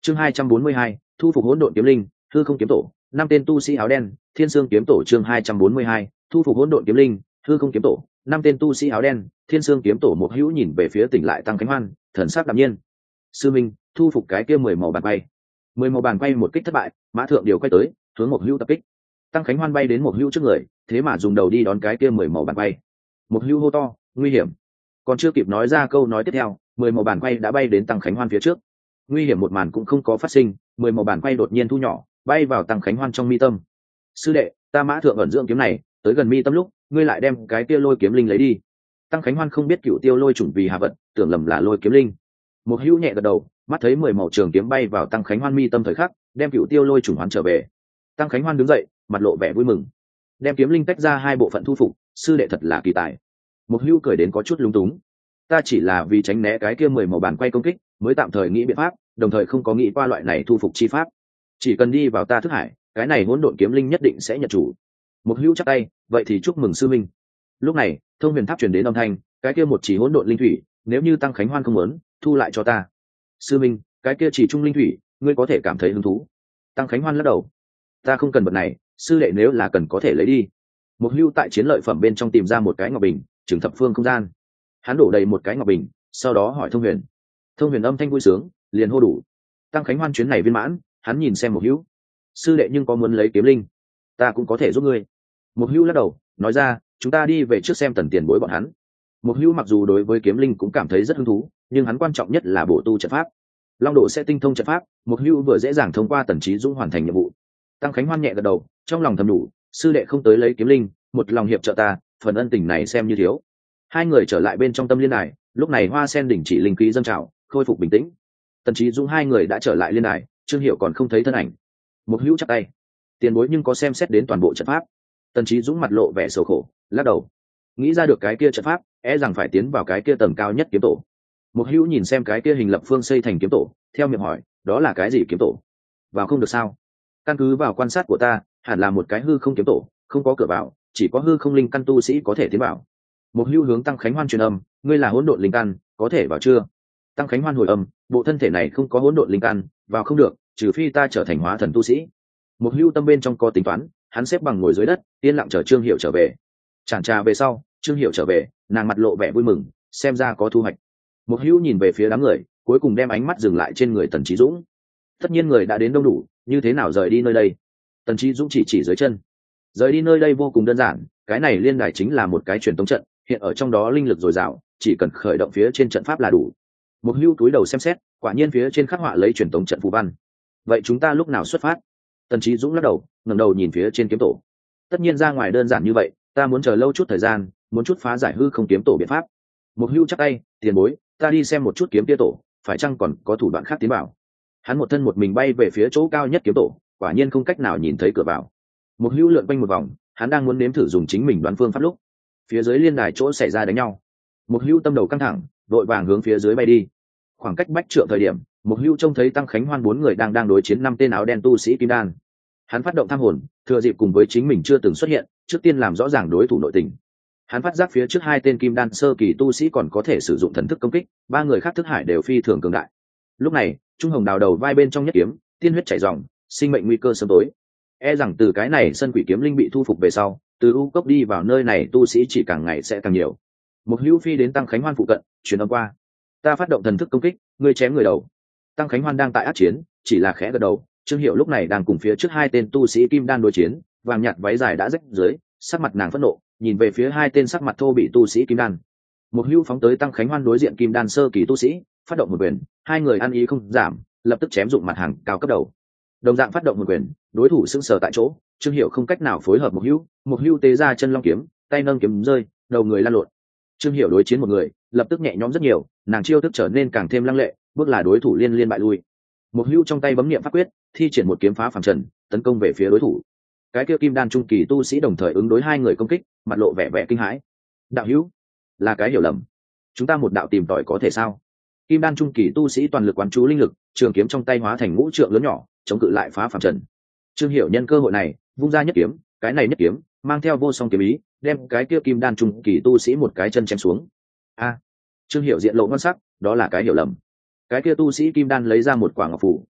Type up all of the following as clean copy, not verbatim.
Chương 242, thu phục hỗn độn kiếm linh, hư không kiếm tổ, năm tên tu sĩ áo đen, Thiên Sương kiếm tổ. Chương 242, thu phục hỗn độn kiếm linh, hư không kiếm tổ, năm tên tu sĩ áo đen, Thiên Sương kiếm tổ. Một hữu nhìn về phía tỉnh lại Tăng Khánh Hoan, thần sắc đạm nhiên. Sư minh, thu phục cái kia 10 màu bàn quay. 10 màu bàn quay một kích thất bại, mã thượng điều quay tới, hướng một hữu tập kích. Tăng Khánh Hoan bay đến một hữu trước người, thế mà dùng đầu đi đón cái kia 10 màu bàn quay. Một hữu hô to, nguy hiểm. Còn chưa kịp nói ra câu nói tiếp theo, 10 màu bàn quay đã bay đến Tăng Khánh Hoan phía trước. Nguy hiểm một màn cũng không có phát sinh, 10 màu bàn quay đột nhiên thu nhỏ, bay vào Tăng Khánh Hoan trong mi tâm. Sư đệ, ta mã thượng ẩn dưỡng kiếm này, tới gần mi tâm lúc, ngươi lại đem cái kia lôi kiếm linh lấy đi. Tăng Khánh Hoan không biết cựu tiêu lôi chủng vì hạ vật, tưởng lầm là lôi kiếm linh. Một hữu nhẹ gật đầu, mắt thấy 10 màu trường kiếm bay vào Tăng Khánh Hoan mi tâm thời khắc, đem cựu tiêu lôi chủng hoán trở về. Tăng Khánh Hoan đứng dậy, mặt lộ vẻ vui mừng, đem kiếm linh tách ra hai bộ phận thu phục. Sư đệ thật là kỳ tài. Một hữu cười đến có chút lúng túng. Ta chỉ là vì tránh né cái kia 10 màu bàn quay công kích, mới tạm thời nghĩ biện pháp, đồng thời không có nghĩ qua loại này thu phục chi pháp. Chỉ cần đi vào ta thức hải, cái này hỗn độn kiếm linh nhất định sẽ nhận chủ. Một hữu chắp tay, vậy thì chúc mừng sư minh. Lúc này, thông huyền tháp truyền đến âm thanh, cái kia một chỉ hỗn độn linh thủy, nếu như Tăng Khánh Hoan không muốn, thu lại cho ta. Sư minh, cái kia chỉ trung linh thủy, ngươi có thể cảm thấy hứng thú. Tăng Khánh Hoan lắc đầu, ta không cần vật này, sư đệ nếu là cần có thể lấy đi. Một hữu tại chiến lợi phẩm bên trong tìm ra một cái ngọc bình, trừng thập phương không gian. Hắn đổ đầy một cái ngọc bình, sau đó hỏi thông huyền. Thông huyền âm thanh vui sướng, liền hô đủ. Tăng Khánh Hoan chuyến này viên mãn, hắn nhìn xem một hữu. Sư đệ nhưng có muốn lấy kiếm linh, ta cũng có thể giúp ngươi. Một hữu lắc đầu, nói ra, chúng ta đi về trước xem Tần tiền bối bọn hắn. Một hữu mặc dù đối với kiếm linh cũng cảm thấy rất hứng thú, nhưng hắn quan trọng nhất là bổ tu trận pháp. Long Độ sẽ tinh thông trận pháp, một hữu vừa dễ dàng thông qua Tần Chí Dũng hoàn thành nhiệm vụ. Tăng Khánh Hoan nhẹ gật đầu, trong lòng thầm nhủ, sư đệ không tới lấy kiếm linh, một lòng hiệp trợ ta, phần ân tình này xem như thiếu. Hai người trở lại bên trong tâm liên đài, lúc này hoa sen đỉnh chỉ linh khí dâng trào, khôi phục bình tĩnh. Tần Chí Dũng hai người đã trở lại liên đài, Trương Hiểu còn không thấy thân ảnh. Một hữu chắp tay, tiền bối nhưng có xem xét đến toàn bộ trận pháp. Tần Chí Dũng mặt lộ vẻ sầu khổ, lắc đầu, nghĩ ra được cái kia trận pháp, rằng phải tiến vào cái kia tầng cao nhất kiếm tổ. Một hữu nhìn xem cái kia hình lập phương xây thành kiếm tổ, theo miệng hỏi, đó là cái gì kiếm tổ? Vào không được sao? Căn cứ vào quan sát của ta, hẳn là một cái hư không kiếm tổ, không có cửa vào, chỉ có hư không linh căn tu sĩ có thể tiến vào. Một hữu hướng Tăng Khánh Hoan truyền âm, ngươi là hỗn độn linh căn, có thể vào chưa? Tăng Khánh Hoan hồi âm, bộ thân thể này không có hỗn độn linh căn, vào không được, trừ phi ta trở thành hóa thần tu sĩ. Một hữu tâm bên trong có tính toán, hắn xếp bằng ngồi dưới đất, yên lặng chờ Trương Hiểu trở về. Chản trà về sau, Trương Hiểu trở về, nàng mặt lộ vẻ vui mừng, xem ra có thu hoạch. Một hữu nhìn về phía đám người, cuối cùng đem ánh mắt dừng lại trên người Tần Chí Dũng. Tất nhiên người đã đến đông đủ, như thế nào rời đi nơi đây? Tần Chí Dũng chỉ dưới chân. Rời đi nơi đây vô cùng đơn giản, cái này liên đài chính là một cái truyền tống trận, hiện ở trong đó linh lực dồi dào, chỉ cần khởi động phía trên trận pháp là đủ. Một hữu túi đầu xem xét, quả nhiên phía trên khắc họa lấy truyền tống trận phù văn. Vậy chúng ta lúc nào xuất phát? Tần Chí Dũng lắc đầu, ngẩng đầu nhìn phía trên kiếm tổ. Tất nhiên ra ngoài đơn giản như vậy, ta muốn chờ lâu chút thời gian, muốn chút phá giải hư không kiếm tổ biện pháp. Một hữu chắp tay, tiền bối, ta đi xem một chút kiếm kia tổ, phải chăng còn có thủ đoạn khác tiến vào. Hắn một thân một mình bay về phía chỗ cao nhất kiếm tổ, quả nhiên không cách nào nhìn thấy cửa vào. Một hữu lượn quanh một vòng, hắn đang muốn nếm thử dùng chính mình đoán phương pháp lúc phía dưới liên đài chỗ xảy ra đánh nhau. Một hữu tâm đầu căng thẳng, vội vàng hướng phía dưới bay đi. Khoảng cách bách trượng thời điểm, một hữu trông thấy Tăng Khánh Hoan bốn người đang đối chiến năm tên áo đen tu sĩ kim đan. Hắn phát động tham hồn, thừa dịp cùng với chính mình chưa từng xuất hiện, trước tiên làm rõ ràng đối thủ nội tình. Hắn phát giác phía trước hai tên kim đan sơ kỳ tu sĩ còn có thể sử dụng thần thức công kích, ba người khác thức hải đều phi thường cường đại. Lúc này, Trung Hồng đào đầu vai bên trong nhất kiếm, tiên huyết chảy ròng, sinh mệnh nguy cơ sớm tối. Rằng từ cái này sân quỷ kiếm linh bị thu phục về sau, từ u cốc đi vào nơi này tu sĩ chỉ càng ngày sẽ càng nhiều. Một hữu phi đến Tăng Khánh Hoan phụ cận, truyền âm qua, ta phát động thần thức công kích, ngươi chém người đầu. Tăng Khánh Hoan đang tại át chiến, chỉ là khẽ gật đầu. Trương Hiểu lúc này đang cùng phía trước hai tên tu sĩ kim đan đối chiến, vàng nhạt váy dài đã rách dưới, sắc mặt nàng phẫn nộ, nhìn về phía hai tên sắc mặt thô bị tu sĩ kim đan. Một hữu phóng tới Tăng Khánh Hoan đối diện kim đan sơ kỳ tu sĩ, phát động một quyền, hai người ăn ý không giảm, lập tức chém dụng mặt hàng cao cấp đầu. Đồng dạng phát động một quyền, đối thủ sững sờ tại chỗ, Trương Hiểu không cách nào phối hợp một hữu tế ra chân long kiếm, tay nâng kiếm rơi, đầu người lăn lộn. Trương Hiểu đối chiến một người, lập tức nhẹ nhõm rất nhiều, nàng chiêu thức trở nên càng thêm lăng lệ, bước là đối thủ liên bại lui. Một hữu trong tay bấm niệm pháp quyết, thi triển một kiếm phá phàm trần, tấn công về phía đối thủ. Cái kia kim đan trung kỳ tu sĩ đồng thời ứng đối hai người công kích, mặt lộ vẻ kinh hãi. Đạo hữu, là cái hiểu lầm, chúng ta một đạo tìm tòi có thể sao? Kim đan trung kỳ tu sĩ toàn lực quán chú linh lực, trường kiếm trong tay hóa thành ngũ trượng lớn nhỏ, chống cự lại phá phàm trần. Trương Hiểu nhân cơ hội này, vung ra nhất kiếm, cái này nhất kiếm mang theo vô song kiếm ý, đem cái kia kim đan trung kỳ tu sĩ một cái chân chém xuống. Trương Hiểu diện lộ ngon sắc, đó là cái hiểu lầm. Cái kia tu sĩ kim đan lấy ra một quả ngọc phù,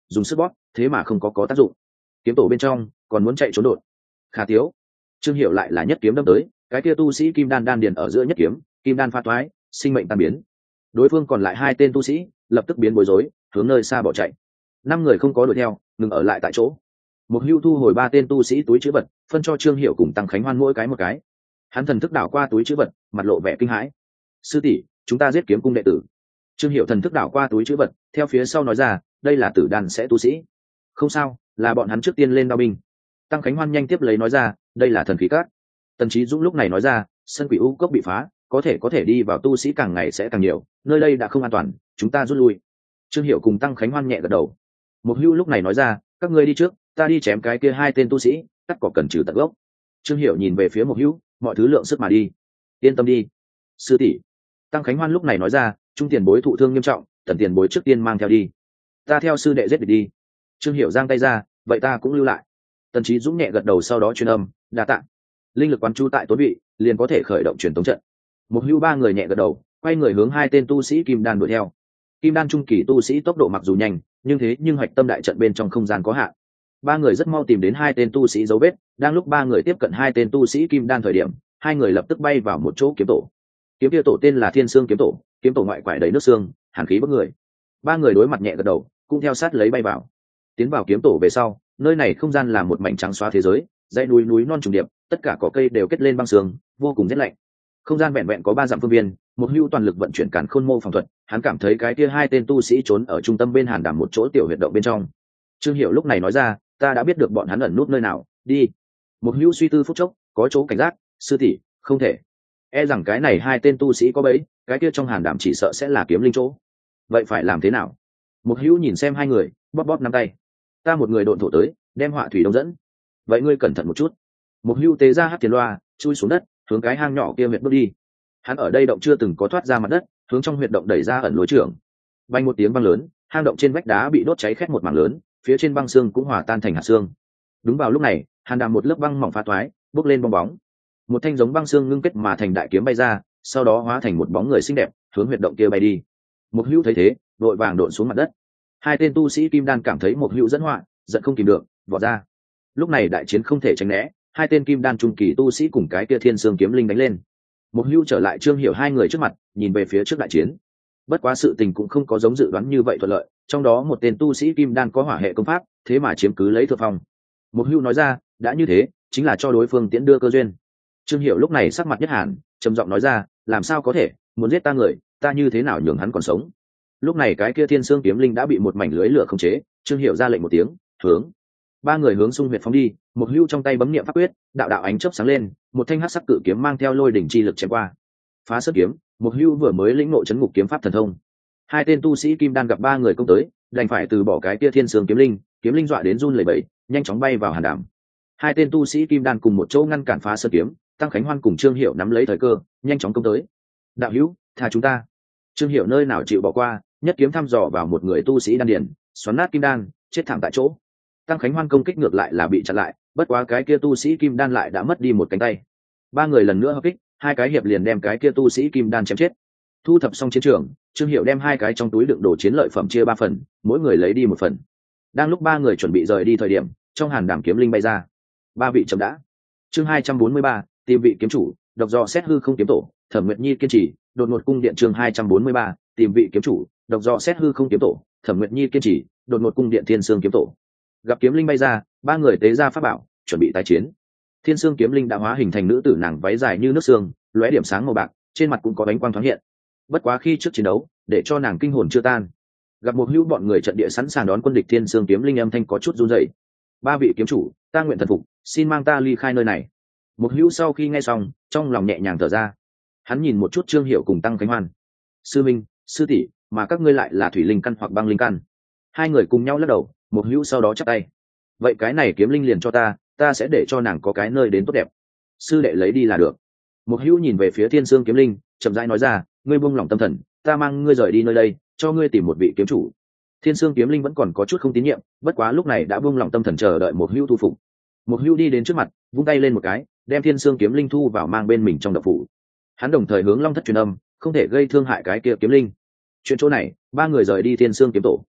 dùng sức bóp thế mà không có tác dụng. Kiếm tổ bên trong còn muốn chạy trốn đột. Khả tiếu. Trương Hiểu lại là nhất kiếm đâm tới, cái kia tu sĩ kim đan đan điền ở giữa nhất kiếm, kim đan pha thoái, sinh mệnh tan biến. Đối phương còn lại hai tên tu sĩ lập tức biến bối rối, hướng nơi xa bỏ chạy. Năm người không có đuổi theo, ngừng ở lại tại chỗ. Một Hưu thu hồi ba tên tu sĩ túi trữ vật, phân cho Trương Hiểu cùng Tăng Khánh Hoan mỗi cái một cái. Hắn thần thức đảo qua túi trữ vật, mặt lộ vẻ kinh hãi. Sư tỷ, chúng ta giết kiếm cung đệ tử. Trương Hiểu thần thức đảo qua túi trữ vật, theo phía sau nói ra, đây là tử đàn sẽ tu sĩ. Không sao, là bọn hắn trước tiên lên đao binh. Tăng Khánh Hoan nhanh tiếp lấy nói ra, đây là thần khí cát. Tần Chí Dũng lúc này nói ra, sân quỷ u cốc bị phá, có thể đi vào tu sĩ càng ngày sẽ càng nhiều, nơi đây đã không an toàn, chúng ta rút lui. Trương Hiểu cùng Tăng Khánh Hoan nhẹ gật đầu. Một Hưu lúc này nói ra, các ngươi đi trước, ta đi chém cái kia hai tên tu sĩ, cắt cỏ cần trừ tận gốc. Trương Hiểu nhìn về phía Một Hưu, mọi thứ lượng sức mà đi. Yên tâm đi, sư tỷ. Tăng Khánh Hoan lúc này nói ra, trung tiền bối thụ thương nghiêm trọng, Tần tiền bối trước tiên mang theo đi. Ta theo sư đệ giết địch đi. Trương Hiểu giang tay ra, vậy ta cũng lưu lại. Tần Chí Dũng nhẹ gật đầu sau đó truyền âm, đa tạ. Linh lực quán chú tại tối vị, liền có thể khởi động truyền tống trận. Một Hưu ba người nhẹ gật đầu, quay người hướng hai tên tu sĩ kim đan đuổi theo. Kim đan trung kỳ tu sĩ tốc độ mặc dù nhanh, nhưng hoạch tâm đại trận bên trong không gian có hạn. Ba người rất mau tìm đến hai tên tu sĩ dấu vết, đang lúc ba người tiếp cận hai tên tu sĩ kim đan thời điểm, hai người lập tức bay vào một chỗ kiếm tổ. Kiếm kia tổ tên là Thiên Sương kiếm tổ, kiếm tổ ngoại quải đầy nước xương, hàn khí bức người. Ba người đối mặt nhẹ gật đầu, cũng theo sát lấy bay vào. Tiến vào kiếm tổ về sau, nơi này không gian là một mảnh trắng xóa thế giới, dãy núi non trùng điệp, tất cả cỏ cây đều kết lên băng sương, vô cùng rét lạnh. Không gian vẹn vẹn có 3 dặm phương viên, Một Hưu toàn lực vận chuyển càn khôn mô phòng thuật, hắn cảm thấy cái kia hai tên tu sĩ trốn ở trung tâm bên hàn đàm một chỗ tiểu huyệt động bên trong. Trương Hiểu lúc này nói ra, ta đã biết được bọn hắn ẩn nút nơi nào, đi. Một Hưu suy tư phút chốc, có chỗ cảnh giác, sư tỷ, không thể. E rằng cái này hai tên tu sĩ có bẫy, cái kia trong hàn đàm chỉ sợ sẽ là kiếm linh chỗ. Vậy phải làm thế nào? Một Hưu nhìn xem hai người, bóp bóp nắm tay. Ta một người độn thổ tới, đem họa thủy đông dẫn. Vậy ngươi cẩn thận một chút. Một Hưu tế ra hắc tiền loa, chui xuống đất, hướng cái hang nhỏ kia huyệt bước đi. Hắn ở đây động chưa từng có thoát ra mặt đất, hướng trong huyệt động đẩy ra ẩn lối trưởng. Vang một tiếng vang lớn, hang động trên vách đá bị đốt cháy khét một mảng lớn, phía trên băng xương cũng hòa tan thành hạt xương. Đúng vào lúc này, hàn đàm một lớp băng mỏng phá toái, bốc lên bong bóng. Một thanh giống băng xương ngưng kết mà thành đại kiếm bay ra, sau đó hóa thành một bóng người xinh đẹp, hướng huyệt động kia bay đi. Một Hưu thấy thế, vội vàng độn xuống mặt đất. Hai tên tu sĩ kim đan cảm thấy Một Hưu dẫn họa, giận không kìm được, vọt ra. Lúc này đại chiến không thể tránh né, hai tên kim đan trung kỳ tu sĩ cùng cái kia Thiên Sương kiếm linh đánh lên. Một Hưu trở lại Trương Hiểu hai người trước mặt, nhìn về phía trước đại chiến. Bất quá sự tình cũng không có giống dự đoán như vậy thuận lợi, trong đó một tên tu sĩ kim đan có hỏa hệ công pháp, thế mà chiếm cứ lấy thượng phong. Một Hưu nói ra, đã như thế, chính là cho đối phương tiễn đưa cơ duyên. Trương Hiểu lúc này sắc mặt nhất hàn, trầm giọng nói ra, làm sao có thể, muốn giết ta người, ta như thế nào nhường hắn còn sống. Lúc này cái kia Thiên Sương kiếm linh đã bị một mảnh lưới lửa khống chế, Trương Hiểu ra lệnh một tiếng, hướng. Ba người hướng xung huyệt phóng đi, Một Hưu trong tay bấm niệm pháp quyết, đạo đạo ánh chớp sáng lên, một thanh hắc sắc cự kiếm mang theo lôi đỉnh chi lực chém qua. Phá sơn kiếm, Một Hưu vừa mới lĩnh ngộ chấn ngục kiếm pháp thần thông. Hai tên tu sĩ kim đan gặp ba người công tới, đành phải từ bỏ cái kia Thiên Sương kiếm linh dọa đến run lẩy bẩy, nhanh chóng bay vào hàn đàm. Hai tên tu sĩ kim đan cùng một chỗ ngăn cản Phá sơn kiếm, Tăng Khánh Hoan cùng Trương Hiểu nắm lấy thời cơ, nhanh chóng công tới. Đạo hữu, tha chúng ta. Trương Hiểu nơi nào chịu bỏ qua, nhất kiếm thăm dò vào một người tu sĩ đan điền, xoắn nát kim đan, chết thảm tại chỗ. Tăng Khánh Hoan công kích ngược lại là bị chặn lại, bất quá cái kia tu sĩ kim đan lại đã mất đi một cánh tay. Ba người lần nữa hợp kích, hai cái hiệp liền đem cái kia tu sĩ kim đan chém chết. Thu thập xong chiến trường, Trương Hiểu đem hai cái trong túi đựng đồ chiến lợi phẩm chia 3 phần, mỗi người lấy đi 1 phần. Đang lúc ba người chuẩn bị rời đi thời điểm, trong hàn đàm kiếm linh bay ra. Ba vị chậm đã. Chương 243, tìm vị kiếm chủ, độc dò xét hư không kiếm tổ, Thẩm Nguyệt Nhi kiên trì, đột ngột cung điện chương 243, tìm vị kiếm chủ, độc dò xét hư không kiếm tổ, Thẩm Nguyệt Nhi kiên trì, đột ngột cung điện Thiên Sương kiếm tổ. Gặp kiếm linh bay ra, ba người tế ra pháp bảo, chuẩn bị tái chiến. Thiên Sương kiếm linh đã hóa hình thành nữ tử, nàng váy dài như nước sương, lóe điểm sáng màu bạc, trên mặt cũng có ánh quang thoáng hiện. Bất quá khi trước chiến đấu, để cho nàng kinh hồn chưa tan. Gặp Một Hưu bọn người trận địa sẵn sàng đón quân địch, Thiên Sương kiếm linh âm thanh có chút run rẩy. Ba vị kiếm chủ, ta nguyện thần phục, xin mang ta ly khai nơi này. Một Hưu sau khi nghe xong, trong lòng nhẹ nhàng thở ra. Hắn nhìn một chút Trương Hiểu cùng Tăng Khánh Hoan. Sư minh, sư tỷ, mà các ngươi lại là thủy linh căn hoặc băng linh căn. Hai người cùng nhau lắc đầu, Một Hưu sau đó chắp tay. Vậy cái này kiếm linh liền cho ta sẽ để cho nàng có cái nơi đến tốt đẹp. Sư đệ lấy đi là được. Một Hưu nhìn về phía Thiên Sương kiếm linh, chậm rãi nói ra, ngươi buông lòng tâm thần, ta mang ngươi rời đi nơi đây, cho ngươi tìm một vị kiếm chủ. Thiên Sương kiếm linh vẫn còn có chút không tín nhiệm, bất quá lúc này đã buông lòng tâm thần chờ đợi Một Hưu thu phục. Một Hưu đi đến trước mặt, vung tay lên một cái, đem Thiên Sương kiếm linh thu vào mang bên mình trong động phủ. Hắn đồng thời hướng Long Thất truyền âm, không thể gây thương hại cái kia kiếm linh. Chuyện chỗ này, ba người rời đi Thiên Sương kiếm tổ.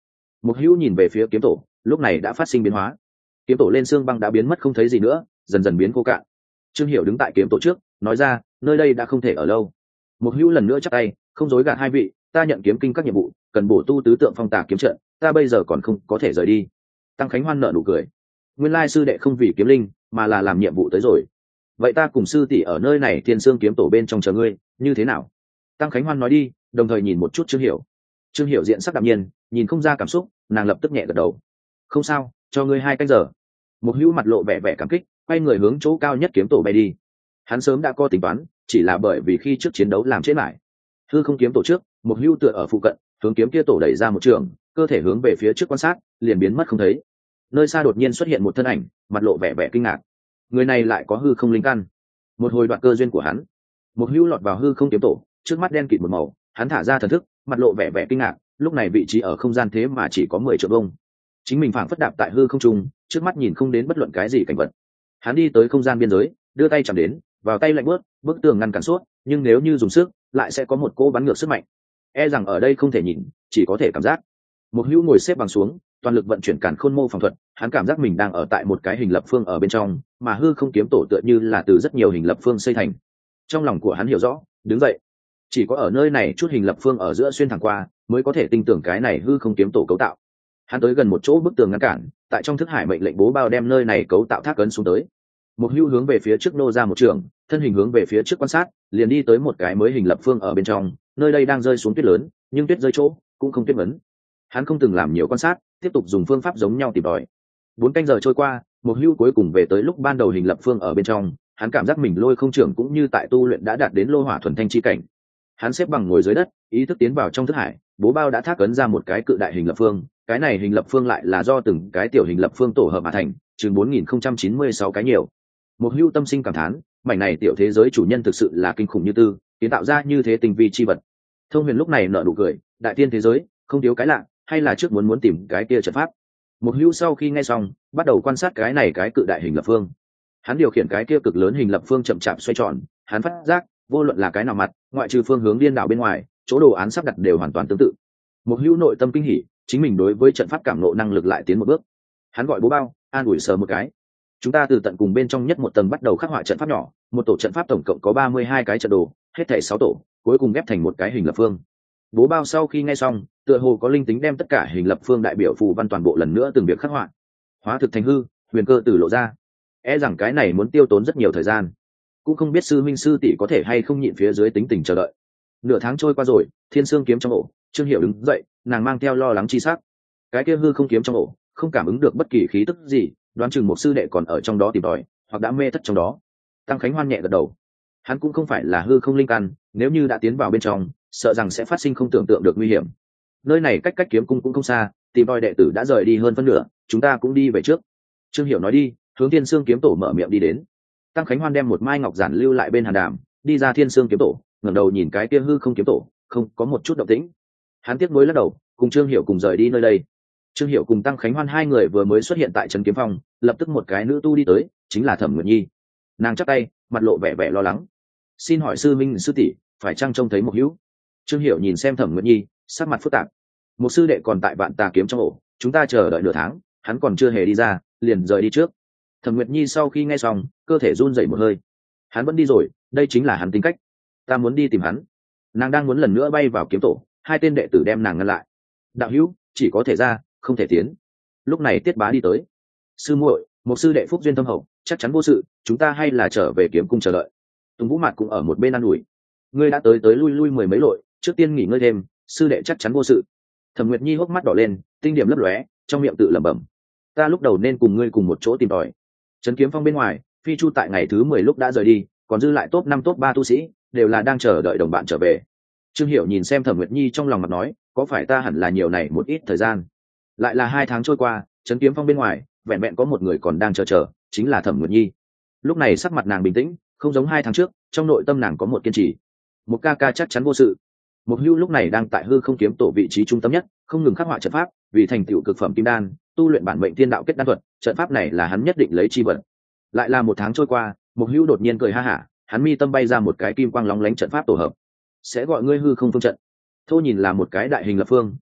Một hữu nhìn về phía kiếm tổ, lúc này đã phát sinh biến hóa. Kiếm tổ lên xương băng đã biến mất không thấy gì nữa, dần dần biến khô cạn. Trương Hiểu đứng tại kiếm tổ trước, nói ra, nơi đây đã không thể ở lâu. Một hữu lần nữa chắp tay, không dối gạt hai vị, ta nhận kiếm kinh các nhiệm vụ, cần bổ tu tứ tượng phong tà kiếm trận, ta bây giờ còn không có thể rời đi. Tăng Khánh Hoan nở nụ cười, nguyên lai sư đệ không vì kiếm linh, mà là làm nhiệm vụ tới rồi. Vậy ta cùng sư tỷ ở nơi này Thiên Sương kiếm tổ bên trong chờ ngươi, như thế nào? Tăng Khánh Hoan nói đi, đồng thời nhìn một chút Trương Hiểu. Trương Hiểu diện sắc đạm nhiên, nhìn không ra cảm xúc, nàng lập tức nhẹ gật đầu. Không sao, cho ngươi 2 canh giờ. Một hữu mặt lộ vẻ vẻ cảm kích, quay người hướng chỗ cao nhất kiếm tổ bay đi. Hắn sớm đã có tính toán, chỉ là bởi vì khi trước chiến đấu làm chết lại. Hư không kiếm tổ trước, một hữu tựa ở phụ cận, hướng kiếm kia tổ đẩy ra một trường, cơ thể hướng về phía trước quan sát, liền biến mất không thấy. Nơi xa đột nhiên xuất hiện một thân ảnh, mặt lộ vẻ vẻ kinh ngạc. Người này lại có hư không linh căn. Một hồi đoạt cơ duyên của hắn. Một hữu lọt vào hư không kiếm tổ, trước mắt đen kịt một màu, hắn thả ra thần thức, mặt lộ vẻ vẻ kinh ngạc, lúc này vị trí ở không gian thế mà chỉ có 10 triệu vuông. Chính mình phảng phất đạp tại hư không trung, trước mắt nhìn không đến bất luận cái gì cảnh vật. Hắn đi tới không gian biên giới, đưa tay chạm đến, vào tay lạnh bức tường ngăn cản suốt, nhưng nếu như dùng sức, lại sẽ có một cỗ bắn ngược sức mạnh. E rằng ở đây không thể nhìn, chỉ có thể cảm giác. Một hữu ngồi xếp bằng xuống, toàn lực vận chuyển càn khôn mô phỏng thuật, hắn cảm giác mình đang ở tại một cái hình lập phương ở bên trong, mà hư không kiếm tổ tựa như là từ rất nhiều hình lập phương xây thành. Trong lòng của hắn hiểu rõ, đứng dậy. Chỉ có ở nơi này chút hình lập phương ở giữa xuyên thẳng qua, mới có thể tin tưởng cái này hư không kiếm tổ cấu tạo. Hắn tới gần một chỗ bức tường ngăn cản, tại trong thức hải mệnh lệnh bố bao đem nơi này cấu tạo thác ấn xuống tới. Một hữu hướng về phía trước nô ra một trường, thân hình hướng về phía trước quan sát, liền đi tới một cái mới hình lập phương ở bên trong, nơi đây đang rơi xuống tuyết lớn, nhưng tuyết rơi chỗ cũng không tuyết vấn. Hắn không từng làm nhiều quan sát, tiếp tục dùng phương pháp giống nhau tìm tòi. 4 canh giờ trôi qua, một hữu cuối cùng về tới lúc ban đầu hình lập phương ở bên trong, hắn cảm giác mình lôi không trưởng cũng như tại tu luyện đã đạt đến lô hỏa thuần thanh chi cảnh. Hắn xếp bằng ngồi dưới đất, ý thức tiến vào trong thức hải, bố bao đã thác ấn ra một cái cự đại hình lập phương, cái này hình lập phương lại là do từng cái tiểu hình lập phương tổ hợp mà thành, chừng 4096 cái nhiều. Một hữu tâm sinh cảm thán, mảnh này tiểu thế giới chủ nhân thực sự là kinh khủng như tư, kiến tạo ra như thế tinh vi chi vật. Thông Huyền lúc này nở nụ cười, đại tiên thế giới, không thiếu cái lạ, hay là trước muốn tìm cái kia trận pháp. Một hữu sau khi nghe xong, bắt đầu quan sát cái này cái cự đại hình lập phương. Hắn điều khiển cái kia cực lớn hình lập phương chậm chạp xoay tròn, hắn phát giác, vô luận là cái nào mặt, ngoại trừ phương hướng điên đảo bên ngoài, chỗ đồ án sắp đặt đều hoàn toàn tương tự. Một hữu nội tâm kinh hỉ, chính mình đối với trận pháp cảm ngộ năng lực lại tiến một bước. Hắn gọi bố bao, an ủi sờ một cái. Chúng ta từ tận cùng bên trong nhất một tầng bắt đầu khắc họa trận pháp nhỏ, một tổ trận pháp tổng cộng có 32 cái trận đồ, hết thảy 6 tổ, cuối cùng ghép thành một cái hình lập phương. Bố bao sau khi nghe xong, tựa hồ có linh tính đem tất cả hình lập phương đại biểu phù văn toàn bộ lần nữa từng việc khắc họa. Hóa thực thành hư, huyền cơ từ lộ ra. E rằng cái này muốn tiêu tốn rất nhiều thời gian, cũng không biết sư minh sư tỷ có thể hay không nhịn phía dưới tính tình chờ đợi. Nửa tháng trôi qua rồi, Thiên Sương kiếm trong ổ, Trương Hiểu đứng dậy, nàng mang theo lo lắng chi sắc. Cái kia hư không kiếm trong ổ, không cảm ứng được bất kỳ khí tức gì, đoán chừng một sư đệ còn ở trong đó tìm tòi, hoặc đã mê thất trong đó. Tăng Khánh Hoan nhẹ gật đầu. Hắn cũng không phải là hư không linh căn, nếu như đã tiến vào bên trong, sợ rằng sẽ phát sinh không tưởng tượng được nguy hiểm. Nơi này cách kiếm cung cũng không xa, tìm tòi đệ tử đã rời đi hơn phân nửa, chúng ta cũng đi về trước. Trương Hiểu nói đi, hướng Thiên Sương kiếm tổ mở miệng đi đến. Tăng Khánh Hoan đem một mai ngọc giản lưu lại bên hàn đàm, đi ra Thiên Sương kiếm tổ, ngẩng đầu nhìn cái kia hư không kiếm tổ, không có một chút động tĩnh. Hắn tiếc nuối lắc đầu, cùng Trương Hiểu cùng rời đi nơi đây. Trương Hiểu cùng Tăng Khánh Hoan hai người vừa mới xuất hiện tại trấn kiếm phong, lập tức một cái nữ tu đi tới, chính là Thẩm Nguyệt Nhi. Nàng chắp tay, mặt lộ vẻ vẻ lo lắng. Xin hỏi sư minh sư tỷ, phải chăng trông thấy một hữu? Trương Hiểu nhìn xem Thẩm Nguyệt Nhi, sắc mặt phức tạp. Một sư đệ còn tại Vạn Tà kiếm trong ổ, chúng ta chờ đợi nửa tháng, hắn còn chưa hề đi ra, liền rời đi trước. Thẩm Nguyệt Nhi sau khi nghe xong, cơ thể run rẩy một hơi. Hắn vẫn đi rồi, đây chính là hắn tính cách. Ta muốn đi tìm hắn. Nàng đang muốn lần nữa bay vào kiếm tổ, hai tên đệ tử đem nàng ngăn lại. Đạo hữu, chỉ có thể ra, không thể tiến. Lúc này Tiết Bá đi tới. Sư muội, một sư đệ phúc duyên thâm hậu, chắc chắn vô sự, chúng ta hay là trở về kiếm cung chờ đợi. Tùng Vũ Mạt cũng ở một bên an ủi. Ngươi đã tới lui lui mười mấy lội, trước tiên nghỉ ngơi thêm, sư đệ chắc chắn vô sự. Thẩm Nguyệt Nhi hốc mắt đỏ lên, tinh điểm lấp lóe, trong miệng tự lẩm bẩm. Ta lúc đầu nên cùng ngươi cùng một chỗ tìm tòi. Trấn kiếm phong bên ngoài, Phi Chu tại ngày thứ 10 lúc đã rời đi, còn dư lại top 5 top 3 tu sĩ, đều là đang chờ đợi đồng bạn trở về. Trương Hiểu nhìn xem Thẩm Nguyệt Nhi trong lòng mặt nói, có phải ta hẳn là nhiều này một ít thời gian. Lại là 2 tháng trôi qua, trấn kiếm phong bên ngoài, vẹn vẹn có một người còn đang chờ, chính là Thẩm Nguyệt Nhi. Lúc này sắc mặt nàng bình tĩnh, không giống 2 tháng trước, trong nội tâm nàng có một kiên trì. Một ca ca chắc chắn vô sự. Một hưu lúc này đang tại hư không kiếm tổ vị trí trung tâm nhất, không ngừng khắc họa trận pháp, vì thành tựu cực phẩm kim đan, tu luyện bản mệnh thiên đạo kết đan thuật, trận pháp này là hắn nhất định lấy chi vật. Lại là 1 tháng trôi qua, một hưu đột nhiên cười ha hả, hắn mi tâm bay ra một cái kim quang lóng lánh trận pháp tổ hợp. Sẽ gọi ngươi hư không phương trận. Thô nhìn là một cái đại hình lập phương,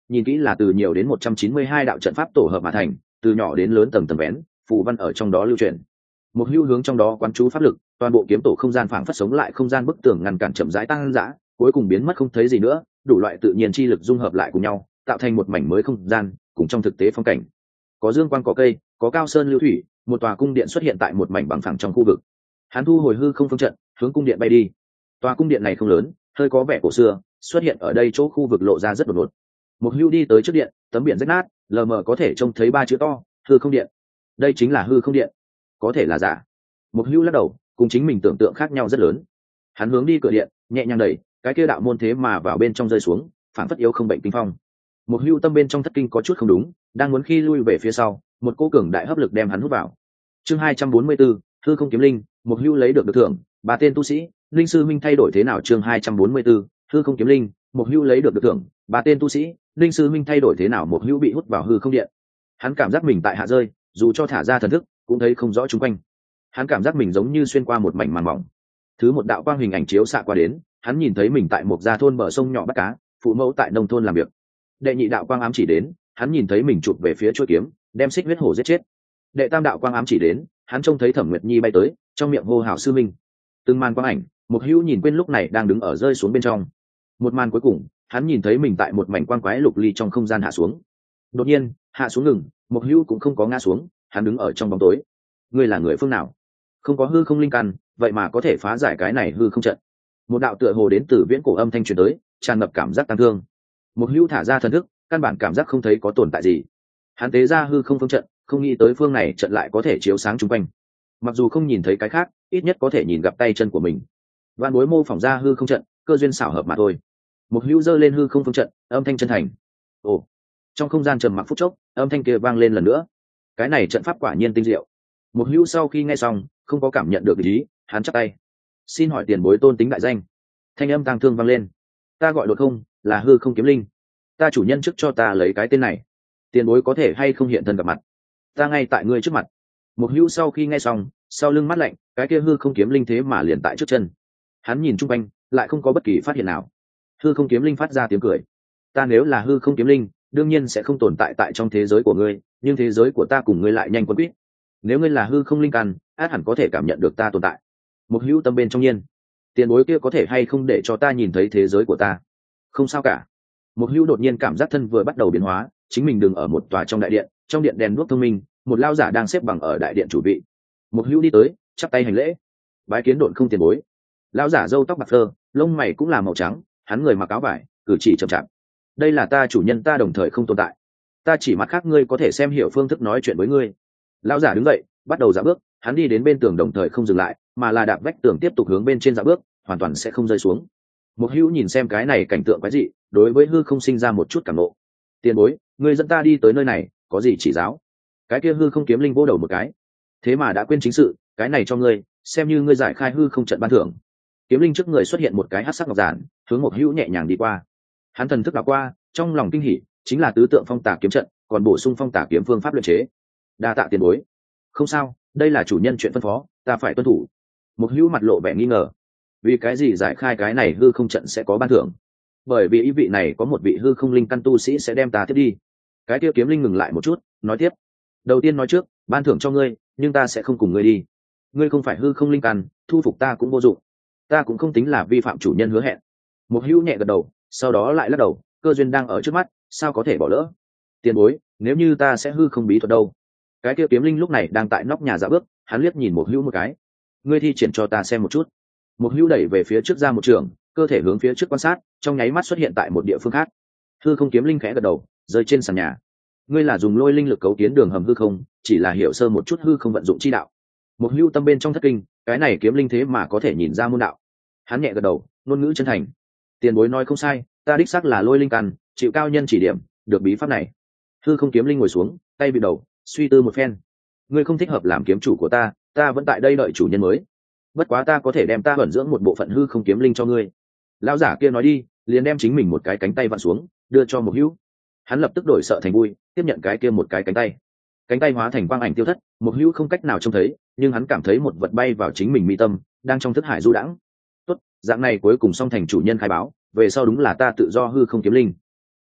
nhìn kỹ là từ nhiều đến 192 đạo trận pháp tổ hợp mà thành, từ nhỏ đến lớn tầng tầng vén, phù văn ở trong đó lưu truyền. Một hưu hướng trong đó quán chú pháp lực, toàn bộ kiếm tổ không gian phảng phất sống lại, không gian bức tường ngăn cản chậm rãi tăng dã, cuối cùng biến mất không thấy gì nữa, đủ loại tự nhiên chi lực dung hợp lại cùng nhau, tạo thành một mảnh mới không gian, cùng trong thực tế phong cảnh. Có dương quang có cây, có cao sơn lưu thủy, một tòa cung điện xuất hiện tại một mảnh bằng phẳng trong khu vực. Hắn thu hồi hư không phương trận, hướng cung điện bay đi. Tòa cung điện này không lớn, hơi có vẻ cổ xưa, xuất hiện ở đây chỗ khu vực lộ ra rất đột ngột. Một hưu đi tới trước điện, tấm biển rách nát, lờ mờ có thể trông thấy 3 chữ to, hư không điện. Đây chính là hư không điện, có thể là giả. Một hưu lắc đầu, cùng chính mình tưởng tượng khác nhau rất lớn. Hắn hướng đi cửa điện, nhẹ nhàng đẩy, cái kia đạo môn thế mà vào bên trong rơi xuống, phản phất yếu không bệnh kinh phong. Một hưu tâm bên trong thất kinh có chút không đúng, đang muốn khi lui về phía sau, một cô cường đại hấp lực đem hắn hút vào. Chương 244, hư không kiếm linh. Một hưu lấy được thưởng, 3 tên tu sĩ, linh sư minh thay đổi thế nào? Chương 244, hư không kiếm linh. Một hưu lấy được thưởng, 3 tên tu sĩ, linh sư minh thay đổi thế nào? Một hưu bị hút vào hư không điện. Hắn cảm giác mình tại hạ rơi, dù cho thả ra thần thức, cũng thấy không rõ xung quanh. Hắn cảm giác mình giống như xuyên qua một mảnh màn mỏng. Thứ một đạo quang hình ảnh chiếu xạ qua đến, hắn nhìn thấy mình tại một gia thôn bờ sông nhỏ bắt cá, phụ mẫu tại nông thôn làm việc. Đệ nhị đạo quang ám chỉ đến, hắn nhìn thấy mình chụp về phía chuôi kiếm, đem xích huyết hổ giết chết. Đệ tam đạo quang ám chỉ đến, hắn trông thấy Thẩm Nguyệt Nhi bay tới, trong miệng hô hào sư minh. Từng màn quang ảnh, một hữu nhìn quên lúc này đang đứng ở rơi xuống bên trong. Một màn cuối cùng, hắn nhìn thấy mình tại một mảnh quang quái lục ly trong không gian hạ xuống. Đột nhiên, hạ xuống ngừng, một hữu cũng không có ngã xuống, hắn đứng ở trong bóng tối. Ngươi là người phương nào? Không có hư không linh căn, vậy mà có thể phá giải cái này hư không trận. Một đạo tựa hồ đến từ viễn cổ âm thanh truyền tới, tràn ngập cảm giác tăng thương. Một hữu thả ra thần thức, căn bản cảm giác không thấy có tồn tại gì. Hắn tế ra hư không phương trận, không nghĩ tới phương này trận lại có thể chiếu sáng chung quanh. Mặc dù không nhìn thấy cái khác, ít nhất có thể nhìn gặp tay chân của mình. Vạn bối mô phỏng ra hư không trận, cơ duyên xảo hợp mà thôi. Một hữu giơ lên hư không phương trận, âm thanh chân thành. Ồ, trong không gian trầm mặc phút chốc, âm thanh kia vang lên lần nữa. Cái này trận pháp quả nhiên tinh diệu. Một hữu sau khi nghe xong, không có cảm nhận được ý, hắn chắp tay. Xin hỏi tiền bối tôn tính đại danh. Thanh âm tang thương vang lên. Ta gọi đột không, là hư không kiếm linh. Ta chủ nhân trước cho ta lấy cái tên này. Tiền bối có thể hay không hiện thân gặp mặt? Ta ngay tại ngươi trước mặt. Một hữu sau khi nghe xong, sau lưng mắt lạnh, cái kia hư không kiếm linh thế mà liền tại trước chân. Hắn nhìn chung quanh, lại không có bất kỳ phát hiện nào. Hư không kiếm linh phát ra tiếng cười. Ta nếu là hư không kiếm linh, đương nhiên sẽ không tồn tại tại trong thế giới của ngươi, nhưng thế giới của ta cùng ngươi lại nhanh quấn quýt. Nếu ngươi là hư không linh căn, át hẳn có thể cảm nhận được ta tồn tại. Một hữu tâm bên trong nhiên. Tiền bối kia có thể hay không để cho ta nhìn thấy thế giới của ta? Không sao cả. Một hữu đột nhiên cảm giác thân vừa bắt đầu biến hóa, chính mình đứng ở một tòa trong đại điện, trong điện đèn đuốc thông minh, một lao giả đang xếp bằng ở đại điện chủ vị. Một hữu đi tới, chắp tay hành lễ. Bái kiến độn không tiền bối. Lao giả râu tóc bạc phơ, lông mày cũng là màu trắng, hắn người mặc áo vải, cử chỉ chậm chạp. Đây là ta chủ nhân, ta đồng thời không tồn tại. Ta chỉ mặt khác ngươi có thể xem hiểu phương thức nói chuyện với ngươi. Lao giả đứng dậy, bắt đầu dạo bước, hắn đi đến bên tường đồng thời không dừng lại, mà là đạp vách tường tiếp tục hướng bên trên dạo bước, hoàn toàn sẽ không rơi xuống. Một hữu nhìn xem cái này cảnh tượng quái dị, đối với hư không sinh ra một chút cảm nộ. Tiền bối, ngươi dẫn ta đi tới nơi này, có gì chỉ giáo? Cái kia hư không kiếm linh vỗ đầu một cái. Thế mà đã quên chính sự, cái này cho ngươi, xem như ngươi giải khai hư không trận ban thưởng. Kiếm linh trước người xuất hiện một cái hắc sắc ngọc giản, hướng một hữu nhẹ nhàng đi qua. Hắn thần thức đảo qua, trong lòng kinh hỉ, chính là tứ tượng phong tà kiếm trận, còn bổ sung phong tà kiếm phương pháp luyện chế. Đa tạ tiền bối. Không sao, đây là chủ nhân chuyện phân phó, ta phải tuân thủ. Một hữu mặt lộ vẻ nghi ngờ. Vì cái gì giải khai cái này hư không trận sẽ có ban thưởng? Bởi vì ý vị này có một vị hư không linh căn tu sĩ sẽ đem ta tiếp đi. Cái kia kiếm linh ngừng lại một chút, nói tiếp. Đầu tiên nói trước, ban thưởng cho ngươi, nhưng ta sẽ không cùng ngươi đi. Ngươi không phải hư không linh căn, thu phục ta cũng vô dụng. Ta cũng không tính là vi phạm chủ nhân hứa hẹn. Một hữu nhẹ gật đầu, sau đó lại lắc đầu, cơ duyên đang ở trước mắt, sao có thể bỏ lỡ? Tiền bối, nếu như ta sẽ hư không bí thuật đâu? Cái kia kiếm linh lúc này đang tại nóc nhà dạo bước, hắn liếc nhìn một hữu một cái. Ngươi thi triển cho ta xem một chút. Một hữu đẩy về phía trước ra một trường, cơ thể hướng phía trước quan sát, trong nháy mắt xuất hiện tại một địa phương khác. Hư không kiếm linh khẽ gật đầu, rơi trên sàn nhà. Ngươi là dùng lôi linh lực cấu kiến đường hầm hư không, chỉ là hiểu sơ một chút hư không vận dụng chi đạo. Một hữu tâm bên trong thất kinh, cái này kiếm linh thế mà có thể nhìn ra môn đạo. Hắn nhẹ gật đầu, ngôn ngữ chân thành. Tiền bối nói không sai, ta đích xác là lôi linh căn, chịu cao nhân chỉ điểm, được bí pháp này. Hư không kiếm linh ngồi xuống, tay bị đầu, suy tư một phen. Ngươi không thích hợp làm kiếm chủ của ta, ta vẫn tại đây đợi chủ nhân mới. Bất quá ta có thể đem ta vận dưỡng một bộ phận hư không kiếm linh cho ngươi. Lão giả kia nói đi, liền đem chính mình một cái cánh tay vặn xuống, đưa cho một hữu. Hắn lập tức đổi sợ thành vui, tiếp nhận cái kia một cái cánh tay hóa thành quang ảnh tiêu thất. Một hữu không cách nào trông thấy, nhưng hắn cảm thấy một vật bay vào chính mình mi tâm, đang trong thức hải du đãng. Tốt, dạng này cuối cùng xong thành chủ nhân khai báo, về sau đúng là ta tự do hư không kiếm linh.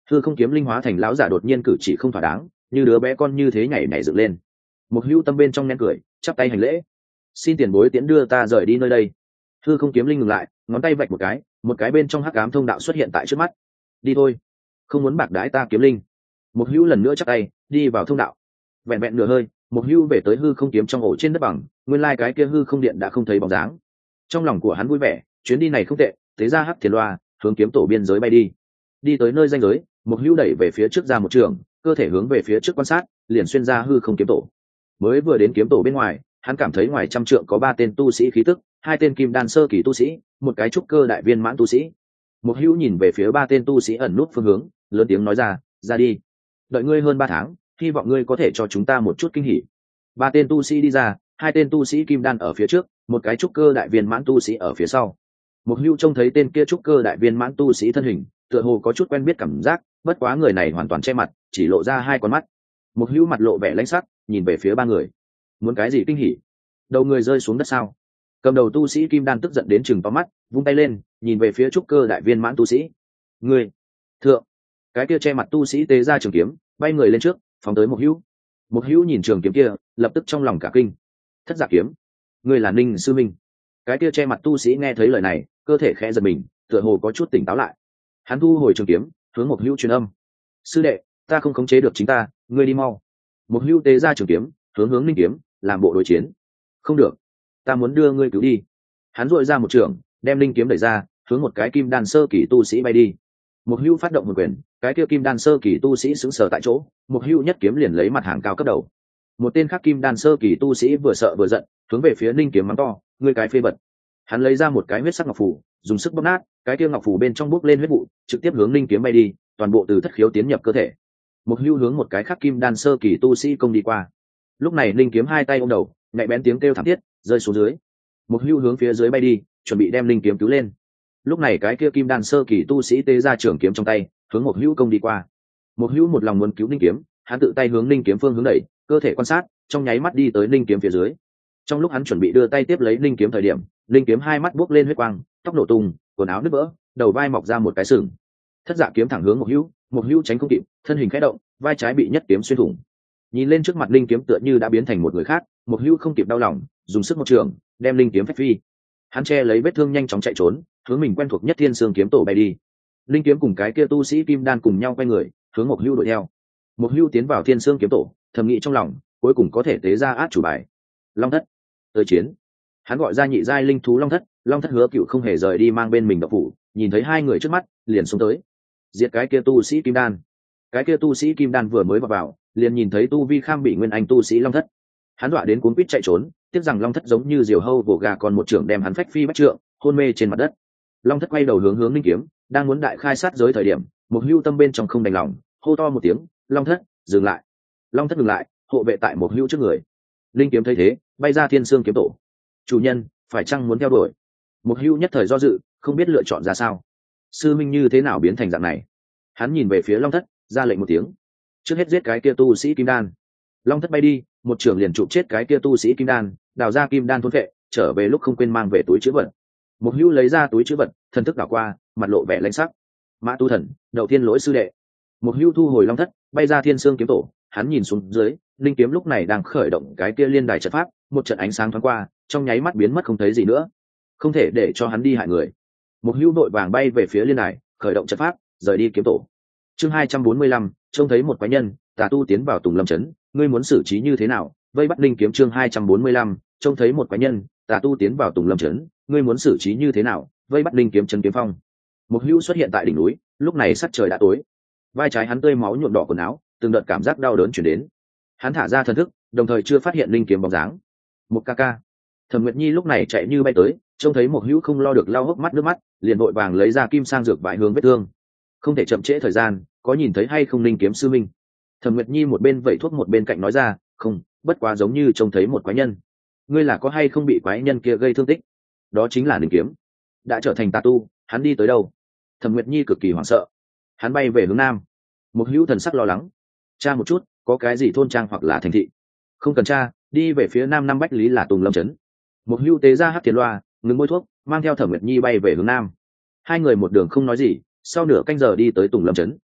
hư không kiếm linh hóa thành lão giả đột nhiên cử chỉ không thỏa đáng, như đứa bé con như thế nhảy nhảy dựng lên. Một hữu tâm bên trong nén cười, chắp tay hành lễ, xin tiền bối tiễn đưa ta rời đi nơi đây. Hư không kiếm linh ngừng lại, ngón tay vạch một cái bên trong hắc ám thông đạo xuất hiện tại trước mắt. Đi thôi, không muốn bạc đái ta kiếm linh. Một hữu lần nữa chắp tay đi vào thông đạo. Vẹn vẹn nửa hơi, một hữu về tới hư không kiếm trong ổ trên đất bằng, nguyên lai cái kia hư không điện đã không thấy bóng dáng. Trong lòng của hắn vui vẻ, chuyến đi này không tệ, thế ra hắc thiền loa hướng kiếm tổ biên giới bay đi. Đi tới nơi ranh giới, một hữu đẩy về phía trước ra một trường, cơ thể hướng về phía trước quan sát, liền xuyên ra hư không kiếm tổ. Mới vừa đến kiếm tổ bên ngoài, hắn cảm thấy ngoài trăm trượng có 3 tên tu sĩ khí tức, 2 tên kim đan sơ kỳ tu sĩ, một cái trúc cơ đại viên mãn tu sĩ. Một hữu nhìn về phía 3 tên tu sĩ ẩn nút phương hướng, lớn tiếng nói ra đi, đợi ngươi hơn 3 tháng, hy vọng ngươi có thể cho chúng ta một chút kinh hỉ. 3 tên tu sĩ đi ra, 2 tên tu sĩ kim đan ở phía trước, một cái trúc cơ đại viên mãn tu sĩ ở phía sau. Một hữu trông thấy tên kia trúc cơ đại viên mãn tu sĩ thân hình, tựa hồ có chút quen biết cảm giác, bất quá người này hoàn toàn che mặt, chỉ lộ ra 2 con mắt. Một hữu mặt lộ vẻ lãnh sắc, nhìn về phía 3 người, muốn cái gì kinh hỉ? Đầu người rơi xuống đất sao? Cầm đầu tu sĩ kim đan tức giận đến chừng to mắt, vung tay lên, nhìn về phía trúc cơ đại viên mãn tu sĩ. Người thượng, cái kia che mặt tu sĩ tế ra trường kiếm, bay người lên trước, phóng tới một hữu. Một hữu nhìn trường kiếm kia, lập tức trong lòng cả kinh. Thất Dạ kiếm, người là Ninh sư minh. Cái kia che mặt tu sĩ nghe thấy lời này, cơ thể khẽ giật mình, tựa hồ có chút tỉnh táo lại. Hắn thu hồi trường kiếm, hướng một hữu truyền âm. Sư đệ, ta không khống chế được chính ta, ngươi đi mau. Một hữu tế ra trường kiếm, hướng Ninh kiếm, làm bộ đối chiến. Không được, ta muốn đưa ngươi cứu đi. Hắn dội ra một trường, đem Ninh kiếm đẩy ra, hướng một cái kim đan sơ kỳ tu sĩ bay đi. Một hữu phát động một quyền, cái kia kim đan sơ kỳ tu sĩ sững sờ tại chỗ, một hữu nhất kiếm liền lấy mặt hàng cao cấp đầu. Một tên khác kim đan sơ kỳ tu sĩ vừa sợ vừa giận, hướng về phía Ninh kiếm mắng to, ngươi cái phê bật. Hắn lấy ra một cái huyết sắc ngọc phù, dùng sức bóp nát, cái kia ngọc phù bên trong bốc lên huyết vụ, trực tiếp hướng Ninh kiếm bay đi, toàn bộ từ thất khiếu tiến nhập cơ thể. Một hữu hướng một cái khác kim đan sơ kỳ tu sĩ công đi qua. Lúc này Ninh kiếm 2 tay ôm đầu, nhạy bén tiếng kêu thảm thiết rơi xuống dưới. Một hữu hướng phía dưới bay đi, chuẩn bị đem Ninh kiếm cứu lên. Lúc này cái kia kim đan sơ kỳ tu sĩ tế ra trường kiếm trong tay, hướng một hữu công đi qua. Một hữu một lòng muốn cứu Ninh kiếm, hắn tự tay hướng Ninh kiếm phương hướng đẩy, cơ thể quan sát, trong nháy mắt đi tới Ninh kiếm phía dưới. Trong lúc hắn chuẩn bị đưa tay tiếp lấy Ninh kiếm thời điểm, Ninh kiếm 2 mắt buốc lên huyết quang, tóc nổ tung, quần áo nứt vỡ, đầu vai mọc ra một cái sừng. Thất Dạ kiếm thẳng hướng một hữu tránh không kịp, thân hình khẽ động, vai trái bị nhất kiếm xuyên thủng. Nhìn lên trước mặt Ninh kiếm tựa như đã biến thành một người khác, một hữu không kịp đau lòng, dùng sức một trường, đem Ninh kiếm phách phi. Hắn che lấy vết thương nhanh chóng chạy trốn, hướng mình quen thuộc nhất Thiên Sương kiếm tổ bay đi. Ninh kiếm cùng cái kia tu sĩ kim đan cùng nhau quay người, hướng một hữu đuổi theo. Một hữu tiến vào Thiên Sương kiếm tổ, thầm nghĩ trong lòng, cuối cùng có thể tế ra át chủ bài. Long thất, tới chiến. Hắn gọi ra nhị giai linh thú Long thất hứa cựu không hề rời đi mang bên mình độc phủ, nhìn thấy 2 người trước mắt, liền xuống tới. Diệt cái kia tu sĩ kim đan. Cái kia tu sĩ kim đan vừa mới vào, liền nhìn thấy tu vi kham bị nguyên anh tu sĩ Long thất. Hắn dọa đến cuốn quýt chạy trốn, tiếc rằng Long thất giống như diều hâu vồ gà, còn một trưởng đem hắn phách phi bách trượng, hôn mê trên mặt đất. Long thất quay đầu hướng Ninh kiếm, đang muốn đại khai sát giới thời điểm, một hữu tâm bên trong không đành lòng, hô to một tiếng, Long thất, dừng lại. Long thất ngừng lại, hộ vệ tại một hữu trước người. Ninh kiếm thấy thế, bay ra Thiên Sương kiếm tổ. Chủ nhân, phải chăng muốn theo đuổi? Một hữu nhất thời do dự, không biết lựa chọn ra sao. Sư minh như thế nào biến thành dạng này? Hắn nhìn về phía Long thất, ra lệnh một tiếng, trước hết giết cái kia tu sĩ kim đan. Long thất bay đi, một trường liền chụp chết cái kia tu sĩ kim đan, đào ra kim đan thôn vệ, trở về lúc không quên mang về túi chữ vật. Một hữu lấy ra túi chữ vật, thần thức đảo qua, mặt lộ vẻ lãnh sắc. Mã tu thần, Đậu Thiên lỗi sư đệ. Một hữu thu hồi Long thất, bay ra Thiên Sương kiếm tổ. Hắn nhìn xuống dưới, Linh kiếm lúc này đang khởi động cái kia liên đài trận pháp, một trận ánh sáng thoáng qua, trong nháy mắt biến mất không thấy gì nữa. Không thể để cho hắn đi hại người. Một hữu vội vàng bay về phía liên đài, khởi động trận pháp, rời đi kiếm tổ. Chương 245, trông thấy một quái nhân, tà tu tiến vào Tùng Lâm trấn, ngươi muốn xử trí như thế nào? Vây bắt Linh kiếm. Chương 245, trông thấy một quái nhân, tà tu tiến vào Tùng Lâm trấn, ngươi muốn xử trí như thế nào? Vây bắt Linh kiếm trấn kiếm phong. Một hữu xuất hiện tại đỉnh núi, lúc này sắc trời đã tối. Vai trái hắn tươi máu nhuộm đỏ quần áo, từng đợt cảm giác đau đớn truyền đến. Hắn thả ra thần thức, đồng thời chưa phát hiện Linh kiếm bóng dáng. Một ca ca. Thẩm Nguyệt Nhi lúc này chạy như bay tới, trông thấy một hữu không lo được lau hốc mắt nước mắt, liền vội vàng lấy ra kim sang dược vải hướng vết thương. Không thể chậm trễ thời gian, có nhìn thấy hay không Linh kiếm sư minh? Thẩm Nguyệt Nhi một bên vẩy thuốc một bên cạnh nói ra, không, bất quá giống như trông thấy một quái nhân. Ngươi là có hay không bị quái nhân kia gây thương tích? Đó chính là Linh kiếm, đã trở thành tà tu. Hắn đi tới đâu? Thẩm Nguyệt Nhi cực kỳ hoảng sợ. Hắn bay về hướng nam. Một hữu thần sắc lo lắng, tra một chút, có cái gì thôn trang hoặc là thành thị? Không cần tra, đi về phía nam 5 bách lý là Tùng Lâm trấn. Một hữu tế ra hắc thiền loa, ngừng bôi thuốc, mang theo Thẩm Nguyệt Nhi bay về hướng nam. 2 người một đường không nói gì, sau nửa canh giờ đi tới Tùng Lâm trấn.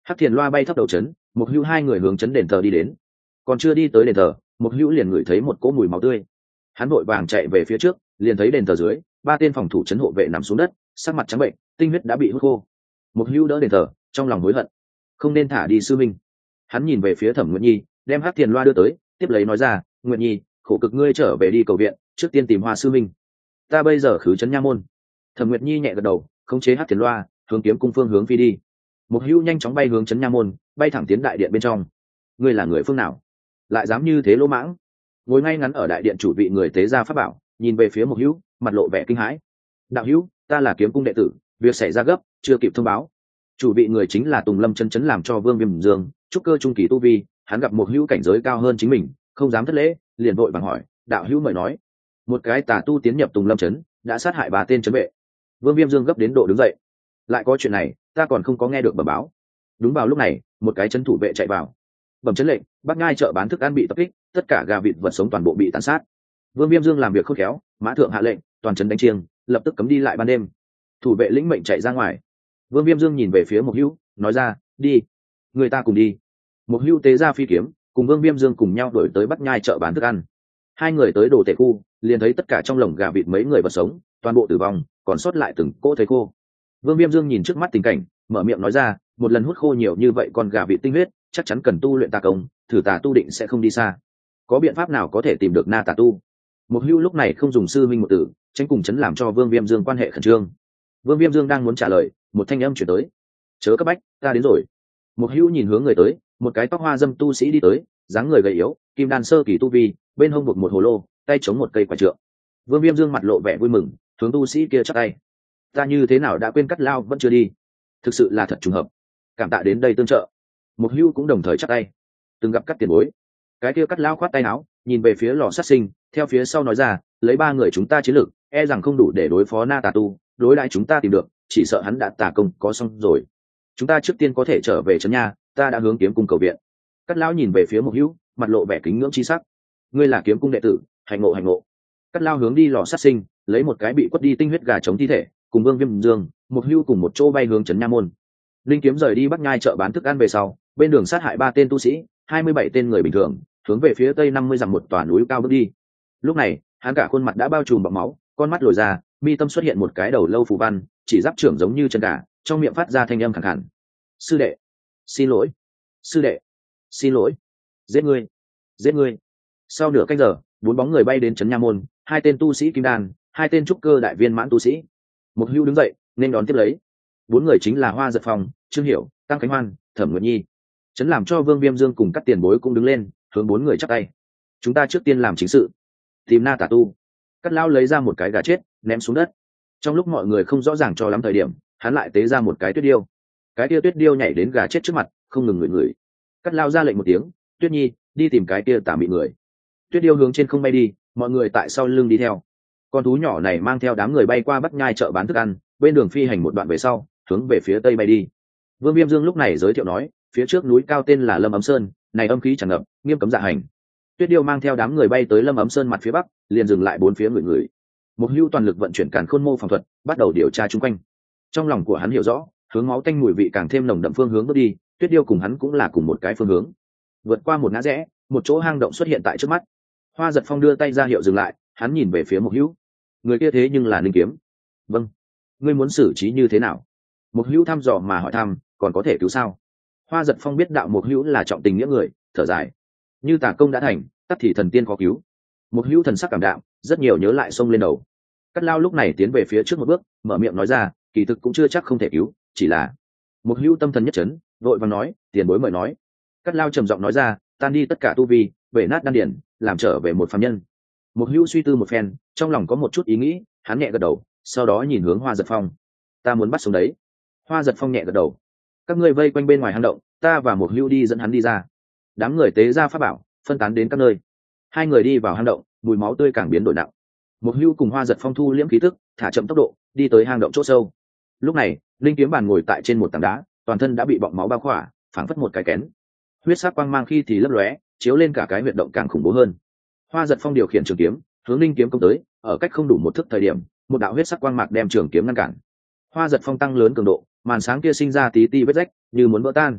Hắc Thiền Loa bay thấp đầu trấn, Mục Hữu hai người hướng trấn đền thờ đi đến. Còn chưa đi tới đền thờ, Mục Hữu liền ngửi thấy một cỗ mùi máu tươi. Hắn vội vàng chạy về phía trước, liền thấy đền thờ dưới ba tên phòng thủ trấn hộ vệ nằm xuống đất, sắc mặt trắng bệnh, tinh huyết đã bị hút khô. Mục Hữu đỡ đền thờ, trong lòng hối hận, không nên thả đi sư minh. Hắn nhìn về phía Thẩm Nguyệt Nhi, đem Hắc Thiền Loa đưa tới, tiếp lấy nói ra, Nguyệt Nhi, khổ cực ngươi trở về đi cầu viện, trước tiên tìm Hoa sư minh. Ta bây giờ khứ trấn nha môn. Thẩm Nguyệt Nhi nhẹ gật đầu, khống chế Hắc Thiền Loa, hướng kiếm cung phương hướng phi đi. Mục Hữu nhanh chóng bay hướng trấn nha môn, bay thẳng tiến đại điện bên trong. Ngươi là người phương nào, lại dám như thế lỗ mãng? Ngồi ngay ngắn ở đại điện chủ vị người tế gia pháp bảo, nhìn về phía Mục Hữu, mặt lộ vẻ kinh hãi. Đạo hữu, ta là kiếm cung đệ tử, việc xảy ra gấp, chưa kịp thông báo. Chủ vị người chính là Tùng Lâm chân chấn làm cho Vương Viêm Dương, trúc cơ trung kỳ tu vi, hắn gặp Mục Hữu cảnh giới cao hơn chính mình, không dám thất lễ, liền vội vàng hỏi, đạo hữu mời nói. Một cái tà tu tiến nhập Tùng Lâm trấn, đã sát hại 3 tên trấn vệ. Vương Viêm Dương gấp đến độ đứng dậy. Lại có chuyện này, ta còn không có nghe được bẩm báo. Đúng vào lúc này, một cái trấn thủ vệ chạy vào. Bẩm trấn lệnh, Bắc Ngai chợ bán thức ăn bị tập kích, tất cả gà vịt vật sống toàn bộ bị tàn sát. Vương Viêm Dương làm việc khôn khéo, mã thượng hạ lệnh, toàn trấn đánh chiêng, lập tức cấm đi lại ban đêm. Thủ vệ lĩnh mệnh chạy ra ngoài. Vương Viêm Dương nhìn về phía Mục Hữu, nói ra, đi, người ta cùng đi. Mục Hữu tế ra phi kiếm, cùng Vương Viêm Dương cùng nhau đuổi tới Bắc Nhai chợ bán thức ăn. Hai người tới đồ tể khu, liền thấy tất cả trong lồng gà vịt mấy người vật sống, toàn bộ tử vong, còn sót lại từng cỗ thây khô. Vương Viêm Dương nhìn trước mắt tình cảnh, mở miệng nói ra, một lần hút khô nhiều như vậy con gà vịt tinh huyết, chắc chắn cần tu luyện tà công, thử tà tu định sẽ không đi xa. Có biện pháp nào có thể tìm được na tà tu? Mục Hữu lúc này không dùng sư minh một từ, tránh cùng chấn làm cho Vương Viêm Dương quan hệ khẩn trương. Vương Viêm Dương đang muốn trả lời, một thanh âm chuyển tới, chớ cấp bách, ta đến rồi. Mục Hữu nhìn hướng người tới, một cái tóc hoa dâm tu sĩ đi tới, dáng người gầy yếu, kim đan sơ kỳ tu vi, bên hông buộc một hồ lô, tay chống một cây quả trượng. Vương Viêm Dương mặt lộ vẻ vui mừng, hướng tu sĩ kia chắp tay. Ta như thế nào đã quên Cắt Lao vẫn chưa đi, thực sự là thật trùng hợp, cảm tạ đến đây tương trợ. Mục Hữu cũng đồng thời chắp tay, từng gặp Cắt tiền bối. Cái kia Cắt Lao khoát tay áo, nhìn về phía lò sát sinh, theo phía sau nói ra, lấy 3 người chúng ta chiến lược, e rằng không đủ để đối phó na tà tu, đối đãi chúng ta tìm được, chỉ sợ hắn đã tà công có xong rồi. Chúng ta trước tiên có thể trở về trấn nha, ta đã hướng kiếm cung cầu viện. Cắt Lão nhìn về phía Mục Hữu, mặt lộ vẻ kính ngưỡng chi sắc. Ngươi là kiếm cung đệ tử, hành ngộ hành ngộ. Cắt Lão hướng đi lò sát sinh, lấy một cái bị quất đi tinh huyết gà chống thi thể, cùng Vương Viêm Dương, Mục Hữu cùng một chỗ bay hướng trấn nha môn. Linh Kiếm rời đi Bắc Nhai chợ bán thức ăn về sau, bên đường sát hại 3 tên tu sĩ, 27 tên người bình thường, hướng về phía tây 50 dặm một tòa núi cao bước đi. Lúc này, hắn cả khuôn mặt đã bao trùm bọt máu, con mắt lồi ra, mi tâm xuất hiện một cái đầu lâu phù văn, chỉ giáp trưởng giống như chân gà, trong miệng phát ra thanh âm khàn khàn. Sư đệ, xin lỗi. Sư đệ, xin lỗi. Giết ngươi, giết ngươi. Sau nửa canh giờ, 4 bóng người bay đến trấn nha môn, 2 tên tu sĩ kim đan, 2 tên trúc cơ đại viên mãn tu sĩ. Mục Hữu đứng dậy, nên đón tiếp lấy. 4 người chính là Hoa Giật Phong, Trương Hiểu, Tăng Khánh Hoan, Thẩm Nguyệt Nhi. Trấn làm cho Vương Viêm Dương cùng các tiền bối cũng đứng lên, hướng 4 người chắp tay. Chúng ta trước tiên làm chính sự, tìm na tà tu. Cắt Lão lấy ra một cái gà chết, ném xuống đất. Trong lúc mọi người không rõ ràng cho lắm thời điểm, hắn lại tế ra một cái tuyết điêu. Cái kia tuyết điêu nhảy đến gà chết trước mặt, không ngừng ngửi. Cắt Lão ra lệnh một tiếng, Tuyết Nhi, đi tìm cái kia tà mị người. Tuyết điêu hướng trên không bay đi, mọi người tại sau lưng đi theo. Con thú nhỏ này mang theo đám người bay qua Bắc Nhai chợ bán thức ăn, bên đường phi hành một đoạn về sau, hướng về phía tây bay đi. Vương Viêm Dương lúc này giới thiệu nói, phía trước núi cao tên là Lâm Ấm Sơn, này âm khí tràn ngập, nghiêm cấm dạ hành. Tuyết điêu mang theo đám người bay tới Lâm Ấm Sơn mặt phía bắc, liền dừng lại 4 phía người. Mục Hữu toàn lực vận chuyển Càn Khôn Mô Phàm thuật, bắt đầu điều tra xung quanh. Trong lòng của hắn hiểu rõ, hướng máu tanh mùi vị càng thêm nồng đậm phương hướng bước đi, Tuyết điêu cùng hắn cũng là cùng một cái phương hướng. Vượt qua một ngã rẽ, một chỗ hang động xuất hiện tại trước mắt. Hoa Giật Phong đưa tay ra hiệu dừng lại, hắn nhìn về phía Mục Hữu. Người kia thế nhưng là Linh Kiếm. Vâng. Ngươi muốn xử trí như thế nào? Mục Hữu thăm dò mà hỏi thăm, còn có thể cứu sao? Hoa Giật Phong biết đạo Mục Hữu là trọng tình nghĩa người, thở dài. Như tà công đã thành, tắc thì thần tiên khó cứu. Mục Hữu thần sắc cảm đạm, rất nhiều nhớ lại xông lên đầu. Cắt Lao lúc này tiến về phía trước một bước, mở miệng nói ra, kỳ thực cũng chưa chắc không thể cứu, chỉ là. Mục Hữu tâm thần nhất chấn, vội vàng nói, tiền bối mời nói. Cắt Lao trầm giọng nói ra, tan đi tất cả tu vi, bể nát đan điển, làm trở về một phàm nhân. Mục Hữu suy tư một phen, trong lòng có một chút ý nghĩ, hắn nhẹ gật đầu, sau đó nhìn hướng Hoa Giật Phong. Ta muốn bắt sống đấy. Hoa Giật Phong nhẹ gật đầu. Các ngươi vây quanh bên ngoài hang động, ta và Mục Hữu đi dẫn hắn đi ra. Đám người tế ra pháp bảo, phân tán đến các nơi. 2 người đi vào hang động, mùi máu tươi càng biến đổi nặng. Mục Hữu cùng Hoa Giật Phong thu liễm khí tức, thả chậm tốc độ, đi tới hang động chỗ sâu. Lúc này, Linh Kiếm bàn ngồi tại trên một tảng đá, toàn thân đã bị bọng máu bao khỏa, phảng phất một cái kén. Huyết sắc quang mang khi thì lấp lóe, chiếu lên cả cái huyệt động càng khủng bố hơn. Hoa Giật Phong điều khiển trường kiếm, hướng Linh Kiếm công tới, ở cách không đủ một thước thời điểm, một đạo huyết sắc quang mạc đem trường kiếm ngăn cản. Hoa Giật Phong tăng lớn cường độ, màn sáng kia sinh ra tí ti vết rách, như muốn vỡ tan.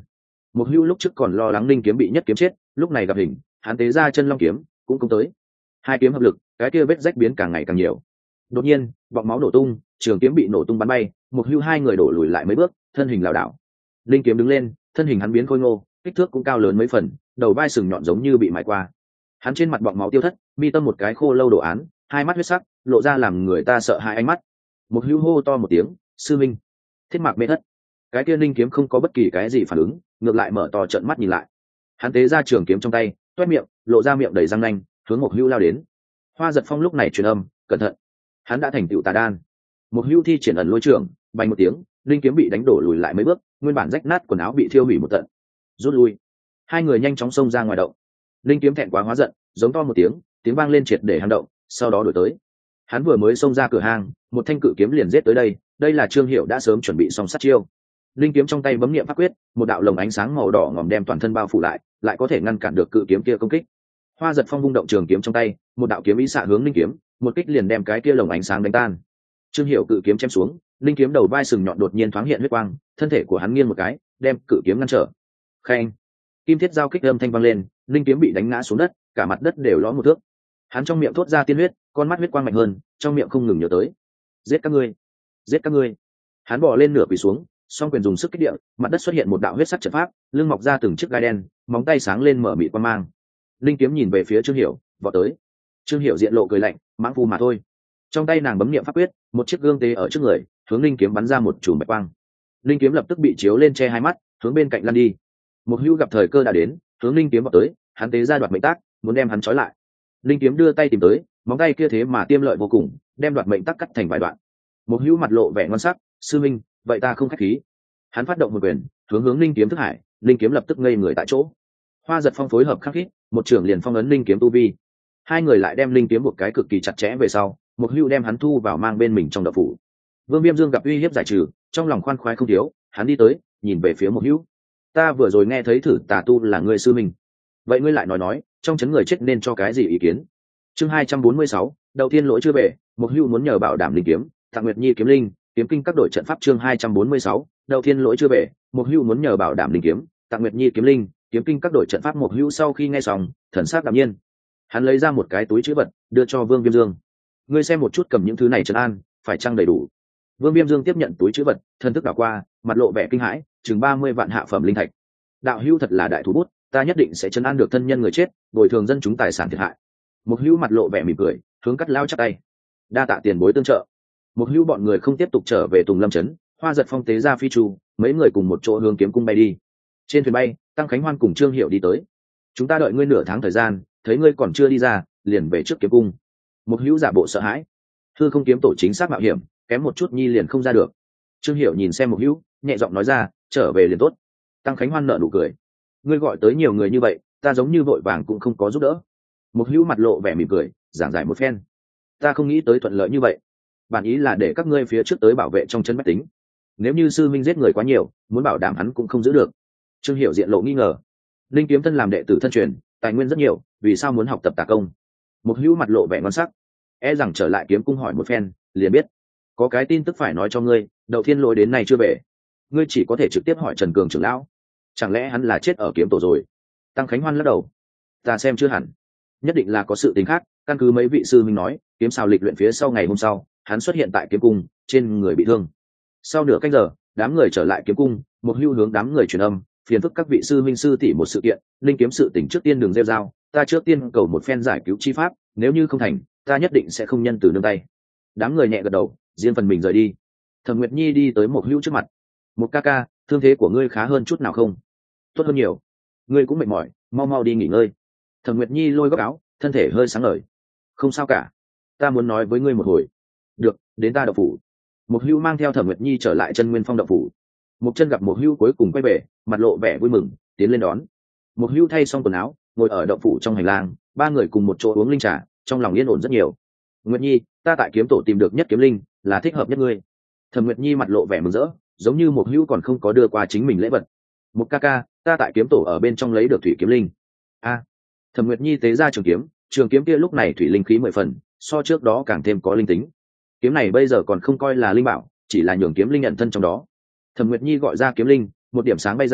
Một hưu lúc trước còn lo lắng linh kiếm bị nhất kiếm chết, lúc này gặp hình, hắn tế ra chân long kiếm cũng công tới. Hai kiếm hợp lực, cái kia vết rách biến càng ngày càng nhiều. Đột nhiên vọng máu nổ tung, trường kiếm bị nổ tung bắn bay, một hưu hai người đổ lùi lại mấy bước, thân hình lảo đảo. Linh kiếm đứng lên, thân hình hắn biến khôi ngô, kích thước cũng cao lớn mấy phần, đầu vai sừng nhọn giống như bị mài qua. Hắn trên mặt bọng máu tiêu thất, mi tâm một cái khô lâu đồ án, hai mắt huyết sắc, lộ ra làm người ta sợ hãi ánh mắt. Một hưu hô to một tiếng, sư minh. Thiết mạc mê thất. Cái kia linh kiếm không có bất kỳ cái gì phản ứng, ngược lại mở to trận mắt nhìn lại. Hắn tế ra trường kiếm trong tay, toét miệng, lộ ra miệng đầy răng nanh, hướng một hưu lao đến. Hoa Giật Phong lúc này truyền âm, cẩn thận. Hắn đã thành tựu tà đan. Một hưu thi triển ẩn lôi trưởng, bay một tiếng, linh kiếm bị đánh đổ lùi lại mấy bước, nguyên bản rách nát quần áo bị thiêu hủy một tận. Rút lui. Hai người nhanh chóng xông ra ngoài động. Linh kiếm thẹn quá hóa giận, giống to một tiếng, tiếng vang lên triệt để hang động, sau đó đuổi tới. Hắn vừa mới xông ra cửa hang, một thanh cự kiếm liền giết tới đây, đây là Trương Hiểu đã sớm chuẩn bị xong sát chiêu. Linh kiếm trong tay bấm niệm pháp quyết, một đạo lồng ánh sáng màu đỏ ngòm đem toàn thân bao phủ lại, lại có thể ngăn cản được cự kiếm kia công kích. Hoa Giật Phong vung động trường kiếm trong tay, một đạo kiếm ý xạ hướng linh kiếm, một kích liền đem cái kia lồng ánh sáng đánh tan. Trương Hiểu cự kiếm chém xuống, linh kiếm đầu vai sừng nhọn đột nhiên thoáng hiện huyết quang, thân thể của hắn nghiêng một cái, đem cự kiếm ngăn trở. Khen, kim thiết giao kích âm thanh vang lên, linh kiếm bị đánh ngã xuống đất, cả mặt đất đều lõm một thước. Hắn trong miệng thốt ra tiên huyết, con mắt huyết quang mạnh hơn, trong miệng không ngừng nhớ tới: giết các ngươi, giết các ngươi. Hắn bò lên nửa quỳ xuống, song quyền dùng sức kích địa, mặt đất xuất hiện một đạo huyết sắc trận pháp, lưng mọc ra từng chiếc gai đen, móng tay sáng lên mở mịt quang mang. Linh kiếm nhìn về phía Trương Hiểu, vọt tới. Trương Hiểu diện lộ cười lạnh, mãng phu mà thôi. Trong tay nàng bấm niệm pháp quyết, một chiếc gương tế ở trước người, hướng linh kiếm bắn ra một chùm bạch quang. Linh kiếm lập tức bị chiếu lên che hai mắt, hướng bên cạnh lăn đi. Một hưu gặp thời cơ đã đến, hướng linh kiếm vọt tới, hắn tế ra đoạt mệnh tác, muốn đem hắn trói lại. Linh kiếm đưa tay tìm tới, móng tay kia thế mà tiêm lợi vô cùng, đem đoạt mệnh tác cắt thành vài đoạn. Một hưu mặt lộ vẻ ngon sắc, sư minh, vậy ta không khách khí. Hắn phát động một quyền, hướng linh kiếm thức hải, linh kiếm lập tức ngây người tại chỗ. Hoa Giật Phong phối hợp khắc khít, một trường liền phong ấn linh kiếm tu vi. Hai người lại đem linh kiếm một cái cực kỳ chặt chẽ về sau, một hưu đem hắn thu vào mang bên mình trong đậu phủ. Vương Viêm Dương gặp uy hiếp giải trừ, trong lòng khoan khoái không thiếu, hắn đi tới, nhìn về phía một hưu. Ta vừa rồi nghe thấy thử tà tu là người sư mình, vậy ngươi lại nói, trong chấn người chết nên cho cái gì ý kiến? Chương 246, đầu tiên lỗi chưa về, một hưu muốn nhờ bảo đảm linh kiếm, Tặng Nguyệt Nhi kiếm linh, kiếm kinh các đội trận pháp. Chương 246, đầu tiên lỗi chưa về, một hưu muốn nhờ bảo đảm linh kiếm, Tặng Nguyệt Nhi kiếm linh, kiếm kinh các đội trận pháp. Một hưu sau khi nghe xong, thần sắc đạm nhiên. Hắn lấy ra một cái túi trữ vật, đưa cho Vương Viêm Dương. Ngươi xem một chút, cầm những thứ này trấn an, phải chăng đầy đủ? Vương Viêm Dương tiếp nhận túi trữ vật, thân thức đảo qua, mặt lộ vẻ kinh hãi, chừng 30 vạn hạ phẩm linh thạch. Đạo hữu thật là đại thủ bút, ta nhất định sẽ trấn an được thân nhân người chết, bồi thường dân chúng tài sản thiệt hại. Một hữu mặt lộ vẻ mỉm cười, hướng Cắt Lao chắp tay. Đa tạ tiền bối tương trợ. Một hữu bọn người không tiếp tục trở về Tùng Lâm trấn, Hoa Giật Phong tế ra phi chu, mấy người cùng một chỗ hướng kiếm cung bay đi. Trên thuyền bay, Tăng Khánh Hoan cùng Trương Hiểu đi tới. Chúng ta đợi ngươi nửa tháng thời gian, thấy ngươi còn chưa đi ra, liền về trước kiếm cung. Một hữu giả bộ sợ hãi. Hư không kiếm tổ chính xác mạo hiểm, kém một chút nhi liền không ra được. Trương Hiểu nhìn xem một hữu, nhẹ giọng nói ra, trở về liền tốt. Tăng Khánh Hoan nở nụ cười. Ngươi gọi tới nhiều người như vậy, ta giống như vội vàng cũng không có giúp đỡ. Một hữu mặt lộ vẻ mỉm cười, giảng giải một phen. Ta không nghĩ tới thuận lợi như vậy. Bản ý là để các ngươi phía trước tới bảo vệ trong chân bách tính. Nếu như sư minh giết người quá nhiều, muốn bảo đảm hắn cũng không giữ được. Trương Hiểu diện lộ nghi ngờ. Linh kiếm thân làm đệ tử thân truyền, tài nguyên rất nhiều, vì sao muốn học tập tà công? Một hữu mặt lộ vẻ ngon sắc. E rằng trở lại kiếm cung hỏi một phen, liền biết. Có cái tin tức phải nói cho ngươi, Đậu Thiên Lỗi đến nay chưa về. Ngươi chỉ có thể trực tiếp hỏi Trần Cường trưởng lão. Chẳng lẽ hắn là chết ở kiếm tổ rồi? Tăng Khánh Hoan lắc đầu. Ta xem chưa hẳn, nhất định là có sự tình khác. Căn cứ mấy vị sư minh nói, kiếm sao lịch luyện phía sau ngày hôm sau, hắn xuất hiện tại kiếm cung, trên người bị thương. Sau nửa canh giờ, đám người trở lại kiếm cung, một hưu hướng đám người truyền âm, phiền phức các vị sư minh sư tỷ một sự kiện, linh kiếm sự tình trước tiên đường rêu rao, ta trước tiên cầu một phen giải cứu chi pháp, nếu như không thành, ta nhất định sẽ không nhân từ nương tay. Đám người nhẹ gật đầu, riêng phần mình rời đi. Thẩm Nguyệt Nhi đi tới một hưu trước mặt. Một ca ca, thương thế của ngươi khá hơn chút nào không? Tốt hơn nhiều. Ngươi cũng mệt mỏi, mau mau đi nghỉ ngơi. Thẩm Nguyệt Nhi lôi góc áo, thân thể hơi sáng ngời. Không sao cả, ta muốn nói với ngươi một hồi. Được, đến ta đậu phủ. Một hưu mang theo Thẩm Nguyệt Nhi trở lại chân nguyên phong đậu phủ. Một chân gặp một hưu cuối cùng quay về, mặt lộ vẻ vui mừng, tiến lên đón. Một hưu thay xong quần áo, ngồi ở đậu phủ trong hành lang, ba người cùng một chỗ uống linh trà, trong lòng yên ổn rất nhiều. Nguyệt Nhi, ta tại kiếm tổ tìm được nhất kiếm linh, là thích hợp nhất ngươi. Thẩm Nguyệt Nhi mặt lộ vẻ mừng rỡ, giống như một hưu còn không có đưa qua chính mình lễ vật. Một ca ca, ta tại kiếm tổ ở bên trong lấy được thủy kiếm linh. A. Thẩm Nguyệt Nhi tế ra trường kiếm kia lúc này thủy linh khí 10 phần, so trước đó càng thêm có linh tính. Kiếm này bây giờ còn không coi là linh bảo, chỉ là nhường kiếm linh nhận thân trong đó. Thẩm Nguyệt Nhi gọi ra kiếm linh, một điểm sáng bay ra,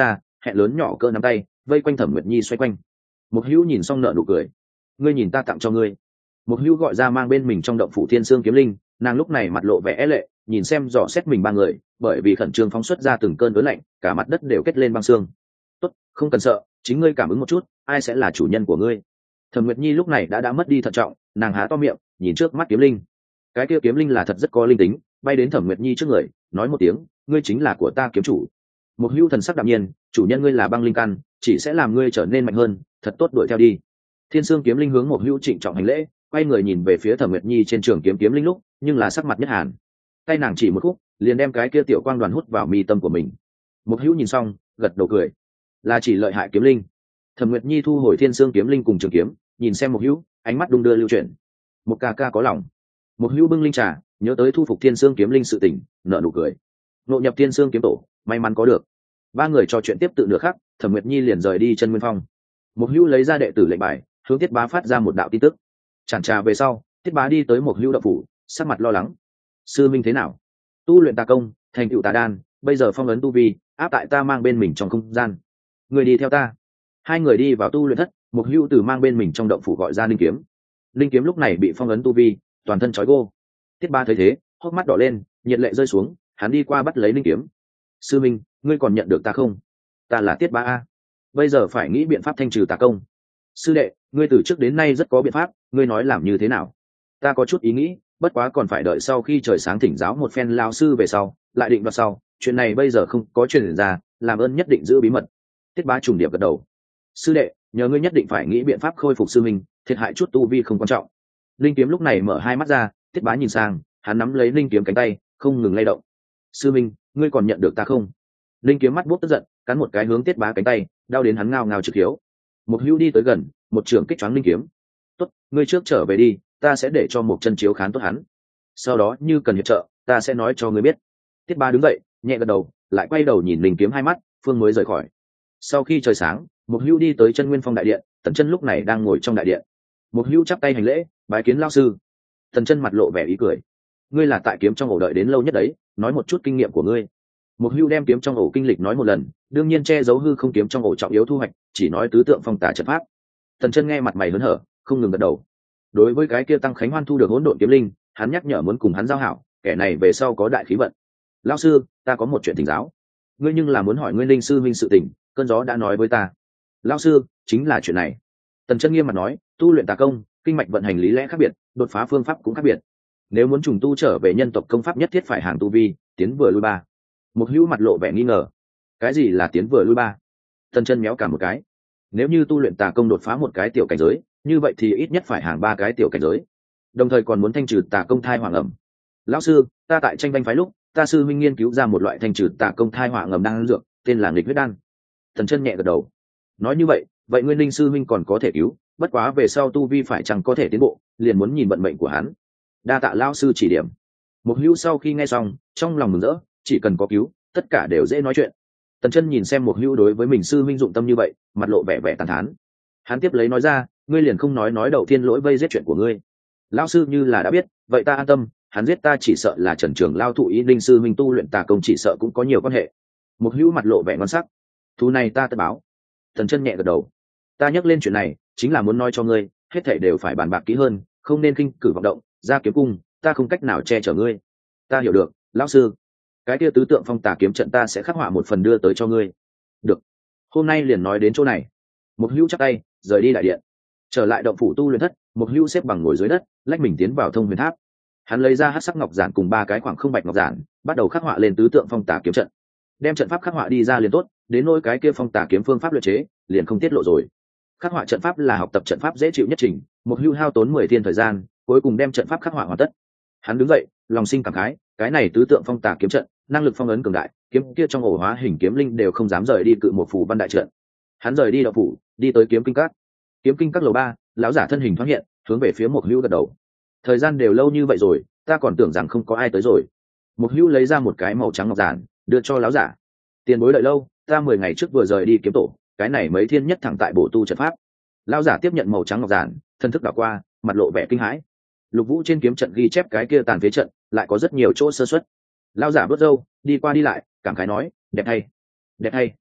hẹn lớn nhỏ cỡ nắm tay vây quanh Thẩm Nguyệt Nhi xoay quanh. Một hữu nhìn xong nợ nụ cười. Ngươi nhìn ta tặng cho ngươi. Một hữu gọi ra mang bên mình trong động phủ Thiên Sương kiếm linh, nàng lúc này mặt lộ vẻ é lệ, nhìn xem dò xét mình ba người, bởi vì khẩn trương phóng xuất ra từng cơn ớn lạnh, cả mặt đất đều kết lên băng xương. Tốt, không cần sợ, chính ngươi cảm ứng một chút, ai sẽ là chủ nhân của ngươi. Thẩm Nguyệt Nhi lúc này đã mất đi thận trọng, nàng há to miệng, nhìn trước mắt kiếm linh. Cái kia kiếm linh là thật rất có linh tính, bay đến Thẩm Nguyệt Nhi trước người, nói một tiếng, ngươi chính là của ta kiếm chủ. Một hữu thần sắc đạm nhiên, chủ nhân ngươi là băng linh căn, chỉ sẽ làm ngươi trở nên mạnh hơn, thật tốt đuổi theo đi. Thiên Sương kiếm linh hướng một hữu trịnh trọng hành lễ, quay người nhìn về phía Thẩm Nguyệt Nhi trên trường kiếm kiếm linh lúc, nhưng là sắc mặt nhất hàn. Tay nàng chỉ một khúc, liền đem cái kia tiểu quang đoàn hút vào mi tâm của mình. Một hữu nhìn xong, gật đầu cười, là chỉ lợi hại kiếm linh. Thẩm Nguyệt Nhi thu hồi Thiên Sương kiếm linh cùng trường kiếm, nhìn xem một hữu, ánh mắt đung đưa lưu chuyển. Một ca ca có lòng. Một hữu bưng linh trà, nhớ tới thu phục Thiên Sương kiếm linh sự tình, nở nụ cười. Nội nhập Thiên Sương kiếm tổ, may mắn có được. Ba người trò chuyện tiếp tự nửa khắc, Thẩm Nguyệt Nhi liền rời đi Chân Nguyên Phong. Một hữu lấy ra đệ tử lệnh bài, hướng Tiết Bá phát ra một đạo tin tức. Chản trà về sau, Tiết Bá đi tới một hữu động phủ, sắc mặt lo lắng. Sư minh thế nào? Tu luyện tà công, thành tựu tà đan, bây giờ phong ấn tu vi, áp tại ta mang bên mình trong không gian. Người đi theo ta. Hai người đi vào tu luyện thất, một hữu từ mang bên mình trong động phủ gọi ra linh kiếm. Linh kiếm lúc này bị phong ấn tu vi, toàn thân trói gô. Tiết Bá thấy thế, hốc mắt đỏ lên, nhiệt lệ rơi xuống, hắn đi qua bắt lấy linh kiếm. Sư minh, ngươi còn nhận được ta không? Ta là Tiết Bá a, bây giờ phải nghĩ biện pháp thanh trừ tà công. Sư đệ, ngươi từ trước đến nay rất có biện pháp, ngươi nói làm như thế nào? Ta có chút ý nghĩ, bất quá còn phải đợi sau khi trời sáng thỉnh giáo một phen lao sư về sau, lại định đoạt sau. Chuyện này bây giờ không có truyền ra, làm ơn nhất định giữ bí mật. Tiết Bá trùng điệp gật đầu. Sư đệ, nhờ ngươi nhất định phải nghĩ biện pháp khôi phục sư minh, thiệt hại chút tu vi không quan trọng. Linh kiếm lúc này mở hai mắt ra, Tiết Bá nhìn sang, hắn nắm lấy linh kiếm cánh tay, không ngừng lay động. Sư minh, ngươi còn nhận được ta không? Linh kiếm mắt buốt tức giận, cắn một cái hướng Tiết Bá cánh tay, đau đến hắn ngao ngao trực hiếu. Một hữu đi tới gần, một trường kích choáng linh kiếm. Tốt, ngươi trước trở về đi, ta sẽ để cho một chân chiếu khán tốt hắn. Sau đó như cần hiệp trợ, ta sẽ nói cho ngươi biết. Tiết Bá đứng dậy, nhẹ gật đầu, lại quay đầu nhìn linh kiếm hai mắt, phương mới rời khỏi. Sau khi trời sáng, một hữu đi tới Chân Nguyên Phong đại điện, Tần Chân lúc này đang ngồi trong đại điện. Một hữu chắp tay hành lễ, bái kiến lão sư. Tần Chân mặt lộ vẻ ý cười. Ngươi là tại kiếm trong ổ đợi đến lâu nhất đấy, nói một chút kinh nghiệm của ngươi. Một hữu đem kiếm trong ổ kinh lịch nói một lần, đương nhiên che giấu hư không kiếm trong ổ trọng yếu thu hoạch, chỉ nói tứ tượng phong tà trận pháp. Tần Chân nghe mặt mày hớn hở, không ngừng gật đầu. Đối với cái kia Tăng Khánh Hoan thu được hỗn độn kiếm linh, hắn nhắc nhở muốn cùng hắn giao hảo, kẻ này về sau có đại khí vận. Lão sư, ta có một chuyện thỉnh giáo. Ngươi nhưng là muốn hỏi ngươi linh sư minh sự tình, cơn gió đã nói với ta. Lão sư, chính là chuyện này. Tần Chân nghiêm mặt nói, tu luyện tà công, kinh mạch vận hành lý lẽ khác biệt, đột phá phương pháp cũng khác biệt. Nếu muốn trùng tu trở về nhân tộc công pháp nhất thiết phải hàng tu vi, tiến vừa lui ba. Một hữu mặt lộ vẻ nghi ngờ. Cái gì là tiến vừa lui ba? Tần Chân méo cả một cái. Nếu như tu luyện tà công đột phá một cái tiểu cảnh giới, như vậy thì ít nhất phải hàng ba cái tiểu cảnh giới. Đồng thời còn muốn thanh trừ tà công thai hoàng ẩm. Lão sư, ta tại tranh banh phái lúc, ta sư minh nghiên cứu ra một loại thanh trừ tà công thai hoàng ẩm đan dược, tên là nghịch huyết đan. Tần Chân nhẹ gật đầu. Nói như vậy nguyên linh sư minh còn có thể cứu, bất quá về sau tu vi phải chẳng có thể tiến bộ, liền muốn nhìn vận mệnh của hắn. Đa tạ lão sư chỉ điểm. Một hữu sau khi nghe xong, trong lòng mừng rỡ, chỉ cần có cứu, tất cả đều dễ nói chuyện. Tần Chân nhìn xem một hữu đối với mình sư minh dụng tâm như vậy, mặt lộ vẻ tán thán. Hắn tiếp lấy nói ra, ngươi liền không nói đầu tiên lỗi vây giết chuyện của ngươi. Lão sư như là đã biết, vậy ta an tâm, hắn giết ta chỉ sợ là Trần Trường Lao thụ ý linh sư minh tu luyện tà công chỉ sợ cũng có nhiều quan hệ. Một hữu mặt lộ vẻ ngon sắc. Thù này ta tất báo. Tần Chân nhẹ gật đầu. Ta nhắc lên chuyện này, chính là muốn nói cho ngươi, hết thảy đều phải bàn bạc kỹ hơn, không nên khinh cử vọng động, ra kiếm cung, ta không cách nào che chở ngươi. Ta hiểu được, lão sư. Cái kia tứ tượng phong tà kiếm trận ta sẽ khắc họa một phần đưa tới cho ngươi. Được. Hôm nay liền nói đến chỗ này. Một hữu chắp tay, rời đi đại điện. Trở lại động phủ tu luyện thất, một hữu xếp bằng ngồi dưới đất, lách mình tiến vào thông huyền tháp. Hắn lấy ra hắc sắc ngọc giản cùng ba cái khoảng không bạch ngọc giản, bắt đầu khắc họa lên tứ tượng phong tà kiếm trận. Đem trận pháp khắc họa đi ra liền tốt, đến nỗi cái kia phong tà kiếm phương pháp luyện chế, liền không tiết lộ rồi. Khắc họa trận pháp là học tập trận pháp dễ chịu nhất trình, một hữu hao tốn 10 thiên thời gian, cuối cùng đem trận pháp khắc họa hoàn tất. Hắn đứng dậy, lòng sinh cảm khái, cái này tứ tượng phong tà kiếm trận, năng lực phong ấn cường đại, kiếm kia trong ổ hóa hình kiếm linh đều không dám rời đi cự một phủ văn đại trận. Hắn rời đi đạo phủ, đi tới kiếm kinh các. Kiếm kinh các lầu 3, lão giả thân hình thoáng hiện, hướng về phía một hữu gật đầu. Thời gian đều lâu như vậy rồi, ta còn tưởng rằng không có ai tới rồi. Một hữu lấy ra một cái màu trắng ngọc giản, đưa cho lão giả. Tiền bối đợi lâu, ta 10 ngày trước vừa rời đi kiếm tổ, cái này mấy thiên nhất thẳng tại bổ tu trận pháp. Lão giả tiếp nhận màu trắng ngọc giản, thân thức đảo qua, mặt lộ vẻ kinh hãi. Lục Vũ trên kiếm trận ghi chép cái kia tàn phế trận, lại có rất nhiều chỗ sơ suất. Lão giả vớt râu, đi qua đi lại, cảm khái nói, đẹp hay, đẹp hay.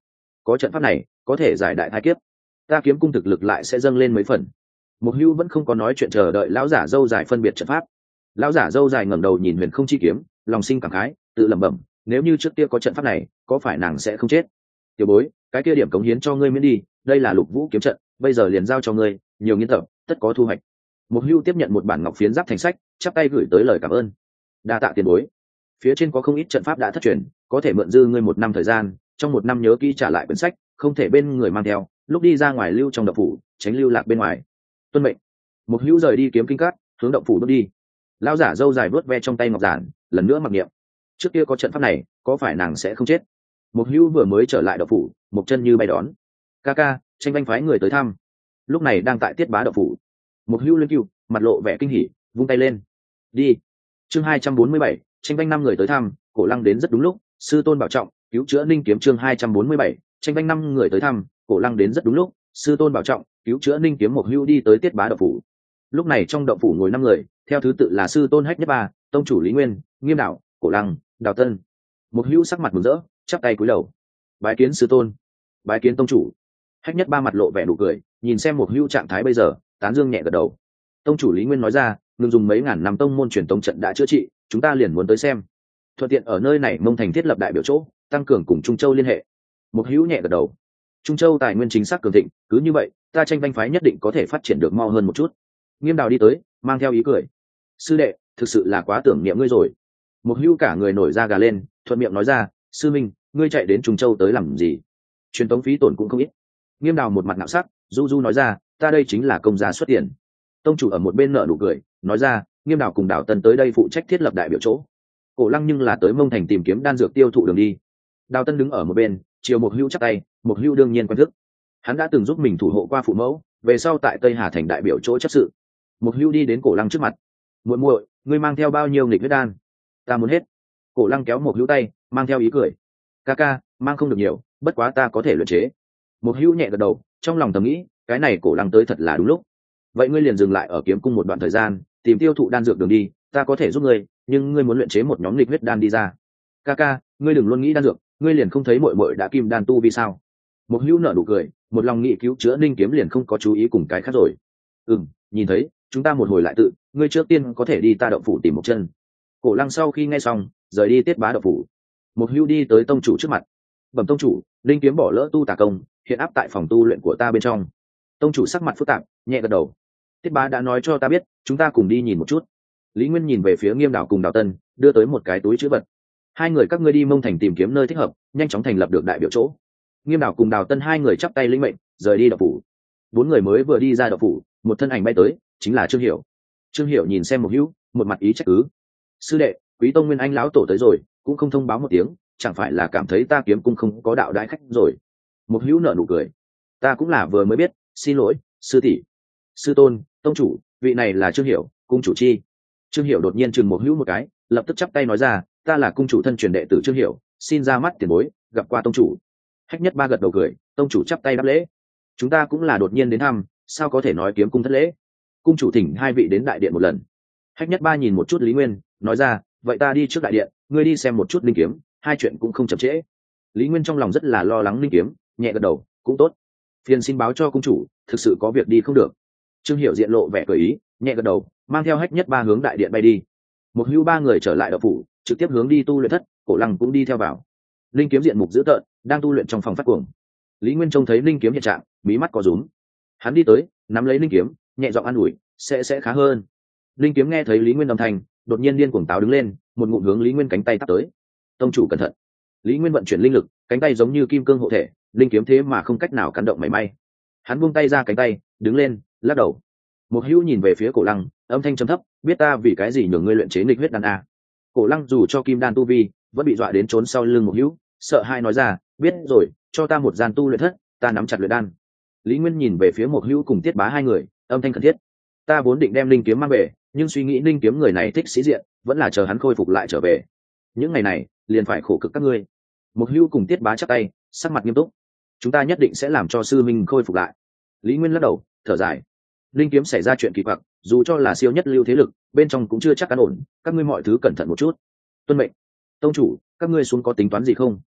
có trận pháp này có thể giải đại thái kiếp, ta kiếm cung thực lực lại sẽ dâng lên mấy phần. Mục Hưu vẫn không có nói chuyện, chờ đợi lão giả dâu dài phân biệt trận pháp. Lão giả dâu dài ngẩng đầu nhìn huyền không chi kiếm, lòng sinh cảm khái, tự lẩm bẩm, nếu như trước kia có trận pháp này, có phải nàng sẽ không chết? Tiểu bối, cái kia điểm cống hiến cho ngươi miễn đi, đây là Lục Vũ kiếm trận, bây giờ liền giao cho ngươi, nhiều nghiên tập, tất có thu hoạch. Mục Hưu tiếp nhận một bản ngọc phiến giáp thành sách, chắp tay gửi tới lời cảm ơn. Đa tạ tiền bối. Phía trên có không ít trận pháp đã thất truyền, có thể mượn dư ngươi 1 năm thời gian, trong 1 năm nhớ kỹ trả lại quyển sách, không thể bên người mang theo, lúc đi ra ngoài lưu trong động phủ, tránh lưu lạc bên ngoài. Tuân mệnh. Mục Hữu rời đi kiếm kinh cát, hướng động phủ bước đi. Lão giả dâu dài vớt ve trong tay ngọc giản, lần nữa mặc niệm. Trước kia có trận pháp này, có phải nàng sẽ không chết? Mục Hữu vừa mới trở lại động phủ, một chân như bay đón. Ca ca, Tranh Vanh phái người tới thăm. Lúc này đang tại Tiết Bá động phủ. Mục Hữu lên cừu, mặt lộ vẻ kinh hỉ, vung tay lên. Đi. Chương 247, Tranh Vanh 5 người tới thăm, Cổ Lăng đến rất đúng lúc, sư tôn bảo trọng, cứu chữa Ninh kiếm. Chương 247, Tranh Vanh 5 người tới thăm, Cổ Lăng đến rất đúng lúc, sư tôn bảo trọng, cứu chữa Ninh kiếm. Mục Hữu đi tới Tiết Bá động phủ. Lúc này trong động phủ ngồi 5 người, theo thứ tự là sư tôn Hách Nhất Ba, tông chủ Lý Nguyên, Nghiêm Đạo, Cổ Lăng, Đào Tân. Mục Hữu sắc mặt mừng rỡ, chắp tay cúi đầu. Bái kiến sư tôn, bái kiến tông chủ. Hách Nhất Ba mặt lộ vẻ nụ cười, nhìn xem Mục Hữu trạng thái bây giờ, tán dương nhẹ gật đầu. Tông chủ Lý Nguyên nói ra, ngừng dùng mấy ngàn năm tông môn truyền tông trận đã chữa trị, chúng ta liền muốn tới xem. Thuận tiện ở nơi này Mông Thành thiết lập đại biểu chỗ, tăng cường cùng Trung Châu liên hệ. Mục Hữu nhẹ gật đầu. Trung Châu tài nguyên chính xác cường thịnh, cứ như vậy, ta Tranh Vanh phái nhất định có thể phát triển được mau hơn một chút. Nghiêm Đào đi tới, mang theo ý cười. Sư đệ, thực sự là quá tưởng niệm ngươi rồi. Mục Hữu cả người nổi da gà lên, thuận miệng nói ra, sư minh, ngươi chạy đến Trung Châu tới làm gì? Truyền tống phí tổn cũng không ít. Nghiêm Đào một mặt nạo sắc, du du nói ra, ta đây chính là công gia xuất tiền. Tông chủ ở một bên nở nụ cười, nói ra, Nghiêm Đào cùng Đào Tân tới đây phụ trách thiết lập đại biểu chỗ. Cổ Lăng nhưng là tới Mông Thành tìm kiếm đan dược tiêu thụ đường đi. Đào Tân đứng ở một bên, chiều Mục Hữu chắp tay, Mục Hữu đương nhiên quen thức. Hắn đã từng giúp mình thủ hộ qua phụ mẫu, về sau tại Tây Hà thành đại biểu chỗ chấp sự. Mục Hữu đi đến Cổ Lăng trước mặt. Muội muội, ngươi mang theo bao nhiêu nghịch huyết đan? Ta muốn hết. Cổ Lăng kéo Mục Hữu tay, mang theo ý cười. Ca ca, mang không được nhiều, bất quá ta có thể luyện chế. Mục Hữu nhẹ gật đầu, trong lòng thầm nghĩ, cái này Cổ Lăng tới thật là đúng lúc. Vậy ngươi liền dừng lại ở kiếm cung một đoạn thời gian, tìm tiêu thụ đan dược đường đi, ta có thể giúp ngươi, nhưng ngươi muốn luyện chế một nhóm nghịch huyết đan đi ra. Ca ca, ngươi đừng luôn nghĩ đan dược, ngươi liền không thấy muội muội đã kim đan tu vì sao? Mục Hữu nở nụ cười, một lòng nghĩ cứu chữa Ninh kiếm liền không có chú ý cùng cái khác rồi. Nhìn thấy, chúng ta một hồi lại tự, ngươi trước tiên có thể đi ta động phủ tìm một chân. Cổ Lăng sau khi nghe xong, rời đi Tiết Bá động phủ. Mục Hữu đi tới tông chủ trước mặt. Bẩm tông chủ, Ninh kiếm bỏ lỡ tu tà công, hiện áp tại phòng tu luyện của ta bên trong. Tông chủ sắc mặt phức tạp, nhẹ gật đầu. Tiết Bá đã nói cho ta biết, chúng ta cùng đi nhìn một chút. Lý Nguyên nhìn về phía Nghiêm Đào cùng Đào Tân, đưa tới một cái túi chữ vật. Hai người các ngươi đi Mông Thành tìm kiếm nơi thích hợp, nhanh chóng thành lập được đại biểu chỗ. Nghiêm Đào cùng Đào Tân hai người chắp tay lĩnh mệnh, rời đi động phủ. 4 người mới vừa đi ra động phủ, một thân ảnh bay tới, chính là Trương Hiểu. Trương Hiểu nhìn xem Mục Hữu, một mặt ý trách cứ. Sư đệ, Quý Tông Nguyên Anh lão tổ tới rồi, cũng không thông báo một tiếng, chẳng phải là cảm thấy ta kiếm cung không có đạo đãi khách rồi? Mục Hữu nở nụ cười. Ta cũng là vừa mới biết, xin lỗi, sư tỷ. Sư tôn, tông chủ, vị này là Trương Hiểu, cung chủ chi. Trương Hiểu đột nhiên chừng Mục Hữu một cái, lập tức chắp tay nói ra, ta là cung chủ thân truyền đệ tử Trương Hiểu, xin ra mắt tiền bối, gặp qua tông chủ. Hách Nhất Ba gật đầu cười, tông chủ chắp tay đáp lễ. Chúng ta cũng là đột nhiên đến thăm, sao có thể nói kiếm cung thất lễ? Cung chủ thỉnh hai vị đến đại điện một lần. Hách Nhất Ba nhìn một chút Lý Nguyên, nói ra, vậy ta đi trước đại điện, ngươi đi xem một chút linh kiếm, hai chuyện cũng không chậm trễ. Lý Nguyên trong lòng rất là lo lắng linh kiếm, nhẹ gật đầu, cũng tốt. Phiền xin báo cho cung chủ, thực sự có việc đi không được. Trương Hiểu diện lộ vẻ cười ý, nhẹ gật đầu, mang theo Hách Nhất Ba hướng đại điện bay đi. Một Hữu 3 người trở lại động phủ, trực tiếp hướng đi tu luyện thất, Cổ Lăng cũng đi theo vào. Linh kiếm diện mục dữ tợn, đang tu luyện trong phòng phát cuồng. Lý Nguyên trông thấy linh kiếm hiện trạng, mí mắt có rúm. Hắn đi tới, nắm lấy linh kiếm, nhẹ giọng an ủi, sẽ khá hơn. Linh kiếm nghe thấy Lý Nguyên âm thanh, đột nhiên điên cuồng táo đứng lên, một ngụm hướng Lý Nguyên cánh tay tát tới. Tông chủ cẩn thận. Lý Nguyên vận chuyển linh lực, cánh tay giống như kim cương hộ thể, linh kiếm thế mà không cách nào cắn động mảy may. Hắn buông tay ra cánh tay, đứng lên, lắc đầu. Một Hữu nhìn về phía Cổ Lăng, âm thanh trầm thấp, biết ta vì cái gì nhường ngươi luyện chế nghịch huyết đan a? Cổ Lăng dù cho kim đan tu vi, vẫn bị dọa đến trốn sau lưng Một Hữu, sợ hai nói ra, biết rồi, cho ta một gian tu luyện thất, ta nắm chặt luyện đan. Lý Nguyên nhìn về phía Một Hữu cùng Tiết Bá hai người, âm thanh khẩn thiết. Ta vốn định đem linh kiếm mang về, nhưng suy nghĩ linh kiếm người này thích sĩ diện, vẫn là chờ hắn khôi phục lại trở về. Những ngày này, liền phải khổ cực các ngươi. Một Hữu cùng Tiết Bá chắp tay, sắc mặt nghiêm túc. Chúng ta nhất định sẽ làm cho sư minh khôi phục lại. Lý Nguyên lắc đầu, thở dài. Linh kiếm xảy ra chuyện kỳ quặc, dù cho là siêu nhất lưu thế lực, bên trong cũng chưa chắc an ổn, các ngươi mọi thứ cẩn thận một chút. Tuân mệnh. Tông chủ, các ngươi xuống có tính toán gì không?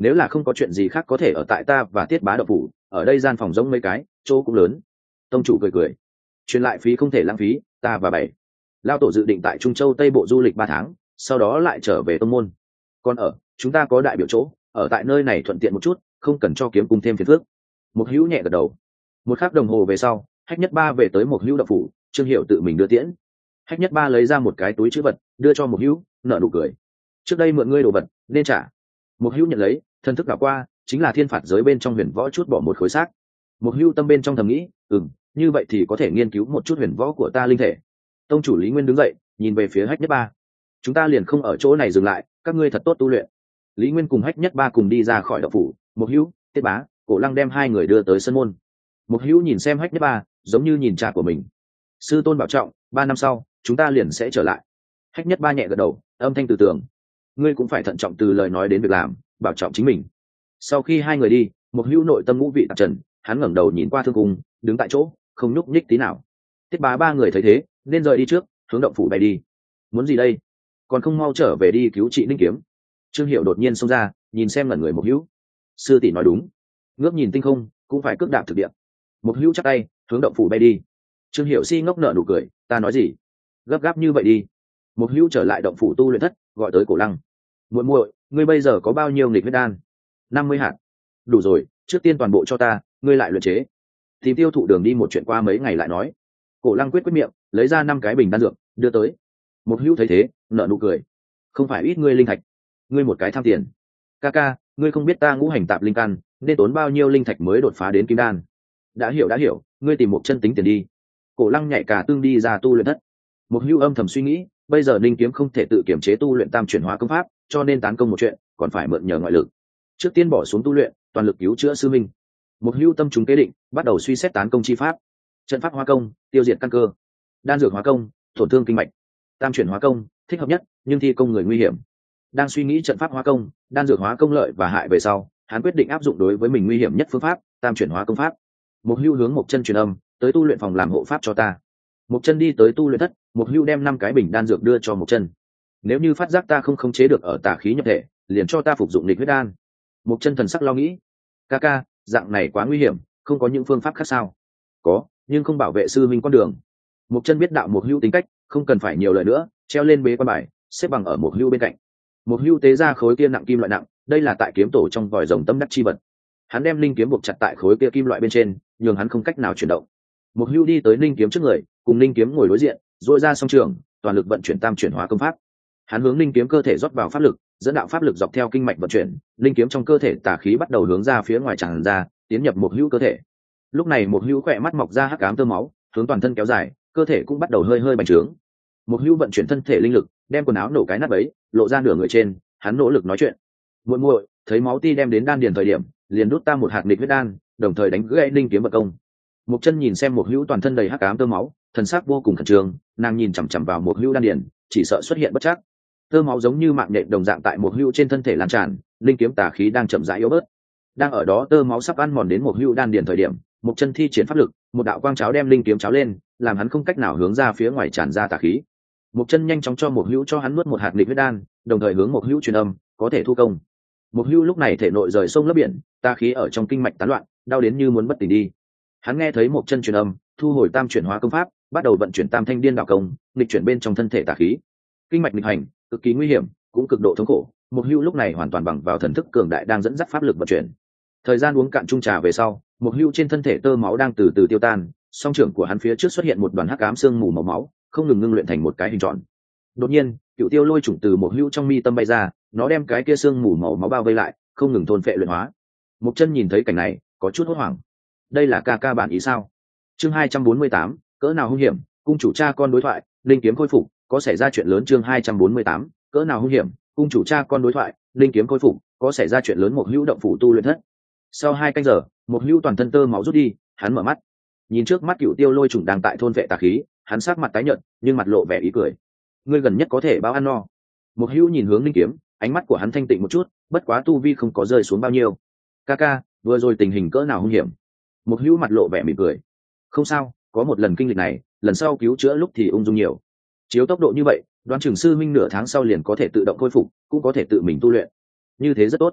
nếu là không có chuyện gì khác có thể ở tại ta và Tiết Bá đậu phủ, ở đây gian phòng giống mấy cái, chỗ cũng lớn. Tông chủ cười cười, truyền lại phí không thể lãng phí, ta và bảy lao tổ dự định tại Trung Châu Tây Bộ du lịch 3 tháng, sau đó lại trở về tông môn. Còn ở, chúng ta có đại biểu chỗ, ở tại nơi này thuận tiện một chút, không cần cho kiếm cung thêm phiền phức. Một Hữu nhẹ gật đầu. Một khắc đồng hồ về sau, Hách Nhất Ba về tới Một Hữu đậu phủ, Trương Hiểu tự mình đưa tiễn. Hách Nhất Ba lấy ra một cái túi trữ vật, đưa cho Một Hữu, nở nụ cười. Trước đây mượn ngươi đồ vật, nên trả. Một Hữu nhận lấy, thân thức đảo qua, chính là thiên phạt giới bên trong huyền võ chút bỏ một khối xác. Một Hữu tâm bên trong thầm nghĩ, như vậy thì có thể nghiên cứu một chút huyền võ của ta linh thể. Tông chủ Lý Nguyên đứng dậy, nhìn về phía Hách Nhất Ba. Chúng ta liền không ở chỗ này dừng lại, các ngươi thật tốt tu luyện. Lý Nguyên cùng Hách Nhất Ba cùng đi ra khỏi đậu phủ. Một Hữu, Tiết Bá, Cổ Lăng đem hai người đưa tới sân môn. Một Hữu nhìn xem Hách Nhất Ba, giống như nhìn cha của mình. Sư tôn bảo trọng, 3 năm sau chúng ta liền sẽ trở lại. Hách Nhất Ba nhẹ gật đầu, âm thanh từ tường. Ngươi cũng phải thận trọng từ lời nói đến việc làm, bảo trọng chính mình. Sau khi hai người đi, Một Hữu nội tâm ngũ vị tạp trần, hắn ngẩng đầu nhìn qua thương cung, đứng tại chỗ, không nhúc nhích tí nào. Tiết Bá ba người thấy thế, nên rời đi trước, hướng động phủ bay đi. Muốn gì đây? Còn không mau trở về đi cứu chị Ninh Kiếm. Trương Hiểu đột nhiên xông ra, nhìn xem ngẩn người Một Hữu. Sư tỷ nói đúng, ngước nhìn tinh không, cũng phải cước đạp thực địa. Một Hữu chắc tay, hướng động phủ bay đi. Trương Hiểu si ngốc nở nụ cười, ta nói gì? Gấp gáp như vậy đi. Một Hữu trở lại động phủ tu luyện thất, gọi tới Cổ Lăng. Muội muội, ngươi bây giờ có bao nhiêu nghịch huyết đan? 50 hạt. Đủ rồi, trước tiên toàn bộ cho ta, ngươi lại luyện chế. Tìm tiêu thụ đường đi một chuyện qua mấy ngày lại nói. Cổ Lăng quyết miệng, lấy ra 5 cái bình đan dược, đưa tới. Một Hữu thấy thế, nở nụ cười. Không phải ít ngươi linh thạch, ngươi một cái tham tiền. Ca, ngươi không biết ta ngũ hành tạp linh căn, nên tốn bao nhiêu linh thạch mới đột phá đến kim đan. Đã hiểu, ngươi tìm một chân tính tiền đi. Cổ Lăng nhảy cả tương đi ra tu luyện thất. Một Hữu âm thầm suy nghĩ, bây giờ Ninh Kiếm không thể tự kiểm chế tu luyện tam chuyển hóa công pháp, cho nên tán công một chuyện, còn phải mượn nhờ ngoại lực. Trước tiên bỏ xuống tu luyện, toàn lực cứu chữa sư minh. Một Hữu tâm chúng kế định, bắt đầu suy xét tán công chi pháp. Trận pháp hóa công, tiêu diệt căn cơ. Đan dược hóa công, tổn thương kinh mạch. Tam chuyển hóa công, thích hợp nhất, nhưng thi công người nguy hiểm. Đang suy nghĩ trận pháp hóa công, đan dược hóa công lợi và hại về sau, hắn quyết định áp dụng đối với mình nguy hiểm nhất phương pháp, tam chuyển hóa công pháp. Một Hữu hướng một chân truyền âm, tới tu luyện phòng làm hộ pháp cho ta. Một chân đi tới tu luyện thất, Một Hữu đem 5 cái bình đan dược đưa cho một chân. Nếu như phát giác ta không khống chế được ở tà khí nhập thể, liền cho ta phục dụng nghịch huyết đan. Một chân thần sắc lo nghĩ, ca, dạng này quá nguy hiểm, không có những phương pháp khác sao? Có, nhưng không bảo vệ sư minh con đường. Một chân biết đạo Một Hữu tính cách, không cần phải nhiều lời nữa, treo lên bế quan bài, xếp bằng ở Một Hữu bên cạnh. Một Hữu tế ra khối kia nặng kim loại nặng, đây là tại kiếm tổ trong vòi rồng tâm đắc chi vật. Hắn đem linh kiếm buộc chặt tại khối kia kim loại bên trên, nhường hắn không cách nào chuyển động. Một Hữu đi tới linh kiếm trước người, cùng linh kiếm ngồi đối diện, duỗi ra song trường, toàn lực vận chuyển tam chuyển hóa công pháp. Hắn hướng linh kiếm cơ thể rót vào pháp lực, dẫn đạo pháp lực dọc theo kinh mạch vận chuyển, linh kiếm trong cơ thể tà khí bắt đầu hướng ra phía ngoài tràn ra, tiến nhập Một Hữu cơ thể. Lúc này Một Hữu khỏe mắt mọc ra hắc ám tơ máu, hướng toàn thân kéo dài, cơ thể cũng bắt đầu hơi bành trướng. Một Hữu vận chuyển thân thể linh lực, đem quần áo nổ cái nát bấy, lộ ra nửa người trên, hắn nỗ lực nói chuyện. Muội, thấy máu ti đem đến đan điền thời điểm, liền đút ta một hạt nghịch huyết đan, đồng thời đánh gãy linh kiếm vật công. Một chân nhìn xem Một Hữu toàn thân đầy hắc ám tơ máu, thần sắc vô cùng khẩn trương, nàng nhìn chằm chằm vào Một Hữu đan điền, chỉ sợ xuất hiện bất trắc. Tơ máu giống như mạng nhện đồng dạng tại Một Hữu trên thân thể lan tràn, linh kiếm tà khí đang chậm rãi yếu bớt. Đang ở đó tơ máu sắp ăn mòn đến Một Hữu đan điền thời điểm, một chân thi triển pháp lực, một đạo quang cháo đem linh kiếm cháo lên, làm hắn không cách nào hướng ra phía ngoài tràn ra tà khí. Một chân nhanh chóng cho Một Hữu cho hắn nuốt một hạt nghịch huyết đan, đồng thời hướng Một Hữu truyền âm, có thể thu công. Một Hữu lúc này thể nội rời sông lấp biển, tà khí ở trong kinh mạch tán loạn, đau đến như muốn bất tỉnh đi. Hắn nghe thấy một chân truyền âm, thu hồi tam chuyển hóa công pháp, bắt đầu vận chuyển tam thanh điên đạo công, nghịch chuyển bên trong thân thể tà khí. Kinh mạch nghịch hành, cực kỳ nguy hiểm, cũng cực độ thống khổ. Một Hữu lúc này hoàn toàn bằng vào thần thức cường đại đang dẫn dắt pháp lực vận chuyển. Thời gian uống cạn chung trà về sau, Một Hữu trên thân thể tơ máu đang từ từ tiêu tan, song trưởng của hắn phía trước xuất hiện một đoàn hắc ám xương mù màu máu, không ngừng ngưng luyện thành một cái hình tròn. Đột nhiên, cựu tiêu lôi chủng từ Một Hữu trong mi tâm bay ra, nó đem cái kia xương mù màu máu bao vây lại, không ngừng thôn phệ luyện hóa. Một chân nhìn thấy cảnh này, có chút hốt hoảng. Đây là ca bản ý sao? Chương 248, cỡ nào hung hiểm, cung chủ cha con đối thoại, linh kiếm khôi phục, có xảy ra chuyện lớn. Chương 248, cỡ nào hung hiểm, cung chủ cha con đối thoại, linh kiếm khôi phục, có xảy ra chuyện lớn. Một Hữu động phủ tu luyện thất. Sau 2 canh giờ, Một Hữu toàn thân tơ máu rút đi, hắn mở mắt, nhìn trước mắt cựu tiêu lôi trùng đang tại thôn vệ tà khí, hắn sắc mặt tái nhợt, nhưng mặt lộ vẻ ý cười. Ngươi gần nhất có thể báo ăn no. Một Hữu nhìn hướng linh kiếm, ánh mắt của hắn thanh tịnh một chút, bất quá tu vi không có rơi xuống bao nhiêu. Ca, vừa rồi tình hình cỡ nào hung hiểm? Một Hữu mặt lộ vẻ mỉm cười. Không sao, có một lần kinh lịch này, lần sau cứu chữa lúc thì ung dung nhiều. Chiếu tốc độ như vậy, đoán chừng sư minh nửa tháng sau liền có thể tự động khôi phục, cũng có thể tự mình tu luyện. Như thế rất tốt.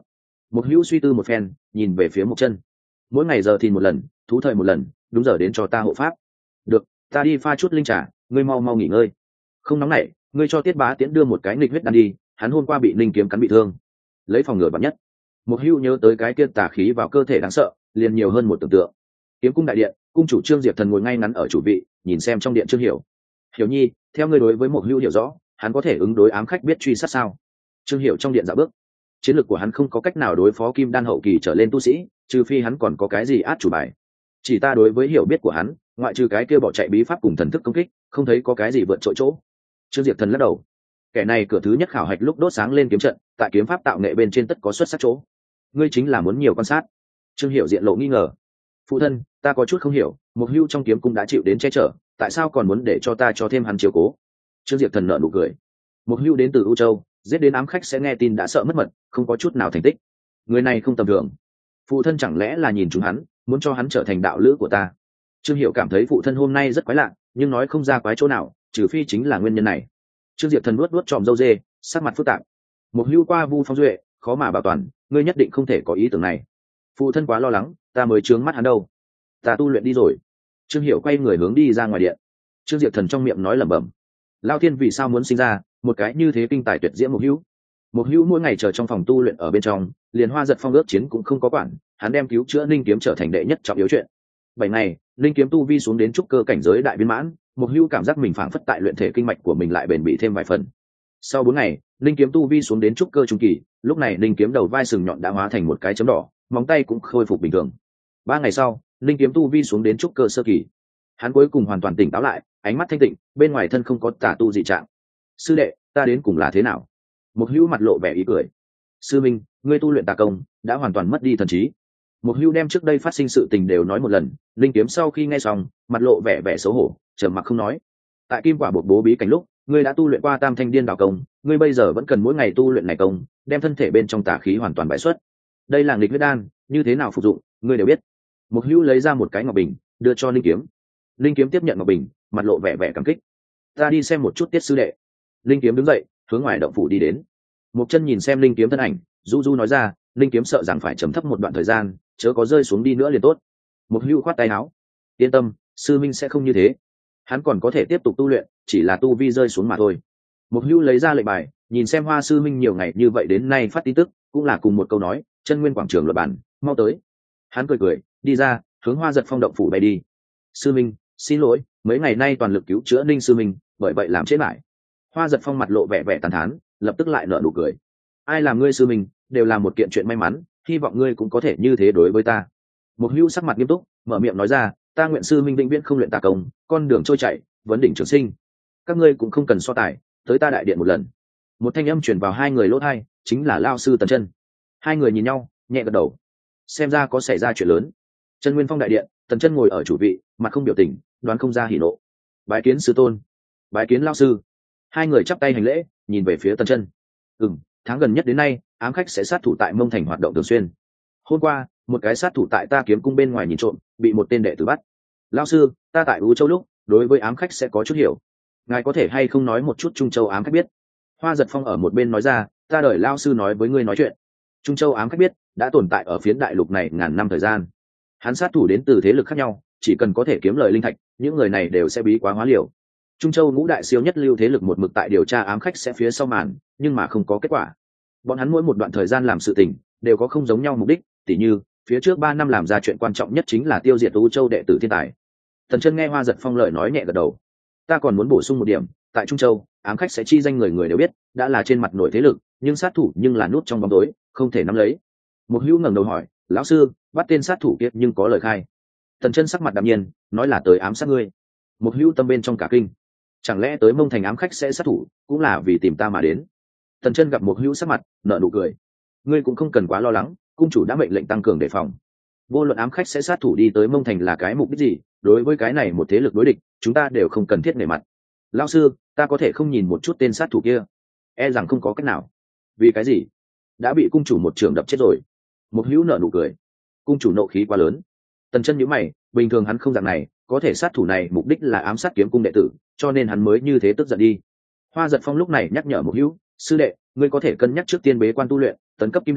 Một hữu suy tư một phen, nhìn về phía một chân. Mỗi ngày giờ thì một lần, thú thời một lần, đúng giờ đến cho ta hộ pháp. Được, ta đi pha chút linh trà, ngươi mau mau nghỉ ngơi. Không nóng nảy, ngươi cho Tiết Bá Tiễn đưa một cái nghịch huyết đan đi, hắn hôm qua bị linh kiếm cắn bị thương, lấy phòng ngừa vạn nhất. Một hữu nhớ tới cái kia tà khí vào cơ thể đáng sợ, liền nhiều hơn một tưởng tượng. Kiếm cung đại điện, cung chủ Trương Diệp Thần ngồi ngay ngắn ở chủ vị, nhìn xem trong điện Trương Hiểu. Hiểu nhi, theo ngươi đối với một hữu hiểu rõ, hắn có thể ứng đối ám khách biết truy sát sao? Trương Hiểu trong điện dạo bước. Chiến lược của hắn không có cách nào đối phó kim đan hậu kỳ trở lên tu sĩ, trừ phi hắn còn có cái gì át chủ bài. Chỉ ta đối với hiểu biết của hắn, ngoại trừ cái kia bỏ chạy bí pháp cùng thần thức công kích, không thấy có cái gì vượt trội chỗ. Trương Diệp Thần lắc đầu. Kẻ này cửa thứ nhất khảo hạch lúc đốt sáng lên kiếm trận, tại kiếm pháp tạo nghệ bên trên tất có xuất sắc chỗ. Ngươi chính là muốn nhiều quan sát. Trương Hiểu diện lộ nghi ngờ. Phụ thân, ta có chút không hiểu, một hưu trong kiếm cung đã chịu đến che chở, tại sao còn muốn để cho ta cho thêm hắn chiếu cố? Trương Diệp Thần nở nụ cười. Một hưu đến từ U Châu, giết đến ám khách sẽ nghe tin đã sợ mất mật, không có chút nào thành tích. Người này không tầm thường. Phụ thân chẳng lẽ là nhìn chúng hắn, muốn cho hắn trở thành đạo lữ của ta? Trương Hiểu cảm thấy phụ thân hôm nay rất quái lạ, nhưng nói không ra quái chỗ nào, trừ phi chính là nguyên nhân này. Trương Diệp Thần nuốt nuốt tròm râu dê, sắc mặt phức tạp. Một hưu qua vu phong duệ, khó mà bảo toàn, ngươi nhất định không thể có ý tưởng này. Phụ thân quá lo lắng, ta mới trướng mắt hắn đâu. Ta tu luyện đi rồi. Trương Hiểu quay người hướng đi ra ngoài điện. Trương Diệp Thần trong miệng nói lẩm bẩm. Lao thiên vì sao muốn sinh ra một cái như thế kinh tài tuyệt diễm một hữu? Một hữu mỗi ngày chờ trong phòng tu luyện ở bên trong, liền Hoa Giật Phong ước chiến cũng không có quản, hắn đem cứu chữa linh kiếm trở thành đệ nhất trọng yếu chuyện. 7 ngày, linh kiếm tu vi xuống đến trúc cơ cảnh giới đại viên mãn, một hữu cảm giác mình phảng phất tại luyện thể kinh mạch của mình lại bền bỉ thêm vài phần. Sau 4 ngày, linh kiếm tu vi xuống đến trúc cơ trung kỳ, lúc này linh kiếm đầu vai sừng nhọn đã hóa thành một cái chấm đỏ, móng tay cũng khôi phục bình thường. 3 ngày sau, linh kiếm tu vi xuống đến trúc cơ sơ kỳ, hắn cuối cùng hoàn toàn tỉnh táo lại, ánh mắt thanh tịnh, bên ngoài thân không có tà tu dị trạng. Sư đệ, ta đến cùng là thế nào? Một hữu mặt lộ vẻ ý cười. Sư minh, ngươi tu luyện tà công đã hoàn toàn mất đi thần trí. Một hữu đem trước đây phát sinh sự tình đều nói một lần. Linh kiếm sau khi nghe xong, mặt lộ vẻ vẻ xấu hổ, trầm mặc không nói. Tại kim quả bột bố bí cảnh lúc, ngươi đã tu luyện qua tam thanh điên đảo công, ngươi bây giờ vẫn cần mỗi ngày tu luyện này công, đem thân thể bên trong tà khí hoàn toàn bại xuất. Đây là nghịch huyết đan, như thế nào phục dụng, ngươi đều biết. Một hữu lấy ra một cái ngọc bình, đưa cho linh kiếm. Linh kiếm tiếp nhận ngọc bình, mặt lộ vẻ vẻ cảm kích. Ta đi xem một chút Tiết sư đệ. Linh kiếm đứng dậy, hướng ngoài động phủ đi đến. Một chân nhìn xem linh kiếm thân ảnh, du du nói ra, linh kiếm sợ rằng phải trầm thấp một đoạn thời gian, chớ có rơi xuống đi nữa liền tốt. Một hữu khoát tay áo. Yên tâm, sư minh sẽ không như thế. Hắn còn có thể tiếp tục tu luyện, chỉ là tu vi rơi xuống mà thôi. Một hữu lấy ra lệnh bài, nhìn xem Hoa sư minh nhiều ngày như vậy đến nay phát tin tức, cũng là cùng một câu nói, chân nguyên quảng trường luật bản, mau tới. Hắn cười cười, đi ra, hướng Hoa Giật Phong động phủ bay đi. Sư minh, xin lỗi, mấy ngày nay toàn lực cứu chữa Ninh sư minh, bởi vậy làm chết lại. Hoa Giật Phong mặt lộ vẻ vẻ tàn thán, lập tức lại nở nụ cười. Ai làm ngươi sư minh, đều là một kiện chuyện may mắn, hy vọng ngươi cũng có thể như thế đối với ta. Một hữu sắc mặt nghiêm túc, mở miệng nói ra, ta nguyện sư minh vĩnh viễn không luyện tà công, con đường trôi chảy, vấn đỉnh trường sinh. Các ngươi cũng không cần so tài, tới ta đại điện một lần. Một thanh âm truyền vào hai người lỗ tai, chính là Lao sư Tần Chân. Hai người nhìn nhau, nhẹ gật đầu. Xem ra có xảy ra chuyện lớn. Chân Nguyên Phong đại điện, Tần Chân ngồi ở chủ vị, mặt không biểu tình, đoán không ra hỉ nộ. Bái kiến sư tôn. Bái kiến Lao sư. Hai người chắp tay hành lễ, nhìn về phía Tần Chân. Tháng gần nhất đến nay, ám khách sẽ sát thủ tại Mông Thành hoạt động thường xuyên. Hôm qua, một cái sát thủ tại ta kiếm cung bên ngoài nhìn trộm, bị một tên đệ tử bắt. Lao sư, ta tại U Châu lúc, đối với ám khách sẽ có chút hiểu. Ngài có thể hay không nói một chút Trung Châu ám khách biết? Hoa Giật Phong ở một bên nói ra, ta đợi Lao sư nói với ngươi nói chuyện. Trung Châu ám khách biết đã tồn tại ở phiến đại lục này ngàn năm thời gian. Hắn sát thủ đến từ thế lực khác nhau, chỉ cần có thể kiếm lời linh thạch, những người này đều sẽ bí quá hóa liều. Trung Châu ngũ đại siêu nhất lưu thế lực một mực tại điều tra ám khách sẽ phía sau màn, nhưng mà không có kết quả. Bọn hắn mỗi một đoạn thời gian làm sự tình đều có không giống nhau mục đích, tỉ như phía trước 3 năm làm ra chuyện quan trọng nhất chính là tiêu diệt U Châu đệ tử thiên tài. Thần Chân nghe Hoa Giật Phong lời nói nhẹ gật đầu. Ta còn muốn bổ sung một điểm, tại Trung Châu, ám khách sẽ chi danh người người đều biết, đã là trên mặt nổi thế lực, nhưng sát thủ nhưng là nút trong bóng tối, không thể nắm lấy. Một hữu ngẩng đầu hỏi, lão sư, bắt tên sát thủ kia nhưng có lời khai? Thần Chân sắc mặt đạm nhiên, nói là tới ám sát ngươi. Một hữu tâm bên trong cả kinh. Chẳng lẽ tới Mông Thành ám khách sẽ sát thủ cũng là vì tìm ta mà đến? Thần Chân gặp một hữu sắc mặt, nở nụ cười. Ngươi cũng không cần quá lo lắng, cung chủ đã mệnh lệnh tăng cường đề phòng. Vô luận ám khách sẽ sát thủ đi tới Mông Thành là cái mục đích gì, đối với cái này một thế lực đối địch, chúng ta đều không cần thiết nể mặt. Lão sư, ta có thể không nhìn một chút tên sát thủ kia? E rằng không có cách nào. Vì cái gì? Đã bị cung chủ một trường đập chết rồi. Một hữu nở nụ cười. Cung chủ nộ khí quá lớn. Tần Chân nhíu mày, bình thường hắn không dạng này, có thể sát thủ này mục đích là ám sát kiếm cung đệ tử, cho nên hắn mới như thế tức giận đi. Hoa Giật Phong lúc này nhắc nhở một hữu, sư đệ, ngươi có thể cân nhắc trước tiên bế quan tu luyện, tấn cấp kim đan,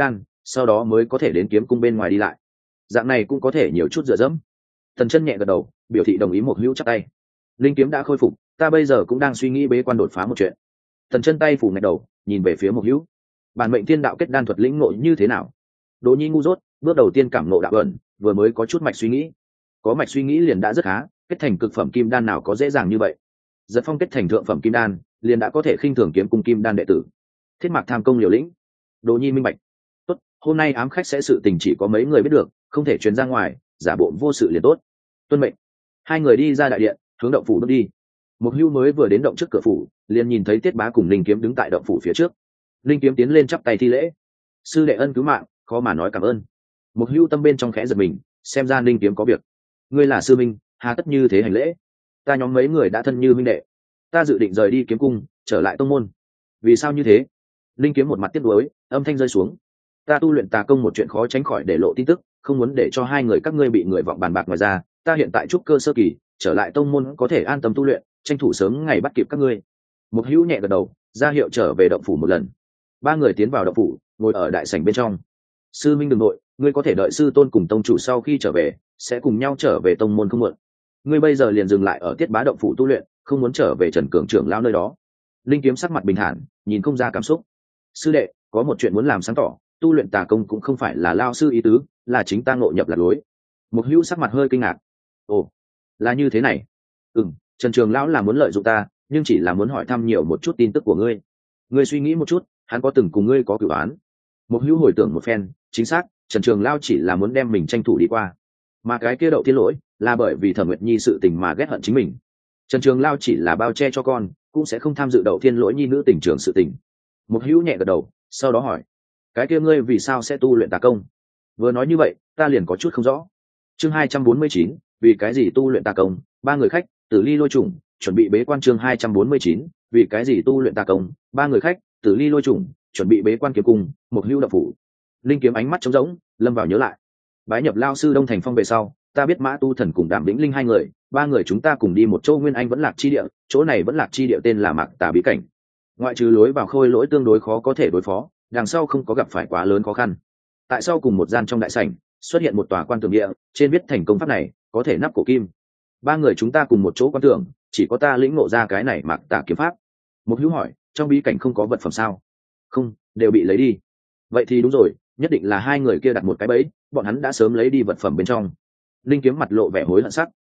sau đó mới có thể đến kiếm cung bên ngoài đi lại. Dạng này cũng có thể nhiều chút dựa dẫm. Tần Chân nhẹ gật đầu, biểu thị đồng ý. Một hữu chắp tay. Linh kiếm đã khôi phục, ta bây giờ cũng đang suy nghĩ bế quan đột phá một chuyện. Tần Chân tay phủ ngạch đầu, nhìn về phía Một hữu. Bản mệnh thiên đạo kết đan thuật lĩnh ngộ như thế nào? Đỗ Nhi ngu dốt, bước đầu tiên cảm ngộ đạo ẩn, vừa mới có chút mạch suy nghĩ. Có mạch suy nghĩ liền đã rất khá, kết thành cực phẩm kim đan nào có dễ dàng như vậy. Giật Phong kết thành thượng phẩm kim đan, liền đã có thể khinh thường kiếm cung kim đan đệ tử. Thiết Mạc tham công liều lĩnh. Đỗ Nhi minh bạch. Tốt, hôm nay ám khách sẽ sự tình chỉ có mấy người biết được, không thể truyền ra ngoài, giả bộ vô sự liền tốt. Tuân mệnh. Hai người đi ra đại điện, hướng động phủ bước đi. Một hưu mới vừa đến động trước cửa phủ, liền nhìn thấy Tiết Bá cùng Linh Kiếm đứng tại động phủ phía trước. Linh Kiếm tiến lên chắp tay thi lễ. Sư đệ ân cứu mạng, khó mà nói cảm ơn. Một hưu tâm bên trong khẽ giật mình, xem ra Linh Kiếm có việc. Ngươi là sư minh, hà tất như thế hành lễ? Ta nhóm mấy người đã thân như minh đệ, ta dự định rời đi kiếm cung, trở lại tông môn. Vì sao như thế? Linh Kiếm một mặt tiếc nuối, âm thanh rơi xuống. Ta tu luyện tà công một chuyện khó tránh khỏi để lộ tin tức, không muốn để cho hai người các ngươi bị người vọng bàn bạc. Ngoài ra, ta hiện tại trúc cơ sơ kỳ, trở lại tông môn có thể an tâm tu luyện, tranh thủ sớm ngày bắt kịp các ngươi. Một hữu nhẹ gật đầu, ra hiệu trở về động phủ một lần. Ba người tiến vào động phủ, ngồi ở đại sảnh bên trong. Sư minh đừng nội, ngươi có thể đợi sư tôn cùng tông chủ sau khi trở về, sẽ cùng nhau trở về tông môn không muộn. Ngươi bây giờ liền dừng lại ở Tiết Bá động phủ tu luyện, không muốn trở về Trần Cường trưởng lão nơi đó. Linh Kiếm sắc mặt bình thản, nhìn không ra cảm xúc. Sư đệ, có một chuyện muốn làm sáng tỏ, tu luyện tà công cũng không phải là lao sư ý tứ, là chính ta ngộ nhập lạc lối. Một hữu sắc mặt hơi kinh ngạc. Ồ, là như thế này. Trần Trường lão là muốn lợi dụng ta, nhưng chỉ là muốn hỏi thăm nhiều một chút tin tức của ngươi. Ngươi suy nghĩ một chút, hắn có từng cùng ngươi có cửu án? Một hữu hồi tưởng một phen, chính xác, Trần Trường lão chỉ là muốn đem mình tranh thủ đi qua, mà cái kia Đậu Thiên Lỗi là bởi vì Thẩm Nguyệt Nhi sự tình mà ghét hận chính mình. Trần Trường lão chỉ là bao che cho con, cũng sẽ không tham dự Đậu Thiên Lỗi nhi nữ tình trường sự tình. Một hữu nhẹ gật đầu, sau đó hỏi, cái kia ngươi vì sao sẽ tu luyện tà công? Vừa nói như vậy, ta liền có chút không rõ. Chương 249, vì cái gì tu luyện tà công? Ba người khách, Tử Ly Lôi Trùng, chuẩn bị bế quan. Chương 249, vì cái gì tu luyện tà công? Ba người khách, Tử Ly Lôi Trùng, chuẩn bị bế quan kiếm cung. Một hữu động phủ. Linh Kiếm ánh mắt trống rỗng, lâm vào nhớ lại. Bái nhập lao sư Đông Thành Phong về sau, ta biết Mã Tu Thần cùng Đàm Vĩnh Linh hai người, ba người chúng ta cùng đi một chỗ Nguyên Anh vẫn lạc chi địa, chỗ này vẫn lạc chi địa tên là Mạc Tà bí cảnh. Ngoại trừ lối vào khôi lỗi tương đối khó có thể đối phó, đằng sau không có gặp phải quá lớn khó khăn. Tại sau cùng một gian trong đại sảnh, xuất hiện một tòa quan tưởng địa, trên viết thành công pháp này có thể nắp cổ kim. Ba người chúng ta cùng một chỗ quan tưởng, chỉ có ta lĩnh ngộ ra cái này Mạc Tà kiếm pháp. Một hữu hỏi, trong bí cảnh không có vật phẩm sao? Không, đều bị lấy đi. Vậy thì đúng rồi, nhất định là hai người kia đặt một cái bẫy, bọn hắn đã sớm lấy đi vật phẩm bên trong. Linh Kiếm mặt lộ vẻ hối hận sắc.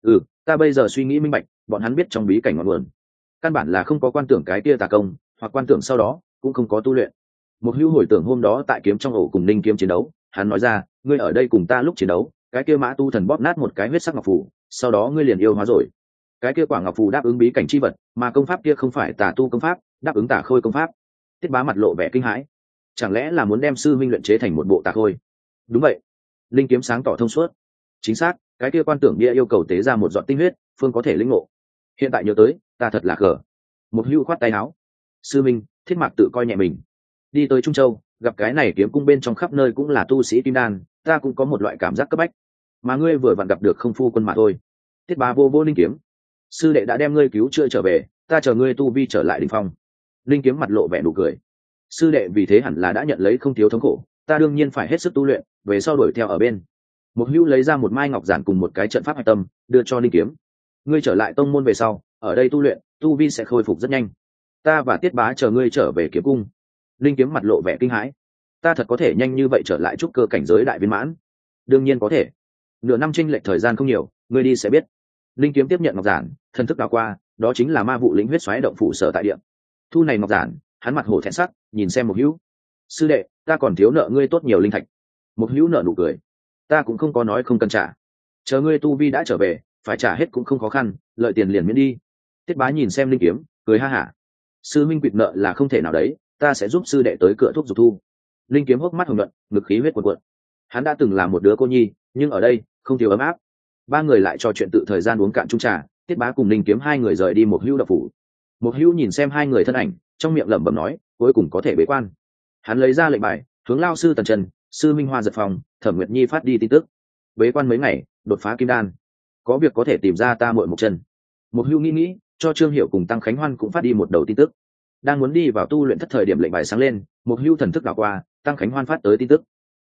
Ta bây giờ suy nghĩ minh bạch, bọn hắn biết trong bí cảnh ngọn nguồn, căn bản là không có quan tưởng cái kia tà công, hoặc quan tưởng sau đó cũng không có tu luyện. Một hữu hồi tưởng hôm đó tại kiếm trong ổ cùng Linh Kiếm chiến đấu, hắn nói ra, ngươi ở đây cùng ta lúc chiến đấu, cái kia Mã Tu Thần bóp nát một cái huyết sắc ngọc phù, sau đó ngươi liền yêu hóa rồi. Cái kia quả ngọc phù đáp ứng bí cảnh chi vật, mà công pháp kia không phải tà tu công pháp, đáp ứng tà khôi công pháp. Tiết Bá mặt lộ vẻ kinh hãi, chẳng lẽ là muốn đem sư minh luyện chế thành một bộ tà khôi? Đúng vậy. Linh Kiếm sáng tỏ thông suốt. Chính xác, cái kia quan tưởng bia yêu cầu tế ra một giọt tinh huyết, phương có thể lĩnh ngộ. Hiện tại nhớ tới, ta thật là khờ. Một hữu khoát tay áo. Sư minh, Thiết Mạc tự coi nhẹ mình. Đi tới Trung Châu, gặp cái này kiếm cung bên trong khắp nơi cũng là tu sĩ kim đan, ta cũng có một loại cảm giác cấp bách. Mà ngươi vừa vặn gặp được không phu quân mà thôi. Thiết Bá vô vô Linh Kiếm. Sư đệ đã đem ngươi cứu chữa trở về, ta chờ ngươi tu vi trở lại đỉnh phong. Linh Kiếm mặt lộ vẻ nụ cười. Sư đệ vì thế hẳn là đã nhận lấy không thiếu thống khổ, ta đương nhiên phải hết sức tu luyện, về sau đuổi theo ở bên. Một hữu lấy ra một mai ngọc giản cùng một cái trận pháp hạch tâm, đưa cho Linh Kiếm. Ngươi trở lại tông môn về sau, ở đây tu luyện, tu vi sẽ khôi phục rất nhanh. Ta và Tiết Bá chờ ngươi trở về kiếm cung. Linh Kiếm mặt lộ vẻ kinh hãi. Ta thật có thể nhanh như vậy trở lại trúc cơ cảnh giới đại viên mãn? Đương nhiên có thể. Nửa năm chênh lệch thời gian không nhiều, ngươi đi sẽ biết. Linh Kiếm tiếp nhận ngọc giản, thần thức đảo qua, đó chính là ma vụ lĩnh huyết xoáy động phủ sở tại địa. Thu này ngọc giản, hắn mặt hổ thẹn sắc, nhìn xem Một hữu. Sư đệ, ta còn thiếu nợ ngươi tốt nhiều linh thạch. Một hữu nợ nụ cười. Ta cũng không có nói không cần trả, chờ ngươi tu vi đã trở về, phải trả hết cũng không khó khăn, lợi tiền liền miễn đi. Tiết Bá nhìn xem Linh Kiếm, cười ha hả. Sư minh quỵt nợ là không thể nào đấy, ta sẽ giúp sư đệ tới cửa thuốc giục thu. Linh Kiếm hốc mắt hồng nhuận, ngực khí huyết cuồn cuộn. Hắn đã từng là một đứa cô nhi, nhưng ở đây không thiếu ấm áp. Ba người lại trò chuyện tự thời gian uống cạn chung trà. Tiết Bá cùng Linh Kiếm hai người rời đi Một hữu động phủ. Một hữu nhìn xem hai người thân ảnh, trong miệng lẩm bẩm nói, cuối cùng có thể bế quan. Hắn lấy ra lệnh bài, hướng lao sư Tần Trần, sư Minh Hoa Giật Phòng, Thẩm Nguyệt Nhi phát đi tin tức. Bế quan mấy ngày, đột phá kim đan, có việc có thể tìm ra ta muội một chân. Một hữu nghĩ, cho Trương Hiểu cùng Tăng Khánh Hoan cũng phát đi một đầu tin tức. Đang muốn đi vào tu luyện thất thời điểm lệnh bài sáng lên, một hữu thần thức đảo qua, Tăng Khánh Hoan phát tới tin tức.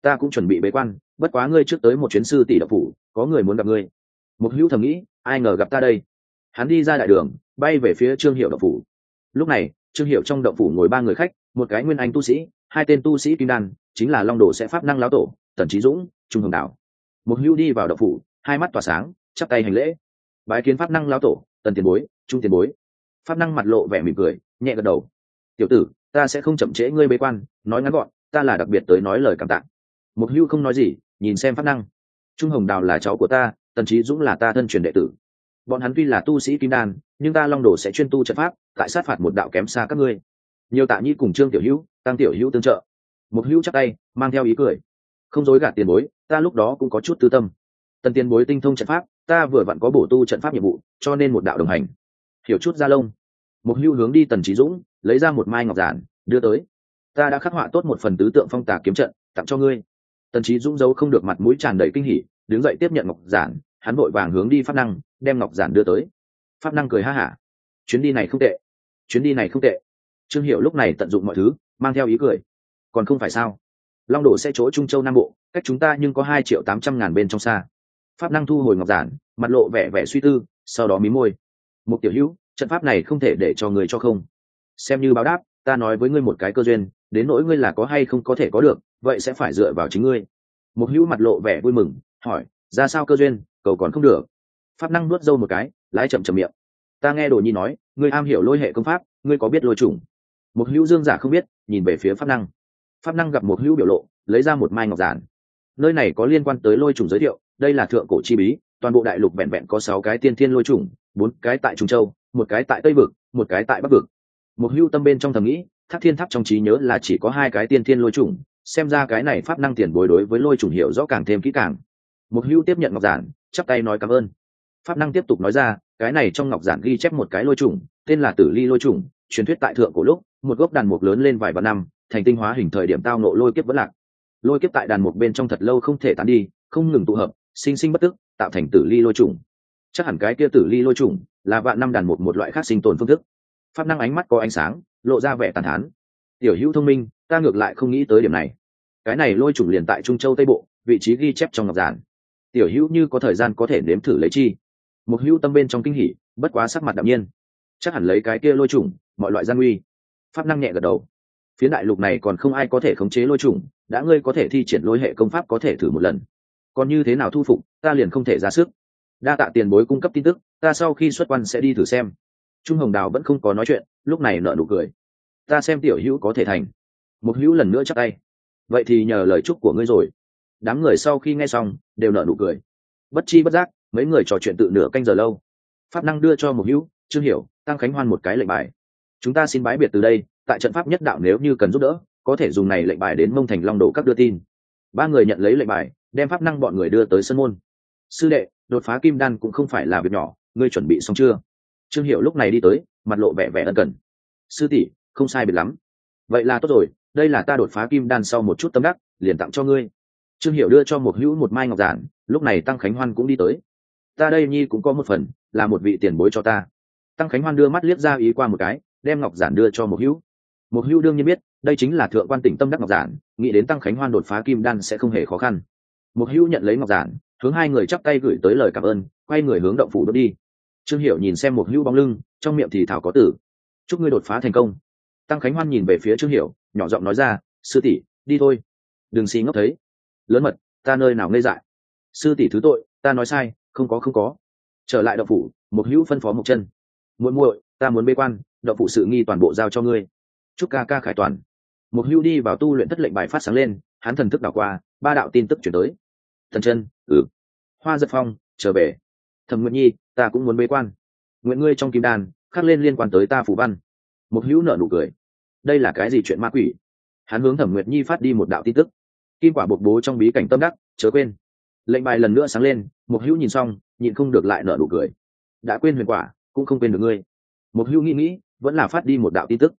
ta cũng chuẩn bị bế quan, bất quá ngươi trước tới một chuyến sư tỷ độc phủ, có người muốn gặp ngươi. Mục Hữu thầm nghĩ, ai ngờ gặp ta đây. Hắn đi ra đại đường, bay về phía Trương Hiệu độc phủ. Lúc này Trương Hiệu trong độc phủ ngồi ba người khách, một cái nguyên anh tu sĩ, hai tên tu sĩ kim đan, chính là Long Đồ sẽ pháp năng lão tổ Tần Chí Dũng, Trung Hồng Đảo. Mục Hữu đi vào độc phủ, hai mắt tỏa sáng, chắp tay hành lễ, bái kiến pháp năng lão tổ, Tần tiền bối, Trung tiền bối. Pháp năng mặt lộ vẻ mỉm cười, nhẹ gật đầu. Tiểu tử, ta sẽ không chậm trễ ngươi bế quan, nói ngắn gọn, ta là đặc biệt tới nói lời cảm tạ. Mục Hữu không nói gì, nhìn xem pháp năng. Trung Hồng Đào là cháu của ta, Tần Chí Dũng là ta thân truyền đệ tử. Bọn hắn tuy là tu sĩ kim đan, nhưng ta Long Đồ sẽ chuyên tu trận pháp, tại sát phạt một đạo kém xa các ngươi. Nhiều tạ nhi cùng Trương tiểu hữu, Tăng tiểu hữu tương trợ. Mục Hữu chắp tay, mang theo ý cười. Không dối gạt tiền bối, ta lúc đó cũng có chút tư tâm. Tần tiền bối tinh thông trận pháp, ta vừa vặn có bổ tu trận pháp nhiệm vụ, cho nên một đạo đồng hành. Hiểu chút ra lông. Mục Hữu hướng đi Tần Chí Dũng, lấy ra một mai ngọc giản, đưa tới. Ta đã khắc họa tốt một phần tứ tượng phong tà kiếm trận, tặng cho ngươi. Tần Chí Dũng giấu không được mặt mũi tràn đầy kinh hỉ, đứng dậy tiếp nhận ngọc giản, hắn vội vàng hướng đi pháp năng, đem ngọc giản đưa tới. Pháp năng cười ha hả, chuyến đi này không tệ, chuyến đi này không tệ. Trương Hiệu lúc này tận dụng mọi thứ, mang theo ý cười. Còn không phải sao? Long Đồ sẽ chỗ Trung Châu Nam Bộ, cách chúng ta nhưng có 2.800.000 bên trong xa. Pháp năng thu hồi ngọc giản, mặt lộ vẻ vẻ suy tư, sau đó mím môi. Mục tiểu hữu, trận pháp này không thể để cho người cho không. Xem như báo đáp, ta nói với ngươi một cái cơ duyên, đến nỗi ngươi là có hay không có thể có được, vậy sẽ phải dựa vào chính ngươi. Mục Hữu mặt lộ vẻ vui mừng, hỏi, ra sao cơ duyên, cầu còn không được. Pháp năng nuốt dâu một cái, lái chậm chậm miệng. Ta nghe Đồ Nhi nói, ngươi am hiểu lôi hệ công pháp, ngươi có biết lôi trùng? Mục Hữu dương giả không biết, nhìn về phía pháp năng. Pháp năng gặp Mục Hữu biểu lộ, lấy ra một mai ngọc giản. Nơi này có liên quan tới lôi trùng giới thiệu, đây là thượng cổ chi bí, toàn bộ đại lục vẹn vẹn có 6 cái tiên thiên lôi trùng, 4 cái tại Trung Châu, một cái tại Tây vực, một cái tại Bắc vực. Mục Hữu tâm bên trong thầm nghĩ, Thác Thiên Tháp trong trí nhớ là chỉ có 2 cái tiên thiên lôi trùng, xem ra cái này pháp năng tiền bối đối với lôi trùng hiểu rõ càng thêm kỹ càng. Mục Hữu tiếp nhận ngọc giản, chắp tay nói cảm ơn. Pháp năng tiếp tục nói ra, cái này trong ngọc giản ghi chép một cái lôi trùng, tên là Tử Ly lôi trùng, truyền thuyết tại thượng cổ lúc, một gốc đàn mục lớn lên vài vạn năm, thành tinh hóa hình thời điểm tao nộ lôi kiếp vẫn lạc. Lôi kiếp tại đàn mục bên trong thật lâu không thể tán đi, không ngừng tụ hợp, sinh sinh bất tức, tạo thành Tử Ly lôi trùng. Chắc hẳn cái kia Tử Ly lôi trùng là vạn năm đàn mục một loại khác sinh tồn phương thức. Pháp năng ánh mắt có ánh sáng, lộ ra vẻ tàn thán. Tiểu hữu thông minh, ta ngược lại không nghĩ tới điểm này. Cái này lôi trùng liền tại Trung Châu Tây Bộ, vị trí ghi chép trong ngọc giản. Tiểu hữu như có thời gian có thể nếm thử lấy chi. Một hữu tâm bên trong kinh hỉ, bất quá sắc mặt đạm nhiên. Chắc hẳn lấy cái kia lôi trùng, mọi loại gian nguy. Pháp năng nhẹ gật đầu. Phía đại lục này còn không ai có thể khống chế lôi trùng, đã ngươi có thể thi triển lôi hệ công pháp có thể thử một lần. Còn như thế nào thu phục, ta liền không thể ra sức. Đa tạ tiền bối cung cấp tin tức, ta sau khi xuất quan sẽ đi thử xem. Trung Hồng Đào vẫn không có nói chuyện, lúc này nở nụ cười. Ta xem tiểu hữu có thể thành. Một hữu lần nữa chắc tay. Vậy thì nhờ lời chúc của ngươi rồi. Đám người sau khi nghe xong đều nở nụ cười. Bất chi bất giác mấy người trò chuyện tự nửa canh giờ lâu. Pháp năng đưa cho một hữu, Trương Hiểu, Tăng Khánh Hoan một cái lệnh bài. Chúng ta xin bái biệt từ đây, tại trận pháp nhất đạo nếu như cần giúp đỡ, có thể dùng này lệnh bài đến Mông Thành Long Đồ các đưa tin. Ba người nhận lấy lệnh bài, đem pháp năng bọn người đưa tới sân môn. Sư đệ, đột phá kim đan cũng không phải là việc nhỏ, ngươi chuẩn bị xong chưa? Trương Hiểu lúc này đi tới, mặt lộ vẻ vẻ ân cần. Sư tỷ, không sai biệt lắm. Vậy là tốt rồi, đây là ta đột phá kim đan sau một chút tâm đắc, liền tặng cho ngươi. Trương Hiểu đưa cho một hữu một mai ngọc giản, lúc này Tăng Khánh Hoan cũng đi tới. Ta đây nhi cũng có một phần, là một vị tiền bối cho ta. Tăng Khánh Hoan đưa mắt liếc ra ý qua một cái, đem ngọc giản đưa cho một hữu. Một hữu đương nhiên biết, đây chính là thượng quan tỉnh tâm đắc ngọc giản, nghĩ đến Tăng Khánh Hoan đột phá kim đan sẽ không hề khó khăn. Một hữu nhận lấy ngọc giản, hướng hai người chắp tay gửi tới lời cảm ơn, quay người hướng động phủ bước đi. Trương Hiểu nhìn xem một hữu bóng lưng, trong miệng thì thảo có tử. Chúc ngươi đột phá thành công. Tăng Khánh Hoan nhìn về phía Trương Hiểu, nhỏ giọng nói ra, sư tỷ, đi thôi. Đừng xí ngốc thấy. Lớn mật, ta nơi nào ngây dại. Sư tỷ thứ tội, ta nói sai, không có. Trở lại động phủ, một hữu phân phó một chân. Muội muội, ta muốn bế quan, động phủ sự nghi toàn bộ giao cho ngươi. Chúc ca ca khải toàn. Một hữu đi vào tu luyện thất lệnh bài phát sáng lên, hắn thần thức đảo qua, ba đạo tin tức chuyển tới. Thần chân, Hoa Giật Phong, trở về. Thẩm Nguyệt Nhi, ta cũng muốn bế quan. Nguyện ngươi trong kim đan khắc lên liên quan tới ta phù văn. Một hữu nở nụ cười. Đây là cái gì chuyện ma quỷ? Hắn hướng Thẩm Nguyệt Nhi phát đi một đạo tin tức. Kim quả bộc bố trong bí cảnh tâm đắc, chớ quên. Lệnh bài lần nữa sáng lên, một hữu nhìn xong, nhịn không được lại nở nụ cười. Đã quên huyền quả, cũng không quên được ngươi. Một hữu nghĩ, vẫn là phát đi một đạo tin tức.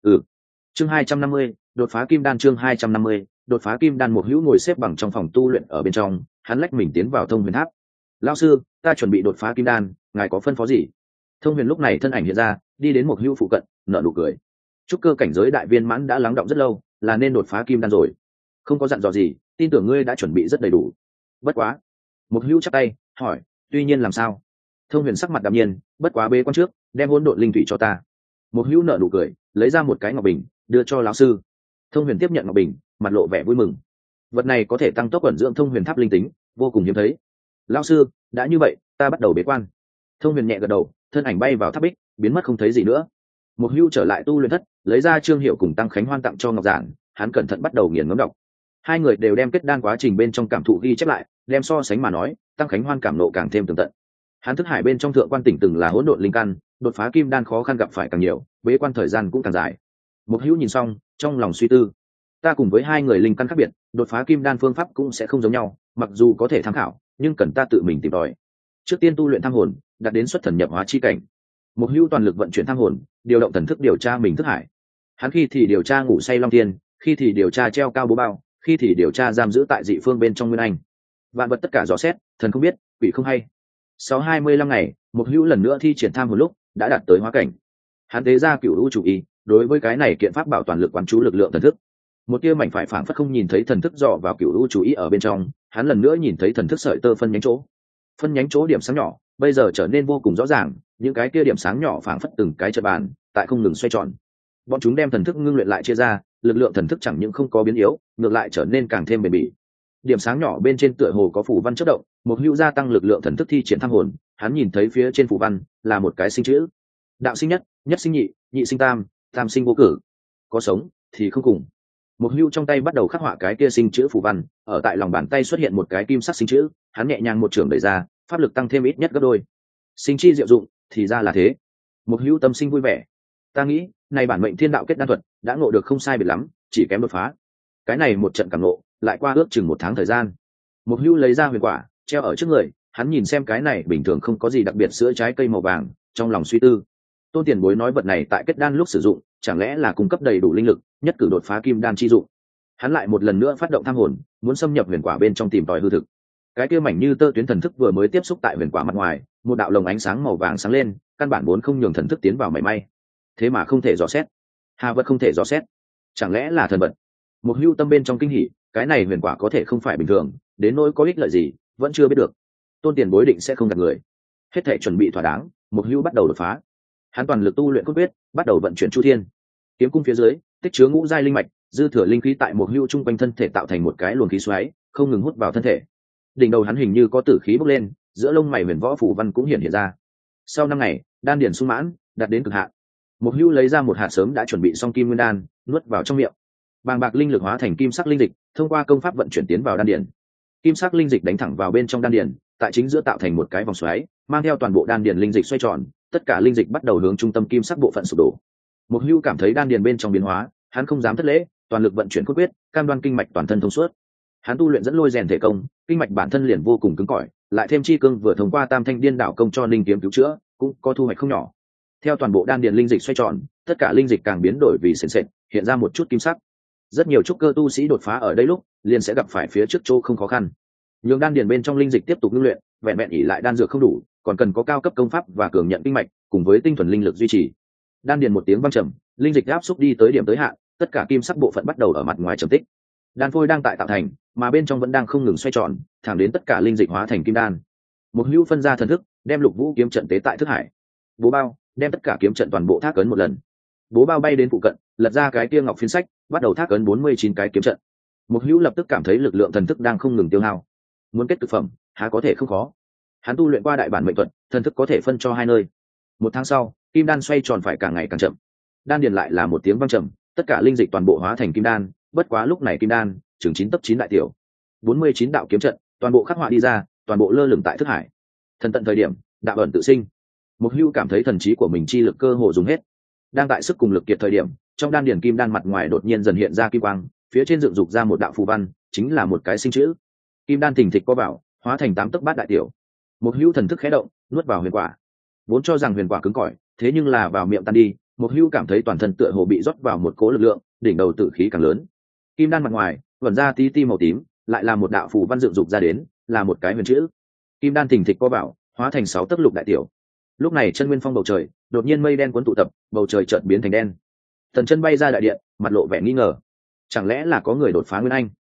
Chương 250, đột phá kim đan. Chương 250, đột phá kim đan. Một hữu ngồi xếp bằng trong phòng tu luyện ở bên trong, hắn lách mình tiến vào Thông Huyền Tháp. Lão sư, ta chuẩn bị đột phá kim đan, ngài có phân phó gì? Thông Huyền lúc này thân ảnh hiện ra, đi đến một hữu phụ cận, nở nụ cười. Trúc cơ cảnh giới đại viên mãn đã lắng đọng rất lâu, là nên đột phá kim đan rồi. Không có dặn dò gì, tin tưởng ngươi đã chuẩn bị rất đầy đủ. Bất quá, một hữu chắp tay hỏi, tuy nhiên làm sao? Thông Huyền sắc mặt đạm nhiên, bất quá bế quan trước, đem hỗn độn linh thủy cho ta. Một hữu nở nụ cười, lấy ra một cái ngọc bình, đưa cho lão sư. Thông Huyền tiếp nhận ngọc bình, mặt lộ vẻ vui mừng. Vật này có thể tăng tốc ẩn dưỡng Thông Huyền tháp linh tính, vô cùng hiếm thấy. Lão sư, đã như vậy, ta bắt đầu bế quan. Thông Huyền nhẹ gật đầu, thân ảnh bay vào tháp bích, biến mất không thấy gì nữa. Một hữu trở lại tu luyện thất, lấy ra Trương Hiệu cùng Tăng Khánh Hoan tặng cho ngọc giản, hắn cẩn thận bắt đầu nghiền ngẫm đọc. Hai người đều đem kết đan quá trình bên trong cảm thụ ghi chép lại, đem so sánh mà nói, Tăng Khánh Hoan cảm nộ càng thêm tường tận. Hắn thức hải bên trong thượng quan tỉnh từng là hỗn độn linh căn, đột phá kim đan khó khăn gặp phải càng nhiều, bế quan thời gian cũng càng dài. Một hữu nhìn xong, trong lòng suy tư, ta cùng với hai người linh căn khác biệt, đột phá kim đan phương pháp cũng sẽ không giống nhau, mặc dù có thể tham khảo, nhưng cần ta tự mình tìm tòi. Trước tiên tu luyện tham hồn, đạt đến xuất thần nhập hóa chi cảnh. Một hữu toàn lực vận chuyển tham hồn, điều động thần thức điều tra mình thức hải. Hắn khi thì điều tra ngủ say long tiên, khi thì điều tra treo cao bố bao, khi thì điều tra giam giữ tại dị phương bên trong nguyên anh. Vạn vật tất cả dò xét, thần không biết, quỷ không hay. Sau 25 ngày, một hữu lần nữa thi triển tham hồn lúc đã đạt tới hóa cảnh. Hắn tế ra cửu u chủ ý, đối với cái này kiện pháp bảo toàn lực quán chú lực lượng thần thức. Một tia mảnh phải phảng phất không nhìn thấy thần thức dò vào cửu u chủ ý ở bên trong, hắn lần nữa nhìn thấy thần thức sợi tơ phân nhánh chỗ. Phân nhánh chỗ điểm sáng nhỏ, bây giờ trở nên vô cùng rõ ràng, những cái kia điểm sáng nhỏ phảng phất từng cái trận bàn, tại không ngừng xoay tròn. Bọn chúng đem thần thức ngưng luyện lại chia ra, lực lượng thần thức chẳng những không có biến yếu, ngược lại trở nên càng thêm bền bỉ. Điểm sáng nhỏ bên trên tựa hồ có phù văn chớp động, một hữu gia tăng lực lượng thần thức thi triển tham hồn, hắn nhìn thấy phía trên phù văn là một cái sinh chữ: đạo sinh nhất, nhất sinh nhị, nhị sinh tam, tam sinh vô cử. Có sống thì không cùng. Một hữu trong tay bắt đầu khắc họa cái kia sinh chữ phù văn, ở tại lòng bàn tay xuất hiện một cái kim sắc sinh chữ, hắn nhẹ nhàng một trường đẩy ra, pháp lực tăng thêm ít nhất gấp đôi. Sinh chi diệu dụng, thì ra là thế. Một hữu tâm sinh vui vẻ. Ta nghĩ, này bản mệnh thiên đạo kết đan thuật đã ngộ được không sai biệt lắm, chỉ kém đột phá. Cái này một trận cảm ngộ, lại qua ước chừng 1 tháng thời gian. Một hữu lấy ra huyền quả, treo ở trước người, hắn nhìn xem cái này bình thường không có gì đặc biệt sữa trái cây màu vàng, trong lòng suy tư. Tôn tiền bối nói vật này tại kết đan lúc sử dụng, chẳng lẽ là cung cấp đầy đủ linh lực, nhất cử đột phá kim đan chi dụng. Hắn lại một lần nữa phát động tham hồn, muốn xâm nhập huyền quả bên trong tìm tòi hư thực. Cái kia mảnh như tơ tuyến thần thức vừa mới tiếp xúc tại huyền quả mặt ngoài, một đạo lồng ánh sáng màu vàng sáng lên, căn bản vốn không nhường thần thức tiến vào mảy may. Thế mà không thể dò xét, hà vật không thể dò xét, chẳng lẽ là thần vật? Một hữu tâm bên trong kinh hỉ, cái này huyền quả có thể không phải bình thường, đến nỗi có ích lợi gì vẫn chưa biết được. Tôn tiền bối định sẽ không gạt người. Hết thể chuẩn bị thỏa đáng, một hữu bắt đầu đột phá. Hắn toàn lực tu luyện cốt quyết, bắt đầu vận chuyển chu thiên kiếm cung phía dưới, tích chứa ngũ giai linh mạch, dư thừa linh khí tại một hữu trung quanh thân thể tạo thành một cái luồng khí xoáy, không ngừng hút vào thân thể. Đỉnh đầu hắn hình như có tử khí bốc lên, giữa lông mày huyền võ phủ văn cũng hiện ra. Sau 5 ngày, đan điển sung mãn, đạt đến cực hạn. Một hữu lấy ra một hạt sớm đã chuẩn bị xong kim nguyên đan, nuốt vào trong miệng. Bàng bạc linh lực hóa thành kim sắc linh dịch, thông qua công pháp vận chuyển tiến vào đan điển. Kim sắc linh dịch đánh thẳng vào bên trong đan điển, tại chính giữa tạo thành một cái vòng xoáy, mang theo toàn bộ đan điển linh dịch xoay tròn, tất cả linh dịch bắt đầu hướng trung tâm kim sắc bộ phận sụp đổ. Một hữu cảm thấy đan điển bên trong biến hóa, hắn không dám thất lễ, toàn lực vận chuyển cốt quyết, cam đoan kinh mạch toàn thân thông suốt. Hắn tu luyện dẫn lôi rèn thể công, kinh mạch bản thân liền vô cùng cứng cỏi, lại thêm chi cương vừa thông qua Tam Thanh Điên Đảo công cho linh kiếm cứu chữa, cũng có thu hoạch không nhỏ. Theo toàn bộ đan điền linh dịch xoay tròn, tất cả linh dịch càng biến đổi vì sền sệt, hiện ra một chút kim sắc. Rất nhiều trúc cơ tu sĩ đột phá ở đây lúc liền sẽ gặp phải phía trước chỗ không khó khăn. Nhưng đan điền bên trong linh dịch tiếp tục ngưng luyện, vẹn vẹn ỉ lại đan dược không đủ, còn cần có cao cấp công pháp và cường nhận kinh mạch, cùng với tinh thuần linh lực duy trì. Đan điền một tiếng vang trầm, linh dịch áp xúc đi tới điểm tới hạn, tất cả kim sắc bộ phận bắt đầu ở mặt ngoài trầm tích. Đan phôi đang tại tạo thành, mà bên trong vẫn đang không ngừng xoay tròn, thẳng đến tất cả linh dịch hóa thành kim đan. Một hữu phân ra thần thức, đem lục vũ kiếm trận tế tại thức hải. Bố bao, đem tất cả kiếm trận toàn bộ thác ấn một lần. Bố bao bay đến phụ cận, lật ra cái kia ngọc phiến sách, bắt đầu thác ấn 49 cái kiếm trận. Một hữu lập tức cảm thấy lực lượng thần thức đang không ngừng tiêu hao. Muốn kết thực phẩm, há có thể không khó. Hắn tu luyện qua đại bản mệnh thuật, thần thức có thể phân cho 2 nơi. 1 tháng sau, kim đan xoay tròn phải càng ngày càng chậm. Đan điền lại là một tiếng vang trầm, tất cả linh dịch toàn bộ hóa thành kim đan, bất quá lúc này kim đan chừng 9 tấc 9 đại tiểu. 49 đạo kiếm trận, toàn bộ khắc họa đi ra, toàn bộ lơ lửng tại thức hải. Thần tận thời điểm, đạo ẩn tự sinh. Một hữu cảm thấy thần trí của mình chi lực cơ hồ dùng hết. Đang tại sức cùng lực kiệt thời điểm, trong đan điền kim đan mặt ngoài đột nhiên dần hiện ra kim quang, phía trên dựng dục ra một đạo phù văn, chính là một cái sinh chữ. Kim đan thình thịch co bảo, hóa thành 8 tấc bát đại tiểu. Một hữu thần thức khẽ động, nuốt vào huyền quả. Vốn cho rằng huyền quả cứng cỏi, thế nhưng là vào miệng tan đi, một hữu cảm thấy toàn thân tựa hồ bị rót vào một cỗ lực lượng, đỉnh đầu tử khí càng lớn. Kim đan mặt ngoài vẩn ra tí ti màu tím, lại là một đạo phù văn dựng dục ra đến, là một cái huyền chữ. Kim đan thình thịch co bảo, hóa thành 6 tấc lục đại tiểu. Lúc này chân nguyên phong bầu trời đột nhiên mây đen cuốn tụ tập, bầu trời chợt biến thành đen. Thần chân bay ra đại điện, mặt lộ vẻ nghi ngờ, chẳng lẽ là có người đột phá nguyên anh?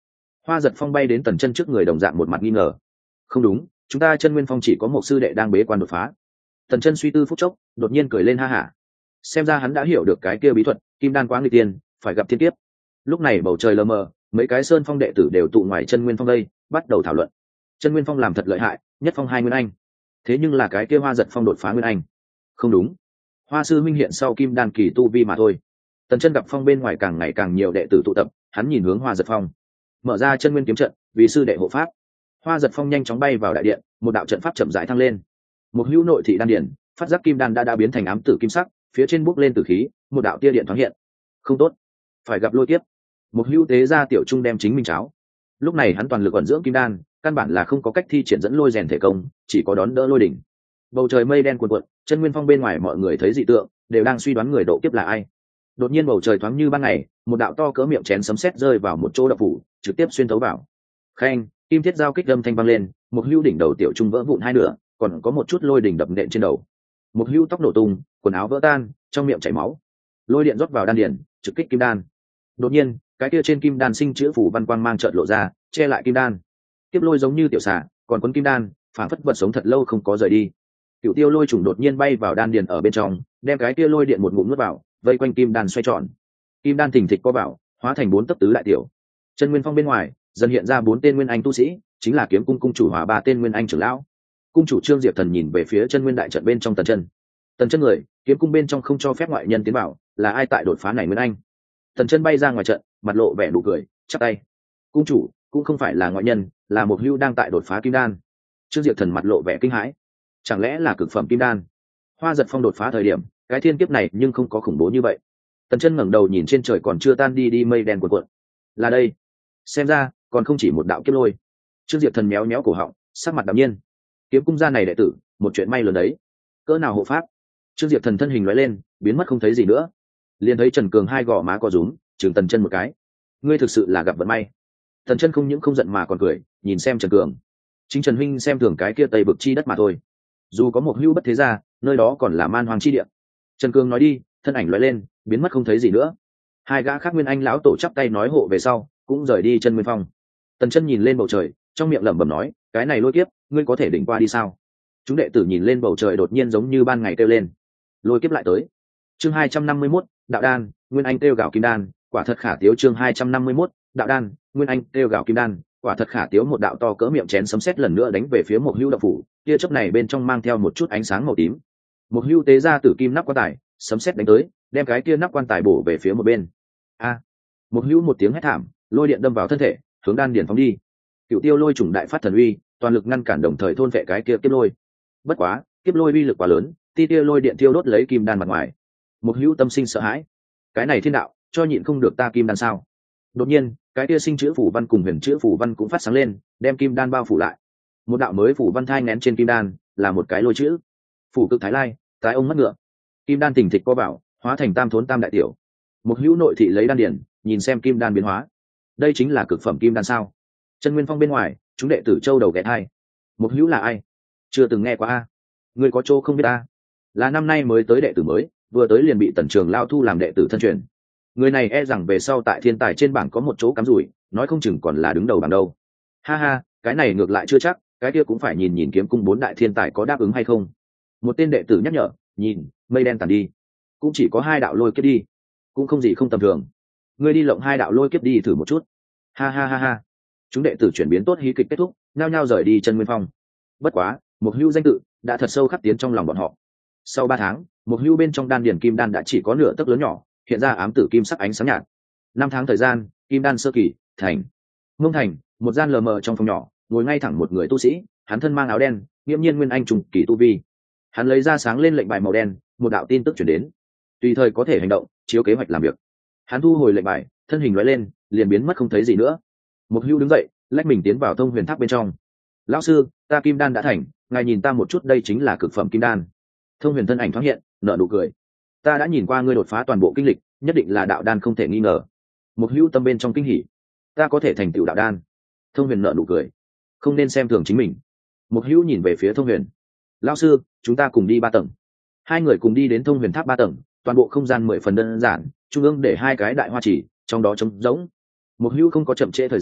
Hoa Giật Phong bay đến Tần Chân trước người đồng dạng một mặt nghi ngờ. Không đúng, chúng ta Chân Nguyên Phong chỉ có một sư đệ đang bế quan đột phá. Tần Chân suy tư phút chốc, đột nhiên cười lên ha hả. Xem ra hắn đã hiểu được cái kia bí thuật, kim đan quá nguy tiên, phải gặp thiên kiếp. Lúc này bầu trời lờ mờ, mấy cái sơn phong đệ tử đều tụ ngoài Chân Nguyên Phong đây, bắt đầu thảo luận. Chân Nguyên Phong làm thật lợi hại, nhất phong 2 nguyên anh. Thế nhưng là cái kia Hoa Giật Phong đột phá nguyên anh. Không đúng, Hoa sư minh hiện sau kim đan kỳ tu vi mà thôi. Tần Chân gặp phong bên ngoài càng ngày càng nhiều đệ tử tụ tập, hắn nhìn hướng Hoa Giật Phong, mở ra Chân Nguyên kiếm trận, vì sư đệ hộ pháp. Hoa Giật Phong nhanh chóng bay vào đại điện, một đạo trận pháp chậm rãi thăng lên. Một hữu nội thị đan điển, phát giác kim đan đã biến thành ám tử kim sắc, phía trên bốc lên tử khí, một đạo tia điện thoáng hiện. Không tốt, phải gặp lôi kiếp. Một hữu tế ra tiểu trung đem chính mình cháo. Lúc này hắn toàn lực ẩn dưỡng kim đan, căn bản là không có cách thi triển dẫn lôi rèn thể công, chỉ có đón đỡ lôi đỉnh. Bầu trời mây đen cuồn cuộn, Chân Nguyên Phong bên ngoài mọi người thấy dị tượng, đều đang suy đoán người độ kiếp là ai. Đột nhiên bầu trời thoáng như ban ngày, một đạo to cỡ miệng chén sấm sét rơi vào một chỗ đập phủ, trực tiếp xuyên thấu vào. Khen, kim thiết giao kích âm thanh vang lên, một hưu đỉnh đầu tiểu trung vỡ vụn hai nửa, còn có một chút lôi đỉnh đập nện trên đầu. Một hưu tóc nổ tung, quần áo vỡ tan, trong miệng chảy máu. Lôi điện rót vào đan điền, trực kích kim đan. Đột nhiên, cái kia trên kim đan sinh chữ phủ văn quang mang chợt lộ ra, che lại kim đan. Tiếp lôi giống như tiểu xà, còn quấn kim đan, phản phất vật sống thật lâu không có rời đi. Cựu tiêu lôi trùng đột nhiên bay vào đan điền ở bên trong, đem cái kia lôi điện một ngụm nuốt vào, vây quanh kim đan xoay tròn. Kim đan thình thịch co vào, hóa thành 4 tấc tứ đại tiểu. Chân Nguyên Phong bên ngoài dần hiện ra 4 tên nguyên anh tu sĩ, chính là kiếm cung cung chủ Hòa 3 tên nguyên anh trưởng lão. Cung chủ Trương Diệp Thần nhìn về phía Chân Nguyên đại trận bên trong Tần Chân. Tần Chân người, kiếm cung bên trong không cho phép ngoại nhân tiến vào, là ai tại đột phá này nguyên anh? Tần Chân bay ra ngoài trận, mặt lộ vẻ nụ cười, chắp tay. Cung chủ, cũng không phải là ngoại nhân, là một hưu đang tại đột phá kim đan. Trương Diệp Thần mặt lộ vẻ kinh hãi. Chẳng lẽ là cực phẩm kim đan? Hoa Giật Phong đột phá thời điểm, cái thiên kiếp này nhưng không có khủng bố như vậy. Tần Chân ngẩng đầu nhìn trên trời còn chưa tan đi mây đen cuộn cuộn. Là đây, xem ra còn không chỉ một đạo kiếp lôi. Trương Diệp Thần méo méo cổ họng, sắc mặt đạm nhiên. Kiếm cung gia này đệ tử, một chuyện may lớn đấy. Cỡ nào hộ pháp? Trương Diệp Thần thân hình lóe lên, biến mất không thấy gì nữa. Liền thấy Trần Cường hai gò má co rúm, chừng Tần Chân một cái. Ngươi thực sự là gặp vận may. Tần Chân không những không giận mà còn cười, nhìn xem Trần Cường. Chính Trần huynh xem thường cái kia Tây Bực chi đất mà thôi. Dù có một hưu bất thế gia, nơi đó còn là man hoàng chi địa. Trần Cường nói đi, thân ảnh lóe lên, biến mất không thấy gì nữa. Hai gã khác nguyên anh lão tổ chắp tay nói hộ về sau, cũng rời đi Chân Nguyên Phong. Tần Chân nhìn lên bầu trời, trong miệng lẩm bẩm nói, cái này lôi kiếp, ngươi có thể đỉnh qua đi sao? Chúng đệ tử nhìn lên bầu trời đột nhiên giống như ban ngày kêu lên. Lôi kiếp lại tới. Chương 251, đạo đan, nguyên anh kêu gạo kim đan, quả thật khả tiếu. Chương 251, đạo đan, nguyên anh kêu gạo kim đan, quả thật khả tiếu. Một đạo to cỡ miệng chén sấm sét lần nữa đánh về phía một hưu đạo phủ, tia chớp này bên trong mang theo một chút ánh sáng màu tím. Một hưu tế ra tử kim nắp quan tài, sấm sét đánh tới, đem cái kia nắp quan tài bổ về phía một bên. A! Một hưu một tiếng hét thảm, lôi điện đâm vào thân thể, hướng đan điền phóng đi. Cựu tiêu lôi trùng đại phát thần uy, toàn lực ngăn cản đồng thời thôn vệ cái kia kiếp lôi. Bất quá, kiếp lôi uy lực quá lớn, ti tia lôi điện thiêu đốt lấy kim đan mặt ngoài. Một hữu tâm sinh sợ hãi, cái này thiên đạo cho nhịn không được ta kim đan sao? Đột nhiên, cái kia sinh chữ phủ văn cùng huyền chữ phủ văn cũng phát sáng lên, đem kim đan bao phủ lại. Một đạo mới phủ văn thai nén trên kim đan, là một cái lôi chữ. Phủ cực thái lai, tái ông mất ngựa. Kim đan tỉnh thịch co bảo, hóa thành tam thốn tam đại tiểu. Một hữu nội thị lấy đan điển, nhìn xem kim đan biến hóa. Đây chính là cực phẩm kim đan sao? Chân Nguyên Phong bên ngoài, chúng đệ tử châu đầu ghé hai. Một hữu là ai? Chưa từng nghe qua a. Người có chỗ không biết a? Là năm nay mới tới đệ tử mới, vừa tới liền bị Tần Trường lao thu làm đệ tử thân truyền. Người này e rằng về sau tại thiên tài trên bảng có một chỗ cắm rủi, nói không chừng còn là đứng đầu bảng đâu. Ha ha, cái này ngược lại chưa chắc, cái kia cũng phải nhìn nhìn kiếm cung 4 đại thiên tài có đáp ứng hay không. Một tên đệ tử nhắc nhở, nhìn, mây đen tàn đi, cũng chỉ có 2 đạo lôi kiếp đi, cũng không gì không tầm thường. Ngươi đi lộng 2 đạo lôi kiếp đi thử một chút. Ha ha ha ha. Chúng đệ tử chuyển biến tốt hí kịch kết thúc, nhao nhao rời đi Chân Nguyên Phong. Bất quá, một hưu danh tự đã thật sâu khắc tiến trong lòng bọn họ. Sau 3 tháng, một hưu bên trong đan điền kim đan đã chỉ có nửa tấc lớn nhỏ, hiện ra ám tử kim sắc ánh sáng nhạt. 5 tháng thời gian, kim đan sơ kỳ thành. Mông thành, một gian lờ mờ trong phòng nhỏ, ngồi ngay thẳng một người tu sĩ, hắn thân mang áo đen, nghiêm nhiên nguyên anh trùng kỳ tu vi. Hắn lấy ra sáng lên lệnh bài màu đen, một đạo tin tức chuyển đến, tùy thời có thể hành động, chiếu kế hoạch làm việc. Hắn thu hồi lệnh bài, thân hình lóe lên, liền biến mất không thấy gì nữa. Một hưu đứng dậy, lách mình tiến vào thông huyền tháp bên trong. Lão sư, ta kim đan đã thành, ngài nhìn ta một chút, đây chính là cực phẩm kim đan. Thông huyền thân ảnh thoáng hiện, nở nụ cười. Ta đã nhìn qua ngươi đột phá toàn bộ kinh lịch, nhất định là đạo đan không thể nghi ngờ. Một hưu tâm bên trong kinh hỉ, ta có thể thành tựu đạo đan. Thông huyền nở nụ cười, không nên xem thường chính mình. Một hưu nhìn về phía thông huyền. Lão sư, chúng ta cùng đi 3 tầng. Hai người cùng đi đến thông huyền tháp 3 tầng, toàn bộ không gian 10 phần đơn giản, trung ương để 2 cái đại hoa chỉ, trong đó trống rỗng. Một hưu không có chậm trễ thời gian,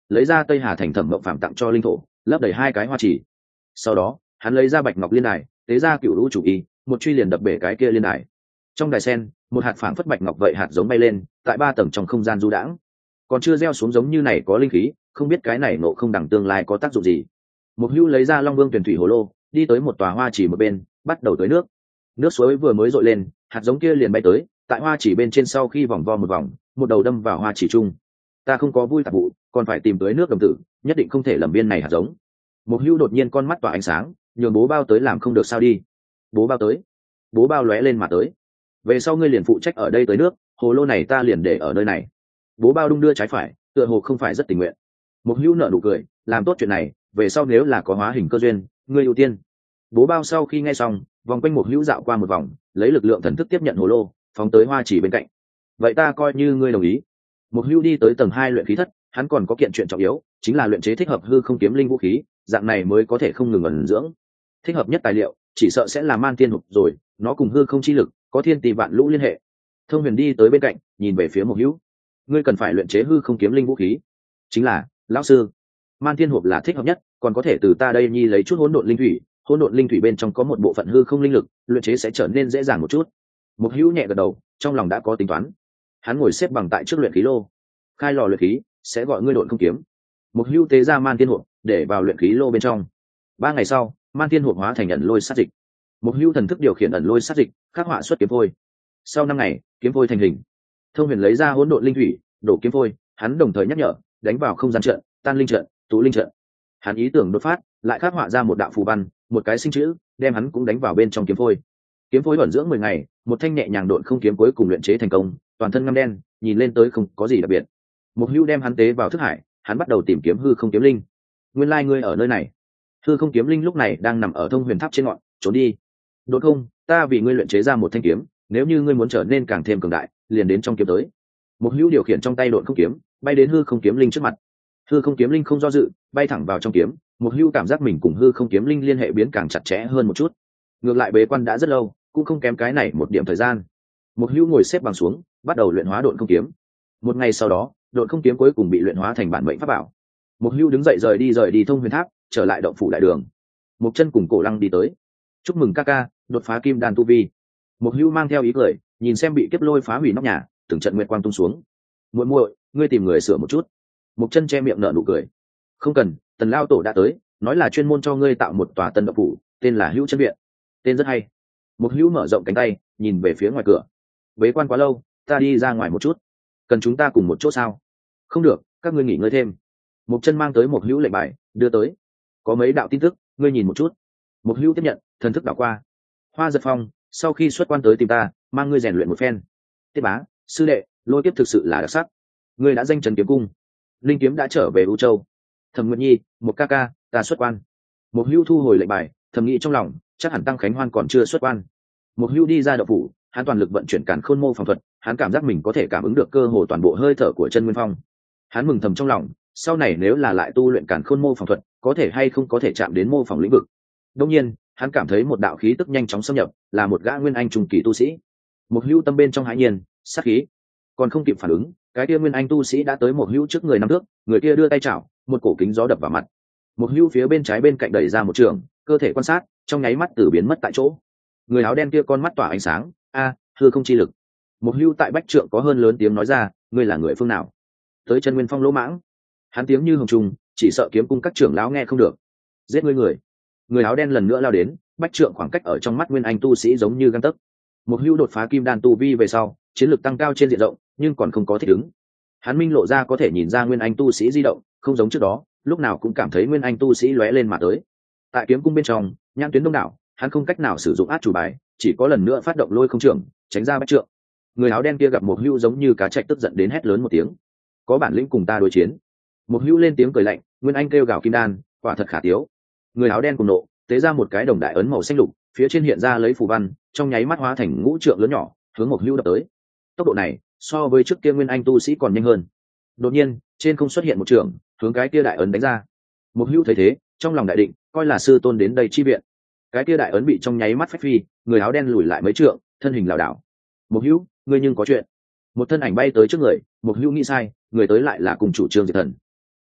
lấy ra Tây Hà thành Thẩm Mộng Phạm tặng cho linh thổ, lấp đầy 2 cái hoa chỉ. Sau đó hắn lấy ra Bạch Ngọc liên đài, tế ra Cựu Lũ chủ y, một truy liền đập bể cái kia liên đài. Trong đài sen, một hạt phảng phất bạch ngọc vậy hạt giống bay lên, tại 3 tầng trong không gian du đãng. Còn chưa gieo xuống giống như này có linh khí, không biết cái này nộ không đẳng tương lai có tác dụng gì. Mục Hữu lấy ra Long Vương tuyển thủy hồ lô, đi tới một tòa hoa chỉ một bên, bắt đầu tưới nước. Nước suối vừa mới dội lên, hạt giống kia liền bay tới, tại hoa chỉ bên trên sau khi vòng vo một vòng, một đầu đâm vào hoa chỉ chung. Ta không có vui tạp vụ, còn phải tìm tưới nước đồng tử, nhất định không thể lầm viên này hạt giống. Mục Hữu đột nhiên con mắt tỏa ánh sáng, nhường bố bao tới làm không được sao đi. Bố bao tới. Bố bao lóe lên mà tới. Về sau ngươi liền phụ trách ở đây tới nước, hồ lô này ta liền để ở nơi này. Bố bao đung đưa trái phải, tựa hồ không phải rất tình nguyện. Mục Hữu nở nụ cười, làm tốt chuyện này, về sau nếu là có hóa hình cơ duyên, ngươi ưu tiên. Bố bao sau khi nghe xong, vòng quanh Mục Hữu dạo qua một vòng, lấy lực lượng thần thức tiếp nhận hồ lô, phóng tới hoa chỉ bên cạnh. Vậy ta coi như ngươi đồng ý. Mục Hữu đi tới tầng 2 luyện khí thất, hắn còn có kiện chuyện trọng yếu, chính là luyện chế thích hợp hư không kiếm linh vũ khí, dạng này mới có thể không ngừng ẩn dưỡng. Thích hợp nhất tài liệu, chỉ sợ sẽ là Man Thiên Hục rồi, nó cùng hư không chi lực, có thiên tỷ vạn lũ liên hệ. Thông Huyền đi tới bên cạnh, nhìn về phía Mục Hữu. Ngươi cần phải luyện chế hư không kiếm linh vũ khí. Chính là, lão sư, Man Thiên Hộp là thích hợp nhất, còn có thể từ ta đây nhi lấy chút hỗn độn linh thủy, hỗn độn linh thủy bên trong có một bộ phận hư không linh lực, luyện chế sẽ trở nên dễ dàng một chút. Mục Hữu nhẹ gật đầu, trong lòng đã có tính toán. Hắn ngồi xếp bằng tại trước luyện khí lô, khai lò luyện khí, sẽ gọi ngươi độn không kiếm. Mục Hữu tế ra Man Thiên Hộp, để vào luyện khí lô bên trong. 3 ngày sau, Man Thiên Hộp hóa thành ẩn lôi sát dịch. Mục Hữu thần thức điều khiển ẩn lôi sát dịch, khắc họa xuất kiếm phôi. Sau 5 ngày, kiếm phôi thành hình. Thông Huyền lấy ra hỗn độn linh thủy, đổ kiếm phôi, hắn đồng thời nhắc nhở, đánh vào không gian trận, tan linh trận, tụ linh trận. Hắn ý tưởng đột phát, lại khắc họa ra một đạo phù văn, một cái sinh chữ, đem hắn cũng đánh vào bên trong kiếm phôi. Kiếm phôi ẩn dưỡng 10 ngày, một thanh nhẹ nhàng độn không kiếm cuối cùng luyện chế thành công, toàn thân ngăm đen, nhìn lên tới không có gì đặc biệt. Mục Hữu đem hắn tế vào thức hải, hắn bắt đầu tìm kiếm hư không kiếm linh. Nguyên lai ngươi ở nơi này. Hư không kiếm linh lúc này đang nằm ở Thông Huyền tháp trên ngọn, trốn đi. Đột không, ta vì ngươi luyện chế ra một thanh kiếm, nếu như ngươi muốn trở nên càng thêm cường đại, liền đến trong kiếm tới. Mục Hữu điều khiển trong tay độn không kiếm, bay đến hư không kiếm linh trước mặt. Hư không kiếm linh không do dự, bay thẳng vào trong kiếm. Mục Hữu cảm giác mình cùng hư không kiếm linh liên hệ biến càng chặt chẽ hơn một chút. Ngược lại bế quan đã rất lâu, cũng không kém cái này một điểm thời gian. Mục Hữu ngồi xếp bằng xuống, bắt đầu luyện hóa độn không kiếm. Một ngày sau đó, độn không kiếm cuối cùng bị luyện hóa thành bản mệnh pháp bảo. Mục Hữu đứng dậy rời đi Thông Huyền tháp, trở lại động phủ đại đường. Mục Chân cùng Cổ Lăng đi tới. Chúc mừng ca ca, đột phá kim đan tu vi. Mục Hữu mang theo ý cười, nhìn xem bị kiếp lôi phá hủy nóc nhà, từng trận nguyệt quang tung xuống. Muội muội, ngươi tìm người sửa một chút. Mục Chân che miệng nở nụ cười. Không cần, Tần lao tổ đã tới, nói là chuyên môn cho ngươi tạo một tòa tân động phủ, tên là Hữu Chân viện. Tên rất hay. Mục Hữu mở rộng cánh tay, nhìn về phía ngoài cửa. Bế quan quá lâu, ta đi ra ngoài một chút. Cần chúng ta cùng một chỗ sao? Không được, các ngươi nghỉ ngơi thêm. Mục Chân mang tới một Hữu lệnh bài, đưa tới. Có mấy đạo tin tức, ngươi nhìn một chút. Mục Hữu tiếp nhận, thần thức đảo qua. Hoa Giật Phong, sau khi xuất quan tới tìm ta, mang ngươi rèn luyện một phen. Tiết Bá, sư đệ, lôi kiếp thực sự là đặc sắc. Ngươi đã danh Trần Kiếm Cung, linh kiếm đã trở về U Châu. Thẩm Nguyệt Nhi, một ca ca, ta xuất quan. Mục Hữu thu hồi lệnh bài, thầm nghĩ trong lòng, chắc hẳn Tăng Khánh Hoan còn chưa xuất quan. Mục Hữu đi ra động phủ, hắn toàn lực vận chuyển càn khôn mô phỏng thuật, hắn cảm giác mình có thể cảm ứng được cơ hồ toàn bộ hơi thở của chân nguyên phong. Hắn mừng thầm trong lòng, sau này nếu là lại tu luyện càn khôn mô phỏng thuật, có thể hay không có thể chạm đến mô phỏng lĩnh vực. Đương nhiên, hắn cảm thấy một đạo khí tức nhanh chóng xâm nhập, là một gã nguyên anh trung kỳ tu sĩ. Mục Hữu tâm bên trong hãi nhiên, sát khí. Còn không kịp phản ứng, cái kia nguyên anh tu sĩ đã tới Mục Hữu trước người 5 thước, người kia đưa tay chảo, một cổ kính gió đập vào mặt. Mục Hữu phía bên trái bên cạnh đẩy ra một trường, cơ thể quan sát, trong nháy mắt từ biến mất tại chỗ. Người áo đen kia con mắt tỏa ánh sáng, hư không chi lực. Mục Hữu tại bách trượng có hơn lớn tiếng nói ra, ngươi là người phương nào? Tới chân nguyên phong lỗ mãng. Hắn tiếng như hồng trùng, chỉ sợ kiếm cung các trưởng lão nghe không được. Giết ngươi người. Người áo đen lần nữa lao đến, bách trượng khoảng cách ở trong mắt nguyên anh tu sĩ giống như gang tấc. Mục Hữu đột phá kim đan tu vi về sau, chiến lực tăng cao trên diện rộng, nhưng còn không có thích ứng. Hắn minh lộ ra có thể nhìn ra nguyên anh tu sĩ di động, không giống trước đó, lúc nào cũng cảm thấy nguyên anh tu sĩ lóe lên mà tới. Tại kiếm cung bên trong, nhãn tuyến đông đảo, hắn không cách nào sử dụng át chủ bài, chỉ có lần nữa phát động lôi không trưởng, tránh ra bách trượng. Người áo đen kia gặp Mục Hữu giống như cá trạch tức giận đến hét lớn một tiếng. Có bản lĩnh cùng ta đối chiến. Mục Hữu lên tiếng cười lạnh, nguyên anh kêu gào kim đan, quả thật khả tiếu. Người áo đen cùng nộ, tế ra một cái đồng đại ấn màu xanh lục, phía trên hiện ra lấy phù văn, trong nháy mắt hóa thành ngũ trượng lớn nhỏ, hướng Mục Hữu đập tới. Tốc độ này, so với trước kia nguyên anh tu sĩ còn nhanh hơn. Đột nhiên, trên không xuất hiện một trường, hướng cái kia đại ấn đánh ra. Mục Hữu thấy thế, trong lòng đại định, coi là sư tôn đến đây chi viện. Cái kia đại ấn bị trong nháy mắt phách phi, người áo đen lùi lại mấy trượng, thân hình lảo đảo. Mục Hữu, ngươi nhưng có chuyện. Một thân ảnh bay tới trước người, Mục Hữu nghĩ sai, người tới lại là cùng chủ Trương Diệt Thần.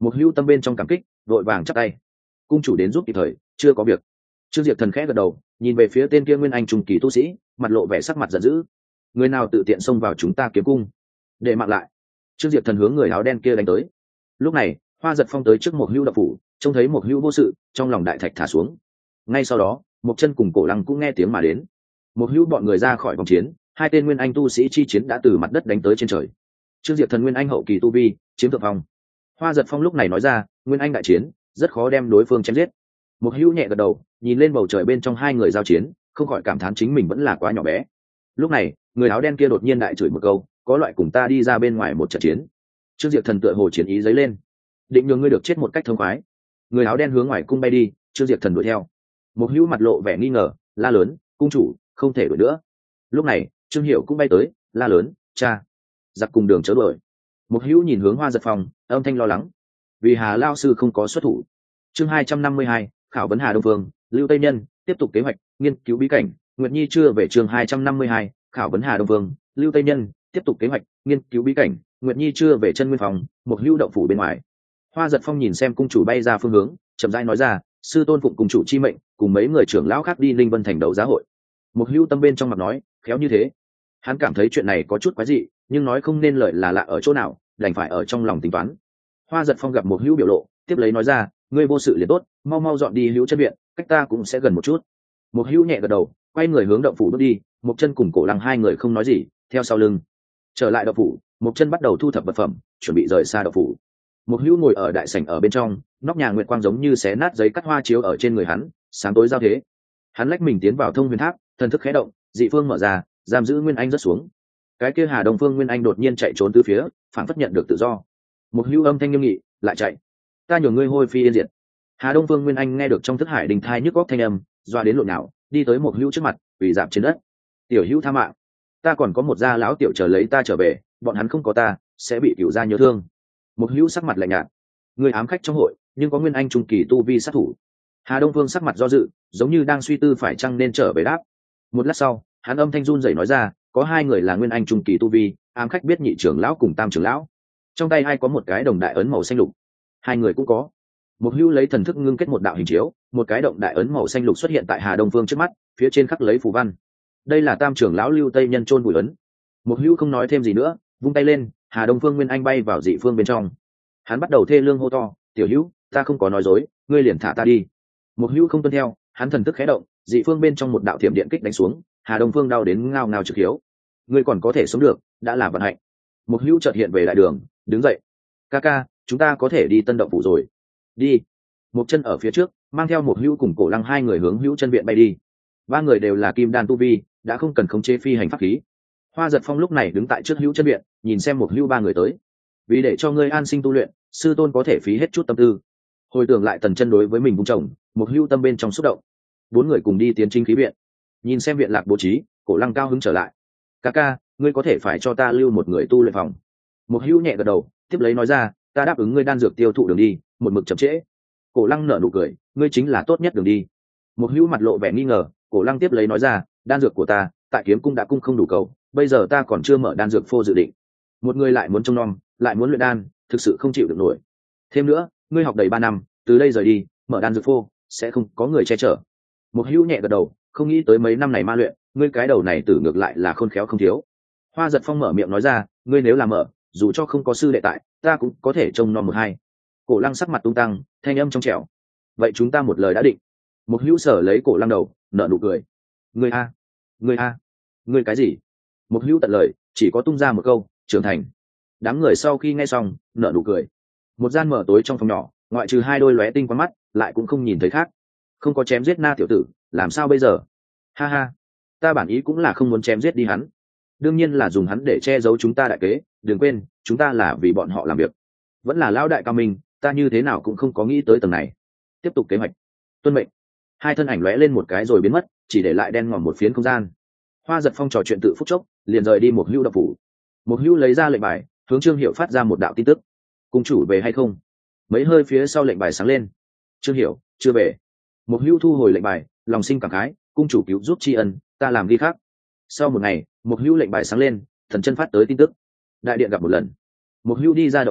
Một hữu tâm bên trong cảm kích vội vàng chắp tay. Cung chủ đến giúp kịp thời, chưa có việc. Trương Diệp Thần khẽ gật đầu, nhìn về phía tên kia nguyên anh trung kỳ tu sĩ, mặt lộ vẻ sắc mặt giận dữ. Người nào tự tiện xông vào chúng ta kiếm cung, để mạng lại. Trương Diệp Thần hướng người áo đen kia đánh tới. Lúc này Hoa Giật Phong tới trước một hữu đập phủ, trông thấy một hữu vô sự, trong lòng đại thạch thả xuống. Ngay sau đó một chân cùng cổ lăng cũng nghe tiếng mà đến. Một hữu bọn người ra khỏi vòng chiến, hai tên nguyên anh tu sĩ chi chiến đã từ mặt đất đánh tới trên trời. Trương Diệp Thần nguyên anh hậu kỳ tu vi chiếm thượng phong. Hoa Giật Phong lúc này nói ra, nguyên anh đại chiến rất khó đem đối phương chém giết. Một hữu nhẹ gật đầu, nhìn lên bầu trời bên trong hai người giao chiến, không khỏi cảm thán chính mình vẫn là quá nhỏ bé. Lúc này người áo đen kia đột nhiên đại chửi một câu, có loại cùng ta đi ra bên ngoài một trận chiến. Trương Diệp Thần tựa hồ chiến ý dấy lên, định nhường ngươi được chết một cách thông khoái. Người áo đen hướng ngoài cung bay đi, Trương Diệp Thần đuổi theo. Một hữu mặt lộ vẻ nghi ngờ, la lớn, cung chủ không thể đuổi nữa. Lúc này Trương Hiểu cũng bay tới, la lớn, cha, giặc cùng đường chớ đuổi. Một hữu nhìn hướng Hoa Giật Phong, âm thanh lo lắng, vì Hà lao sư không có xuất thủ. Chương 252, khảo vấn Hà Đông Phương, Lưu Tây Nhân tiếp tục kế hoạch nghiên cứu bí cảnh. Nguyệt Nhi chưa về. Chương 252, khảo vấn Hà Đông Phương, Lưu Tây Nhân tiếp tục kế hoạch nghiên cứu bí cảnh. Nguyệt Nhi chưa về. Chân nguyên phòng, một hữu động phủ bên ngoài. Hoa Giật Phong nhìn xem cung chủ bay ra phương hướng, chậm rãi nói ra, sư tôn phụng cung chủ chi mệnh, cùng mấy người trưởng lão khác đi Linh Vân thành đấu giá hội. Một hữu tâm bên trong mặt nói, khéo như thế. Hắn cảm thấy chuyện này có chút quái dị, nhưng nói không nên lợi là lạ ở chỗ nào, đành phải ở trong lòng tính toán. Hoa Giật Phong gặp một hữu biểu lộ, tiếp lấy nói ra, ngươi vô sự liền tốt, mau mau dọn đi hữu chân viện, cách ta cũng sẽ gần một chút. Một hữu nhẹ gật đầu, quay người hướng động phủ bước đi. Một chân cùng cổ lăng hai người không nói gì, theo sau lưng. Trở lại động phủ, một chân bắt đầu thu thập vật phẩm, chuẩn bị rời xa động phủ. Một hữu ngồi ở đại sảnh ở bên trong, nóc nhà nguyệt quang giống như xé nát giấy cắt hoa chiếu ở trên người hắn, sáng tối giao thế. Hắn lách mình tiến vào thông huyền tháp, thần thức khẽ động, dị phương mở ra, giam giữ nguyên anh rất xuống. Cái kia Hà Đông Phương nguyên anh đột nhiên chạy trốn từ phía, phản phất nhận được tự do. Một hữu âm thanh nghiêm nghị, lại chạy, ta nhường ngươi hôi phi yên diệt. Hà Đông Phương nguyên anh nghe được trong thức hải đình thai nhức góc thanh âm, doa đến lộn nào, đi tới một hữu trước mặt, quỳ dạp trên đất. Tiểu hữu tha mạng, ta còn có một gia lão tiểu chờ lấy ta trở về, bọn hắn không có ta sẽ bị cửu gia nhớ thương. Một hữu sắc mặt lạnh nhạt, người ám khách trong hội nhưng có nguyên anh trung kỳ tu vi sát thủ. Hà Đông Phương sắc mặt do dự, giống như đang suy tư phải chăng nên trở về đáp. Một lát sau hắn âm thanh run rẩy nói ra, có hai người là nguyên anh trung kỳ tu vi, ám khách biết nhị trưởng lão cùng tam trưởng lão, trong tay ai có một cái đồng đại ấn màu xanh lục. Hai người cũng có. Một hữu lấy thần thức ngưng kết một đạo hình chiếu, một cái động đại ấn màu xanh lục xuất hiện tại Hà Đông Phương trước mắt, phía trên khắc lấy phù văn. Đây là tam trưởng lão Lưu Tây Nhân chôn vùi ấn. Một hữu không nói thêm gì nữa, vung tay lên, Hà Đông Phương nguyên anh bay vào dị phương bên trong. Hắn bắt đầu thê lương hô to, tiểu hữu, ta không có nói dối, ngươi liền thả ta đi. Một hữu không tuân theo, hắn thần thức khẽ động, dị phương bên trong một đạo thiểm điện kích đánh xuống, Hà Đông Phương đau đến ngao ngao trực hiếu. Ngươi còn có thể sống được, đã là vận hạnh. Một hữu chợt hiện về đại đường, đứng dậy, ca ca, chúng ta có thể đi Tân Động phủ rồi. Đi. Một chân ở phía trước, mang theo một hữu cùng cổ lăng hai người hướng hữu chân viện bay đi. Ba người đều là kim đan tu vi, đã không cần khống chế phi hành pháp khí. Hoa Giật Phong lúc này đứng tại trước hữu chân viện, nhìn xem một hữu ba người tới. Vì để cho ngươi an sinh tu luyện, sư tôn có thể phí hết chút tâm tư. Hồi tưởng lại tần chân đối với mình vung chồng, một hữu tâm bên trong xúc động. Bốn người cùng đi tiến chính khí viện, nhìn xem viện lạc bố trí, cổ lăng cao hứng trở lại. Ca ca, ngươi có thể phải cho ta lưu một người tu luyện phòng. Một hữu nhẹ gật đầu, tiếp lấy nói ra, ta đáp ứng ngươi đan dược tiêu thụ đường đi, một mực chậm trễ. Cổ lăng nở nụ cười, ngươi chính là tốt nhất đường đi. Một hữu mặt lộ vẻ nghi ngờ, cổ lăng tiếp lấy nói ra, đan dược của ta tại kiếm cung đã cung không đủ cầu, bây giờ ta còn chưa mở đan dược phô dự định. Một người lại muốn trông nom, lại muốn luyện đan, thực sự không chịu được nổi. Thêm nữa, ngươi học đầy 3 năm, từ đây rời đi, mở đan dược phô sẽ không có người che chở. Một hữu nhẹ gật đầu, không nghĩ tới mấy năm này ma luyện, ngươi cái đầu này tử ngược lại là khôn khéo không thiếu. Hoa Giật Phong mở miệng nói ra, ngươi nếu làm mở, dù cho không có sư đệ tại, ta cũng có thể trông nom một hai. Cổ lăng sắc mặt tung tăng, thanh âm trong trẻo, vậy chúng ta một lời đã định. Một hữu sở lấy cổ lăng đầu, nở nụ cười, ngươi a, ngươi a, ngươi cái gì? Một hữu tận lời, chỉ có tung ra một câu, trưởng thành. Đám người sau khi nghe xong, nở nụ cười. Một gian mở tối trong phòng nhỏ, ngoại trừ hai đôi lóe tinh quang mắt, lại cũng không nhìn thấy khác. Không có chém giết na tiểu tử, làm sao bây giờ? Ha ha, ta bản ý cũng là không muốn chém giết đi hắn, đương nhiên là dùng hắn để che giấu chúng ta đại kế. Đừng quên, chúng ta là vì bọn họ làm việc. Vẫn là lão đại cao minh, ta như thế nào cũng không có nghĩ tới tầng này. Tiếp tục kế hoạch. Tuân mệnh. Hai thân ảnh lóe lên một cái rồi biến mất, chỉ để lại đen ngòm một phiến không gian. Hoa Giật Phong trò chuyện tự phút chốc, liền rời đi một hữu đập phủ. Một hữu lấy ra lệnh bài, hướng Trương Hiểu phát ra một đạo tin tức. Cung chủ về hay không? Mấy hơi phía sau lệnh bài sáng lên. Trương Hiểu, chưa về. Một hữu thu hồi lệnh bài, lòng sinh cảm khái, cung chủ cứu giúp tri ân, ta làm ghi khác. Sau một ngày, một hữu lệnh bài sáng lên, thần chân phát tới tin tức. Đại điện gặp một lần. Một hữu đi ra đậu phủ,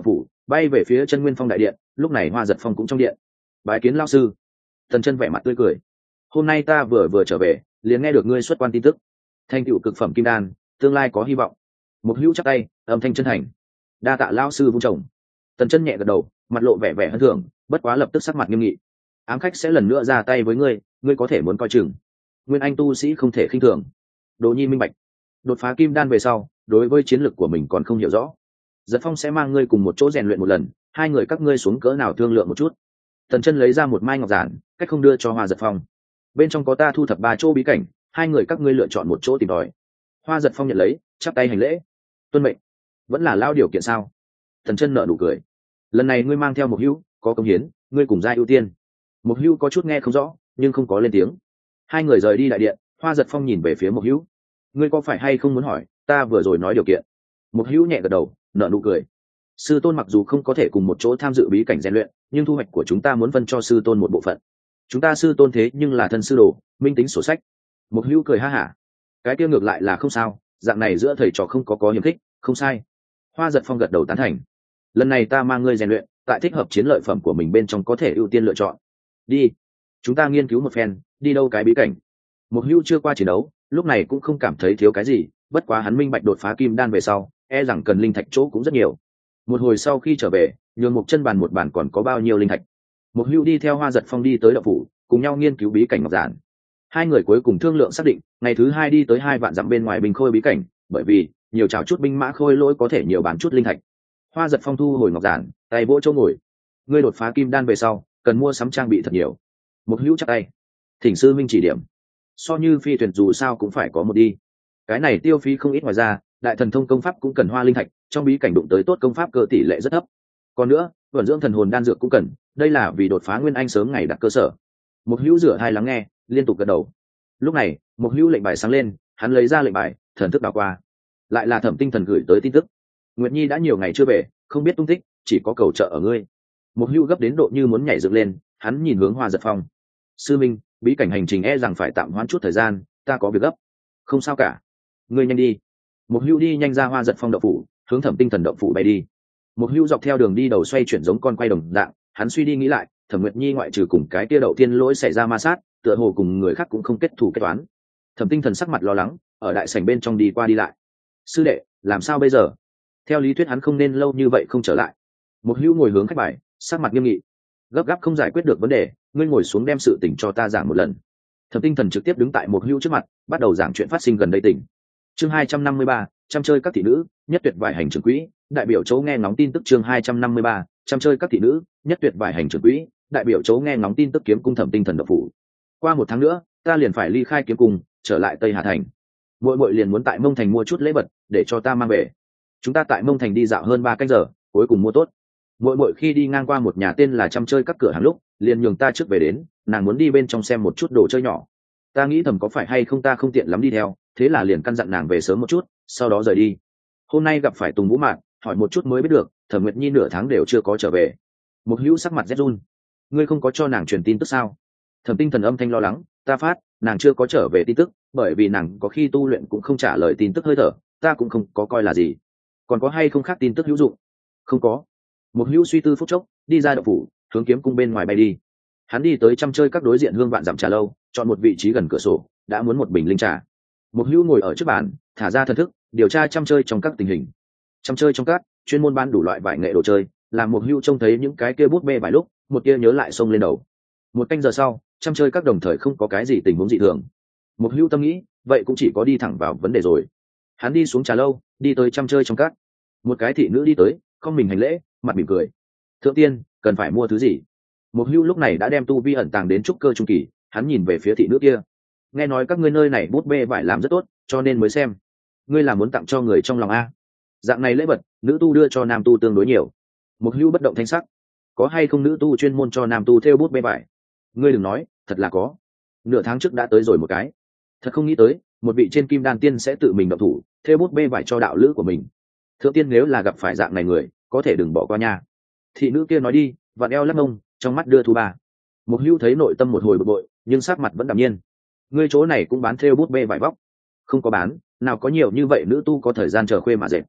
bay về phía chân nguyên phong đại điện. Lúc này Hoa Giật Phong cũng trong điện. Bái kiến lão sư. Tần Chân vẻ mặt tươi cười. Hôm nay ta vừa trở về, liền nghe được ngươi xuất quan tin tức. Thành tựu cực phẩm kim đan, tương lai có hy vọng. Một hữu chắp tay, âm thanh chân thành. Đa tạ lão sư vun trồng. Tần Chân nhẹ gật đầu, mặt lộ vẻ hân thưởng, bất quá lập tức sắc mặt nghiêm nghị. Ám khách sẽ lần nữa ra tay với ngươi, ngươi có thể muốn coi chừng. Nguyên anh tu sĩ không thể khinh thường. Đồ Nhi minh bạch. Đột phá kim đan về sau, đối với chiến lược của mình còn không hiểu rõ. Giật Phong sẽ mang ngươi cùng một chỗ rèn luyện một lần, hai người các ngươi xuống cỡ nào thương lượng một chút. Tần Chân lấy ra một mai ngọc giản, cách không đưa cho Hoa Giật Phong. Bên trong có ta thu thập 3 chỗ bí cảnh, hai người các ngươi lựa chọn một chỗ tìm tòi. Hoa Giật Phong nhận lấy, chắp tay hành lễ. Tuân mệnh. Vẫn là lao điều kiện sao? Tần Chân nở nụ cười. Lần này ngươi mang theo một hữu, có công hiến, ngươi cùng giai ưu tiên. Một hữu có chút nghe không rõ, nhưng không có lên tiếng. Hai người rời đi đại điện. Hoa Giật Phong nhìn về phía một hữu. Ngươi có phải hay không muốn hỏi, ta vừa rồi nói điều kiện? Một hữu nhẹ gật đầu, nở nụ cười. Sư tôn mặc dù không có thể cùng một chỗ tham dự bí cảnh rèn luyện, nhưng thu hoạch của chúng ta muốn phân cho sư tôn một bộ phận. Chúng ta sư tôn thế nhưng là thân sư đồ, minh tính sổ sách. Một hữu cười ha hả. Cái kia ngược lại là không sao, dạng này giữa thầy trò không có hiềm khích, không sai. Hoa Giật Phong gật đầu tán thành. Lần này ta mang ngươi rèn luyện, tại thích hợp chiến lợi phẩm của mình bên trong có thể ưu tiên lựa chọn. Đi, chúng ta nghiên cứu một phen, đi đâu cái bí cảnh. Một hữu chưa qua chiến đấu, lúc này cũng không cảm thấy thiếu cái gì, bất quá hắn minh bạch đột phá kim đan về sau, e rằng cần linh thạch chỗ cũng rất nhiều. Một hồi sau khi trở về, nhường một chân bàn một bàn còn có bao nhiêu linh thạch. Một hữu đi theo Hoa Giật Phong đi tới đạo phủ, cùng nhau nghiên cứu bí cảnh ngọc giản. Hai người cuối cùng thương lượng xác định, ngày thứ 2 đi tới 2 vạn dặm bên ngoài Bình Khôi bí cảnh, bởi vì nhiều chảo chút binh mã khôi lỗi có thể nhiều bán chút linh thạch. Hoa Giật Phong thu hồi ngọc giản, tay vỗ chỗ ngồi. Ngươi đột phá kim đan về sau, cần mua sắm trang bị thật nhiều. Một hữu chắp tay. Thỉnh sư minh chỉ điểm. So như phi thuyền dù sao cũng phải có một đi. Cái này tiêu phí không ít, ngoài ra, đại thần thông công pháp cũng cần hoa linh thạch, trong bí cảnh đụng tới tốt công pháp cơ tỷ lệ rất thấp. Còn nữa, vận dưỡng thần hồn đan dược cũng cần, đây là vì đột phá nguyên anh sớm ngày đặt cơ sở. Một hữu rửa hai lắng nghe, liên tục gật đầu. Lúc này, một hữu lệnh bài sáng lên, hắn lấy ra lệnh bài, thần thức đảo qua. Lại là Thẩm Tinh Thần gửi tới tin tức. Nguyệt Nhi đã nhiều ngày chưa về, không biết tung tích, chỉ có cầu trợ ở ngươi. Một hữu gấp đến độ như muốn nhảy dựng lên, hắn nhìn hướng Hoa Giật Phong. Sư minh, bí cảnh hành trình e rằng phải tạm hoãn chút thời gian, ta có việc gấp. Không sao cả, ngươi nhanh đi. Một hữu đi nhanh ra Hoa Giật Phong động phủ, hướng Thẩm Tinh Thần động phủ bay đi. Một hữu dọc theo đường đi đầu xoay chuyển giống con quay đồng dạng, hắn suy đi nghĩ lại, Thẩm Nguyệt Nhi ngoại trừ cùng cái tia Đậu Thiên Lỗi xảy ra ma sát, tựa hồ cùng người khác cũng không kết thù kết toán. Thẩm Tinh Thần sắc mặt lo lắng, ở đại sảnh bên trong đi qua đi lại. Sư đệ, làm sao bây giờ? Theo lý thuyết hắn không nên lâu như vậy không trở lại. Một hữu ngồi hướng khách bài, sắc mặt nghiêm nghị. Gấp gáp không giải quyết được vấn đề, ngươi ngồi xuống đem sự tình cho ta giảng một lần. Thẩm Tinh Thần trực tiếp đứng tại một hữu trước mặt, bắt đầu giảng chuyện phát sinh gần đây tỉnh. Chương 253, chăm chơi các thị nữ, nhất tuyệt vải hành trưởng quỹ, đại biểu chỗ nghe ngóng tin tức. Chương 253, chăm chơi các thị nữ, nhất tuyệt vải hành trưởng quỹ, đại biểu chỗ nghe ngóng tin tức. Kiếm cung Thẩm Tinh Thần độc phủ. Qua 1 tháng nữa, ta liền phải ly khai kiếm cung, trở lại Tây Hà thành. Muội liền muốn tại Mông Thành mua chút lễ vật để cho ta mang về. Chúng ta tại Mông Thành đi dạo hơn 3 canh giờ, cuối cùng mua tốt. Muội khi đi ngang qua một nhà tên là chăm chơi các cửa hàng lúc, liền nhường ta trước về đến, nàng muốn đi bên trong xem một chút đồ chơi nhỏ. Ta nghĩ thầm có phải hay không ta không tiện lắm đi theo, thế là liền căn dặn nàng về sớm một chút, sau đó rời đi. Hôm nay gặp phải Tùng Vũ Mạn, hỏi một chút mới biết được, Thẩm Nguyệt Nhi nửa tháng đều chưa có trở về. Một hữu sắc mặt rét run. Ngươi không có cho nàng truyền tin tức sao? Thẩm Tinh Thần âm thanh lo lắng. Ta phát, nàng chưa có trở về tin tức, bởi vì nàng có khi tu luyện cũng không trả lời tin tức hơi thở, ta cũng không có coi là gì. Còn có hay không khác tin tức hữu dụng? Không có. Một hữu suy tư phút chốc, đi ra động phủ, hướng kiếm cung bên ngoài bay đi. Hắn đi tới chăm chơi các đối diện hương vạn dặm trà lâu, chọn một vị trí gần cửa sổ, đã muốn một bình linh trà. Một hữu ngồi ở trước bàn, thả ra thần thức, điều tra chăm chơi trong các tình hình. Chăm chơi trong các chuyên môn bán đủ loại vải nghệ đồ chơi, làm một hữu trông thấy những cái kia bút bê vài lúc, một tia nhớ lại xông lên đầu. 1 canh giờ sau, chăm chơi các đồng thời không có cái gì tình huống dị thường. Một hữu tâm nghĩ, vậy cũng chỉ có đi thẳng vào vấn đề rồi. Hắn đi xuống trà lâu, đi tới chăm chơi trong các. Một cái thị nữ đi tới, không mình hành lễ, mặt mỉm cười. Thượng tiên, cần phải mua thứ gì? Một hữu lúc này đã đem tu vi ẩn tàng đến trúc cơ trung kỳ, hắn nhìn về phía thị nữ kia. Nghe nói các ngươi nơi này bút bê vải làm rất tốt, cho nên mới xem. Ngươi là muốn tặng cho người trong lòng a? Dạng này lễ vật, nữ tu đưa cho nam tu tương đối nhiều. Một hữu bất động thanh sắc. Có hay không nữ tu chuyên môn cho nam tu thêu bút bê vải? Ngươi đừng nói, thật là có. Nửa tháng trước đã tới rồi một cái. Thật không nghĩ tới, một vị trên kim đan tiên sẽ tự mình động thủ, thêu bút bê vải cho đạo lữ của mình. Thượng tiên nếu là gặp phải dạng này người, có thể đừng bỏ qua nha. Thị nữ kia nói đi, vặn eo lắc mông, trong mắt đưa thu ba. Một hữu thấy nội tâm một hồi bực bội, nhưng sắc mặt vẫn đạm nhiên. Ngươi chỗ này cũng bán thêu bút bê vải vóc? Không có bán, nào có nhiều như vậy nữ tu có thời gian chờ khuê mà dệt.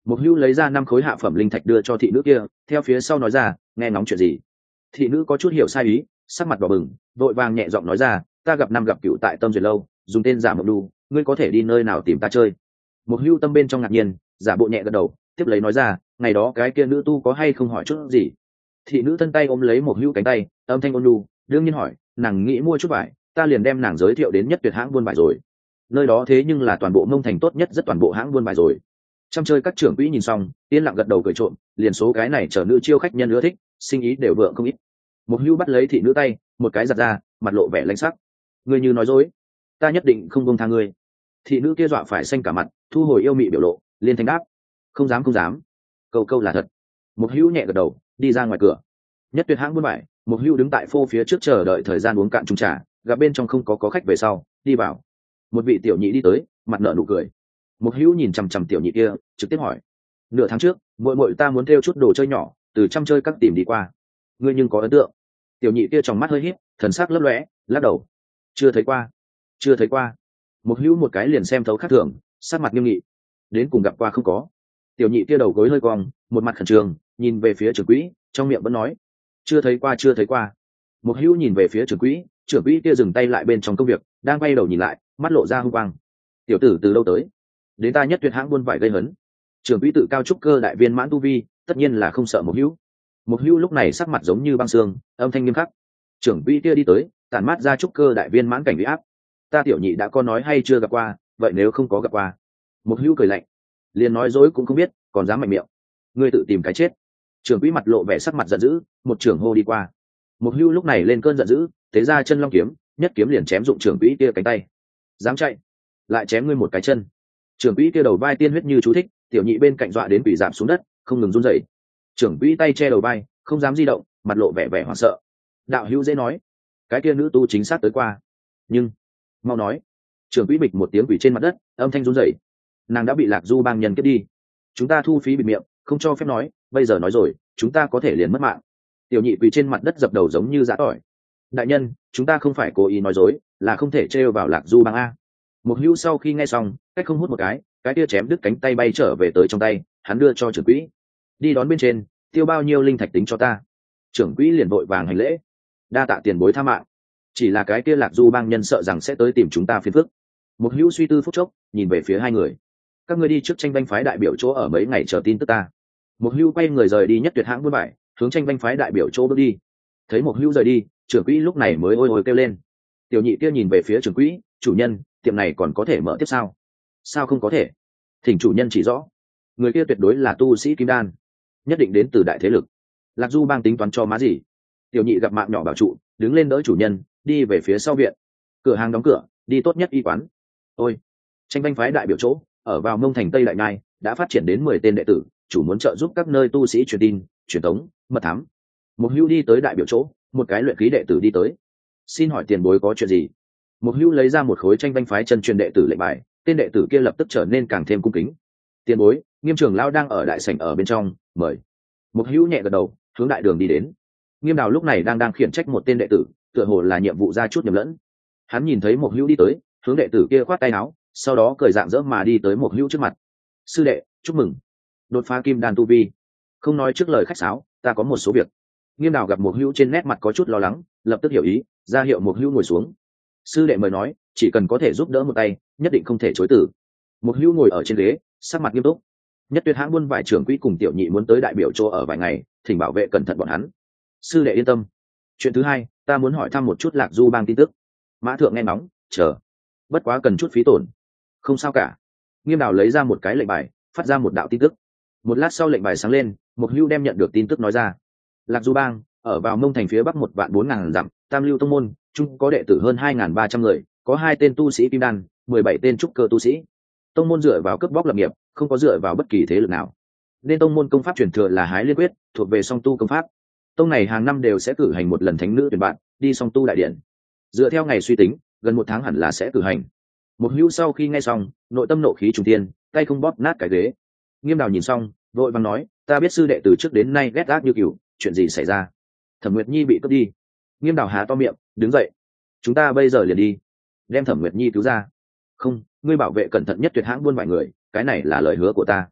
Một hữu lấy ra 5 khối hạ phẩm linh thạch đưa cho thị nữ kia, theo phía sau nói ra, nghe ngóng chuyện gì. Thị nữ có chút hiểu sai ý, sắc mặt đỏ bừng, vội vàng nhẹ giọng nói ra, ta gặp năm gặp cựu tại Tâm Duyệt lâu, dùng tên giả Mộng Đu, ngươi có thể đi nơi nào tìm ta chơi. Một hữu tâm bên trong ngạc nhiên, giả bộ nhẹ gật đầu, tiếp lấy nói ra, ngày đó cái kia nữ tu có hay không hỏi chút gì. Thị nữ thân tay ôm lấy một hữu cánh tay, âm thanh ôn nhu, đương nhiên hỏi, nàng nghĩ mua chút vải, ta liền đem nàng giới thiệu đến Nhất Tuyệt hãng buôn vải rồi. Nơi đó thế nhưng là toàn bộ Mông Thành tốt nhất rất toàn bộ hãng buôn vải rồi. Trong chơi các trưởng quỹ nhìn xong, yên lặng gật đầu cười trộm, liền số cái này chờ nữ chiêu khách nhân ưa thích, sinh ý đều vượng không ít. Một hữu bắt lấy thị nữ tay, một cái giật ra, mặt lộ vẻ lãnh sắc. Ngươi như nói dối, ta nhất định không buông tha ngươi. Thị nữ kia dọa phải xanh cả mặt, thu hồi yêu mị biểu lộ, liên thanh đáp, không dám không dám, câu câu là thật. Một hữu nhẹ gật đầu, đi ra ngoài cửa. Nhất Tuyệt hãng buôn vải, một hữu đứng tại phô phía trước chờ đợi thời gian uống cạn chung trà, gặp bên trong không có khách về sau, đi vào. Một vị tiểu nhị đi tới, mặt nở nụ cười. Một hữu nhìn chằm chằm tiểu nhị kia, trực tiếp hỏi, nửa tháng trước muội muội ta muốn thêu chút đồ chơi nhỏ, từ trăm chơi các tìm đi qua, ngươi nhưng có ấn tượng? Tiểu nhị kia trong mắt hơi híp, thần sắc lấp lóe, lắc đầu, chưa thấy qua, chưa thấy qua. Một hữu một cái liền xem thấu khác thường, sắc mặt nghiêm nghị, đến cùng gặp qua không có. Tiểu nhị kia đầu gối hơi cong, một mặt khẩn trương, nhìn về phía trưởng quỹ, trong miệng vẫn nói, chưa thấy qua, chưa thấy qua. Một hữu nhìn về phía trưởng quỹ kia dừng tay lại bên trong công việc, đang quay đầu nhìn lại, mắt lộ ra hung quang. Tiểu tử từ đâu tới? Đến ta Nhất Tuyệt hãng buôn vải gây hấn. Trưởng quỹ tự cao trúc cơ đại viên mãn tu vi, tất nhiên là không sợ một hữu. Một hữu lúc này sắc mặt giống như băng xương, âm thanh nghiêm khắc. Trưởng quỹ kia đi tới, tản mát ra trúc cơ đại viên mãn cảnh uy áp. Ta tiểu nhị đã có nói hay chưa gặp qua, vậy nếu không có gặp qua? Một hữu cười lạnh, liền nói dối cũng không biết, còn dám mạnh miệng. Ngươi tự tìm cái chết. Trưởng quỹ mặt lộ vẻ sắc mặt giận dữ, một trưởng hô đi qua. Một hữu lúc này lên cơn giận dữ, tế ra chân long kiếm, nhất kiếm liền chém dụng trưởng quỹ kia cánh tay. Dám chạy, lại chém ngươi một cái chân. Trưởng quỹ kia đầu vai tiên huyết như chú thích, tiểu nhị bên cạnh dọa đến bị giảm xuống đất, không ngừng run rẩy. Trưởng quỹ tay che đầu vai, không dám di động, mặt lộ vẻ vẻ hoảng sợ. Đạo hữu dễ nói, cái kia nữ tu chính xác tới qua, nhưng mau nói. Trưởng quỹ bịch một tiếng quỷ trên mặt đất, âm thanh run rẩy. Nàng đã bị Lạc Du bang nhân kết đi, chúng ta thu phí bịt miệng, không cho phép nói, bây giờ nói rồi, chúng ta có thể liền mất mạng. Tiểu nhị quỳ trên mặt đất dập đầu giống như giã tỏi. Đại nhân, chúng ta không phải cố ý nói dối, là không thể trêu vào Lạc Du bang a. Một hữu sau khi nghe xong, cách không hút một cái kia chém đứt cánh tay bay trở về tới trong tay, hắn đưa cho trưởng quỹ, đi đón bên trên, tiêu bao nhiêu linh thạch tính cho ta. Trưởng quỹ liền vội vàng hành lễ, đa tạ tiền bối tha mạng, chỉ là cái kia Lạc Du bang nhân sợ rằng sẽ tới tìm chúng ta phiền phức. Một hữu suy tư phút chốc, nhìn về phía hai người, các ngươi đi trước Tranh Banh phái đại biểu chỗ ở mấy ngày chờ tin tức ta. Một hữu quay người rời đi Nhất Tuyệt hãng buôn vải, hướng Tranh Banh phái đại biểu chỗ bước đi. Thấy một hữu rời đi, trưởng quỹ lúc này mới ôi ôi kêu lên. Tiểu nhị kia nhìn về phía trưởng quỹ, chủ nhân, tiệm này còn có thể mở tiếp sao? Sao không có thể? Thỉnh chủ nhân chỉ rõ. Người kia tuyệt đối là tu sĩ kim đan, nhất định đến từ đại thế lực. Lạc Du bang tính toán cho má gì? Tiểu nhị gặp mạng nhỏ bảo trụ, đứng lên đỡ chủ nhân, đi về phía sau viện. Cửa hàng đóng cửa, đi tốt nhất y quán. Ôi, Tranh Banh phái đại biểu chỗ ở vào Mông Thành Tây Đại Nhai, đã phát triển đến 10 tên đệ tử, chủ muốn trợ giúp các nơi tu sĩ truyền tin, truyền tống, mật thám. Một hữu đi tới đại biểu chỗ, một cái luyện khí đệ tử đi tới. Xin hỏi tiền bối có chuyện gì? Một hữu lấy ra một khối Tranh Banh phái chân truyền đệ tử lệnh bài, tên đệ tử kia lập tức trở nên càng thêm cung kính. Tiền bối, Nghiêm trưởng lão đang ở đại sảnh ở bên trong, mời. Một hữu nhẹ gật đầu, hướng đại đường đi đến. Nghiêm Đào lúc này đang khiển trách một tên đệ tử, tựa hồ là nhiệm vụ ra chút nhầm lẫn. Hắn nhìn thấy một hữu đi tới, hướng đệ tử kia khoát tay áo, sau đó cười rạng rỡ mà đi tới một hữu trước mặt. Sư đệ, chúc mừng, đột phá kim đan tu vi. Không nói trước lời khách sáo, ta có một số việc. Nghiêm Đào gặp một hữu trên nét mặt có chút lo lắng, lập tức hiểu ý, ra hiệu một hữu ngồi xuống. Sư đệ mời nói, chỉ cần có thể giúp đỡ một tay, nhất định không thể chối từ. Một hữu ngồi ở trên ghế, sắc mặt nghiêm túc. Nhất Tuyệt hãng buôn vải trưởng quỹ cùng tiểu nhị muốn tới đại biểu chỗ ở vài ngày, thỉnh bảo vệ cẩn thận bọn hắn. Sư đệ yên tâm. Chuyện thứ hai, ta muốn hỏi thăm một chút Lạc Du bang tin tức. Mã thượng nghe nóng, chờ. Bất quá cần chút phí tổn. Không sao cả. Nghiêm Đào lấy ra một cái lệnh bài, phát ra một đạo tin tức. Một lát sau lệnh bài sáng lên, một hữu đem nhận được tin tức nói ra. Lạc Du bang ở vào Mông Thành phía bắc 1.400.000 dặm, tam lưu tông môn, chung có đệ tử hơn 2.300 người, có 2 tên tu sĩ kim đan, 17 tên trúc cơ tu sĩ. Tông môn dựa vào cướp bóc lập nghiệp, không có dựa vào bất kỳ thế lực nào. Nên tông môn công pháp truyền thừa là Hái Liên Quyết, thuộc về song tu công pháp. Tông này hàng năm đều sẽ cử hành một lần thánh nữ tuyển bạn, đi song tu đại điện. Dựa theo ngày suy tính, gần 1 tháng hẳn là sẽ cử hành. Một hữu sau khi nghe xong, nội tâm nộ khí trùng thiên, tay không bóp nát cái ghế. Nghiêm Đào nhìn xong, vội vàng nói, ta biết sư đệ từ trước đến nay ghét ác như cừu, chuyện gì xảy ra? Thẩm Nguyệt Nhi bị cướp đi. Nghiêm Đào há to miệng, đứng dậy. Chúng ta bây giờ liền đi, đem Thẩm Nguyệt Nhi cứu ra. Không, ngươi bảo vệ cẩn thận Nhất Tuyệt hãng buôn vài người, cái này là lời hứa của ta.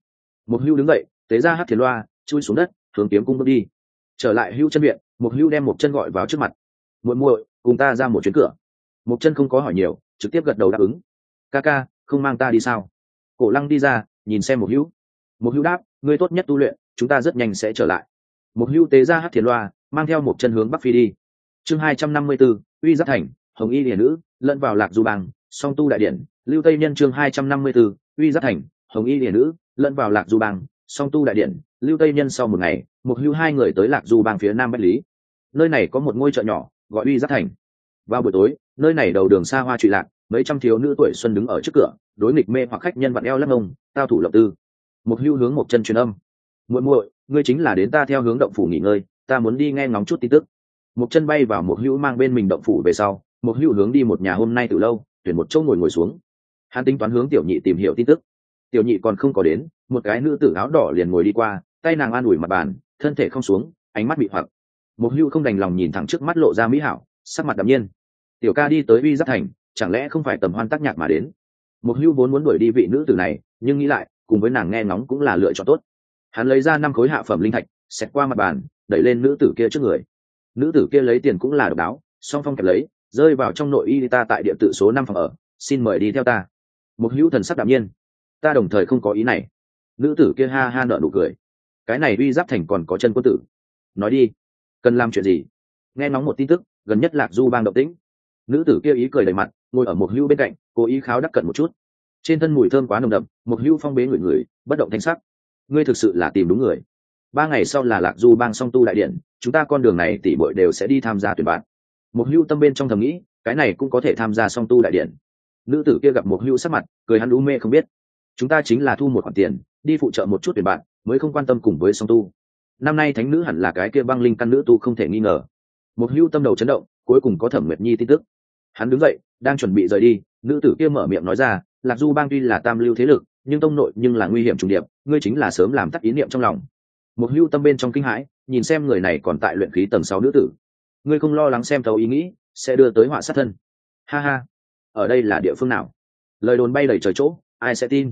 Một hưu đứng dậy, tế ra hát thiền loa, chui xuống đất, hướng kiếm cung bước đi. Trở lại hưu chân viện, một hưu đem một chân gọi vào trước mặt. Muội muội, cùng ta ra một chuyến cửa. Một chân không có hỏi nhiều, trực tiếp gật đầu đáp ứng. Ca ca, không mang ta đi sao? Cổ Lăng đi ra, nhìn xem một hưu. Một hưu đáp, ngươi tốt nhất tu luyện, chúng ta rất nhanh sẽ trở lại. Một hưu tế ra hát thiền loa, mang theo một chân hướng bắc phi đi. Chương 254, uy giáp thành, hồng y liền nữ, lẫn vào lạc du bang, song tu đại điển. Lưu Tây Nhân chương 254, uy giáp thành, hồng y liền nữ, lẫn vào lạc du bang, song tu đại điển. Lưu Tây Nhân sau một ngày, một hưu hai người tới lạc du bang phía nam bách lý. Nơi này có một ngôi chợ nhỏ gọi uy giáp thành. Vào buổi tối, nơi này đầu đường xa hoa trụy lạc, mấy trăm thiếu nữ tuổi xuân đứng ở trước cửa, đối nghịch mê hoặc khách nhân vặn eo lắc ngông, tao thủ lập tư. Một hưu hướng một chân truyền âm. Muội muội, ngươi chính là đến ta theo hướng động phủ nghỉ ngơi, ta muốn đi nghe ngóng chút tin tức. Một chân bay vào một hưu mang bên mình động phủ về sau, một hưu hướng đi một nhà hôm nay từ lâu, tuyển một chỗ ngồi xuống. Hắn tính toán hướng tiểu nhị tìm hiểu tin tức. Tiểu nhị còn không có đến, một cái nữ tử áo đỏ liền ngồi đi qua, tay nàng an ủi mặt bàn, thân thể không xuống, ánh mắt bị hoặc. Một hưu không đành lòng nhìn thẳng trước mắt lộ ra mỹ hảo, sắc mặt đạm nhiên. Tiểu ca đi tới uy giáp thành, chẳng lẽ không phải tầm hoan tác nhạc mà đến? Một hưu vốn muốn đuổi đi vị nữ tử này, nhưng nghĩ lại, cùng với nàng nghe ngóng cũng là lựa chọn tốt. Hắn lấy ra 5 khối hạ phẩm linh thạch, xẹt qua mặt bàn, đẩy lên nữ tử kia trước người. Nữ tử kia lấy tiền cũng là độc đáo, song phong kẹp lấy, rơi vào trong nội y ta tại địa tự số 5 phòng ở, xin mời đi theo ta. Một hữu thần sắc đạm nhiên, ta đồng thời không có ý này. Nữ tử kia ha ha nở nụ cười, cái này uy giáp thành còn có chân quân tử, nói đi, cần làm chuyện gì? Nghe ngóng một tin tức, gần nhất lạc du bang động tĩnh. Nữ tử kia ý cười đầy mặt, ngồi ở một hữu bên cạnh, cố ý kháo đắc cận một chút. Trên thân mùi thơm quá nồng đậm, một hữu phong bế người bất động thanh sắc. Ngươi thực sự là tìm đúng người. 3 ngày sau là lạc du bang song tu đại điện, chúng ta con đường này tỷ bội đều sẽ đi tham gia tuyển bạn. Một hữu tâm bên trong thầm nghĩ, cái này cũng có thể tham gia song tu đại điện. Nữ tử kia gặp một hữu sắc mặt, cười hắn u mê không biết. Chúng ta chính là thu một khoản tiền, đi phụ trợ một chút tuyển bạn, mới không quan tâm cùng với song tu. Năm nay thánh nữ hẳn là cái kia băng linh căn nữ tu không thể nghi ngờ. Một hữu tâm đầu chấn động, cuối cùng có Thẩm Nguyệt Nhi tin tức. Hắn đứng dậy, đang chuẩn bị rời đi, nữ tử kia mở miệng nói ra, lạc du bang tuy là tam lưu thế lực, nhưng tông nội nhưng là nguy hiểm trùng điệp, ngươi chính là sớm làm tắt ý niệm trong lòng. Một hưu tâm bên trong kinh hãi, nhìn xem người này còn tại luyện khí tầng 6 nữ tử, ngươi không lo lắng xem thấu ý nghĩ sẽ đưa tới họa sát thân? Ha ha, ở đây là địa phương nào? Lời đồn bay đầy trời chỗ, ai sẽ tin?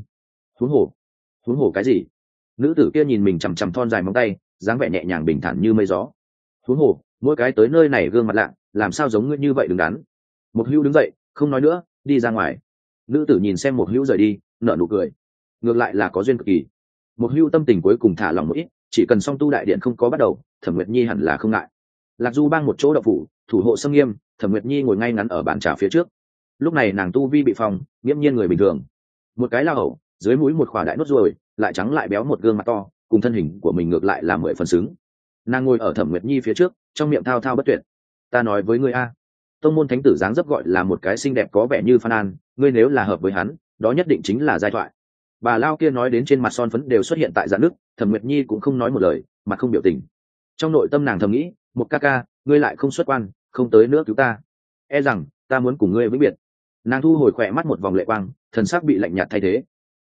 Huống hồ cái gì? Nữ tử kia nhìn mình chằm chằm thon dài móng tay, dáng vẻ nhẹ nhàng bình thản như mây gió. Huống hồ, mỗi cái tới nơi này gương mặt lạ, làm sao giống ngươi như vậy đứng đắn? Một hưu đứng dậy, không nói nữa, đi ra ngoài. Nữ tử nhìn xem một hưu rời đi, nở nụ cười, ngược lại là có duyên cực kỳ. Một hưu tâm tình cuối cùng thả lòng một ít, chỉ cần song tu đại điện không có bắt đầu, Thẩm Nguyệt Nhi hẳn là không ngại. Lạc du bang một chỗ đậu phủ, thủ hộ xâm nghiêm, Thẩm Nguyệt Nhi ngồi ngay ngắn ở bàn trà phía trước. Lúc này nàng tu vi bị phòng, nghiễm nhiên người bình thường. Một cái lao hậu, dưới mũi một khỏa đại nốt ruồi, lại trắng lại béo một gương mặt to, cùng thân hình của mình ngược lại là 10 phần xứng. Nàng ngồi ở Thẩm Nguyệt Nhi phía trước, trong miệng thao thao bất tuyệt. Ta nói với ngươi a, tông môn thánh tử dáng dấp gọi là một cái xinh đẹp có vẻ như Phan An, ngươi nếu là hợp với hắn, đó nhất định chính là giai thoại. Bà lao kia nói đến trên mặt son phấn đều xuất hiện tại dạn nước, Thẩm Nguyệt Nhi cũng không nói một lời, mặt không biểu tình. Trong nội tâm nàng thầm nghĩ, một ca ca, ngươi lại không xuất quan, không tới nữa cứu ta, e rằng ta muốn cùng ngươi vĩnh biệt. Nàng thu hồi khỏe mắt một vòng lệ quang, thần sắc bị lạnh nhạt thay thế.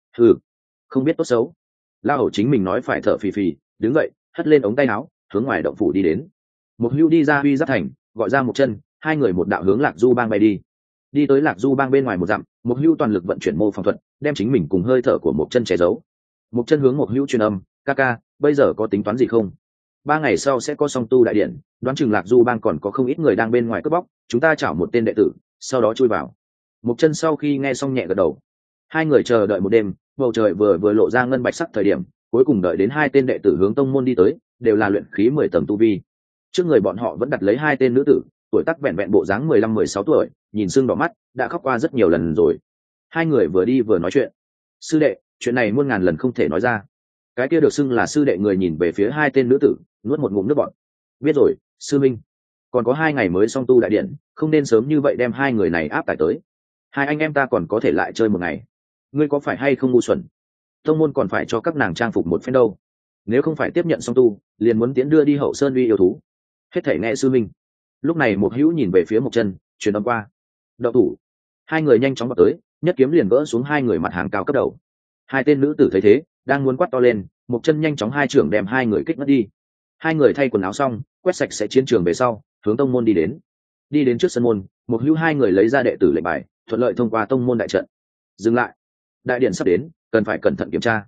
Không biết tốt xấu. Lao hầu chính mình nói phải thở phì phì, đứng dậy, hất lên ống tay áo, hướng ngoài động phủ đi đến. Một hưu đi ra uy giáp thành, gọi ra một chân, hai người một đạo hướng lạc du bang bay đi. Đi tới lạc du bang bên ngoài một dặm, một hưu toàn lực vận chuyển mô phỏng thuật, đem chính mình cùng hơi thở của một chân che giấu. Một chân hướng một hưu truyền âm, ca ca, bây giờ có tính toán gì không? 3 ngày sau sẽ có song tu đại điện, đoán chừng lạc du bang còn có không ít người đang bên ngoài cướp bóc, chúng ta chảo một tên đệ tử, sau đó chui vào. Một chân sau khi nghe xong nhẹ gật đầu. Hai người chờ đợi một đêm, bầu trời vừa lộ ra ngân bạch sắc thời điểm, cuối cùng đợi đến 2 tên đệ tử hướng tông môn đi tới, đều là luyện khí 10 tầng tu vi. Trước người bọn họ vẫn đặt lấy 2 tên nữ tử, tuổi tác vẹn vẹn bộ dáng 15-16 tuổi, nhìn sưng đỏ mắt, đã khóc qua rất nhiều lần rồi. Hai người vừa đi vừa nói chuyện. Sư đệ, chuyện này muôn ngàn lần không thể nói ra. Cái kia được xưng là sư đệ người nhìn về phía 2 tên nữ tử, nuốt một ngụm nước bọt. Biết rồi, sư minh. Còn có 2 ngày mới xong tu đại điện, không nên sớm như vậy đem 2 người này áp tải tới. 2 anh em ta còn có thể lại chơi một ngày. Ngươi có phải hay không ngu xuẩn? Tông môn còn phải cho các nàng trang phục một phen đâu. Nếu không phải tiếp nhận song tu, liền muốn tiến đưa đi hậu sơn uy yêu thú. Hết thể nghe sư minh. Lúc này một hữu nhìn về phía một chân, truyền âm qua. Đậu thủ. 2 người nhanh chóng vào tới, nhất kiếm liền gỡ xuống 2 người mặt hàng cao cấp đầu. 2 tên nữ tử thấy thế, đang muốn quát to lên, một chân nhanh chóng 2 trưởng đem 2 người kích mất đi. 2 người thay quần áo xong, quét sạch sẽ chiến trường về sau, hướng tông môn đi đến. Đi đến trước sân môn, một hữu 2 người lấy ra đệ tử lệnh bài, thuận lợi thông qua tông môn đại trận. Dừng lại. Đại điện sắp đến, cần phải cẩn thận kiểm tra.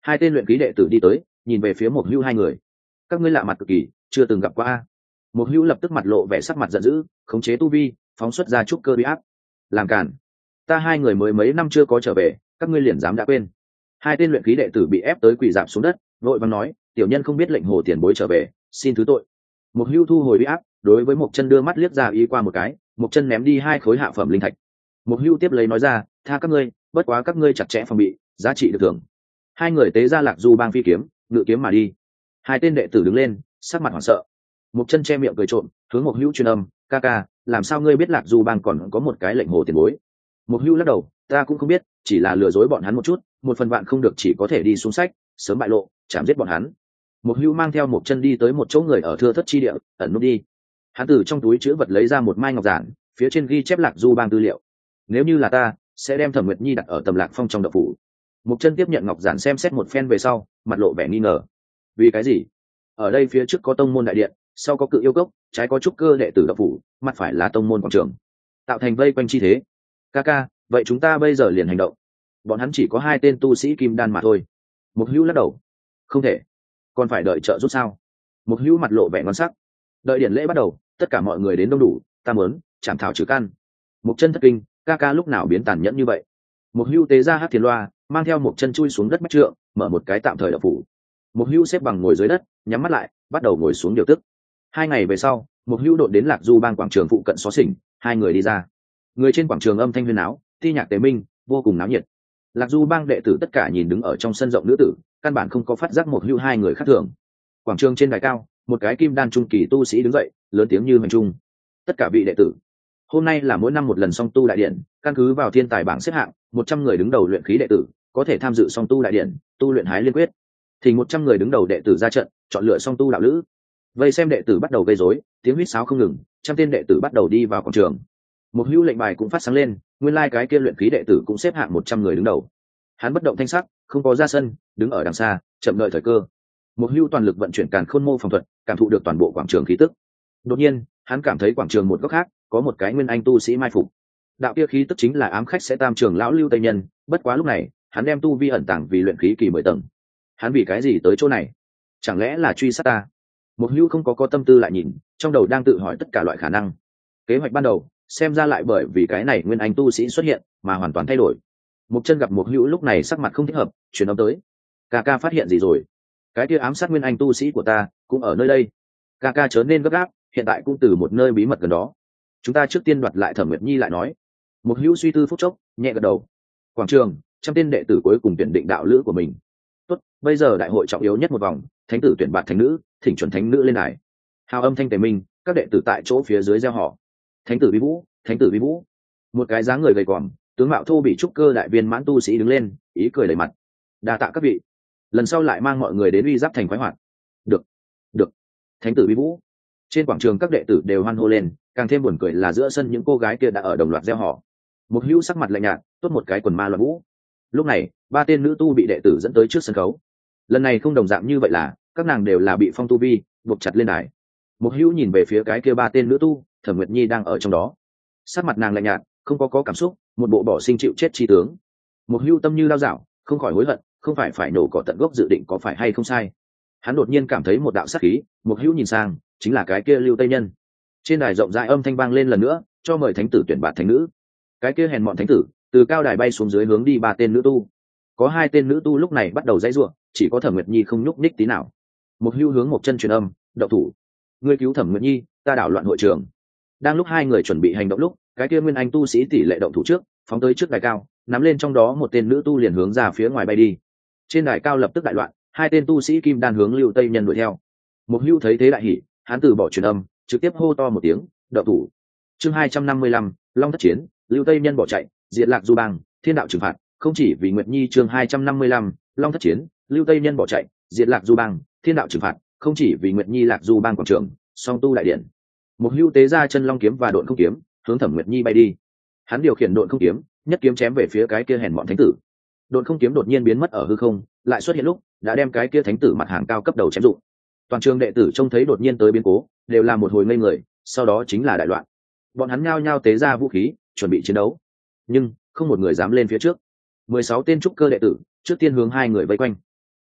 Hai tên luyện khí đệ tử đi tới, nhìn về phía Mộc Hưu hai người. Các ngươi lạ mặt cực kỳ, chưa từng gặp qua. Mộc Hưu lập tức mặt lộ vẻ sắc mặt giận dữ, khống chế tu vi, phóng xuất ra trúc cơ uy áp. Làm cản! Ta hai người mới mấy năm chưa có trở về, các ngươi liền dám đã quên? Hai tên luyện khí đệ tử bị ép tới quỳ rạp xuống đất, vội vàng nói, tiểu nhân không biết lệnh hồ tiền bối trở về, xin thứ tội. Mộc Hưu thu hồi uy áp, đối với Mộc Chân đưa mắt liếc ra ý qua một cái, Mộc Chân ném đi hai khối hạ phẩm linh thạch. Mộc Hưu tiếp lấy nói ra, tha các ngươi, bất quá các ngươi chặt chẽ phòng bị, giá trị được thưởng. Hai người tế ra Lạc Du Bang phi kiếm, ngự kiếm mà đi. Hai tên đệ tử đứng lên, sắc mặt hoảng sợ. Mộc Chân che miệng cười trộm, hướng Mộc Hưu truyền âm, ca ca, làm sao ngươi biết Lạc Du Bang còn có một cái lệnh hồ tiền bối? Mộc Hưu lắc đầu, ta cũng không biết, chỉ là lừa dối bọn hắn một chút, một phần bạn không được chỉ có thể đi xuống sách, sớm bại lộ, chạm giết bọn hắn. Mộc Hưu mang theo Mộc Chân đi tới một chỗ người ở thưa thất chi địa, ẩn núp đi. Hắn từ trong túi chứa vật lấy ra một mai ngọc giản, phía trên ghi chép Lạc Du Bang tư liệu. Nếu như là ta, sẽ đem Thẩm Nguyệt Nhi đặt ở Tầm Lạc Phong trong đậu phủ. Mộc Chân tiếp nhận ngọc giản xem xét một phen về sau, mặt lộ vẻ nghi ngờ. Vì cái gì? Ở đây phía trước có tông môn đại điện, sau có cự yêu cốc, trái có trúc cơ đệ tử đậu phủ, mặt phải là tông môn quảng trường, tạo thành vây quanh chi thế. Ca, vậy chúng ta bây giờ liền hành động. Bọn hắn chỉ có hai tên tu sĩ kim đan mà thôi. Mộc Hữu lắc đầu, không thể, còn phải đợi trợ giúp sao? Mộc Hữu mặt lộ vẻ ngon sắc. Đợi điển lễ bắt đầu, tất cả mọi người đến đông đủ, ta muốn chảm thảo trừ căn. Mộc Chân thất kinh, ca lúc nào biến tàn nhẫn như vậy? Mộc Hữu tế ra hắc thiền loa, mang theo Mộc Chân chui xuống đất bách trượng, mở một cái tạm thời đậu phủ. Mộc Hữu xếp bằng ngồi dưới đất, nhắm mắt lại, bắt đầu ngồi xuống điều tức. 2 ngày về sau, Mộc Hữu đột đến Lạc Du Bang quảng trường phụ cận xó xỉnh, hai người đi ra. Người trên quảng trường âm thanh huyên náo, thi nhạc tế minh, vô cùng náo nhiệt. Lạc Du Bang đệ tử tất cả nhìn đứng ở trong sân rộng nữ tử, căn bản không có phát giác Mộc Hữu hai người khác thường. Quảng trường trên đài cao, một cái kim đan trung kỳ tu sĩ đứng dậy, lớn tiếng như hành trung. Tất cả vị đệ tử, hôm nay là mỗi năm một lần song tu đại điện, căn cứ vào thiên tài bảng xếp hạng, 100 người đứng đầu luyện khí đệ tử có thể tham dự song tu đại điện, tu luyện hái liên quyết. Thì 100 người đứng đầu đệ tử ra trận, chọn lựa song tu đạo lữ. Vây xem đệ tử bắt đầu gây rối, tiếng huýt sáo không ngừng, trăm tên đệ tử bắt đầu đi vào quảng trường. Một hữu lệnh bài cũng phát sáng lên, nguyên lai cái kia luyện khí đệ tử cũng xếp hạng 100 người đứng đầu. Hắn bất động thanh sắc, không có ra sân, đứng ở đằng xa, chậm đợi thời cơ. Một hữu toàn lực vận chuyển càn khôn mô phòng thuật, cảm thụ được toàn bộ quảng trường khí tức. Đột nhiên, hắn cảm thấy quảng trường một góc khác có một cái nguyên anh tu sĩ mai phục. Đạo kia khí tức chính là ám khách sẽ tam trường lão Lưu Tây Nhân, bất quá lúc này, hắn đem tu vi ẩn tàng vì luyện khí kỳ 10 tầng. Hắn vì cái gì tới chỗ này? Chẳng lẽ là truy sát ta? Một hữu không có tâm tư lại nhìn, trong đầu đang tự hỏi tất cả loại khả năng. Kế hoạch ban đầu, xem ra lại bởi vì cái này nguyên anh tu sĩ xuất hiện mà hoàn toàn thay đổi. Một chân gặp một hữu lúc này sắc mặt không thích hợp, truyền âm tới. Ca phát hiện gì rồi? Cái kia ám sát nguyên anh tu sĩ của ta cũng ở nơi đây. Ca chớ nên gấp gáp, hiện tại cũng từ một nơi bí mật gần đó. Chúng ta trước tiên đoạt lại Thẩm Nguyệt Nhi lại nói. Một hữu suy tư phút chốc, nhẹ gật đầu. Quảng trường, trăm tên đệ tử cuối cùng tuyển định đạo lữ của mình. Tốt, bây giờ đại hội trọng yếu nhất một vòng, thánh tử tuyển bạt thánh nữ, thỉnh chuẩn thánh nữ lên đài. Hào âm thanh tề minh, các đệ tử tại chỗ phía dưới gieo họ. Thánh tử vi vũ, thánh tử vi vũ. Một cái dáng người gầy còm, tướng mạo thô bị trúc cơ đại viên mãn tu sĩ đứng lên, ý cười đầy mặt. Đa tạ các vị, lần sau lại mang mọi người đến uy giáp thành khoái hoạt. Được, thánh tử vi vũ. Trên quảng trường các đệ tử đều hoan hô lên, càng thêm buồn cười là giữa sân những cô gái kia đã ở đồng loạt gieo họ. Một hữu sắc mặt lạnh nhạt, tốt một cái quần ma loạn vũ. Lúc này, 3 tên nữ tu bị đệ tử dẫn tới trước sân khấu. Lần này không đồng dạng như vậy là các nàng đều là bị phong tu vi buộc chặt lên đài. Một hữu nhìn về phía cái kia 3 tên nữ tu, Thẩm Nguyệt Nhi đang ở trong đó. Sắc mặt nàng lạnh nhạt, không có cảm xúc, một bộ bỏ sinh chịu chết chi tướng. Một hữu tâm như lao dạo, không khỏi hối hận, không phải nổ cỏ tận gốc dự định có phải hay không sai. Hắn đột nhiên cảm thấy một đạo sát khí, một hữu nhìn sang, chính là cái kia Lưu Tây Nhân. Trên đài rộng rãi âm thanh vang lên lần nữa, cho mời thánh tử tuyển bạt thánh nữ. Cái kia hèn mọn thánh tử từ cao đài bay xuống dưới hướng đi 3 tên nữ tu. Có 2 tên nữ tu lúc này bắt đầu dãy giụa, chỉ có Thẩm Nguyệt Nhi không nhúc nhích tí nào. Một hữu hướng một chân truyền âm, động thủ. Ngươi cứu Thẩm Nguyệt Nhi, ta đảo loạn hội trường. Đang lúc 2 người chuẩn bị hành động lúc, cái kia nguyên anh tu sĩ tỷ lệ động thủ trước, phóng tới trước đài cao, nắm lên trong đó một tên nữ tu liền hướng ra phía ngoài bay đi. Trên đài cao lập tức đại loạn, 2 tên tu sĩ kim đan hướng Lưu Tây Nhân đuổi theo. Một hữu thấy thế đại hỉ, hắn từ bỏ truyền âm, trực tiếp hô to một tiếng, động thủ. Chương 255, Long thất chiến, Lưu Tây Nhân bỏ chạy, diệt Lạc Du Bang, thiên đạo trừng phạt, không chỉ vì Nguyệt Nhi. Chương 255, Long thất chiến, Lưu Tây Nhân bỏ chạy, diệt Lạc Du Bang, thiên đạo trừng phạt, không chỉ vì Nguyệt Nhi. Lạc Du Bang quảng trường, song tu đại điện. Một hữu tế ra chân long kiếm và độn không kiếm, hướng Thẩm Nguyệt Nhi bay đi. Hắn điều khiển độn không kiếm, nhất kiếm chém về phía cái kia hèn mọn thánh tử. Độn không kiếm đột nhiên biến mất ở hư không, lại xuất hiện lúc đã đem cái kia thánh tử mặt hàng cao cấp đầu chém rụng. Toàn trường đệ tử trông thấy đột nhiên tới biến cố, đều là một hồi ngây người, sau đó chính là đại loạn. Bọn hắn nhao nhao tế ra vũ khí, chuẩn bị chiến đấu, nhưng không một người dám lên phía trước. 16 tên trúc cơ đệ tử trước tiên hướng 2 người vây quanh.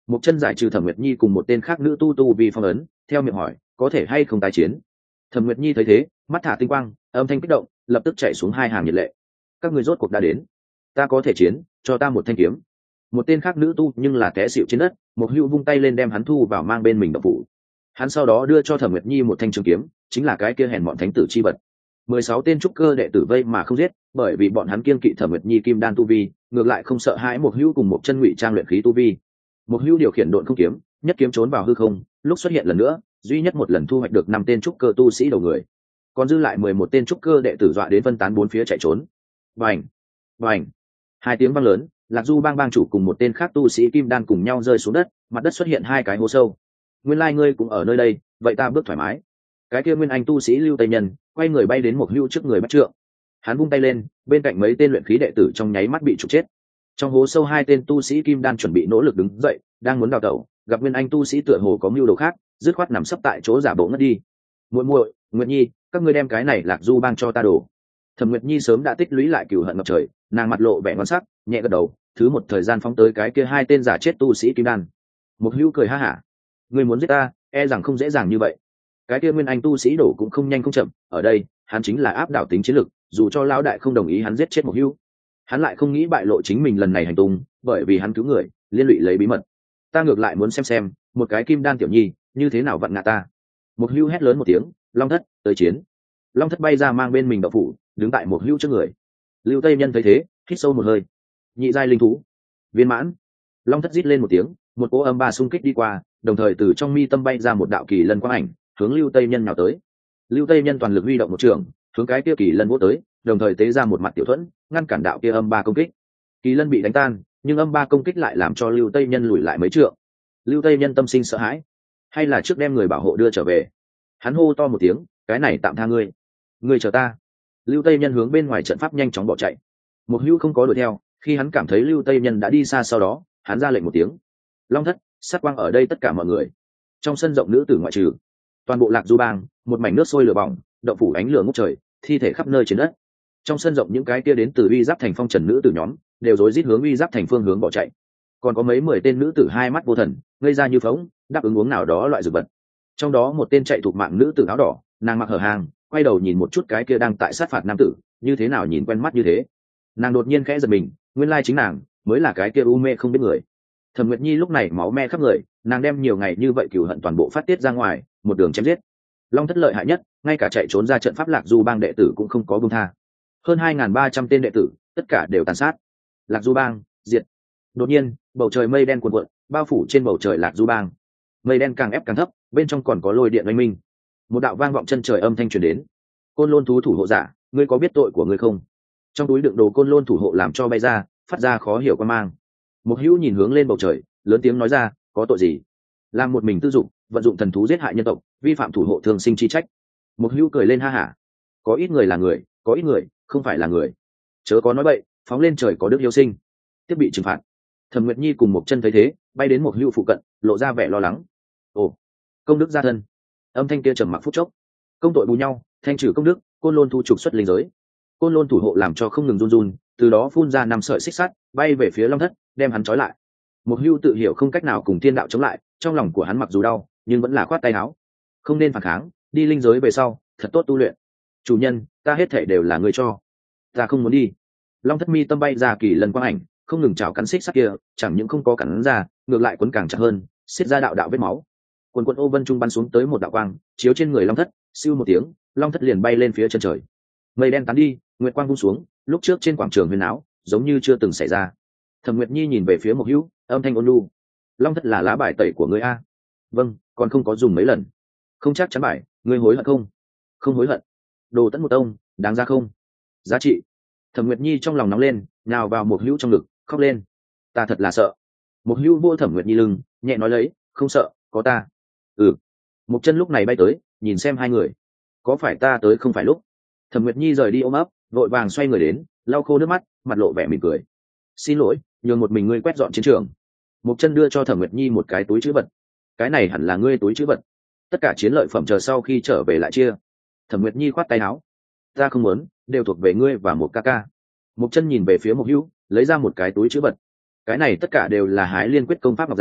Một chân giải trừ Thẩm Nguyệt Nhi cùng một tên khác nữ tu vi phong ấn, theo miệng hỏi có thể hay không tái chiến. Thẩm Nguyệt Nhi thấy thế, mắt thả tinh quang, âm thanh kích động, lập tức chạy xuống hai hàng nhiệt lệ. Các người rốt cuộc đã đến, ta có thể chiến, cho ta một thanh kiếm. Một tên khác nữ tu nhưng là té xịu trên đất, một hữu vung tay lên đem hắn thu vào mang bên mình độc phủ. Hắn sau đó đưa cho Thẩm Nguyệt Nhi một thanh trường kiếm, chính là cái kia hèn mọn thánh tử chi vật. 16 tên trúc cơ đệ tử vây mà không giết, bởi vì bọn hắn kiêng kỵ Thẩm Nguyệt Nhi kim đan tu vi, ngược lại không sợ hãi một hữu cùng một chân ngụy trang luyện khí tu vi. Một hữu điều khiển độn không kiếm, nhất kiếm trốn vào hư không, lúc xuất hiện lần nữa, duy nhất một lần thu hoạch được 5 tên trúc cơ tu sĩ đầu người. Còn dư lại 11 tên trúc cơ đệ tử dọa đến phân tán bốn phía chạy trốn. Bành, bành. Hai tiếng vang lớn, Lạc Du bang bang chủ cùng một tên khác tu sĩ kim đan cùng nhau rơi xuống đất, mặt đất xuất hiện hai cái hố sâu. Nguyên lai ngươi cũng ở nơi đây, vậy ta bước thoải mái. Cái kia nguyên anh tu sĩ Lưu Tây Nhân quay người bay đến một hưu trước người bắt trượng. Hắn vung tay lên, bên cạnh mấy tên luyện khí đệ tử trong nháy mắt bị trục chết. Trong hố sâu hai tên tu sĩ kim đan chuẩn bị nỗ lực đứng dậy, đang muốn đào tẩu, gặp nguyên anh tu sĩ tựa hồ có mưu đồ khác, dứt khoát nằm sấp tại chỗ giả bộ ngất đi. Muội muội, Nguyệt Nhi, các ngươi đem cái này Lạc Du bang cho ta đổ. Thẩm Nguyệt Nhi sớm đã tích lũy lại cừu hận ngập trời, nàng mặt lộ vẻ ngon sắc, nhẹ gật đầu, thứ một thời gian phóng tới cái kia hai tên giả chết tu sĩ kim đan. Một hữu cười ha hả, ngươi muốn giết ta, e rằng không dễ dàng như vậy. Cái kia nguyên anh tu sĩ đổ cũng không nhanh không chậm, ở đây, hắn chính là áp đảo tính chiến lực, dù cho lão đại không đồng ý hắn giết chết một hữu, hắn lại không nghĩ bại lộ chính mình lần này hành tung, bởi vì hắn cứu người, liên lụy lấy bí mật. Ta ngược lại muốn xem, một cái kim đan tiểu nhi, như thế nào vặn ngã ta. Một hữu hét lớn một tiếng, Long Thất, tới chiến. Long Thất bay ra mang bên mình đậu phủ, đứng tại một hữu trước người. Lưu Tây Nhân thấy thế, hít sâu một hơi. Nhị giai linh thú, viên mãn. Long Thất rít lên một tiếng, một cỗ âm ba xung kích đi qua, đồng thời từ trong mi tâm bay ra một đạo kỳ lân quang ảnh, hướng Lưu Tây Nhân nào tới. Lưu Tây Nhân toàn lực huy động một trường, hướng cái kia kỳ lân vỗ tới, đồng thời tế ra một mặt tiểu thuẫn, ngăn cản đạo kia âm ba công kích. Kỳ lân bị đánh tan, nhưng âm ba công kích lại làm cho Lưu Tây Nhân lùi lại mấy trượng. Lưu Tây Nhân tâm sinh sợ hãi, hay là trước đem người bảo hộ đưa trở về. Hắn hô to một tiếng, cái này tạm tha ngươi, ngươi chờ ta. Lưu Tây Nhân hướng bên ngoài trận pháp nhanh chóng bỏ chạy. Một hữu không có đuổi theo, khi hắn cảm thấy Lưu Tây Nhân đã đi xa, sau đó hắn ra lệnh một tiếng, Long Thất, sát quang ở đây tất cả mọi người. Trong sân rộng nữ tử ngoại trừ, toàn bộ Lạc Du bang, một mảnh nước sôi lửa bỏng, động phủ ánh lửa ngút trời, thi thể khắp nơi trên đất. Trong sân rộng những cái kia đến từ Uy Giáp Thành phong trần nữ tử nhóm đều rối rít hướng Uy Giáp Thành phương hướng bỏ chạy. Còn có mấy 10 tên nữ tử hai mắt vô thần, ngây ra như phỗng, đáp ứng uống nào đó loại dược vật. Trong đó một tên chạy thuộc mạng nữ tử áo đỏ, nàng mặc hở hàng, quay đầu nhìn một chút cái kia đang tại sát phạt nam tử, như thế nào nhìn quen mắt như thế. Nàng đột nhiên khẽ giật mình, nguyên lai chính nàng mới là cái kia u mê không biết người. Thẩm Nguyệt Nhi lúc này máu me khắp người, nàng đem nhiều ngày như vậy cừu hận toàn bộ phát tiết ra ngoài, một đường chém giết. Long Thất lợi hại nhất, ngay cả chạy trốn ra trận pháp Lạc Du bang đệ tử cũng không có buông tha. Hơn 2.300 tên đệ tử, tất cả đều tàn sát. Lạc Du bang diệt. Đột nhiên, bầu trời mây đen cuồn cuộn, bao phủ trên bầu trời Lạc Du bang. Mây đen càng ép càng thấp, bên trong còn có lôi điện oanh minh. Một đạo vang vọng chân trời âm thanh truyền đến. Côn Lôn thú thủ hộ giả, ngươi có biết tội của ngươi không? Trong túi đựng đồ Côn Lôn thủ hộ làm cho bay ra, phát ra khó hiểu quan mang. Một hữu nhìn hướng lên bầu trời, lớn tiếng nói ra, có tội gì? Làm một mình tư dụng, vận dụng thần thú giết hại nhân tộc, vi phạm thủ hộ thường sinh chi trách. Một hữu cười lên ha hả, có ít người là người, có ít người không phải là người, chớ có nói bậy, phóng lên trời có đức yêu sinh, tiếp bị trừng phạt. Thẩm Nguyệt Nhi cùng một chân thấy thế, bay đến một hữu phụ cận, lộ ra vẻ lo lắng. Ồ, công đức gia thân. Âm thanh kia trầm mặc phút chốc. Công tội bù nhau, thanh trừ công đức, Côn Lôn thu trục xuất linh giới. Côn Lôn thủ hộ làm cho không ngừng run run, từ đó phun ra 5 sợi xích sắt, bay về phía Long Thất, đem hắn trói lại. Một hưu tự hiểu không cách nào cùng thiên đạo chống lại, trong lòng của hắn mặc dù đau, nhưng vẫn là khoát tay áo. Không nên phản kháng, đi linh giới về sau, thật tốt tu luyện. Chủ nhân, ta hết thảy đều là người cho, ta không muốn đi. Long Thất mi tâm bay ra kỳ lần quang ảnh, không ngừng chảo cắn xích sắt kia, chẳng những không có cắn ra, ngược lại quấn càng chặt hơn, xiết ra đạo đạo vết máu. Quần quần ô vân trung bắn xuống tới một đạo quang, chiếu trên người Long Thất, siêu một tiếng, Long Thất liền bay lên phía chân trời. Mây đen tán đi, nguyệt quang buông xuống, lúc trước trên quảng trường huyền áo, giống như chưa từng xảy ra. Thẩm Nguyệt Nhi nhìn về phía Mộc Hữu, âm thanh ôn nhu, Long Thất là lá bài tẩy của ngươi a? Vâng, còn không có dùng mấy lần. Không chắc chắn bài, ngươi hối hận không? Không hối hận. Đồ Tẫn một tông, đáng ra không? Giá trị. Thẩm Nguyệt Nhi trong lòng nóng lên, nhào vào Mộc Hữu trong ngực, khóc lên. Ta thật là sợ. Mộc Hữu vô Thẩm Nguyệt Nhi lưng, nhẹ nói lấy, không sợ, có ta. Ừ. Một chân lúc này bay tới, nhìn xem hai người. Có phải ta tới không phải lúc? Thẩm Nguyệt Nhi rời đi ôm ấp, vội vàng xoay người đến, lau khô nước mắt, mặt lộ vẻ mỉm cười. Xin lỗi, nhường một mình ngươi quét dọn chiến trường. Một chân đưa cho Thẩm Nguyệt Nhi một cái túi trữ vật. Cái này hẳn là ngươi túi trữ vật. Tất cả chiến lợi phẩm chờ sau khi trở về lại chia. Thẩm Nguyệt Nhi khoát tay áo. Ta không muốn, đều thuộc về ngươi và một ca ca. Một chân nhìn về phía Mộc Hữu, lấy ra một cái túi trữ vật. Cái này tất cả đều là Hái Liên Quyết công pháp ngọc giản,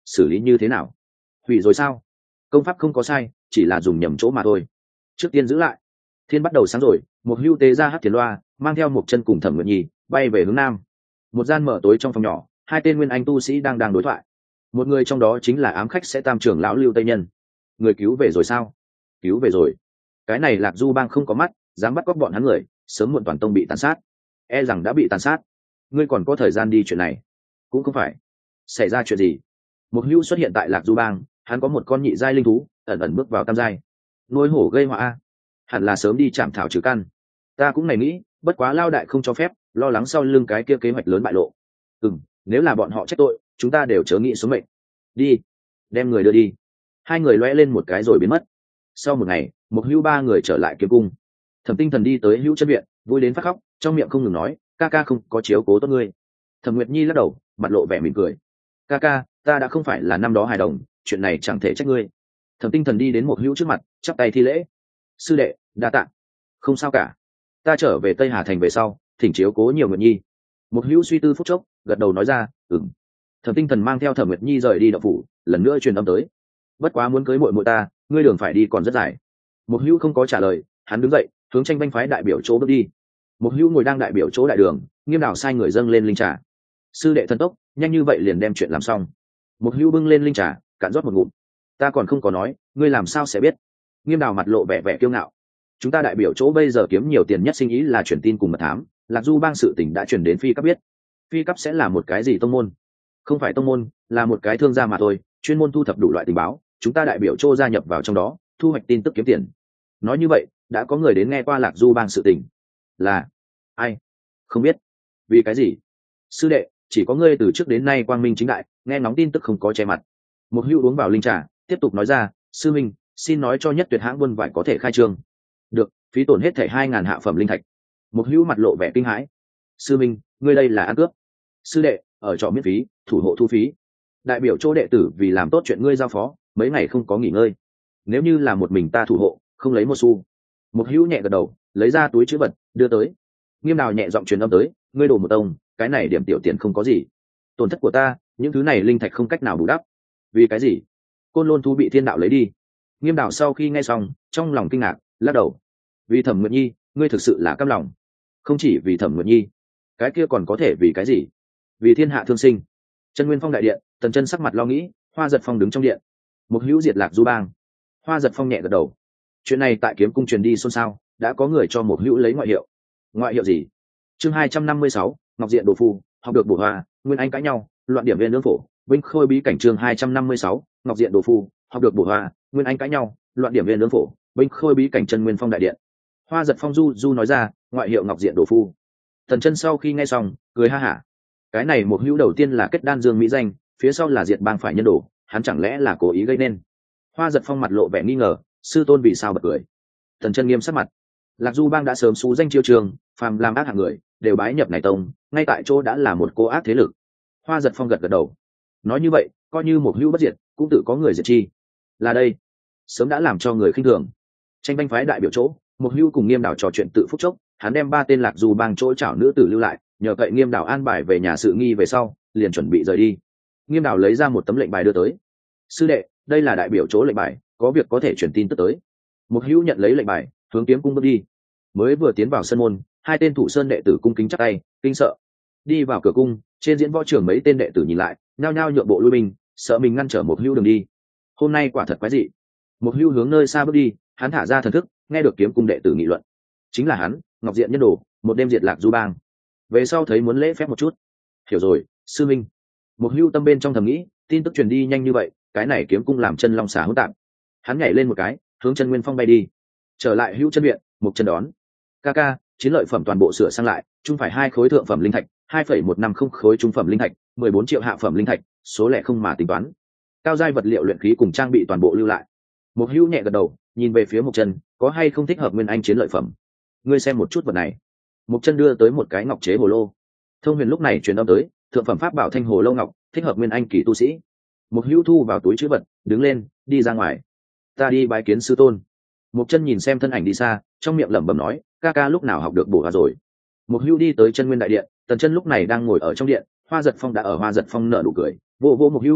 xử lý như thế nào? Hủy rồi sao? Công pháp không có sai, chỉ là dùng nhầm chỗ mà thôi. Trước tiên giữ lại. Thiên bắt đầu sáng rồi, một hưu tế ra hát tiền loa, mang theo một chân cùng Thẩm Nguyệt Nhi bay về hướng nam. Một gian mở tối trong phòng nhỏ, hai tên nguyên anh tu sĩ đang đối thoại. Một người trong đó chính là ám khách sẽ tam trưởng lão Lưu Tây Nhân. Người cứu về rồi sao? Cứu về rồi. Cái này Lạc Du Bang không có mắt, dám bắt cóc bọn hắn người, sớm muộn toàn tông bị tàn sát. E rằng đã bị tàn sát. Ngươi còn có thời gian đi chuyện này? Cũng không phải. Xảy ra chuyện gì? Một hưu xuất hiện tại Lạc Du Bang, hắn có một con nhị giai linh thú, ẩn ẩn bước vào tam giai. Nuôi hổ gây họa a, hẳn là sớm đi chạm thảo trừ căn. Ta cũng này nghĩ, bất quá Lao đại không cho phép, lo lắng sau lưng cái kia kế hoạch lớn bại lộ. Nếu là bọn họ trách tội, chúng ta đều chớ nghĩ số mệnh. Đi, đem người đưa đi. Hai người loe lên một cái rồi biến mất. Sau một ngày, một hữu ba người trở lại kiếm cung. Thẩm Tinh Thần đi tới hữu chân viện, vui đến phát khóc, trong miệng không ngừng nói, ca ca không có chiếu cố tốt ngươi. Thẩm Nguyệt Nhi lắc đầu, mặt lộ vẻ mỉm cười. Ca ca, ta đã không phải là năm đó hài đồng, chuyện này chẳng thể trách ngươi. Thẩm Tinh Thần đi đến một hữu trước mặt, chắp tay thi lễ. Sư đệ, đa tạ. Không sao cả. Ta trở về Tây Hà Thành về sau, thỉnh chiếu cố nhiều Nguyệt Nhi. Một hữu suy tư phút chốc, gật đầu nói ra, ừm. Thẩm Tinh Thần mang theo Thẩm Nguyệt Nhi rời đi động phủ, lần nữa truyền âm tới. Bất quá muốn cưới muội muội ta, ngươi đường phải đi còn rất dài. Một hữu không có trả lời, hắn đứng dậy, hướng Tranh Banh phái đại biểu chỗ bước đi. Một hữu ngồi đang đại biểu chỗ đại đường, Nghiêm Đào sai người dâng lên linh trà. Sư đệ thần tốc, nhanh như vậy liền đem chuyện làm xong. Một hữu bưng lên linh trà, cạn rót một ngụm. Ta còn không có nói, ngươi làm sao sẽ biết? Nghiêm Đào mặt lộ vẻ vẻ kiêu ngạo. Chúng ta đại biểu chỗ bây giờ kiếm nhiều tiền nhất sinh ý là truyền tin cùng mật thám, Lạc Du Bang sự tình đã truyền đến phi cấp biết. Phi cấp sẽ là một cái gì tông môn? Không phải tông môn, là một cái thương gia mà thôi, chuyên môn thu thập đủ loại tình báo, chúng ta đại biểu chỗ gia nhập vào trong đó, thu hoạch tin tức kiếm tiền. Nói như vậy, đã có người đến nghe qua Lạc Du Bang sự tình. Là ai? Không biết. Vì cái gì? Sư đệ, chỉ có ngươi từ trước đến nay quang minh chính đại, nghe ngóng tin tức không có che mặt. Một hữu uống vào linh trà, tiếp tục nói ra, sư minh, xin nói cho Nhất Tuyệt hãng buôn vải có thể khai trương. Được, phí tổn hết thảy 2.000 hạ phẩm linh thạch. Một hữu mặt lộ vẻ kinh hãi. Sư minh, ngươi đây là ăn cướp. Sư đệ, ở trọ miễn phí, thủ hộ thu phí. Đại biểu chỗ đệ tử vì làm tốt chuyện ngươi giao phó, mấy ngày không có nghỉ ngơi. Nếu như là một mình ta thủ hộ, không lấy một xu. Một hữu nhẹ gật đầu, lấy ra túi chữ vật, đưa tới. Nghiêm Đào nhẹ giọng truyền âm tới, ngươi đổ một tông, cái này điểm tiểu tiền không có gì. Tổn thất của ta, những thứ này linh thạch không cách nào bù đắp. Vì cái gì? Côn Lôn thú bị thiên đạo lấy đi. Nghiêm Đào sau khi nghe xong, trong lòng kinh ngạc, lắc đầu. Vì Thẩm Nguyệt Nhi, ngươi thực sự là căm lòng. Không chỉ vì Thẩm Nguyệt Nhi, cái kia còn có thể vì cái gì? Vì thiên hạ thương sinh. Chân Nguyên Phong đại điện, Tần Chân sắc mặt lo nghĩ, Hoa Giật Phong đứng trong điện. Một hữu diệt Lạc Du Bang. Hoa Giật Phong nhẹ gật đầu. Chuyện này tại kiếm cung truyền đi xôn xao, đã có người cho một hữu lấy ngoại hiệu. Ngoại hiệu gì? Chương 256, Ngọc Diện Đồ Phu, học được bổ hoa, Nguyên Anh cãi nhau, loạn điểm viên nương phổ, Vinh Khôi bí cảnh chương 256, Ngọc Diện Đồ Phu, học được bổ hoa, Nguyên Anh cãi nhau, loạn điểm viên nương phổ, Vinh Khôi bí cảnh Chân Nguyên Phong đại điện. Hoa Giật Phong du nói ra, ngoại hiệu Ngọc Diện Đồ Phu. Tần Chân sau khi nghe xong, cười ha hả. Cái này một hữu đầu tiên là kết đan dương mỹ danh, phía sau là diệt bang phải nhân đồ, hắn chẳng lẽ là cố ý gây nên? Hoa Giật Phong mặt lộ vẻ nghi ngờ, sư tôn vì sao bật cười? Tần Chân nghiêm sắc mặt. Lạc Du Bang đã sớm xú danh chiêu trường, phàm làm ác hạng người đều bái nhập này tông, ngay tại chỗ đã là một cô ác thế lực. Hoa Giật Phong gật gật đầu. Nói như vậy, coi như một hữu bất diệt, cũng tự có người diệt chi. Là đây, sớm đã làm cho người khinh thường. Tranh Banh phái đại biểu chỗ, một hữu cùng Nghiêm Đào trò chuyện tự phúc chốc, hắn đem 3 tên Lạc Du Bang chỗ chảo nữ tử lưu lại, nhờ cậy Nghiêm Đào an bài về nhà sự nghi về sau, liền chuẩn bị rời đi. Nghiêm Đào lấy ra một tấm lệnh bài đưa tới. Sư đệ, đây là đại biểu chỗ lệnh bài, có việc có thể truyền tin tức tới. Một hữu nhận lấy lệnh bài, hướng kiếm cung bước đi. Mới vừa tiến vào sân môn, 2 tên thủ sơn đệ tử cung kính chắp tay, kinh sợ. Đi vào cửa cung, trên diễn võ trường mấy tên đệ tử nhìn lại, nhao nhao nhượng bộ lui binh, sợ mình ngăn trở một hữu đường đi. Hôm nay quả thật quái dị. Một hữu hướng nơi xa bước đi, hắn thả ra thần thức, nghe được kiếm cung đệ tử nghị luận. Chính là hắn, Ngọc Diện nhân đồ, một đêm diệt Lạc Du Bang. Về sau thấy muốn lễ phép một chút. Hiểu rồi, sư minh. Một hữu tâm bên trong thầm nghĩ, tin tức truyền đi nhanh như vậy, cái này kiếm cung làm chân long xà hỗn tạp. Hắn nhảy lên một cái, hướng Chân Nguyên Phong bay đi. Trở lại hữu chân viện, một chân đón. Ca, chiến lợi phẩm toàn bộ sửa sang lại, chung phải 2 khối thượng phẩm linh thạch, 2,150 khối trung phẩm linh thạch, 14 triệu hạ phẩm linh thạch, số lẻ không mà tính toán. Cao giai vật liệu luyện khí cùng trang bị toàn bộ lưu lại. Một hữu nhẹ gật đầu, nhìn về phía Mộc Chân, có hay không thích hợp Nguyên Anh chiến lợi phẩm? Ngươi xem một chút vật này. Mộc Chân đưa tới một cái ngọc chế hồ lô. Thông Huyền lúc này truyền âm tới, thượng phẩm pháp bảo thanh hồ lô ngọc, thích hợp Nguyên Anh kỳ tu sĩ. Một hữu thu vào túi trữ vật, đứng lên, đi ra ngoài. Ta đi bái kiến sư tôn. Mộc Chân nhìn xem thân ảnh đi xa, trong miệng lẩm bẩm nói, ca lúc nào học được bổ hoa rồi. Một hữu đi tới Chân Nguyên đại điện, Tần Chân lúc này đang ngồi ở trong điện, Hoa Giật Phong đã ở Hoa Giật Phong nở nụ cười, vô một hữu.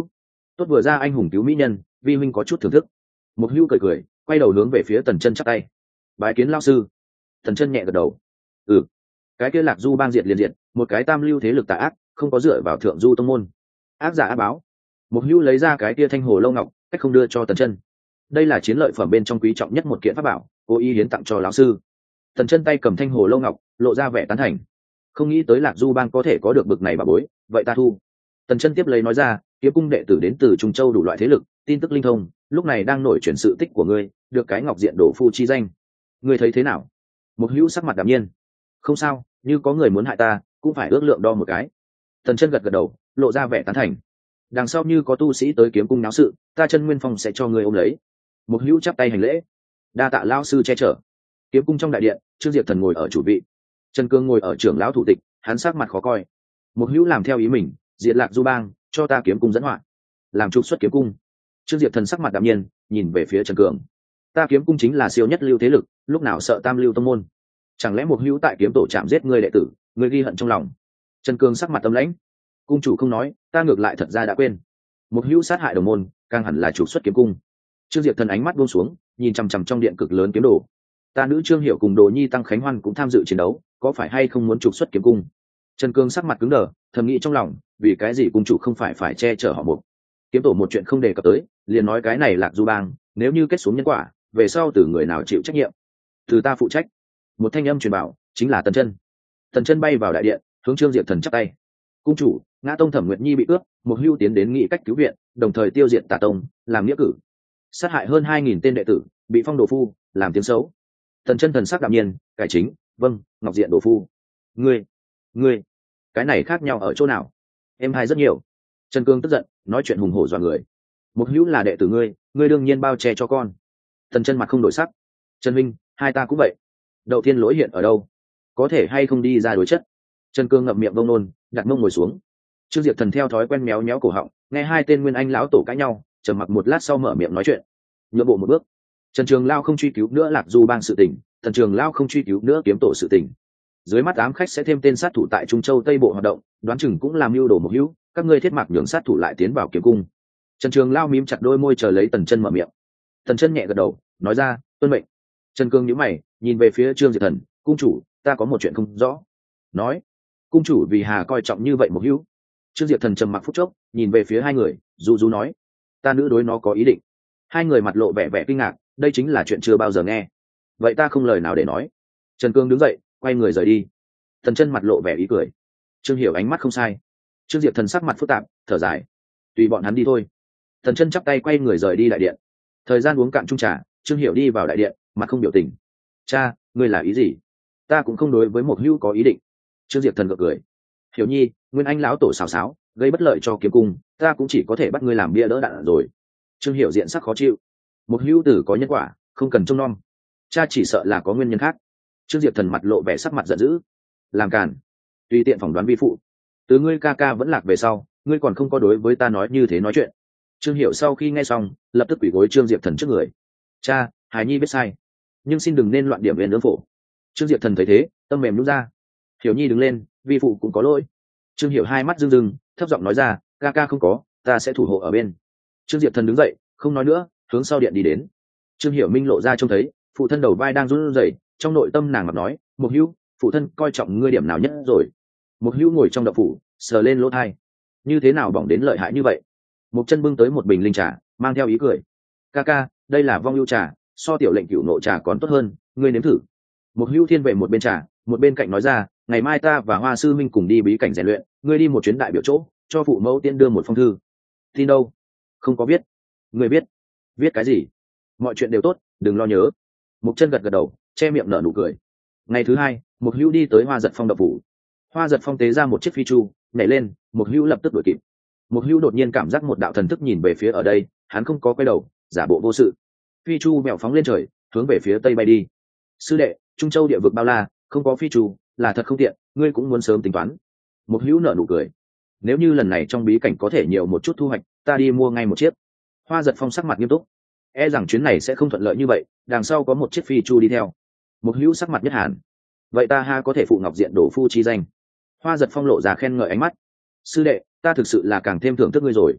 Tốt vừa ra anh hùng cứu mỹ nhân, vi huynh có chút thưởng thức. Một hữu cười cười, quay đầu hướng về phía Tần Chân chắp tay. Bái kiến lão sư. Tần Chân nhẹ gật đầu. Ừ, cái kia Lạc Du bang diệt liền diệt, một cái tam lưu thế lực tà ác, không có dựa vào thượng du tông môn. Ác giả ác báo. Một hữu lấy ra cái kia thanh hồ lâu ngọc, cách không đưa cho Tần Chân. Đây là chiến lợi phẩm bên trong quý trọng nhất một kiện pháp bảo, cố ý hiến tặng cho lão sư. Tần Chân tay cầm thanh hồ lâu ngọc, lộ ra vẻ tán thành. Không nghĩ tới Lạc Du bang có thể có được bực này bà bối, vậy ta thu. Tần Chân tiếp lấy nói ra, kiếm cung đệ tử đến từ Trung Châu đủ loại thế lực, tin tức linh thông, lúc này đang nổi truyền sự tích của ngươi, được cái ngọc diện đổ phu chi danh. Ngươi thấy thế nào? Một hữu sắc mặt đạm nhiên. Không sao, như có người muốn hại ta, cũng phải ước lượng đo một cái. Tần Chân gật gật đầu, lộ ra vẻ tán thành. Đằng sau như có tu sĩ tới kiếm cung náo sự, ta Chân Nguyên Phong sẽ cho ngươi ôm lấy. Một hữu chắp tay hành lễ. Đa tạ lão sư che chở. Kiếm cung trong đại điện, Trương Diệp Thần ngồi ở chủ vị, Trần Cương ngồi ở trưởng lão thủ tịch, hắn sắc mặt khó coi. Một hữu làm theo ý mình, diệt Lạc Du bang, cho ta kiếm cung dẫn họa, làm trục xuất kiếm cung. Trương Diệp Thần sắc mặt đạm nhiên, nhìn về phía Trần Cường. Ta kiếm cung chính là siêu nhất lưu thế lực, lúc nào sợ tam lưu tông môn? Chẳng lẽ một hữu tại kiếm tổ chạm giết ngươi đệ tử, ngươi ghi hận trong lòng? Trần Cường sắc mặt tâm lãnh. Cung chủ không nói, ta ngược lại thật ra đã quên. Một hữu sát hại đồng môn, càng hẳn là trục xuất kiếm cung. Trương Diệp Thần ánh mắt buông xuống, nhìn chằm chằm trong điện cực lớn kiếm đồ. Ta nữ Trương Hiểu cùng Đồ Nhi Tăng Khánh Hoan cũng tham dự chiến đấu, có phải hay không muốn trục xuất kiếm cung? Trần Cương sắc mặt cứng đờ, thầm nghĩ trong lòng, vì cái gì cung chủ không phải che chở họ một? Kiếm tổ một chuyện không đề cập tới, liền nói cái này Lạc Du bang, nếu như kết xuống nhân quả, về sau từ người nào chịu trách nhiệm? Từ ta phụ trách. Một thanh âm truyền bảo, chính là Tần Chân. Tần Chân bay vào đại điện, hướng Trương Diệp Thần chắp tay. Cung chủ, Ngã Tông Thẩm Nguyệt Nhi bị cướp, một hưu tiến đến nghị cách cứu viện, đồng thời tiêu diệt Tà Tông, làm nghĩa cử. Sát hại hơn 2000 tên đệ tử, bị phong đồ phu, làm tiếng xấu. Tần Chân thần sắc đạm nhiên, cải chính, vâng, ngọc diện đồ phu. Ngươi, cái này khác nhau ở chỗ nào? Em hay rất nhiều. Trần Cương tức giận, nói chuyện hùng hổ dọa người. Một hữu là đệ tử ngươi đương nhiên bao che cho con. Tần Chân mặt không đổi sắc. Trần Minh, hai ta cũng vậy. Đậu Thiên Lỗi hiện ở đâu? Có thể hay không đi ra đối chất? Trần Cương ngậm miệng vông nôn, đặt mông ngồi xuống. Trương Diệp Thần theo thói quen méo méo cổ họng, nghe hai tên nguyên anh lão tổ cãi nhau, trầm mặc một lát sau mở miệng nói chuyện. Nhượng bộ một bước. Trần Trường Lao không truy cứu nữa Lạc Du bang sự tình, Trần Trường Lao không truy cứu nữa kiếm tổ sự tình. Dưới mắt ám khách sẽ thêm tên sát thủ tại Trung Châu Tây Bộ hoạt động, đoán chừng cũng làm mưu đồ một hữu, các ngươi thiết mạc nhường sát thủ lại tiến vào kiếm cung. Trần Trường Lao mím chặt đôi môi chờ lấy Tần Chân mở miệng. Tần Chân nhẹ gật đầu, nói ra, tuân mệnh. Trần Cương nhíu mày, nhìn về phía Trương Diệp Thần, cung chủ, ta có một chuyện không rõ. Nói, cung chủ vì hà coi trọng như vậy một hữu? Trương Diệp Thần trầm mặc phút chốc, nhìn về phía hai người, du nói, ta nữ đối nó có ý định. Hai người mặt lộ vẻ vẻ kinh ngạc, đây chính là chuyện chưa bao giờ nghe. Vậy ta không lời nào để nói. Trần Cương đứng dậy, quay người rời đi. Tần Chân mặt lộ vẻ ý cười. Trương Hiểu ánh mắt không sai. Trương Diệp Thần sắc mặt phức tạp, thở dài, tùy bọn hắn đi thôi. Tần Chân chắp tay quay người rời đi đại điện. Thời gian uống cạn chung trà, Trương Hiểu đi vào đại điện, mặt không biểu tình. Cha, ngươi là ý gì? Ta cũng không đối với một hữu có ý định. Trương Diệp Thần gượng cười. Hiểu Nhi, nguyên anh lão tổ xào xáo, gây bất lợi cho kiếm cung, ta cũng chỉ có thể bắt ngươi làm bia đỡ đạn rồi. Trương Hiểu diện sắc khó chịu. Một hữu tử có nhân quả, không cần trông nom. Cha chỉ sợ là có nguyên nhân khác. Trương Diệp Thần mặt lộ vẻ sắc mặt giận dữ. Làm càn, tùy tiện phỏng đoán vi phụ. Từ ngươi ca ca vẫn lạc về sau, ngươi còn không có đối với ta nói như thế nói chuyện. Trương Hiểu sau khi nghe xong, lập tức quỳ gối Trương Diệp Thần trước người. Cha, Hải Nhi biết sai, nhưng xin đừng nên loạn điểm lên nướng phổ. Trương Diệp Thần thấy thế, tâm mềm nhũn ra. Hiểu Nhi đứng lên, vi phụ cũng có lỗi. Trương Hiểu hai mắt rưng rưng, thấp giọng nói ra, ca ca không có, ta sẽ thủ hộ ở bên. Trương Diệp Thần đứng dậy, không nói nữa, hướng sau điện đi đến. Trương Hiểu minh lộ ra trông thấy, phụ thân đầu vai đang run rẩy, trong nội tâm nàng mặt nói, Một Hữu, phụ thân coi trọng ngươi điểm nào nhất rồi? Một Hữu ngồi trong động phủ, sờ lên lỗ tai, như thế nào bỏng đến lợi hại như vậy? Một chân bưng tới một bình linh trà, mang theo ý cười. Ca ca, đây là vong ưu trà, so tiểu lệnh cửu nộ trà còn tốt hơn, ngươi nếm thử. Một Hữu thiên về một bên trà, một bên cạnh nói ra, ngày mai ta và Hoa sư minh cùng đi bí cảnh rèn luyện, ngươi đi một chuyến đại biểu chỗ, cho phụ mẫu tiên đưa một phong thư. Tin đâu? Không có biết. Ngươi biết? Viết cái gì? Mọi chuyện đều tốt, đừng lo nhớ. Một chân gật gật đầu, che miệng nở nụ cười. Ngày thứ hai, Một Hữu đi tới Hoa Giật Phong động phủ. Hoa Giật Phong tế ra một chiếc phi chu, nhảy lên, Một Hữu lập tức đuổi kịp. Một Hữu đột nhiên cảm giác một đạo thần thức nhìn về phía ở đây, hắn không có quay đầu, giả bộ vô sự. Phi chu mèo phóng lên trời, hướng về phía tây bay đi. Sư đệ, Trung Châu địa vực bao la, không có phi chu, là thật không tiện, ngươi cũng muốn sớm tính toán. Một Hữu nở nụ cười. Nếu như lần này trong bí cảnh có thể nhiều một chút thu hoạch, ta đi mua ngay một chiếc. Hoa Giật Phong sắc mặt nghiêm túc. E rằng chuyến này sẽ không thuận lợi như vậy, đằng sau có một chiếc phi chu đi theo. Một Hữu sắc mặt nhất hàn. Vậy ta ha có thể phụ ngọc diện đổ phu chi danh. Hoa Giật Phong lộ ra khen ngợi ánh mắt. Sư đệ, ta thực sự là càng thêm thưởng thức ngươi rồi.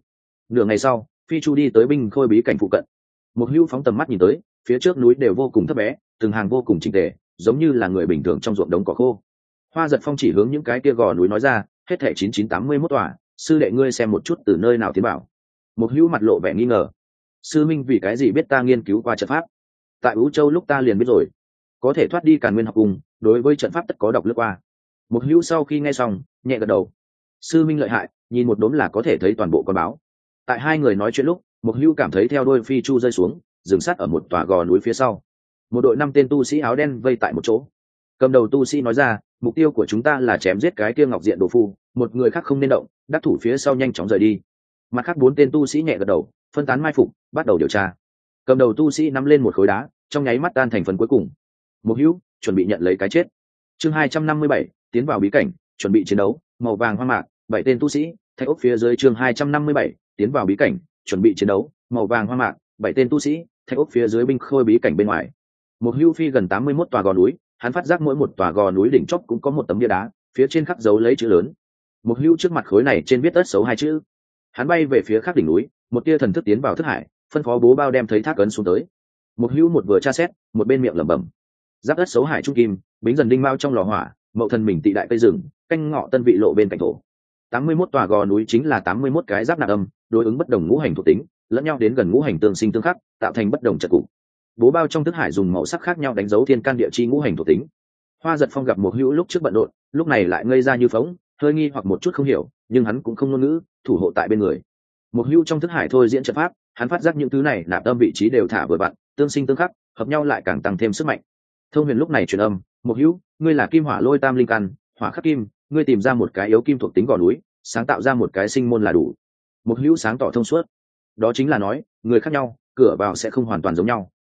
Nửa ngày sau, phi chu đi tới binh khôi bí cảnh phụ cận. Một hưu phóng tầm mắt nhìn tới, phía trước núi đều vô cùng thấp bé, từng hàng vô cùng chỉnh tề, giống như là người bình thường trong ruộng đống cỏ khô. Hoa Giật Phong chỉ hướng những cái kia gò núi nói ra, hết thảy 9981 tòa, sư đệ ngươi xem một chút từ nơi nào tiến bảo. Một hưu mặt lộ vẻ nghi ngờ. Sư minh vì cái gì biết ta nghiên cứu qua trận pháp? Tại Vũ Châu lúc ta liền biết rồi, có thể thoát đi Càn Nguyên học cùng, đối với trận pháp tất có đọc lướt qua. Một hưu sau khi nghe xong, nhẹ gật đầu. Sư minh lợi hại, nhìn một đốm là có thể thấy toàn bộ con báo. Tại hai người nói chuyện lúc, một hưu cảm thấy theo đôi phi chu rơi xuống, dừng sát ở một tòa gò núi phía sau. Một đội 5 tên tu sĩ áo đen vây tại một chỗ. Cầm đầu tu sĩ nói ra, mục tiêu của chúng ta là chém giết cái kia Ngọc Diện Đồ Phu, một người khác không nên động, đắc thủ phía sau nhanh chóng rời đi. Mặt khác 4 tên tu sĩ nhẹ gật đầu, phân tán mai phục, bắt đầu điều tra. Cầm đầu tu sĩ nắm lên một khối đá, trong nháy mắt tan thành phần cuối cùng. Một hữu chuẩn bị nhận lấy cái chết. Chương 257, tiến vào bí cảnh, chuẩn bị chiến đấu, màu vàng hoa mạc, 7 tên tu sĩ, thạch ốc phía dưới. Chương 257, tiến vào bí cảnh, chuẩn bị chiến đấu, màu vàng hoa mạc, 7 tên tu sĩ, thạch ốc phía dưới binh khôi bí cảnh bên ngoài. Một hưu phi gần 81 tòa gò núi, hắn phát giác mỗi một tòa gò núi đỉnh chóp cũng có một tấm bia đá, phía trên khắc dấu lấy chữ lớn. Một hưu trước mặt khối này trên viết ất xấu 2 chữ. Hắn bay về phía khác đỉnh núi, một tia thần thức tiến vào thức hải, phân phó bố bao đem thấy thác ấn xuống tới. Một hưu một vừa tra xét, một bên miệng lẩm bẩm. Giáp ất xấu hải trung kim, bính dần đinh mao trong lò hỏa, mậu thần mình tị đại cây rừng, canh ngọ tân vị lộ bên cạnh thổ. 81 tòa gò núi chính là 81 cái giáp nạp âm, đối ứng bất đồng ngũ hành thuộc tính, lẫn nhau đến gần ngũ hành tương sinh tương khắc, tạo thành bất đồng trận cục. Bố bao trong thức hải dùng màu sắc khác nhau đánh dấu thiên can địa chi ngũ hành thuộc tính. Hoa Giật Phong gặp một hữu lúc trước bận rộn, lúc này lại ngây ra như phóng, hơi nghi hoặc một chút không hiểu, nhưng hắn cũng không ngôn ngữ, thủ hộ tại bên người. Một hữu trong thức hải thôi diễn trận pháp, hắn phát giác những thứ này nạp âm vị trí đều thả vừa vặn, tương sinh tương khắc, hợp nhau lại càng tăng thêm sức mạnh. Thông Huyền lúc này truyền âm, một hữu, ngươi là kim hỏa lôi tam linh căn, hỏa khắc kim, ngươi tìm ra một cái yếu kim thuộc tính gò núi, sáng tạo ra một cái sinh môn là đủ. Một hữu sáng tỏ thông suốt, đó chính là nói, người khác nhau, cửa vào sẽ không hoàn toàn giống nhau.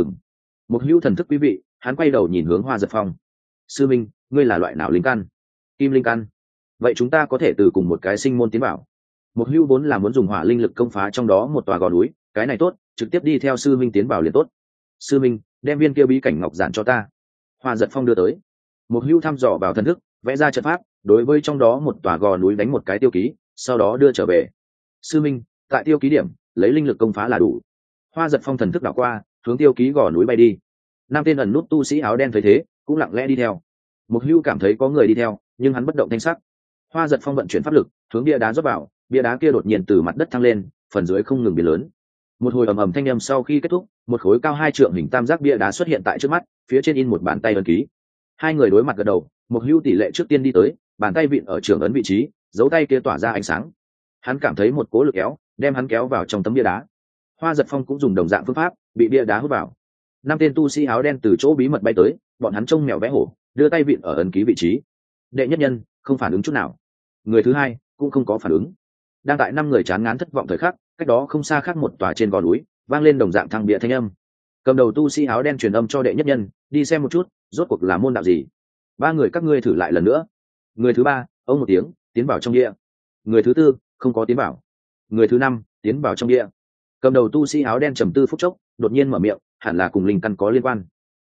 Một hữu thần thức quý vị, hắn quay đầu nhìn hướng Hoa Giật Phong. Sư minh, ngươi là loại nào linh căn? Kim linh căn. Vậy chúng ta có thể từ cùng một cái sinh môn tiến bảo. Một hữu vốn là muốn dùng hỏa linh lực công phá trong đó một tòa gò núi, cái này tốt, trực tiếp đi theo sư minh tiến bảo liền tốt. Sư minh, đem viên kia bí cảnh ngọc giản cho ta. Hoa Giật Phong đưa tới. Một hữu thăm dò vào thần thức, vẽ ra trận pháp, đối với trong đó một tòa gò núi đánh một cái tiêu ký, sau đó đưa trở về. Sư minh, tại tiêu ký điểm, lấy linh lực công phá là đủ. Hoa Giật Phong thần thức đảo qua, hướng tiêu ký gò núi bay đi. 5 tên ẩn nút tu sĩ áo đen thấy thế, cũng lặng lẽ đi theo. Một hưu cảm thấy có người đi theo, nhưng hắn bất động thanh sắc. Hoa Giật Phong vận chuyển pháp lực, hướng bia đá rót vào, bia đá kia đột nhiên từ mặt đất thăng lên, phần dưới không ngừng biến lớn. Một hồi ầm ầm thanh âm sau khi kết thúc, một khối cao 2 trượng hình tam giác bia đá xuất hiện tại trước mắt, phía trên in một bàn tay ấn ký. Hai người đối mặt gật đầu, một hưu tỷ lệ trước tiên đi tới, bàn tay vịn ở trưởng ấn vị trí, dấu tay kia tỏa ra ánh sáng. Hắn cảm thấy một cỗ lực kéo, đem hắn kéo vào trong tấm bia đá. Hoa Giật Phong cũng dùng đồng dạng phương pháp, bị bia đá hút vào. 5 tên tu sĩ áo đen từ chỗ bí mật bay tới, bọn hắn trông mèo vẽ hổ, đưa tay vịn ở ấn ký vị trí. Đệ nhất nhân không phản ứng chút nào, người thứ hai cũng không có phản ứng. Đang tại 5 người chán ngán thất vọng thời khắc, cách đó không xa khác một tòa trên gò núi, vang lên đồng dạng thăng bia thanh âm. Cầm đầu tu sĩ áo đen truyền âm cho đệ nhất nhân, đi xem một chút, rốt cuộc là môn đạo gì. 3 người các ngươi thử lại lần nữa. Người thứ ba, ông một tiếng, tiến vào trong địa. Người thứ tư, không có tiến vào. Người thứ năm, tiến vào trong địa. Cầm đầu tu sĩ áo đen trầm tư phút chốc, đột nhiên mở miệng, hẳn là cùng linh căn có liên quan.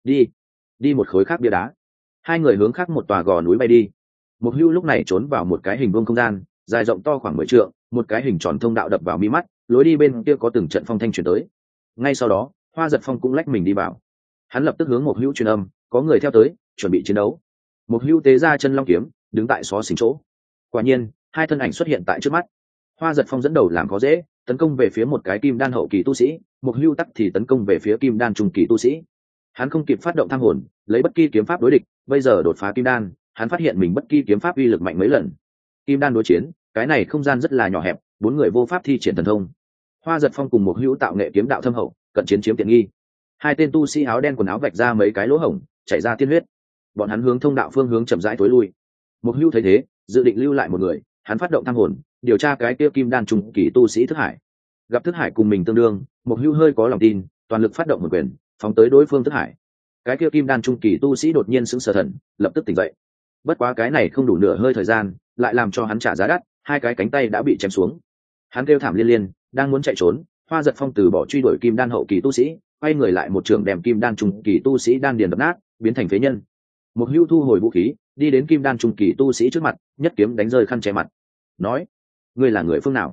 Đi một khối khác bia đá. 2 người hướng khác một tòa gò núi bay đi. Một hưu lúc này trốn vào một cái hình vuông không gian, dài rộng to khoảng 10 trượng, một cái hình tròn thông đạo đập vào mi mắt, lối đi bên kia có từng trận phong thanh truyền tới. Ngay sau đó, Hoa Giật Phong cũng lách mình đi vào. Hắn lập tức hướng một hưu truyền âm, có người theo tới, chuẩn bị chiến đấu. Một hưu tế ra chân long kiếm, đứng tại xó xỉnh chỗ. Quả nhiên, 2 thân ảnh xuất hiện tại trước mắt. Hoa Giật Phong dẫn đầu làm khó dễ, tấn công về phía một cái kim đan hậu kỳ tu sĩ, một hưu tắc thì tấn công về phía kim đan trung kỳ tu sĩ. Hắn không kịp phát động tham hồn, lấy bất kỳ kiếm pháp đối địch, bây giờ đột phá kim đan, hắn phát hiện mình bất kỳ kiếm pháp uy lực mạnh mấy lần. Kim đan đối chiến, cái này không gian rất là nhỏ hẹp, 4 người vô pháp thi triển thần thông. Hoa Giật Phong cùng một hữu tạo nghệ kiếm đạo thâm hậu, cận chiến chiếm tiện nghi. 2 tên tu sĩ áo đen quần áo vạch ra mấy cái lỗ hổng, chảy ra tiên huyết. Bọn hắn hướng thông đạo phương hướng chậm rãi tối lui. Một hữu thấy thế, dự định lưu lại một người, hắn phát động tham hồn, điều tra cái kia kim đan trung kỳ tu sĩ thức hải. Gặp thức hải cùng mình tương đương, một hữu hơi có lòng tin, toàn lực phát động một quyền, phóng tới đối phương thức hải. Cái kia kim đan trung kỳ tu sĩ đột nhiên sững sờ thần, lập tức tỉnh dậy. Bất quá cái này không đủ nửa hơi thời gian, lại làm cho hắn trả giá đắt, 2 cái cánh tay đã bị chém xuống. Hắn kêu thảm liên liên, đang muốn chạy trốn, Hoa Giật Phong từ bỏ truy đuổi kim đan hậu kỳ tu sĩ, quay người lại một trường đem kim đan trung kỳ tu sĩ đan điền đập nát, biến thành phế nhân. Một hữu thu hồi vũ khí, đi đến kim đan trung kỳ tu sĩ trước mặt, nhất kiếm đánh rơi khăn che mặt, nói: ngươi là người phương nào?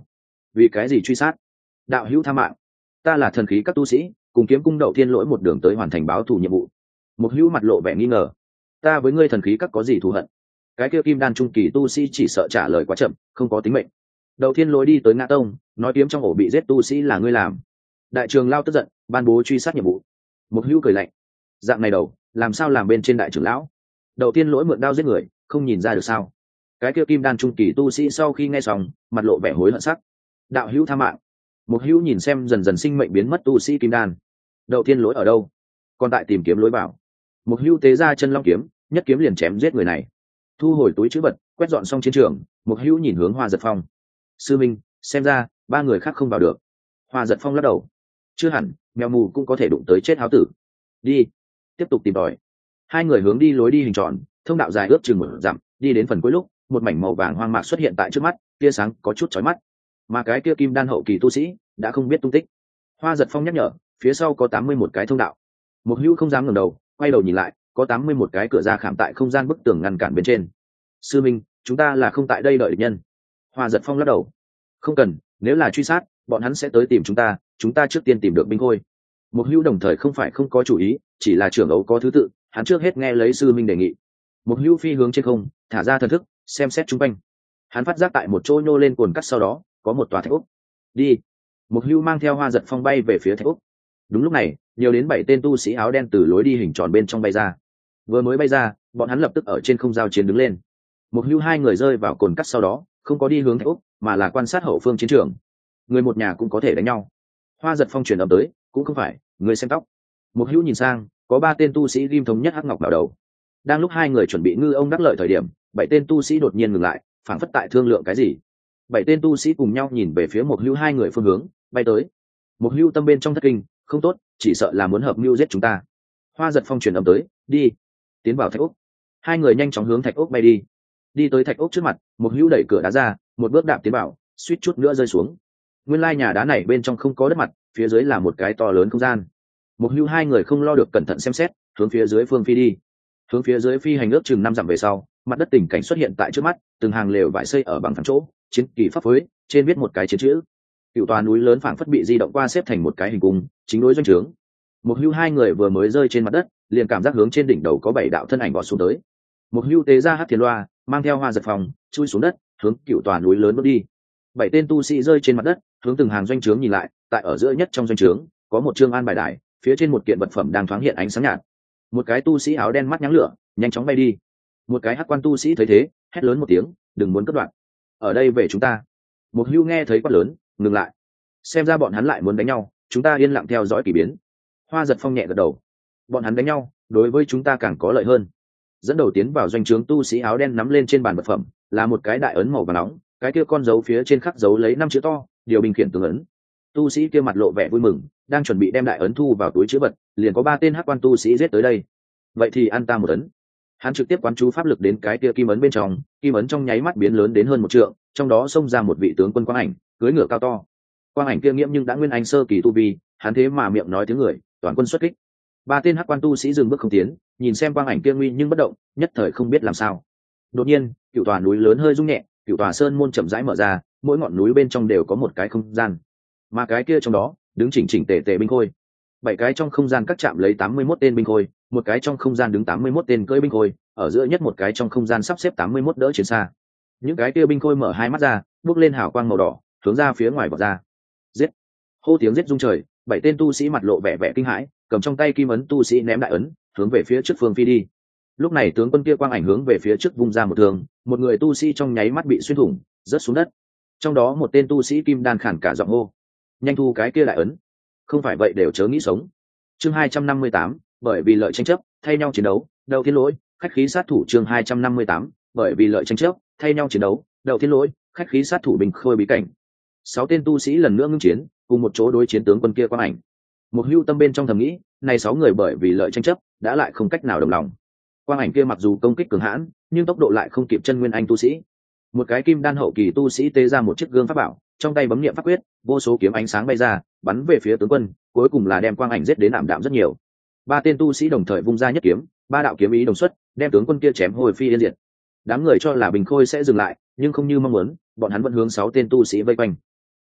vì cái gì truy sát? Đạo hữu tha mạng, ta là thần khí các tu sĩ, cùng kiếm cung Đậu Thiên Lỗi một đường tới hoàn thành báo thù nhiệm vụ. Một hữu mặt lộ vẻ nghi ngờ. Ta với ngươi thần khí các có gì thù hận? Cái kia kim đan trung kỳ tu sĩ chỉ sợ trả lời quá chậm, không có tính mệnh. Đậu Thiên Lỗi đi tới ngã tông, nói kiếm trong ổ bị giết tu sĩ là ngươi làm. Đại trưởng lão tức giận, ban bố truy sát nhiệm vụ. Một hữu cười lạnh, dạng này đầu làm sao làm bên trên đại trưởng lão? Đậu Thiên Lỗi mượn đao giết người, không nhìn ra được sao? Cái kia kim đan trung kỳ tu sĩ sau khi nghe xong, mặt lộ vẻ hối hận sắc. Đạo hữu tha mạng. Một hữu nhìn xem dần dần sinh mệnh biến mất tu sĩ kim đan. Đậu Thiên Lỗi ở đâu? Còn tại tìm kiếm lối vào. Một hữu tế ra chân long kiếm, nhất kiếm liền chém giết người này. Thu hồi túi trữ vật, quét dọn xong chiến trường, một hữu nhìn hướng Hoa Giật Phong. Sư minh, xem ra ba người khác không vào được. Hoa Giật Phong lắc đầu. Chưa hẳn, mèo mù cũng có thể đụng tới chết háo tử. Đi, tiếp tục tìm tòi. Hai người hướng đi lối đi hình tròn, thông đạo dài ước chừng 1 dặm, đi đến phần cuối lúc, một mảnh màu vàng hoang mạc xuất hiện tại trước mắt, tia sáng có chút chói mắt. Mà cái kia kim đan hậu kỳ tu sĩ đã không biết tung tích. Hoa Giật Phong nhắc nhở, phía sau có 81 cái thông đạo. Một hữu không dám ngẩng đầu, quay đầu nhìn lại, có 81 cái cửa ra khảm tại không gian bức tường ngăn cản bên trên. Sư minh, chúng ta là không tại đây đợi địch nhân. Hoa Giật Phong lắc đầu. Không cần, nếu là truy sát, bọn hắn sẽ tới tìm chúng ta trước tiên tìm được binh khôi. Một hữu đồng thời không phải không có chủ ý, chỉ là trưởng ấu có thứ tự, hắn trước hết nghe lấy sư minh đề nghị. Một hữu phi hướng trên không, thả ra thần thức, xem xét chung quanh. Hắn phát giác tại một chỗ nhô lên cồn cắt, sau đó có một tòa thạch ốc. Đi. Một hữu mang theo Hoa Giật Phong bay về phía thạch ốc. Đúng lúc này, nhiều đến 7 tên tu sĩ áo đen từ lối đi hình tròn bên trong bay ra. Vừa mới bay ra, bọn hắn lập tức ở trên không giao chiến đứng lên. Một hữu hai người rơi vào cồn cắt sau đó, không có đi hướng thạch ốc, mà là quan sát hậu phương chiến trường. Người một nhà cũng có thể đánh nhau. Hoa Giật Phong truyền âm tới, cũng không phải, người xem tóc. Một hữu nhìn sang, có 3 tên tu sĩ ghim thống nhất hắc ngọc vào đầu. Đang lúc hai người chuẩn bị ngư ông đắc lợi thời điểm, 7 tên tu sĩ đột nhiên ngừng lại, phảng phất tại thương lượng cái gì. 7 tên tu sĩ cùng nhau nhìn về phía một hữu hai người phương hướng bay tới. Một hữu tâm bên trong thất kinh, không tốt, chỉ sợ là muốn hợp mưu giết chúng ta. Hoa Giật Phong truyền âm tới, đi, tiến vào thạch ốc. Hai người nhanh chóng hướng thạch ốc bay đi. Đi tới thạch ốc trước mặt, một hữu đẩy cửa đá ra, một bước đạp tiến vào, suýt chút nữa rơi xuống. Nguyên lai nhà đá này bên trong không có đất mặt, phía dưới là một cái to lớn không gian. Một hữu hai người không lo được cẩn thận xem xét, hướng phía dưới phương phi đi. Hướng phía dưới phi hành ước chừng 5 dặm về sau, mặt đất tình cảnh xuất hiện tại trước mắt, từng hàng lều vải xây ở bằng phẳng chỗ, chiến kỳ pháp phối, trên viết một cái chiến chữ. Cựu tòa núi lớn phảng phất bị di động qua xếp thành một cái hình cung, chính đối doanh trướng. Một hữu hai người vừa mới rơi trên mặt đất, liền cảm giác hướng trên đỉnh đầu có 7 đạo thân ảnh vọt xuống tới. Một hữu tế ra hắc thiên loa, mang theo Hoa Giật Phong, chui xuống đất, hướng cựu tòa núi lớn bước đi. 7 tên tu sĩ rơi trên mặt đất, hướng từng hàng doanh trướng nhìn lại, tại ở giữa nhất trong doanh trướng, có một trương an bài đài, phía trên một kiện vật phẩm đang thoáng hiện ánh sáng nhạt. Một cái tu sĩ áo đen mắt nháng lửa, nhanh chóng bay đi. Một cái hắc quan tu sĩ thấy thế, hét lớn một tiếng, đừng muốn cắt đoạn. Ở đây về chúng ta. Một hữu nghe thấy quát lớn, ngừng lại. Xem ra bọn hắn lại muốn đánh nhau, chúng ta yên lặng theo dõi kỳ biến. Hoa Giật Phong nhẹ gật đầu. Bọn hắn đánh nhau, đối với chúng ta càng có lợi hơn. Dẫn đầu tiến vào doanh trướng tu sĩ áo đen nắm lên trên bàn vật phẩm, là một cái đại ấn màu vàng nóng, cái kia con dấu phía trên khắc dấu lấy 5 chữ to, điều binh khiển tướng ấn. Tu sĩ kia mặt lộ vẻ vui mừng, đang chuẩn bị đem đại ấn thu vào túi trữ vật, liền có 3 tên hắc quan tu sĩ giết tới đây. Vậy thì ăn ta một ấn. Hắn trực tiếp quán chú pháp lực đến cái kia kim ấn bên trong, kim ấn trong nháy mắt biến lớn đến hơn 1 trượng, trong đó xông ra một vị tướng quân quang ảnh, cưỡi ngựa cao to. Quang ảnh kia nghiễm nhưng đã nguyên anh sơ kỳ tu vi, hắn thế mà miệng nói tiếng người, toàn quân xuất kích. 3 tên hắc quan tu sĩ dừng bước không tiến, nhìn xem quang ảnh kia nguy nhưng bất động, nhất thời không biết làm sao. Đột nhiên, cựu tòa núi lớn hơi rung nhẹ, cựu tòa sơn môn chậm rãi mở ra, mỗi ngọn núi bên trong đều có một cái không gian, mà cái kia trong đó đứng chỉnh chỉnh tề tề binh khôi. 7 cái trong không gian các chạm lấy 81 tên binh khôi, một cái trong không gian đứng 81 tên cưỡi binh khôi, ở giữa nhất một cái trong không gian sắp xếp 81 đỡ chiến xa. Những cái kia binh khôi mở hai mắt ra, bước lên hào quang màu đỏ, hướng ra phía ngoài vọt ra. Giết! Hô tiếng giết rung trời, 7 tên tu sĩ mặt lộ vẻ vẻ kinh hãi, cầm trong tay kim ấn tu sĩ ném đại ấn, hướng về phía trước phương phi đi. Lúc này tướng quân kia quang ảnh hướng về phía trước vung ra một thương, một người tu sĩ trong nháy mắt bị xuyên thủng, rớt xuống đất. Trong đó một tên tu sĩ kim đan khản cả giọng hô: nhanh thu cái kia đại ấn, không phải vậy đều chớ nghĩ sống. Chương 258, bởi vì lợi tranh chấp, thay nhau chiến đấu, Đậu Thiên Lỗi, khách khí sát thủ. Chương 258, bởi vì lợi tranh chấp, thay nhau chiến đấu, Đậu Thiên Lỗi, khách khí sát thủ. Bình khôi bí cảnh. 6 tên tu sĩ lần nữa ngưng chiến, cùng một chỗ đối chiến tướng quân kia quang ảnh. Một hưu tâm bên trong thầm nghĩ, này 6 người bởi vì lợi tranh chấp, đã lại không cách nào đồng lòng. Quang ảnh kia mặc dù công kích cường hãn, nhưng tốc độ lại không kịp chân nguyên anh tu sĩ. Một cái kim đan hậu kỳ tu sĩ tế ra một chiếc gương pháp bảo, trong tay bấm niệm pháp quyết, vô số kiếm ánh sáng bay ra, bắn về phía tướng quân, cuối cùng là đem quang ảnh giết đến ảm đạm rất nhiều. 3 tên tu sĩ đồng thời vung ra nhất kiếm, 3 đạo kiếm ý đồng xuất, đem tướng quân kia chém hồi phi yên diệt. Đám người cho là Bình Khôi sẽ dừng lại, nhưng không như mong muốn, bọn hắn vẫn hướng 6 tên tu sĩ vây quanh.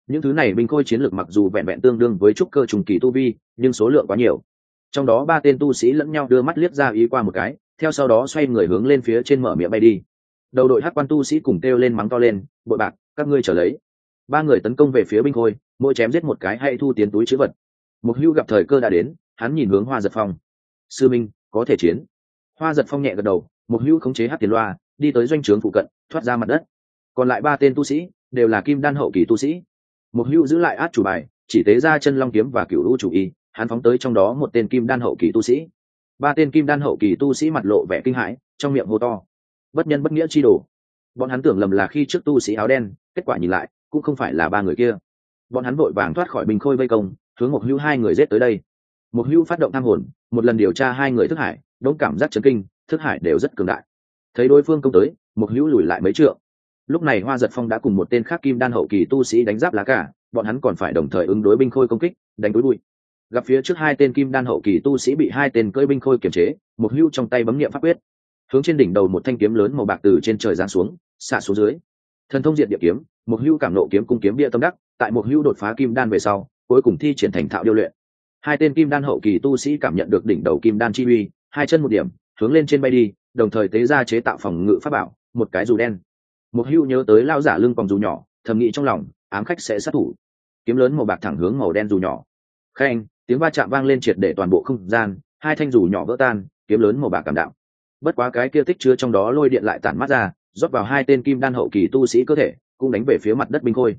những thứ này binh khôi chiến lược mặc dù vẹn vẹn tương đương với trúc cơ trùng kỳ tu vi, nhưng số lượng quá nhiều. Trong đó 3 tên tu sĩ lẫn nhau đưa mắt liếc ra ý qua một cái, theo sau đó xoay người hướng lên phía trên mở miệng bay đi. Đầu đội hắc quan tu sĩ cùng kêu lên mắng to lên, bội bạc, các ngươi trở lấy. 3 người tấn công về phía binh khôi, mỗi chém giết một cái hay thu tiến túi trữ vật. Mục Hưu gặp thời cơ đã đến, hắn nhìn hướng Hoa Giật Phong. Sư minh, có thể chiến. Hoa Giật Phong nhẹ gật đầu. Mục Hưu khống chế hắc tiền loa, đi tới doanh trướng phụ cận, thoát ra mặt đất. Còn lại 3 tên tu sĩ đều là kim đan hậu kỳ tu sĩ. Mục Hưu giữ lại át chủ bài, chỉ tế ra chân long kiếm và cửu lũ chủ y, hắn phóng tới trong đó một tên kim đan hậu kỳ tu sĩ. 3 tên kim đan hậu kỳ tu sĩ mặt lộ vẻ kinh hãi, trong miệng hô to: bất nhân bất nghĩa chi đồ. Bọn hắn tưởng lầm là khi trước tu sĩ áo đen, kết quả nhìn lại cũng không phải là 3 người kia. Bọn hắn vội vàng thoát khỏi bình khôi vây công, hướng Mục Hưu 2 người giết tới đây. Mục Hưu phát động tham hồn, một lần điều tra 2 người thức hải, đống cảm giác chấn kinh, thức hải đều rất cường đại. Thấy đối phương công tới, Mục Hưu lùi lại mấy trượng. Lúc này Hoa Giật Phong đã cùng một tên khác kim đan hậu kỳ tu sĩ đánh giáp lá cả, bọn hắn còn phải đồng thời ứng đối binh khôi công kích, đánh đối bụi. Gặp phía trước 2 tên kim đan hậu kỳ tu sĩ bị 2 tên cưỡi binh khôi kiềm chế, Mục Hưu trong tay bấm niệm pháp quyết, hướng trên đỉnh đầu một thanh kiếm lớn màu bạc từ trên trời giáng xuống, xạ xuống dưới. Thần thông diệt địa kiếm, Mục Hưu cảm nộ kiếm cung kiếm bia tâm đắc, tại Mục Hưu đột phá kim đan về sau, cuối cùng thi triển thành thạo điêu luyện. 2 tên kim đan hậu kỳ tu sĩ cảm nhận được đỉnh đầu kim đan chi uy, 2 chân một điểm, hướng lên trên bay đi, đồng thời tế ra chế tạo phòng ngự pháp bảo, một cái dù đen. Mục Hưu nhớ tới lao giả lưng còn dù nhỏ, thầm nghĩ trong lòng, ám khách sẽ sát thủ. Kiếm lớn màu bạc thẳng hướng màu đen dù nhỏ. Khen, tiếng va chạm vang lên triệt để toàn bộ không gian, 2 thanh dù nhỏ vỡ tan, kiếm lớn màu bạc cảm đạo. Bất quá cái kia tích chứa trong đó lôi điện lại tản mát ra, rót vào 2 tên kim đan hậu kỳ tu sĩ cơ thể, cũng đánh về phía mặt đất binh khôi.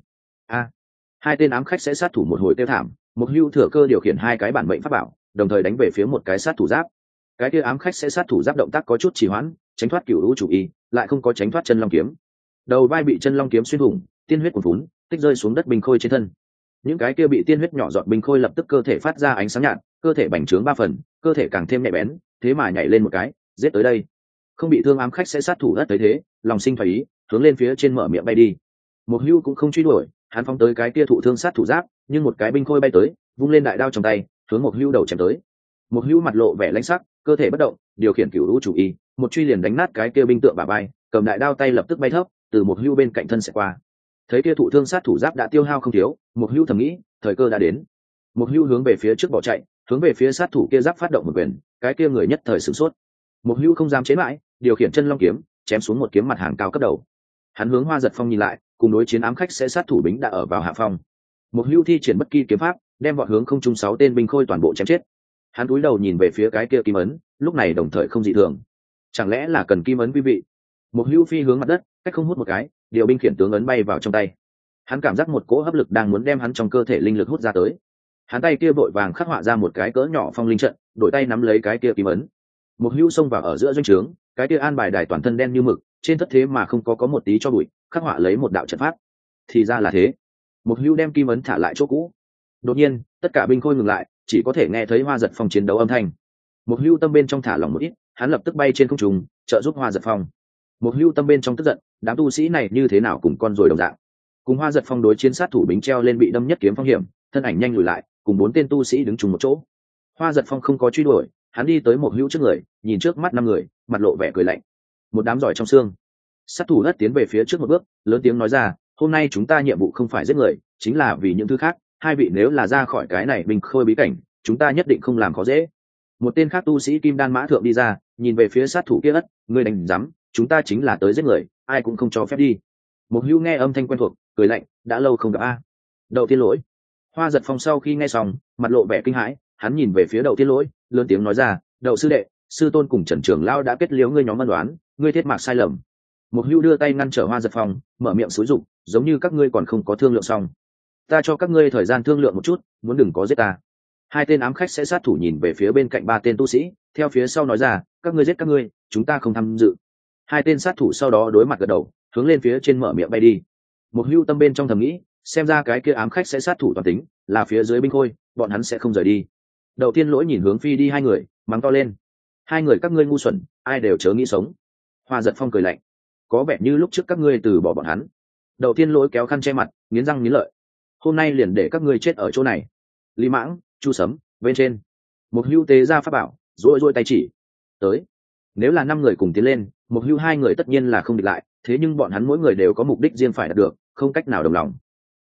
2 tên ám khách sẽ sát thủ một hồi tiêu thảm. Mục Hưu thừa cơ điều khiển 2 cái bản mệnh pháp bảo, đồng thời đánh về phía một cái sát thủ giáp. Cái kia ám khách sẽ sát thủ giáp động tác có chút trì hoãn, tránh thoát cửu lũ chủ y, lại không có tránh thoát chân long kiếm. Đầu vai bị chân long kiếm xuyên thủng, tiên huyết cuồn phún, tích rơi xuống đất binh khôi trên thân. Những cái kia bị tiên huyết nhỏ giọt binh khôi lập tức cơ thể phát ra ánh sáng nhạt, cơ thể bành trướng 3 phần, cơ thể càng thêm nhạy bén, thế mà nhảy lên một cái, giết tới đây. Không bị thương ám khách sẽ sát thủ đất thấy thế, lòng sinh thoái ý, hướng lên phía trên mở miệng bay đi. Mục Hưu cũng không truy đuổi, hắn phóng tới cái kia thụ thương sát thủ giáp, nhưng một cái binh khôi bay tới, vung lên đại đao trong tay, hướng Mục Hưu đầu chém tới. Mục Hưu mặt lộ vẻ lãnh sắc, cơ thể bất động, điều khiển cửu lũ chủ y, một truy liền đánh nát cái kia binh tượng bả vai, cầm đại đao tay lập tức bay thấp, từ Mục Hưu bên cạnh thân sẽ qua. Thấy kia thụ thương sát thủ giáp đã tiêu hao không thiếu, Mục Hưu thầm nghĩ, thời cơ đã đến. Mục Hưu hướng về phía trước bỏ chạy, hướng về phía sát thủ kia giáp phát động một quyền, cái kia người nhất thời sửng sốt. Mục Hưu không dám chế mãi, điều khiển chân long kiếm, chém xuống một kiếm mặt hàng cao cấp đầu. Hắn hướng Hoa Giật Phong nhìn lại, cùng đối chiến ám khách sẽ sát thủ bính đã ở vào hạ phong. Mục Hưu thi triển bất kỳ kiếm pháp, đem vọt hướng không trung 6 tên binh khôi toàn bộ chém chết. Hắn cúi đầu nhìn về phía cái kia kim ấn, lúc này đồng thời không dị thường. Chẳng lẽ là cần kim ấn quý vị? Mục Hưu phi hướng mặt đất, cách không hút một cái, điều binh khiển tướng ấn bay vào trong tay. Hắn cảm giác một cỗ hấp lực đang muốn đem hắn trong cơ thể linh lực hút ra tới. Hắn tay kia vội vàng khắc họa ra một cái cỡ nhỏ phong linh trận, đổi tay nắm lấy cái kia kim ấn. Mục Hưu xông vào ở giữa doanh trướng, cái kia an bài đài toàn thân đen như mực, trên thất thế mà không có một tí cho bụi, khắc họa lấy một đạo trận pháp. Thì ra là thế. Mục Hưu đem kim ấn thả lại chỗ cũ. Đột nhiên, tất cả binh khôi ngừng lại, chỉ có thể nghe thấy Hoa Giật Phong chiến đấu âm thanh. Mục Hưu tâm bên trong thả lỏng một ít, hắn lập tức bay trên không trung, trợ giúp Hoa Giật Phong. Mục Hưu tâm bên trong tức giận, đám tu sĩ này như thế nào cùng con rồi đồng dạng. Cùng Hoa Giật Phong đối chiến sát thủ bính treo lên bị đâm nhất kiếm phong hiểm, thân ảnh nhanh lùi lại, cùng 4 tên tu sĩ đứng chung một chỗ. Hoa Giật Phong không có truy đuổi, hắn đi tới Mục Hưu trước người, nhìn trước mắt 5 người, mặt lộ vẻ cười lạnh. Một đám giỏi trong xương. Sát thủ đất tiến về phía trước một bước, lớn tiếng nói ra, hôm nay chúng ta nhiệm vụ không phải giết người, chính là vì những thứ khác. 2 vị nếu là ra khỏi cái này binh khôi bí cảnh, chúng ta nhất định không làm khó dễ. Một tên khác tu sĩ kim đan mã thượng đi ra, nhìn về phía sát thủ kia ất, ngươi đánh dám, chúng ta chính là tới giết người, ai cũng không cho phép đi. Mục Hưu nghe âm thanh quen thuộc, cười lạnh, đã lâu không gặp a. Đậu Tiên Lỗi. Hoa Giật Phong sau khi nghe xong, mặt lộ vẻ kinh hãi, hắn nhìn về phía Đậu Tiên Lỗi, lớn tiếng nói ra, Đậu sư đệ, sư tôn cùng Trần Trường Lão đã kết liễu ngươi nhóm ân đoán, ngươi thiết mạc sai lầm. Mục Hưu đưa tay ngăn trở Hoa Giật Phong, mở miệng xúi giục, giống như các ngươi còn không có thương lượng xong. Ta cho các ngươi thời gian thương lượng một chút, muốn đừng có giết ta. 2 tên ám khách sẽ sát thủ nhìn về phía bên cạnh 3 tên tu sĩ, theo phía sau nói ra, các ngươi giết các ngươi, chúng ta không tham dự. 2 tên sát thủ sau đó đối mặt gật đầu, hướng lên phía trên mở miệng bay đi. Mục Hưu tâm bên trong thầm nghĩ, xem ra cái kia ám khách sẽ sát thủ toàn tính, là phía dưới binh khôi, bọn hắn sẽ không rời đi. Đầu Tiên Lỗi nhìn hướng phi đi 2 người, mắng to lên, 2 người các ngươi ngu xuẩn, ai đều chớ nghĩ sống. Hoa Giật Phong cười lạnh, có vẻ như lúc trước các ngươi từ bỏ bọn hắn. Đầu Tiên Lỗi kéo khăn che mặt, nghiến răng nghiến lợi, hôm nay liền để các ngươi chết ở chỗ này. Lý Mãng, Chu Sấm, bên trên. Mục Hưu tế ra pháp bảo, rũi tay chỉ tới. Nếu là 5 người cùng tiến lên, Mục Hưu 2 người tất nhiên là không địch lại, thế nhưng bọn hắn mỗi người đều có mục đích riêng phải đạt được, không cách nào đồng lòng.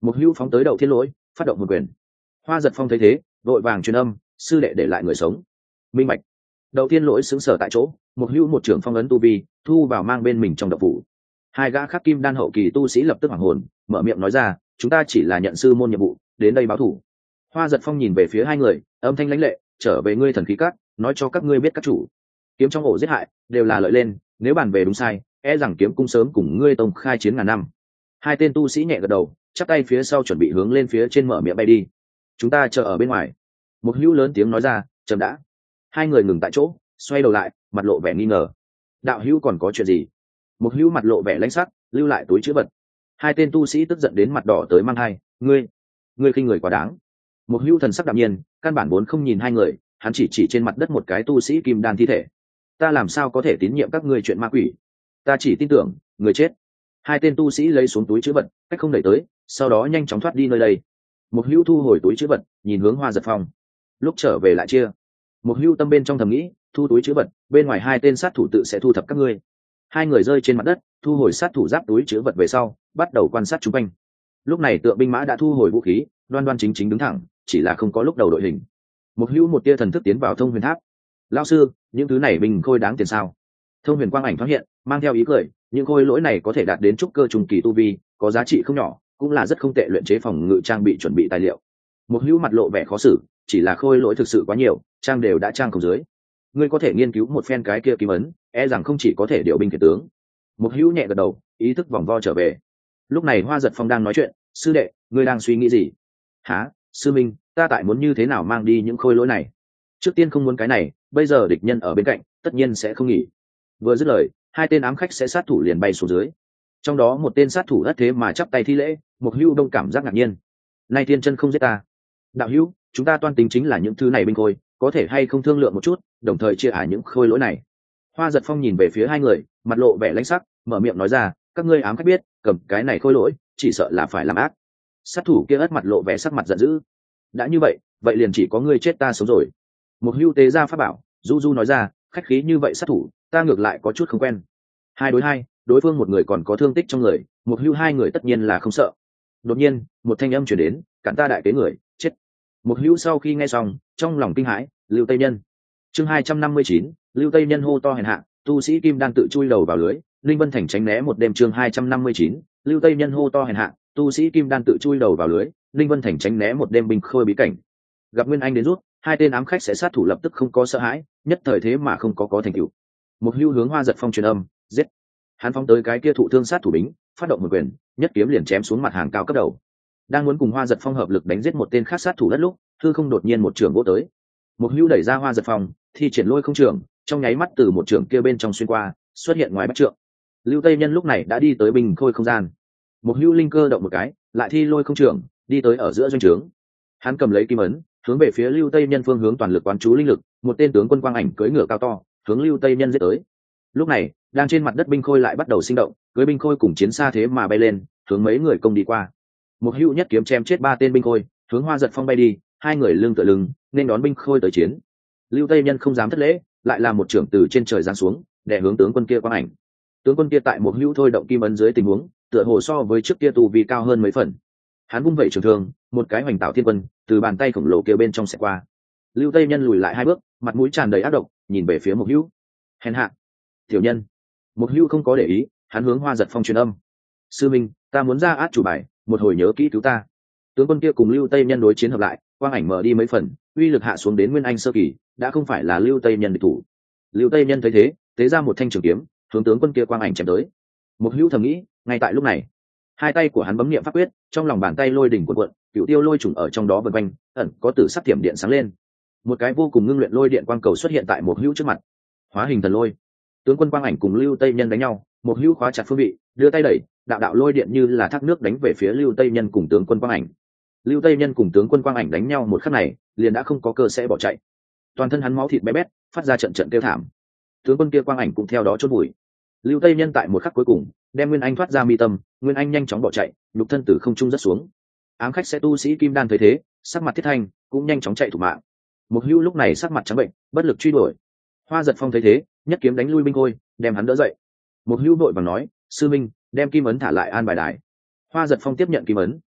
Một hữu phóng tới Đậu Thiên Lỗi, phát động một quyền. Hoa Giật Phong thấy thế, vội vàng truyền âm, sư đệ để lại người sống. Minh bạch. Đậu Thiên Lỗi sững sờ tại chỗ, một hữu một trưởng phong ấn tu vi, thu vào mang bên mình trong động phủ. Hai gã khắc kim đan hậu kỳ tu sĩ lập tức hoảng hồn, mở miệng nói ra, chúng ta chỉ là nhận sư môn nhiệm vụ, đến đây báo thủ. Hoa Giật Phong nhìn về phía hai người, âm thanh lãnh lệ, trở về ngươi thần khí cát, nói cho các ngươi biết các chủ. Kiếm trong ổ giết hại, đều là lợi lên, nếu bàn về đúng sai, e rằng kiếm cung sớm cùng ngươi tông khai chiến ngàn năm. Hai tên tu sĩ nhẹ gật đầu, chắp tay phía sau chuẩn bị hướng lên phía trên mở miệng bay đi. Chúng ta chờ ở bên ngoài. Một hữu lớn tiếng nói ra, chậm đã. Hai người ngừng tại chỗ, xoay đầu lại, mặt lộ vẻ nghi ngờ. Đạo hữu còn có chuyện gì? Một hữu mặt lộ vẻ lãnh sắc, lưu lại túi chữ vật. Hai tên tu sĩ tức giận đến mặt đỏ tới mang hai, ngươi khinh người quá đáng. Một hữu thần sắc đạm nhiên, căn bản vốn không nhìn hai người, hắn chỉ trên mặt đất một cái tu sĩ kim đan thi thể. Ta làm sao có thể tín nhiệm các ngươi chuyện ma quỷ? Ta chỉ tin tưởng người chết. Hai tên tu sĩ lấy xuống túi chữ vật, cách không đẩy tới, sau đó nhanh chóng thoát đi nơi đây. Một hữu thu hồi túi chữ vật, nhìn hướng Hoa Giật Phong. Lúc trở về lại chia. Một hữu tâm bên trong thầm nghĩ, thu túi chữ vật, bên ngoài hai tên sát thủ tự sẽ thu thập các ngươi. Hai người rơi trên mặt đất, thu hồi sát thủ giáp túi chữ vật về sau, bắt đầu quan sát chung quanh. Lúc này tượng binh mã đã thu hồi vũ khí, đoan đoan chính chính đứng thẳng, chỉ là không có lúc đầu đội hình. Một hữu một tia thần thức tiến vào Thông Huyền Tháp. Lão sư, những thứ này bình khôi đáng tiền sao? Thông Huyền quang ảnh thoáng hiện, mang theo ý cười, những khôi lỗi này có thể đạt đến trúc cơ trùng kỳ tu vi, có giá trị không nhỏ, cũng là rất không tệ luyện chế phòng ngự trang bị chuẩn bị tài liệu. Một hữu mặt lộ vẻ khó xử, chỉ là khôi lỗi thực sự quá nhiều, trang đều đã trang không dưới. Ngươi có thể nghiên cứu một phen cái kia kim ấn, e rằng không chỉ có thể điều binh khiển tướng. Một hữu nhẹ gật đầu, ý thức vòng vo trở về. Lúc này Hoa Giật Phong đang nói chuyện, sư đệ, ngươi đang suy nghĩ gì? Hả, sư minh, ta tại muốn như thế nào mang đi những khôi lỗi này? Trước tiên không muốn cái này, bây giờ địch nhân ở bên cạnh, tất nhiên sẽ không nghỉ. Vừa dứt lời, hai tên ám khách sẽ sát thủ liền bay xuống dưới. Trong đó một tên sát thủ đất thế mà chắp tay thi lễ, một hữu đông cảm giác ngạc nhiên. Nay thiên chân không giết ta. Đạo hữu, chúng ta toan tính chính là những thứ này binh khôi, có thể hay không thương lượng một chút, đồng thời chia ải những khôi lỗi này. Hoa Giật Phong nhìn về phía hai người, mặt lộ vẻ lãnh sắc, mở miệng nói ra, các ngươi ám khách biết, cầm cái này khôi lỗi, chỉ sợ là phải làm ác. Sát thủ kia ất mặt lộ vẻ sắc mặt giận dữ. Đã như vậy, vậy liền chỉ có ngươi chết ta sống rồi. Một hữu tế ra pháp bảo, du nói ra, khách khí như vậy sát thủ, ta ngược lại có chút không quen. Hai đối hai, đối phương một người còn có thương tích trong người, một hữu hai người tất nhiên là không sợ. Đột nhiên, một thanh âm chuyển đến, cản ta đại kế người, chết. Một hữu sau khi nghe xong, trong lòng kinh hãi, Lưu Tây Nhân. Chương 259, Lưu Tây Nhân hô to hèn hạ, tu sĩ kim đan tự chui đầu vào lưới, Linh Vân Thành tránh né một đêm. Chương 259, Lưu Tây Nhân hô to hèn hạ, tu sĩ kim đan tự chui đầu vào lưới, Linh Vân Thành tránh né một đêm binh khôi bí cảnh. Gặp Nguyên Anh đến rút, hai tên ám khách sẽ sát thủ lập tức không có sợ hãi, nhất thời thế mà không có thành tựu. Một hữu hướng Hoa Giật Phong truyền âm, giết. Hắn phóng tới cái kia thụ thương sát thủ bính, phát động một quyền, nhất kiếm liền chém xuống mặt hàng cao cấp đầu. Đang muốn cùng Hoa Giật Phong hợp lực đánh giết một tên khác sát thủ đất lúc, hư không đột nhiên một trường vỗ tới. Một hữu đẩy ra Hoa Giật Phong, thi triển lôi không trường, trong nháy mắt từ một trường kia bên trong xuyên qua, xuất hiện ngoài bách trượng. Lưu Tây Nhân lúc này đã đi tới bình khôi không gian. Một hữu linh cơ động một cái, lại thi lôi không trường, đi tới ở giữa doanh trướng. Hắn cầm lấy kim ấn, hướng về phía Lưu Tây Nhân phương hướng toàn lực quán chú linh lực, một tên tướng quân quang ảnh cưỡi ngựa cao to, hướng Lưu Tây Nhân giết tới. Lúc này, đang trên mặt đất binh khôi lại bắt đầu sinh động, cưỡi binh khôi cùng chiến xa thế mà bay lên, hướng mấy người công đi qua. Một hữu nhất kiếm chém chết ba tên binh khôi, hướng Hoa Giật Phong bay đi, hai người lưng tựa lưng, nên đón binh khôi tới chiến. Lưu Tây Nhân không dám thất lễ, lại làm một trưởng từ trên trời giáng xuống, để hướng tướng quân kia quang ảnh. Tướng quân kia tại một hữu thôi động kim ấn dưới tình huống, tựa hồ so với trước kia tu vi cao hơn mấy phần. Hắn vung vẩy trường thương, một cái hoành tạo thiên quân từ bàn tay khổng lồ kia bên trong xẹt qua. Lưu Tây Nhân lùi lại hai bước, mặt mũi tràn đầy ác độc, nhìn về phía một hữu. Hèn hạ, tiểu nhân. Một hữu không có để ý, hắn hướng Hoa Giật Phong truyền âm, sư minh, ta muốn ra át chủ bài, một hồi nhớ kỹ cứu ta. Tướng quân kia cùng Lưu Tây Nhân đối chiến hợp lại, quang ảnh mở đi mấy phần, uy lực hạ xuống đến Nguyên Anh sơ kỳ, đã không phải là Lưu Tây Nhân địch thủ. Lưu Tây Nhân thấy thế, tế ra một thanh trường kiếm, hướng tướng quân kia quang ảnh chém tới. Một hữu thầm nghĩ, ngay tại lúc này, hai tay của hắn bấm niệm pháp quyết, trong lòng bàn tay lôi đỉnh cuộn cuộn, cựu tiêu lôi trùng ở trong đó vần quanh, ẩn có tử sắc tiềm điện sáng lên. Một cái vô cùng ngưng luyện lôi điện quang cầu xuất hiện tại một hữu trước mặt, hóa hình thần lôi. Tướng quân quang ảnh cùng Lưu Tây Nhân đánh nhau, một hữu khóa chặt phương vị, đưa tay đẩy, đạo đạo lôi điện như là thác nước đánh về phía Lưu Tây Nhân cùng tướng quân quang ảnh. Lưu Tây Nhân cùng tướng quân quang ảnh đánh nhau một khắc này, liền đã không có cơ sẽ bỏ chạy. Toàn thân hắn máu thịt bé bét, phát ra trận trận kêu thảm. Tướng quân kia quang ảnh cũng theo đó chôn bụi. Lưu Tây Nhân tại một khắc cuối cùng, đem Nguyên Anh thoát ra mi tâm, Nguyên Anh nhanh chóng bỏ chạy, nhục thân từ không trung rất xuống. Ám khách sẽ tu sĩ kim đan thấy thế, sắc mặt thiết thanh, cũng nhanh chóng chạy thủ mạng. Một hữu lúc này sắc mặt trắng bệnh, bất lực truy đuổi. Hoa Giật Phong thấy thế, nhất kiếm đánh lui binh khôi, đem hắn đỡ dậy. Một hữu đội vàng nói, sư minh, đem kim ấn thả lại an bài đài. Hoa Giật Phong tiếp nhận kim ấn,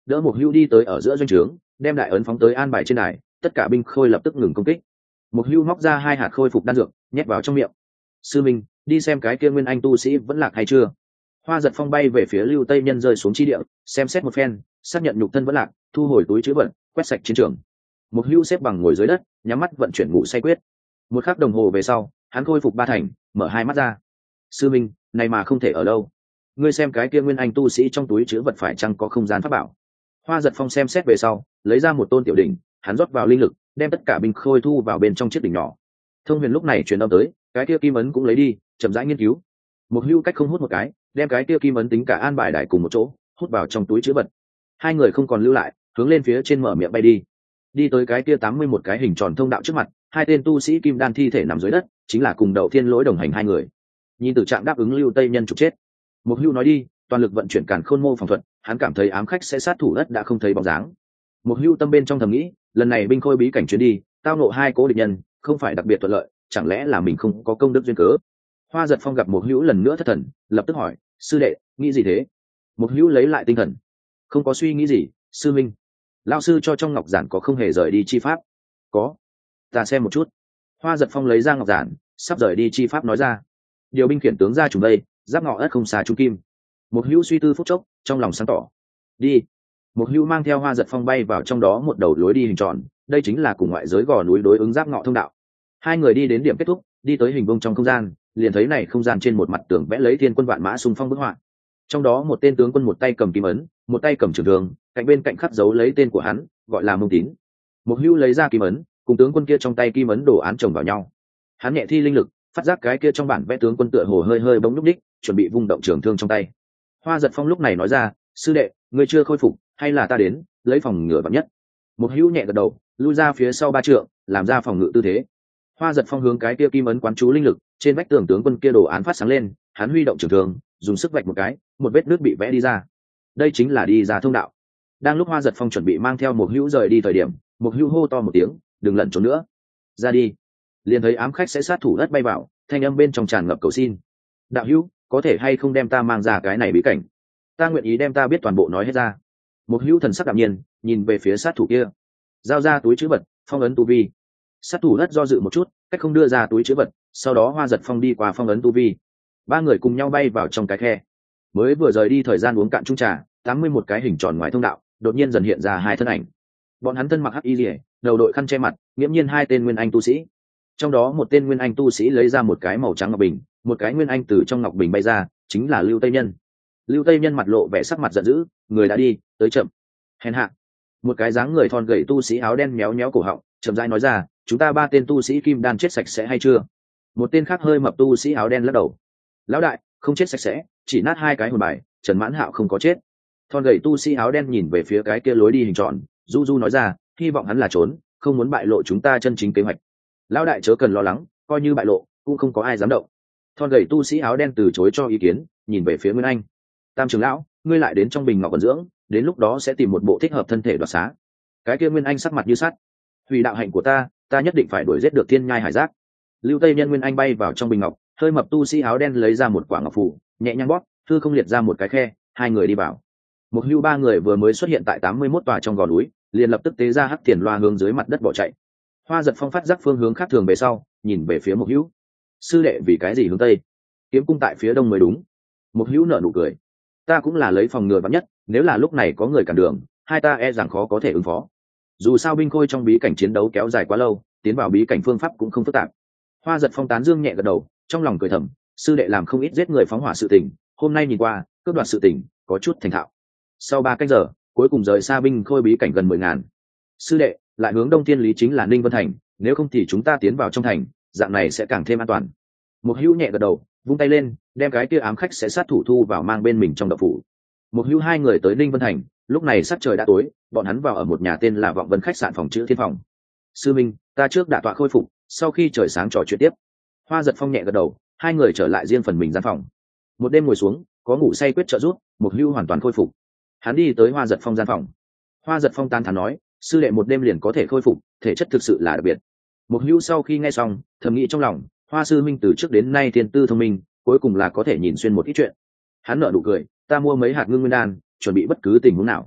đỡ Mục Hưu đi tới ở giữa doanh trướng, đem đại ấn phóng tới an bài trên đài, tất cả binh khôi lập tức ngừng công kích. Mục Hưu móc ra 2 hạt khôi phục đan dược, nhét vào trong miệng. Sư minh, đi xem cái kia nguyên anh tu sĩ vẫn lạc hay chưa. Hoa Giật Phong bay về phía Lưu Tây Nhân rơi xuống chi địa, xem xét một phen, xác nhận nhục thân vẫn lạc, thu hồi túi trữ vật, quét sạch chiến trường. Mục Hưu xếp bằng ngồi dưới đất, nhắm mắt vận chuyển ngủ say quyết. Một khắc đồng hồ về sau, hắn khôi phục 3 thành, mở 2 mắt ra. Sư minh, này mà không thể ở đâu. Ngươi xem cái kia nguyên anh tu sĩ trong túi trữ vật phải chăng có không gian pháp bảo. Hoa Giật Phong xem xét về sau, lấy ra một tôn tiểu đỉnh, hắn rót vào linh lực, đem tất cả binh khôi thu vào bên trong chiếc đỉnh nhỏ. Thông Huyền lúc này truyền âm tới, cái kia kim ấn cũng lấy đi, chậm rãi nghiên cứu. Một Hưu cách không hút một cái, đem cái kia kim ấn tính cả an bài đài cùng một chỗ, hút vào trong túi trữ vật. Hai người không còn lưu lại, hướng lên phía trên mở miệng bay đi. Đi tới cái kia 81 cái hình tròn thông đạo trước mặt, 2 tên tu sĩ kim đan thi thể nằm dưới đất, chính là cùng Đậu Thiên Lỗi đồng hành 2 người. Nhìn từ trạng đáp ứng Lưu Tây Nhân trục chết. Một Hưu nói đi, toàn lực vận chuyển càn khôn mô phòng thuật, hắn cảm thấy ám khách sẽ sát thủ đất đã không thấy bóng dáng. Một Hưu tâm bên trong thầm nghĩ, lần này binh khôi bí cảnh chuyến đi, tao ngộ 2 cố địch nhân, không phải đặc biệt thuận lợi, chẳng lẽ là mình không có công đức duyên cớ. Hoa Giật Phong gặp Một Hưu lần nữa thất thần, lập tức hỏi, sư đệ, nghĩ gì thế? Một Hưu lấy lại tinh thần, không có suy nghĩ gì, sư minh. Lão sư cho trong ngọc giản có không hề rời đi chi pháp. Có, ta xem một chút. Hoa Giật Phong lấy ra ngọc giản, sắp rời đi chi pháp nói ra. Điều binh khiển tướng ra trùng đây, giáp ngọ ất không xà trung kim. Một Hưu suy tư phút chốc, trong lòng sáng tỏ. Đi. Một Hưu mang theo Hoa Giật Phong bay vào trong đó một đầu lối đi hình tròn, đây chính là cùng ngoại giới gò núi đối ứng giáp ngọ thông đạo. 2 người đi đến điểm kết thúc, đi tới hình vuông trong không gian, liền thấy này không gian trên một mặt tường vẽ lấy thiên quân vạn mã xung phong bức họa. Trong đó một tên tướng quân một tay cầm kim ấn, một tay cầm trường thương, cạnh bên cạnh khắc dấu lấy tên của hắn, gọi là Mông Tín. Một Hưu lấy ra kim ấn, cùng tướng quân kia trong tay kim ấn đồ án chồng vào nhau. Hắn nhẹ thi linh lực, phát giác cái kia trong bản vẽ tướng quân tựa hồ hơi hơi bỗng nhúc nhích, chuẩn bị vung động trường thương trong tay. Hoa Giật Phong lúc này nói ra, sư đệ, ngươi chưa khôi phục, hay là ta đến, lấy phòng ngừa vạn nhất. Một Hưu nhẹ gật đầu, lui ra phía sau 3 trượng, làm ra phòng ngự tư thế. Hoa Giật Phong hướng cái kia kim ấn quán chú linh lực, trên vách tường tướng quân kia đồ án phát sáng lên, hắn huy động trường thương, dùng sức vạch một cái, một vết nước bị vẽ đi ra. Đây chính là đi ra thông đạo. Đang lúc Hoa Giật Phong chuẩn bị mang theo Một Hưu rời đi thời điểm, Một Hưu hô to một tiếng, đừng lẩn trốn nữa, ra đi. Liền thấy ám khách sẽ sát thủ đất bay vào, thanh âm bên trong tràn ngập cầu xin. Đạo hữu, có thể hay không đem ta mang ra cái này bí cảnh? Ta nguyện ý đem ta biết toàn bộ nói hết ra. Một Hưu thần sắc đạm nhiên, nhìn về phía sát thủ kia, giao ra túi trữ vật, phong ấn tu vi. Sát thủ đất do dự một chút, cách không đưa ra túi trữ vật, sau đó Hoa Giật Phong đi qua phong ấn tu vi. 3 người cùng nhau bay vào trong cái khe. Mới vừa rời đi thời gian uống cạn chung trà, 81 cái hình tròn ngoài thông đạo, đột nhiên dần hiện ra 2 thân ảnh. Bọn hắn thân mặc hắc y liễu, đầu đội khăn che mặt, nghiễm nhiên 2 tên nguyên anh tu sĩ. Trong đó một tên nguyên anh tu sĩ lấy ra một cái màu trắng ngọc bình, một cái nguyên anh từ trong ngọc bình bay ra, chính là Lưu Tây Nhân. Lưu Tây Nhân mặt lộ vẻ sắc mặt giận dữ, người đã đi, tới chậm. Hèn hạ. Một cái dáng người thon gầy tu sĩ áo đen méo méo cổ họng, chậm rãi nói ra, chúng ta 3 tên tu sĩ kim đan chết sạch sẽ hay chưa? Một tên khác hơi mập tu sĩ áo đen lắc đầu. Lão đại, không chết sạch sẽ, chỉ nát 2 cái hồn bài, Trần Mãn Hạo không có chết. Thon gầy tu sĩ áo đen nhìn về phía cái kia lối đi hình tròn, du du nói ra, hy vọng hắn là trốn, không muốn bại lộ chúng ta chân chính kế hoạch. Lão đại chớ cần lo lắng, coi như bại lộ cũng không có ai dám động. Thon gầy tu sĩ áo đen từ chối cho ý kiến, nhìn về phía Nguyên Anh. Tam trưởng lão, ngươi lại đến trong bình ngọc ẩn dưỡng, đến lúc đó sẽ tìm một bộ thích hợp thân thể đoạt xá. Cái kia Nguyên Anh sắc mặt như sắt. Hủy đạo hạnh của ta nhất định phải đuổi giết được thiên nhai hải giác. Lưu Tây Nhân Nguyên Anh bay vào trong bình ngọc, hơi mập tu sĩ áo đen lấy ra một quả ngọc phù, nhẹ nhàng bóp, hư không liệt ra một cái khe, 2 người đi vào. Một Hưu 3 người vừa mới xuất hiện tại 81 tòa trong gò núi, liền lập tức tế ra hắc tiền loa hướng dưới mặt đất bỏ chạy. Hoa Giật Phong phát giác phương hướng khác thường về sau, nhìn về phía Một Hưu. Sư đệ vì cái gì hướng tây? Kiếm cung tại phía đông mới đúng. Một Hưu nở nụ cười. Ta cũng là lấy phòng ngừa vạn nhất, nếu là lúc này có người cản đường, hai ta e rằng khó có thể ứng phó. Dù sao binh khôi trong bí cảnh chiến đấu kéo dài quá lâu, tiến vào bí cảnh phương pháp cũng không phức tạp. Hoa Giật Phong tán dương nhẹ gật đầu, trong lòng cười thầm, sư đệ làm không ít giết người phóng hỏa sự tình, hôm nay nhìn qua, cướp đoạt sự tình, có chút thành thạo. Sau 3 canh giờ, cuối cùng rời xa binh khôi bí cảnh gần 10.000. Sư đệ, lại hướng đông thiên lý chính là Ninh Vân Thành, nếu không thì chúng ta tiến vào trong thành, dạng này sẽ càng thêm an toàn. Một Hữu nhẹ gật đầu, vung tay lên, đem cái kia ám khách sẽ sát thủ thu vào mang bên mình trong đậu phủ. Một Hữu 2 người tới Ninh Vân Thành, lúc này sắc trời đã tối, bọn hắn vào ở một nhà tên là Vọng Vân khách sạn phòng chữ Thiên phòng. Sư minh, ta trước đã tọa khôi phục, sau khi trời sáng trò chuyện tiếp. Hoa Giật Phong nhẹ gật đầu, 2 người trở lại riêng phần mình gian phòng. Một đêm ngồi xuống, có ngủ say quyết trợ giúp, Một Hữu hoàn toàn khôi phục. Hắn đi tới Hoa Giật Phong gian phòng. Hoa Giật Phong tán thán nói, sư đệ một đêm liền có thể khôi phục, thể chất thực sự là đặc biệt. Một Hữu sau khi nghe xong, thầm nghĩ trong lòng, Hoa sư minh từ trước đến nay thiên tư thông minh, cuối cùng là có thể nhìn xuyên một ít chuyện. Hắn nở nụ cười, ta mua mấy hạt ngưng nguyên đan, chuẩn bị bất cứ tình huống nào.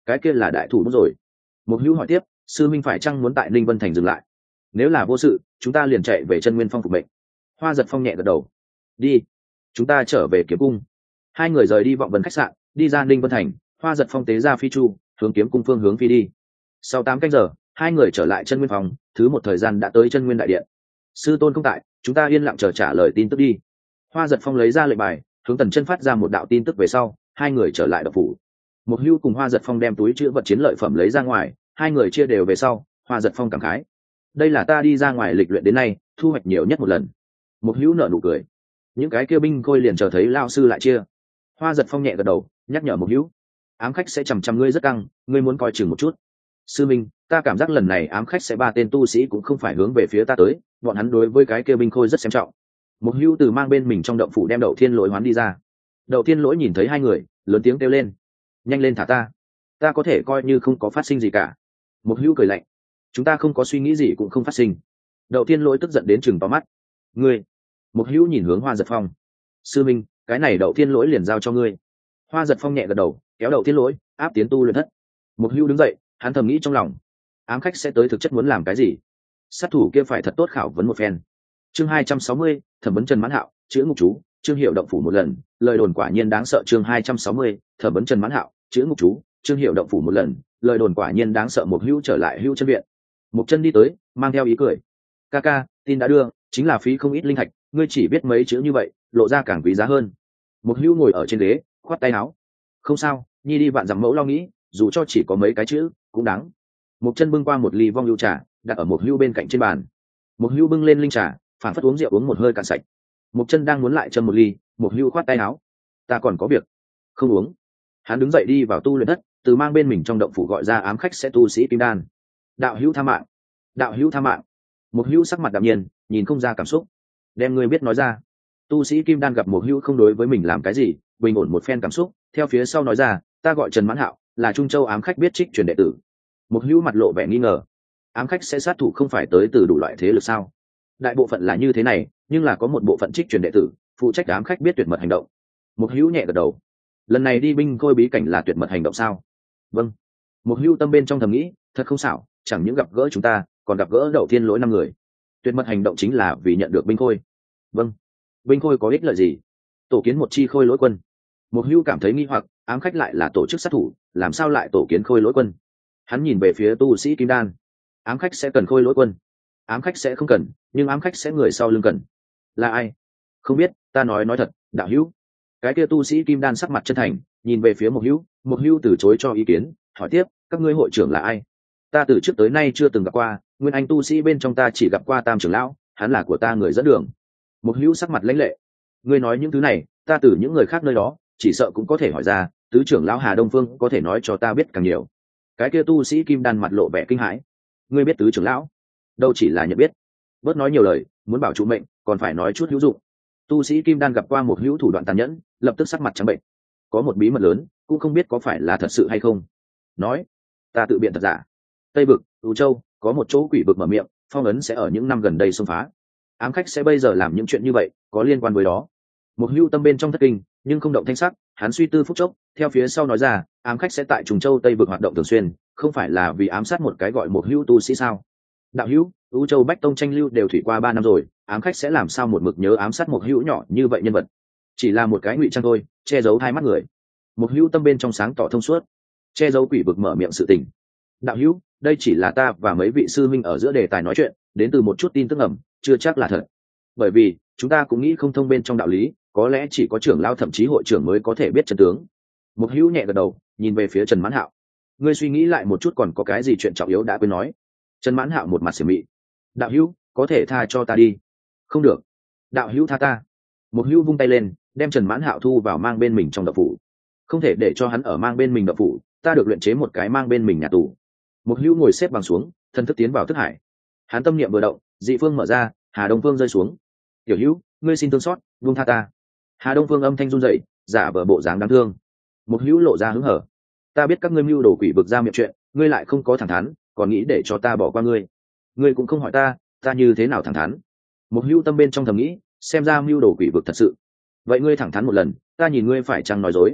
cái kia là đại thủ bút rồi. Một hữu hỏi tiếp, sư minh phải chăng muốn tại Ninh Vân Thành dừng lại? Nếu là vô sự, chúng ta liền chạy về Chân Nguyên Phong phục mệnh. Hoa Giật Phong nhẹ gật đầu. Đi, chúng ta trở về Kiếm Cung. Hai người rời đi Vọng Vân khách sạn, đi ra Ninh Vân Thành. Hoa Giật Phong tế ra phi chu, hướng Kiếm Cung phương hướng phi đi. Sau 8 canh giờ, hai người trở lại Chân Nguyên Phòng, thứ một thời gian đã tới Chân Nguyên đại điện. Sư tôn không tại, chúng ta yên lặng chờ trả lời tin tức đi. Hoa Giật Phong lấy ra lệnh bài, hướng Tần Chân phát ra một đạo tin tức về sau, hai người trở lại động phủ. Một hưu cùng Hoa Giật Phong đem túi chứa vật chiến lợi phẩm lấy ra ngoài, hai người chia đều về sau. Hoa Giật Phong cảm khái, đây là ta đi ra ngoài lịch luyện đến nay thu hoạch nhiều nhất một lần. Một hữu nở nụ cười, những cái kia binh khôi liền chờ thấy lao sư lại chia. Hoa Giật Phong nhẹ gật đầu, nhắc nhở một hữu, ám khách sẽ chằm chằm ngươi rất căng, ngươi muốn coi chừng một chút. Sư minh, ta cảm giác lần này ám khách sẽ 3 tên tu sĩ cũng không phải hướng về phía ta tới, bọn hắn đối với cái kia binh khôi rất xem trọng. Một hữu từ mang bên mình trong động phủ đem Đậu Thiên Lỗi hoán đi ra. Đậu Thiên Lỗi nhìn thấy hai người, lớn tiếng kêu lên, nhanh lên thả ta có thể coi như không có phát sinh gì cả. Một hữu cười lạnh, chúng ta không có suy nghĩ gì cũng không phát sinh. Đậu Thiên Lỗi tức giận đến chừng to mắt. Ngươi? Một hữu nhìn hướng Hoa Giật Phong. Sư minh, cái này Đậu Thiên Lỗi liền giao cho ngươi. Hoa Giật Phong nhẹ gật đầu, kéo Đậu Thiên Lỗi áp tiến tu luyện thất. Một hữu đứng dậy, hắn thầm nghĩ trong lòng, ám khách sẽ tới thực chất muốn làm cái gì? Sát thủ kia phải thật tốt khảo vấn một phen. Chương 260, thẩm vấn Trần Mãn Hạo, chữ ngục chú, Trương Hiệu động phủ một lần, lời đồn quả nhiên đáng sợ. Chương 260, thẩm vấn Trần Mãn Hạo, chữ ngục chú, Trương Hiệu động phủ một lần, lời đồn quả nhiên đáng sợ. Một hữu trở lại Hữu Chân viện. Một chân đi tới, mang theo ý cười. Ca ca, tin đã đưa, chính là phí không ít linh thạch, ngươi chỉ biết mấy chữ như vậy, lộ ra càng quý giá hơn. Một hữu ngồi ở trên ghế, khoát tay áo. Không sao, nhi đi vạn dặm mẫu lo nghĩ, dù cho chỉ có mấy cái chữ, cũng đáng. Một chân bưng qua một ly vong ưu trà, đặt ở một hữu bên cạnh trên bàn. Một hữu bưng lên linh trà, phản phất uống rượu uống một hơi cạn sạch. Một chân đang muốn lại châm một ly, một hữu khoát tay áo. Ta còn có việc, không uống. Hắn đứng dậy đi vào tu luyện đất, từ mang bên mình trong động phủ gọi ra ám khách sẽ tu sĩ kim đan. Đạo hữu tha mạng, đạo hữu tha mạng. Một hữu sắc mặt đạm nhiên, nhìn không ra cảm xúc. Đem ngươi biết nói ra. Tu sĩ kim đan gặp một hữu không đối với mình làm cái gì, bình ổn một phen cảm xúc, theo phía sau nói ra, ta gọi Trần Mãn Hạo, là Trung Châu ám khách biết trích truyền đệ tử. Một hữu mặt lộ vẻ nghi ngờ, ám khách sẽ sát thủ không phải tới từ đủ loại thế lực sao? Đại bộ phận là như thế này, nhưng là có một bộ phận trích truyền đệ tử phụ trách ám khách biết tuyệt mật hành động. Một hữu nhẹ gật đầu, lần này đi binh khôi bí cảnh là tuyệt mật hành động sao? Vâng. Một hữu tâm bên trong thầm nghĩ, thật không xảo, chẳng những gặp gỡ chúng ta, còn gặp gỡ Đậu Thiên Lỗi 5 người. Tuyệt mật hành động chính là vì nhận được binh khôi. Vâng. Binh khôi có ích lợi gì? Tổ kiến một chi khôi lỗi quân. Một hữu cảm thấy nghi hoặc, ám khách lại là tổ chức sát thủ, làm sao lại tổ kiến khôi lỗi quân? Hắn nhìn về phía tu sĩ kim đan. Ám khách sẽ cần khôi lỗi quân, ám khách sẽ không cần, nhưng ám khách sẽ người sau lưng cần. Là ai? Không biết, ta nói thật, đạo hữu. Cái kia tu sĩ kim đan sắc mặt chân thành, nhìn về phía một hữu từ chối cho ý kiến, hỏi tiếp, các ngươi hội trưởng là ai? Ta từ trước tới nay chưa từng gặp qua, nguyên anh tu sĩ bên trong ta chỉ gặp qua Tam trưởng lão, hắn là của ta người dẫn đường. Một hữu sắc mặt lãnh lệ, ngươi nói những thứ này, ta từ những người khác nơi đó chỉ sợ cũng có thể hỏi ra, tứ trưởng lão Hà Đông Phương có thể nói cho ta biết càng nhiều. Cái kia tu sĩ kim đan mặt lộ vẻ kinh hãi, ngươi biết tứ trưởng lão? Đâu chỉ là nhận biết, bớt nói nhiều lời, muốn bảo trụ mệnh còn phải nói chút hữu dụng. Tu sĩ kim đan gặp qua một hữu thủ đoạn tàn nhẫn, lập tức sắc mặt trắng bệnh. Có một bí mật lớn, cũng không biết có phải là thật sự hay không. Nói, ta tự biện thật giả. Tây vực, U Châu, có một chỗ quỷ vực mở miệng, phong ấn sẽ ở những năm gần đây xông phá. Ám khách sẽ bây giờ làm những chuyện như vậy, có liên quan với đó. Một hữu tâm bên trong thất kinh, nhưng không động thanh sắc, hắn suy tư phút chốc, theo phía sau nói ra, ám khách sẽ tại Trùng Châu Tây vực hoạt động thường xuyên, không phải là vì ám sát một cái gọi một hữu tu sĩ sao? Đạo hữu, U Châu Bách Tông tranh lưu đều thủy qua 3 năm rồi, ám khách sẽ làm sao một mực nhớ ám sát một hữu nhỏ như vậy nhân vật? Chỉ là một cái ngụy trang thôi, che giấu hai mắt người. Một hữu tâm bên trong sáng tỏ thông suốt, che giấu quỷ vực mở miệng sự tình. Đạo hữu, đây chỉ là ta và mấy vị sư minh ở giữa đề tài nói chuyện, đến từ một chút tin tức ẩm, chưa chắc là thật. Bởi vì chúng ta cũng nghĩ không thông bên trong đạo lý, có lẽ chỉ có trưởng lao thậm chí hội trưởng mới có thể biết chân tướng. Một hữu nhẹ gật đầu, nhìn về phía Trần Mãn Hạo. Ngươi suy nghĩ lại một chút, còn có cái gì chuyện trọng yếu đã quên nói? Trần Mãn Hạo một mặt xiểm mị. Đạo hữu, có thể tha cho ta đi. Không được. Đạo hữu tha ta. Một hữu vung tay lên, đem Trần Mãn Hạo thu vào mang bên mình trong động phủ. Không thể để cho hắn ở mang bên mình động phủ, ta được luyện chế một cái mang bên mình nhà tù. Một hữu ngồi xếp bằng xuống, thân thức tiến vào thức hải. Hắn tâm niệm vừa động, dị phương mở ra, Hà Đông Phương rơi xuống. Tiểu hữu, ngươi xin thương xót, buông tha ta. Hà Đông Phương âm thanh run rẩy, giả vờ bộ dáng đáng thương. Một hữu lộ ra hứng hở. Ta biết các ngươi mưu đồ quỷ vực ra miệng chuyện, ngươi lại không có thẳng thắn, còn nghĩ để cho ta bỏ qua ngươi. Ngươi cũng không hỏi ta như thế nào thẳng thắn. Một hữu tâm bên trong thầm nghĩ, xem ra mưu đồ quỷ vực thật sự. Vậy ngươi thẳng thắn một lần, ta nhìn ngươi phải chăng nói dối.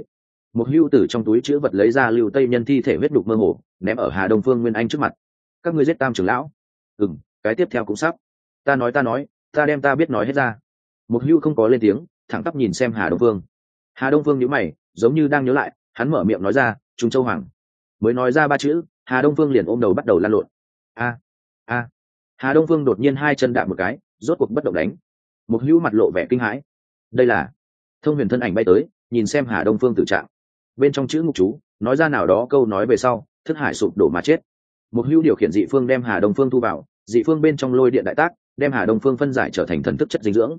Một hưu từ trong túi chữ vật lấy ra Lưu Tây Nhân thi thể huyết đục mơ hồ, ném ở Hà Đông Phương Nguyên Anh trước mặt. Các ngươi giết Tam trưởng lão? Cái tiếp theo cũng sắp. Ta nói, ta đem ta biết nói hết ra. Một hưu không có lên tiếng, thẳng tắp nhìn xem Hà Đông Phương. Hà Đông Phương nhíu mày, giống như đang nhớ lại, hắn mở miệng nói ra, Trung Châu Hoàng. Mới nói ra ba chữ, Hà Đông Phương liền ôm đầu bắt đầu lăn lộn. A. Hà Đông Phương đột nhiên hai chân đạp một cái, rốt cuộc bất động đánh. Một hưu mặt lộ vẻ kinh hãi. Đây là Thông Huyền thân ảnh bay tới, nhìn xem Hà Đông Phương tử trạng. Bên trong chữ ngục chú, nói ra nào đó câu nói về sau, thức hải sụp đổ mà chết. Một hưu điều khiển dị phương đem Hà Đông Phương thu vào, dị phương bên trong lôi điện đại tác, đem Hà Đông Phương phân giải trở thành thần thức chất dinh dưỡng.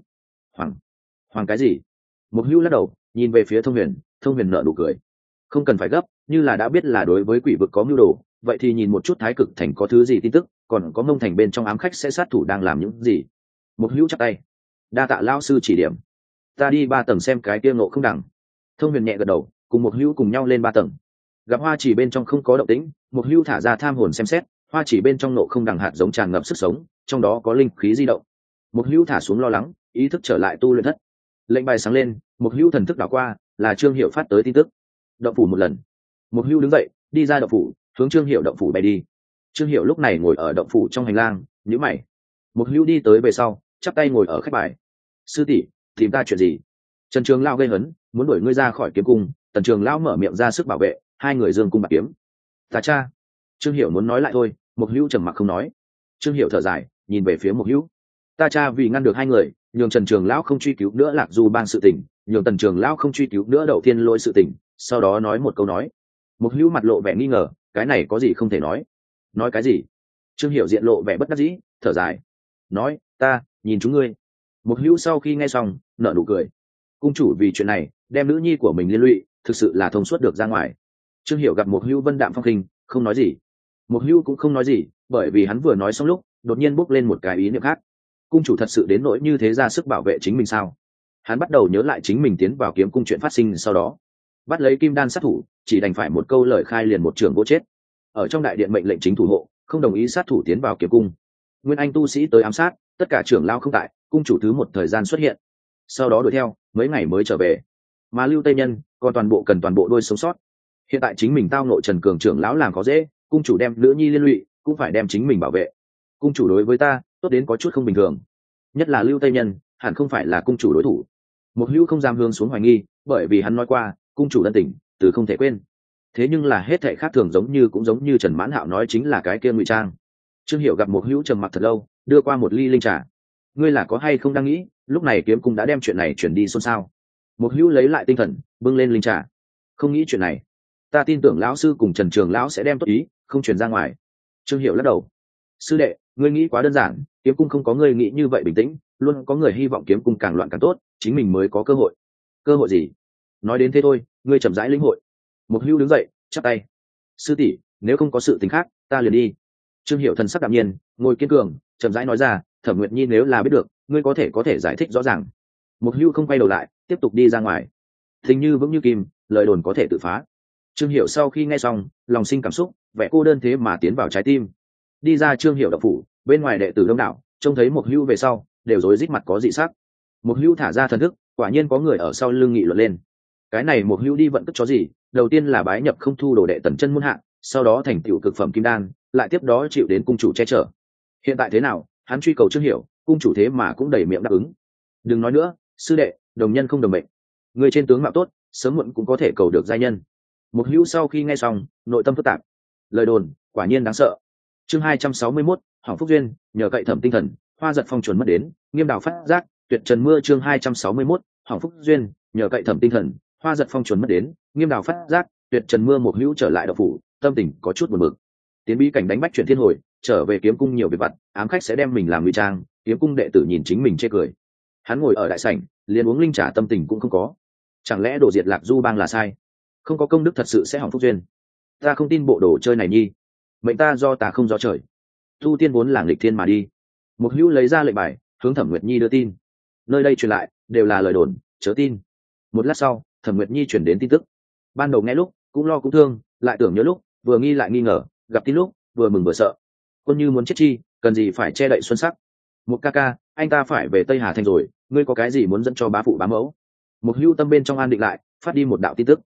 Hoàng cái gì? Một hưu lắc đầu, nhìn về phía Thông Huyền nở nụ cười. Không cần phải gấp, như là đã biết là đối với quỷ vực có mưu đồ, vậy thì nhìn một chút Thái Cực Thành có thứ gì tin tức, còn có Mông Thành bên trong ám khách sẽ sát thủ đang làm những gì. Một hưu chắp tay, đa tạ lão sư chỉ điểm. Ta đi 3 tầng xem cái kia ngộ không đẳng. Thông Huyền nhẹ gật đầu, cùng một hưu cùng nhau lên 3 tầng. Gặp hoa chỉ bên trong không có động tĩnh, một hưu thả ra tham hồn xem xét, hoa chỉ bên trong nộ không đằng hạt giống tràn ngập sức sống, trong đó có linh khí di động. Một hưu thả xuống lo lắng, ý thức trở lại tu luyện thất. Lệnh bài sáng lên, một hưu thần thức đảo qua, là Trương Hiểu phát tới tin tức. Động phủ một lần. Một hưu đứng dậy, đi ra động phủ, hướng Trương Hiểu động phủ bay đi. Trương Hiểu lúc này ngồi ở động phủ trong hành lang, nhíu mày. Một hưu đi tới về sau, chắp tay ngồi ở khách bài. Sư tỷ, tìm ta chuyện gì? Trần Trường Lão gây hấn, muốn đuổi ngươi ra khỏi kiếm cung. Tần Trường Lão mở miệng ra sức bảo vệ, hai người dương cung bạc kiếm. Ta cha. Trương Hiểu muốn nói lại thôi, một hữu trầm mặc không nói. Trương Hiểu thở dài, nhìn về phía một hữu. Ta cha vì ngăn được hai người, nhường Trần Trường Lão không truy cứu nữa Lạc Du Bang sự tình, nhường Tần Trường Lão không truy cứu nữa Đậu Thiên Lôi sự tình, sau đó nói một câu nói. Một hữu mặt lộ vẻ nghi ngờ, cái này có gì không thể nói? Nói cái gì? Trương Hiểu diện lộ vẻ bất đắc dĩ, thở dài. Nói, ta nhìn chúng ngươi. Một hữu sau khi nghe xong, nở nụ cười. Cung chủ vì chuyện này, đem nữ nhi của mình liên lụy, thực sự là thông suốt được ra ngoài. Trương Hiểu gặp một hữu vân đạm phong khinh, không nói gì. Một hữu cũng không nói gì, bởi vì hắn vừa nói xong lúc, đột nhiên bốc lên một cái ý niệm khác. Cung chủ thật sự đến nỗi như thế ra sức bảo vệ chính mình sao? Hắn bắt đầu nhớ lại chính mình tiến vào kiếm cung chuyện phát sinh sau đó, bắt lấy kim đan sát thủ, chỉ đành phải một câu lời khai liền một trường vô chết. Ở trong đại điện mệnh lệnh chính thủ hộ, không đồng ý sát thủ tiến vào kiếm cung. Nguyên Anh tu sĩ tới ám sát, tất cả trưởng lao không tại, cung chủ thứ một thời gian xuất hiện, sau đó đuổi theo, mấy ngày mới trở về. Mà Lưu Tây Nhân còn toàn bộ đôi sống sót. Hiện tại chính mình tao nội Trần Cường trưởng lão làm có dễ, cung chủ đem nữ nhi liên lụy, cũng phải đem chính mình bảo vệ. Cung chủ đối với ta tốt đến có chút không bình thường, nhất là Lưu Tây Nhân hẳn không phải là cung chủ đối thủ. Một hữu không dám hướng xuống hoài nghi, bởi vì hắn nói qua cung chủ ân tình từ không thể quên. Thế nhưng là hết thảy khác thường cũng giống như Trần Mãn Hạo nói chính là cái kia ngụy trang. Trương Hiểu gặp một hữu trầm mặc thật lâu, đưa qua một ly linh trà. Ngươi là có hay không đang nghĩ, lúc này kiếm cung đã đem chuyện này chuyển đi xôn xao. Một hữu lấy lại tinh thần, bưng lên linh trà. Không nghĩ chuyện này, ta tin tưởng lão sư cùng Trần Trường lão sẽ đem tốt ý, không truyền ra ngoài. Trương Hiểu lắc đầu. Sư đệ, ngươi nghĩ quá đơn giản, kiếm cung không có ngươi nghĩ như vậy bình tĩnh, luôn có người hy vọng kiếm cung càng loạn càng tốt, chính mình mới có cơ hội. Cơ hội gì? Nói đến thế thôi, ngươi chậm rãi lĩnh hội. Một hữu đứng dậy, chắp tay. Sư tỷ, nếu không có sự tình khác, ta liền đi. Trương Hiểu thần sắc đạm nhiên, ngồi kiên cường, chậm rãi nói ra, Thẩm Nguyệt Nhi nếu là biết được, ngươi có thể giải thích rõ ràng. Một hữu không quay đầu lại, tiếp tục đi ra ngoài. Thình như vững như kim, lời đồn có thể tự phá. Trương Hiểu sau khi nghe xong, lòng sinh cảm xúc, vẻ cô đơn thế mà tiến vào trái tim. Đi ra Trương Hiểu động phủ, bên ngoài đệ tử đông đảo, trông thấy một hữu về sau, đều rối rít mặt có dị sắc. Một hữu thả ra thần thức, quả nhiên có người ở sau lưng nghị luận lên. Cái này một hữu đi vận tức chó gì? Đầu tiên là bái nhập không thu đồ đệ tần chân muôn hạng, sau đó thành tựu cực phẩm kim đan, lại tiếp đó chịu đến cung chủ che chở. Hiện tại thế nào? Hắn truy cầu Trương Hiểu, cung chủ thế mà cũng đầy miệng đáp ứng. Đừng nói nữa, sư đệ, đồng nhân không đồng mệnh. Người trên tướng mạo tốt, sớm muộn cũng có thể cầu được giai nhân. Một hữu sau khi nghe xong, nội tâm phức tạp. Lời đồn quả nhiên đáng sợ. Chương 261, Hỏng Phúc Duyên, nhờ cậy Thẩm Tinh Thần, Hoa Giật Phong chuẩn mất đến, Nghiêm Đào phát giác, Tuyệt Trần Mưa. Chương 261, Hỏng Phúc Duyên, nhờ cậy Thẩm Tinh Thần, Hoa Giật Phong chuẩn mất đến, Nghiêm Đào phát giác, Tuyệt Trần Mưa. Một hữu trở lại đậu phủ, tâm tình có chút buồn bực. Tiến bí cảnh đánh bách chuyển thiên hồi, trở về kiếm cung nhiều việc vặt, ám khách sẽ đem mình làm ngụy trang, kiếm cung đệ tử nhìn chính mình chê cười. Hắn ngồi ở đại sảnh, liền uống linh trà tâm tình cũng không có. Chẳng lẽ đổ diệt Lạc Du Bang là sai? Không có công đức thật sự sẽ hỏng phúc duyên? Ta không tin bộ đồ chơi này nhi. Mệnh ta do ta không do trời. Tu tiên vốn là nghịch thiên mà đi. Một hữu lấy ra lệnh bài, hướng Thẩm Nguyệt Nhi đưa tin. Nơi đây truyền lại đều là lời đồn, chớ tin. Một lát sau, Thẩm Nguyệt Nhi chuyển đến tin tức. Ban đầu nghe lúc cũng lo cũng thương, lại tưởng nhớ lúc vừa nghi lại nghi ngờ, gặp tin lúc vừa mừng vừa sợ. Quân như muốn chết chi, cần gì phải che đậy xuân sắc. Một ca ca, anh ta phải về Tây Hà Thành rồi, ngươi có cái gì muốn dẫn cho bá phụ bá mẫu? Một hữu tâm bên trong an định lại, phát đi một đạo tin tức.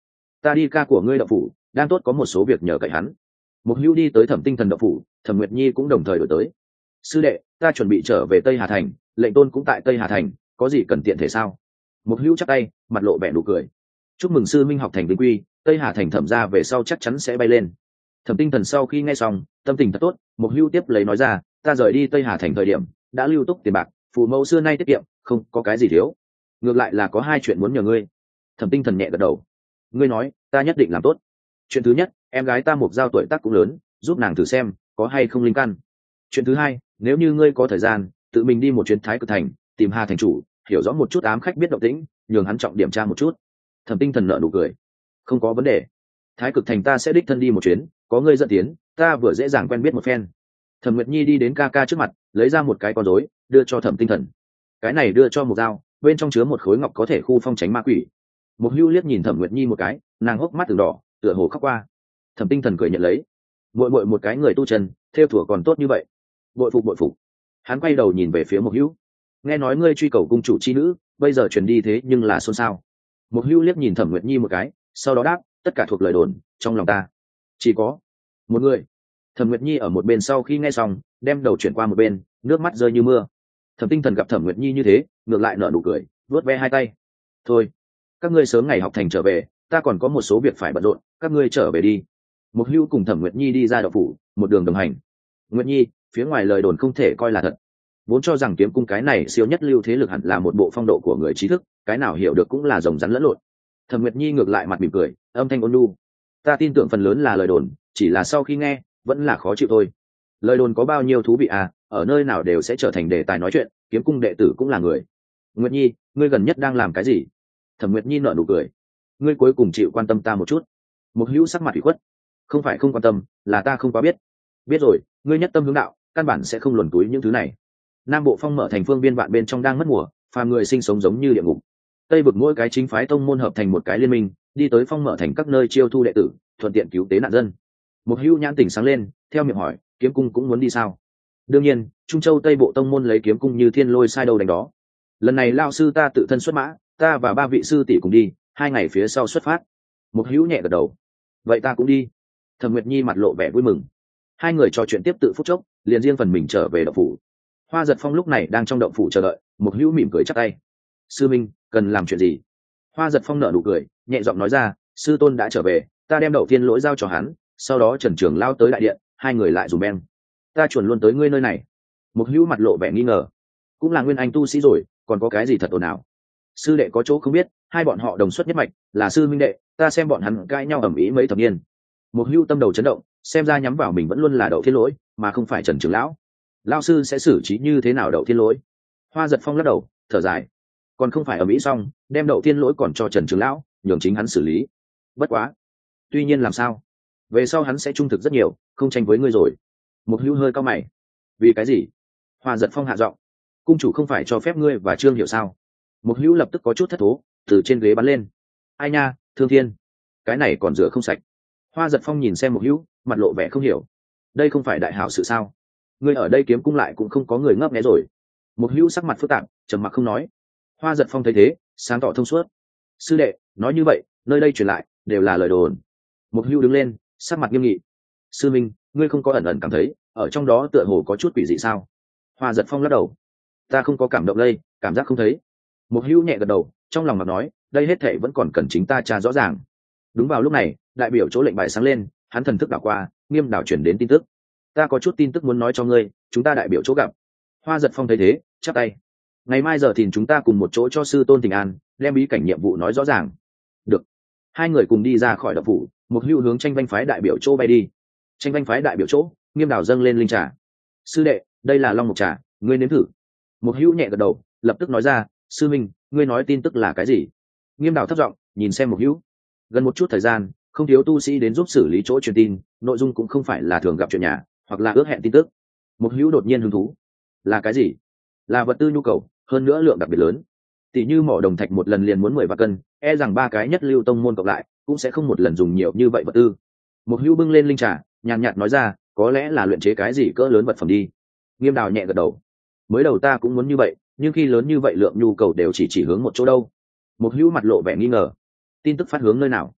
ta đi ca của ngươi đậu phủ đang tốt có một số việc nhờ cậy hắn. Mục Hữu đi tới Thẩm Tinh Thần đậu phủ, Thẩm Nguyệt Nhi cũng đồng thời đổi tới. Sư đệ, ta chuẩn bị trở về Tây Hà Thành, lệnh tôn cũng tại Tây Hà Thành, có gì cần tiện thể sao? Mục Hữu chắp tay, mặt lộ vẻ nụ cười. Chúc mừng sư minh học thành vinh quy, Tây Hà Thành Thẩm ra về sau chắc chắn sẽ bay lên. Thẩm Tinh Thần sau khi nghe xong, tâm tình thật tốt. Mục Hữu tiếp lấy nói ra, ta rời đi Tây Hà Thành thời điểm đã lưu túc tiền bạc, phụ mẫu xưa nay tiết kiệm, không có cái gì thiếu. Ngược lại là có hai chuyện muốn nhờ ngươi. Thẩm Tinh Thần nhẹ gật đầu. Ngươi nói, ta nhất định làm tốt. Chuyện thứ nhất, em gái ta Mục Giao tuổi tác cũng lớn, giúp nàng thử xem có hay không linh căn. Chuyện thứ hai, nếu như ngươi có thời gian, tự mình đi một chuyến Thái Cực Thành, tìm Hà thành chủ, hiểu rõ một chút ám khách biết động tĩnh, nhường hắn trọng điểm tra một chút. Thẩm Tinh Thần nở nụ cười. Không có vấn đề. Thái Cực Thành ta sẽ đích thân đi một chuyến, có ngươi dẫn tiến, ta vừa dễ dàng quen biết một phen. Thẩm Nguyệt Nhi đi đến ca ca trước mặt, lấy ra một cái con rối, đưa cho Thẩm Tinh Thần. Cái này đưa cho Mục Giao, bên trong chứa một khối ngọc có thể khu phong tránh ma quỷ. Mục Hữu liếc nhìn Thẩm Nguyệt Nhi một cái, nàng hốc mắt từng đỏ, tựa hồ khóc qua. Thẩm Tinh Thần cười nhận lấy. Muội muội một cái người tu chân, theo thủa còn tốt như vậy. Bội phục bội phục. Hắn quay đầu nhìn về phía Mục Hữu. Nghe nói ngươi truy cầu cung chủ chi nữ, bây giờ truyền đi thế nhưng là xôn xao. Mục Hữu liếc nhìn Thẩm Nguyệt Nhi một cái, sau đó đáp, tất cả thuộc lời đồn, trong lòng ta chỉ có một người. Thẩm Nguyệt Nhi ở một bên sau khi nghe xong, đem đầu chuyển qua một bên, nước mắt rơi như mưa. Thẩm Tinh Thần gặp Thẩm Nguyệt Nhi như thế, ngược lại nở nụ cười, vuốt ve hai tay. Thôi, các ngươi sớm ngày học thành trở về, ta còn có một số việc phải bận rộn, các ngươi trở về đi. Mục Hữu cùng Thẩm Nguyệt Nhi đi ra đậu phủ, một đường đồng hành. Nguyệt Nhi, phía ngoài lời đồn không thể coi là thật. Vốn cho rằng kiếm cung cái này siêu nhất lưu thế lực hẳn là một bộ phong độ của người trí thức, cái nào hiểu được cũng là rồng rắn lẫn lộn. Thẩm Nguyệt Nhi ngược lại mặt mỉm cười, âm thanh ôn nhu. Ta tin tưởng phần lớn là lời đồn, chỉ là sau khi nghe, vẫn là khó chịu thôi. Lời đồn có bao nhiêu thú vị à, ở nơi nào đều sẽ trở thành đề tài nói chuyện, kiếm cung đệ tử cũng là người. Nguyệt Nhi, ngươi gần nhất đang làm cái gì? Thẩm Nguyệt Nhi nở nụ cười. Ngươi cuối cùng chịu quan tâm ta một chút. Mục Hữu sắc mặt ủy khuất. Không phải không quan tâm, là ta không quá biết. Biết rồi, ngươi nhất tâm hướng đạo, căn bản sẽ không luồn túi những thứ này. Nam Bộ Phong mở thành phương biên vạn bên trong đang mất mùa, phàm người sinh sống giống như địa ngục. Tây vực mỗi cái chính phái tông môn hợp thành một cái liên minh, đi tới Phong mở thành các nơi chiêu thu đệ tử, thuận tiện cứu tế nạn dân. Mục Hữu nhãn tỉnh sáng lên, theo miệng hỏi, kiếm cung cũng muốn đi sao? Đương nhiên, Trung Châu Tây Bộ tông môn lấy kiếm cung như thiên lôi sai đầu đánh đó. Lần này lão sư ta tự thân xuất mã, ta và ba vị sư tỷ cùng đi, 2 ngày phía sau xuất phát. Mục Hữu nhẹ gật đầu. Vậy ta cũng đi. Thẩm Nguyệt Nhi mặt lộ vẻ vui mừng. Hai người trò chuyện tiếp tự phút chốc, liền riêng phần mình trở về động phủ. Hoa Giật Phong lúc này đang trong động phủ chờ đợi, Mục Hữu mỉm cười chắp tay. Sư minh, cần làm chuyện gì? Hoa Giật Phong nở nụ cười, nhẹ giọng nói ra, sư tôn đã trở về, ta đem Đậu Thiên Lỗi giao cho hắn, sau đó Trần Trường lao tới đại điện, hai người lại dùng beng. Ta chuẩn luôn tới ngươi nơi này. Mục Hữu mặt lộ vẻ nghi ngờ. Cũng là nguyên anh tu sĩ rồi, còn có cái gì thật ồn ào? Sư đệ có chỗ không biết, hai bọn họ đồng xuất nhất mạch, là sư minh đệ, ta xem bọn hắn cãi nhau ầm ĩ mấy thập niên. Mục Hữu tâm đầu chấn động, xem ra nhắm vào mình vẫn luôn là Đậu Thiên Lỗi, mà không phải Trần Trường lão. Lão sư sẽ xử trí như thế nào Đậu Thiên Lỗi? Hoa Giật Phong lắc đầu, thở dài. Còn không phải ầm ĩ xong, đem Đậu Thiên Lỗi còn cho Trần Trường lão, nhường chính hắn xử lý. Bất quá, tuy nhiên làm sao? Về sau hắn sẽ trung thực rất nhiều, không tranh với ngươi rồi. Mục Hữu hơi cao mày. Vì cái gì? Hoa Giật Phong hạ giọng. Cung chủ không phải cho phép ngươi và Trương Hiểu sao? Mục Hữu lập tức có chút thất thố, từ trên ghế bắn lên. Ai nha, Thương Thiên, cái này còn rửa không sạch. Hoa Giật Phong nhìn xem Mục Hữu, mặt lộ vẻ không hiểu. Đây không phải đại hảo sự sao? Ngươi ở đây kiếm cung lại cũng không có người ngấp nghé rồi. Mục Hữu sắc mặt phức tạp, trầm mặc không nói. Hoa Giật Phong thấy thế, sáng tỏ thông suốt. Sư đệ, nói như vậy, nơi đây truyền lại đều là lời đồn. Mục Hữu đứng lên, sắc mặt nghiêm nghị. Sư minh, ngươi không có ẩn ẩn cảm thấy ở trong đó tựa hồ có chút quỷ dị sao? Hoa Giật Phong lắc đầu. Ta không có cảm động đây, cảm giác không thấy. Mục Hữu nhẹ gật đầu, trong lòng mặt nói, đây hết thảy vẫn còn cần chính ta tra rõ ràng. Đúng vào lúc này, đại biểu chỗ lệnh bài sáng lên, hắn thần thức đảo qua, Nghiêm Đảo chuyển đến tin tức. Ta có chút tin tức muốn nói cho ngươi, chúng ta đại biểu chỗ gặp. Hoa Giật Phong thấy thế, chắp tay. Ngày mai giờ thì chúng ta cùng một chỗ cho sư tôn Tình An, đem bí cảnh nhiệm vụ nói rõ ràng. Được. Hai người cùng đi ra khỏi động phủ, Mục Hữu hướng Tranh Vanh phái đại biểu chỗ bay đi. Tranh Vanh phái đại biểu chỗ, Nghiêm Đảo dâng lên linh trà. Sư đệ, đây là Long Mục trà, ngươi nếm thử. Mục Hữu nhẹ gật đầu, lập tức nói ra, sư minh, ngươi nói tin tức là cái gì? Nghiêm Đảo thấp giọng nhìn xem Mục Hữu. Gần một chút thời gian, không thiếu tu sĩ đến giúp xử lý chỗ truyền tin, nội dung cũng không phải là thường gặp chuyện nhà, hoặc là ước hẹn tin tức. Mục Hữu đột nhiên hứng thú. Là cái gì? Là vật tư nhu cầu, hơn nữa lượng đặc biệt lớn. Tỷ như mỏ đồng thạch một lần liền muốn 10 vạn cân, e rằng ba cái nhất lưu tông môn cộng lại cũng sẽ không một lần dùng nhiều như vậy vật tư. Mục Hữu bưng lên linh trà, nhàn nhạt nói ra, có lẽ là luyện chế cái gì cỡ lớn vật phẩm đi. Nghiêm Đào nhẹ gật đầu. Mới đầu ta cũng muốn như vậy, nhưng khi lớn như vậy lượng nhu cầu đều chỉ hướng một chỗ đâu. Mục Hữu mặt lộ vẻ nghi ngờ. Tin tức phát hướng nơi nào?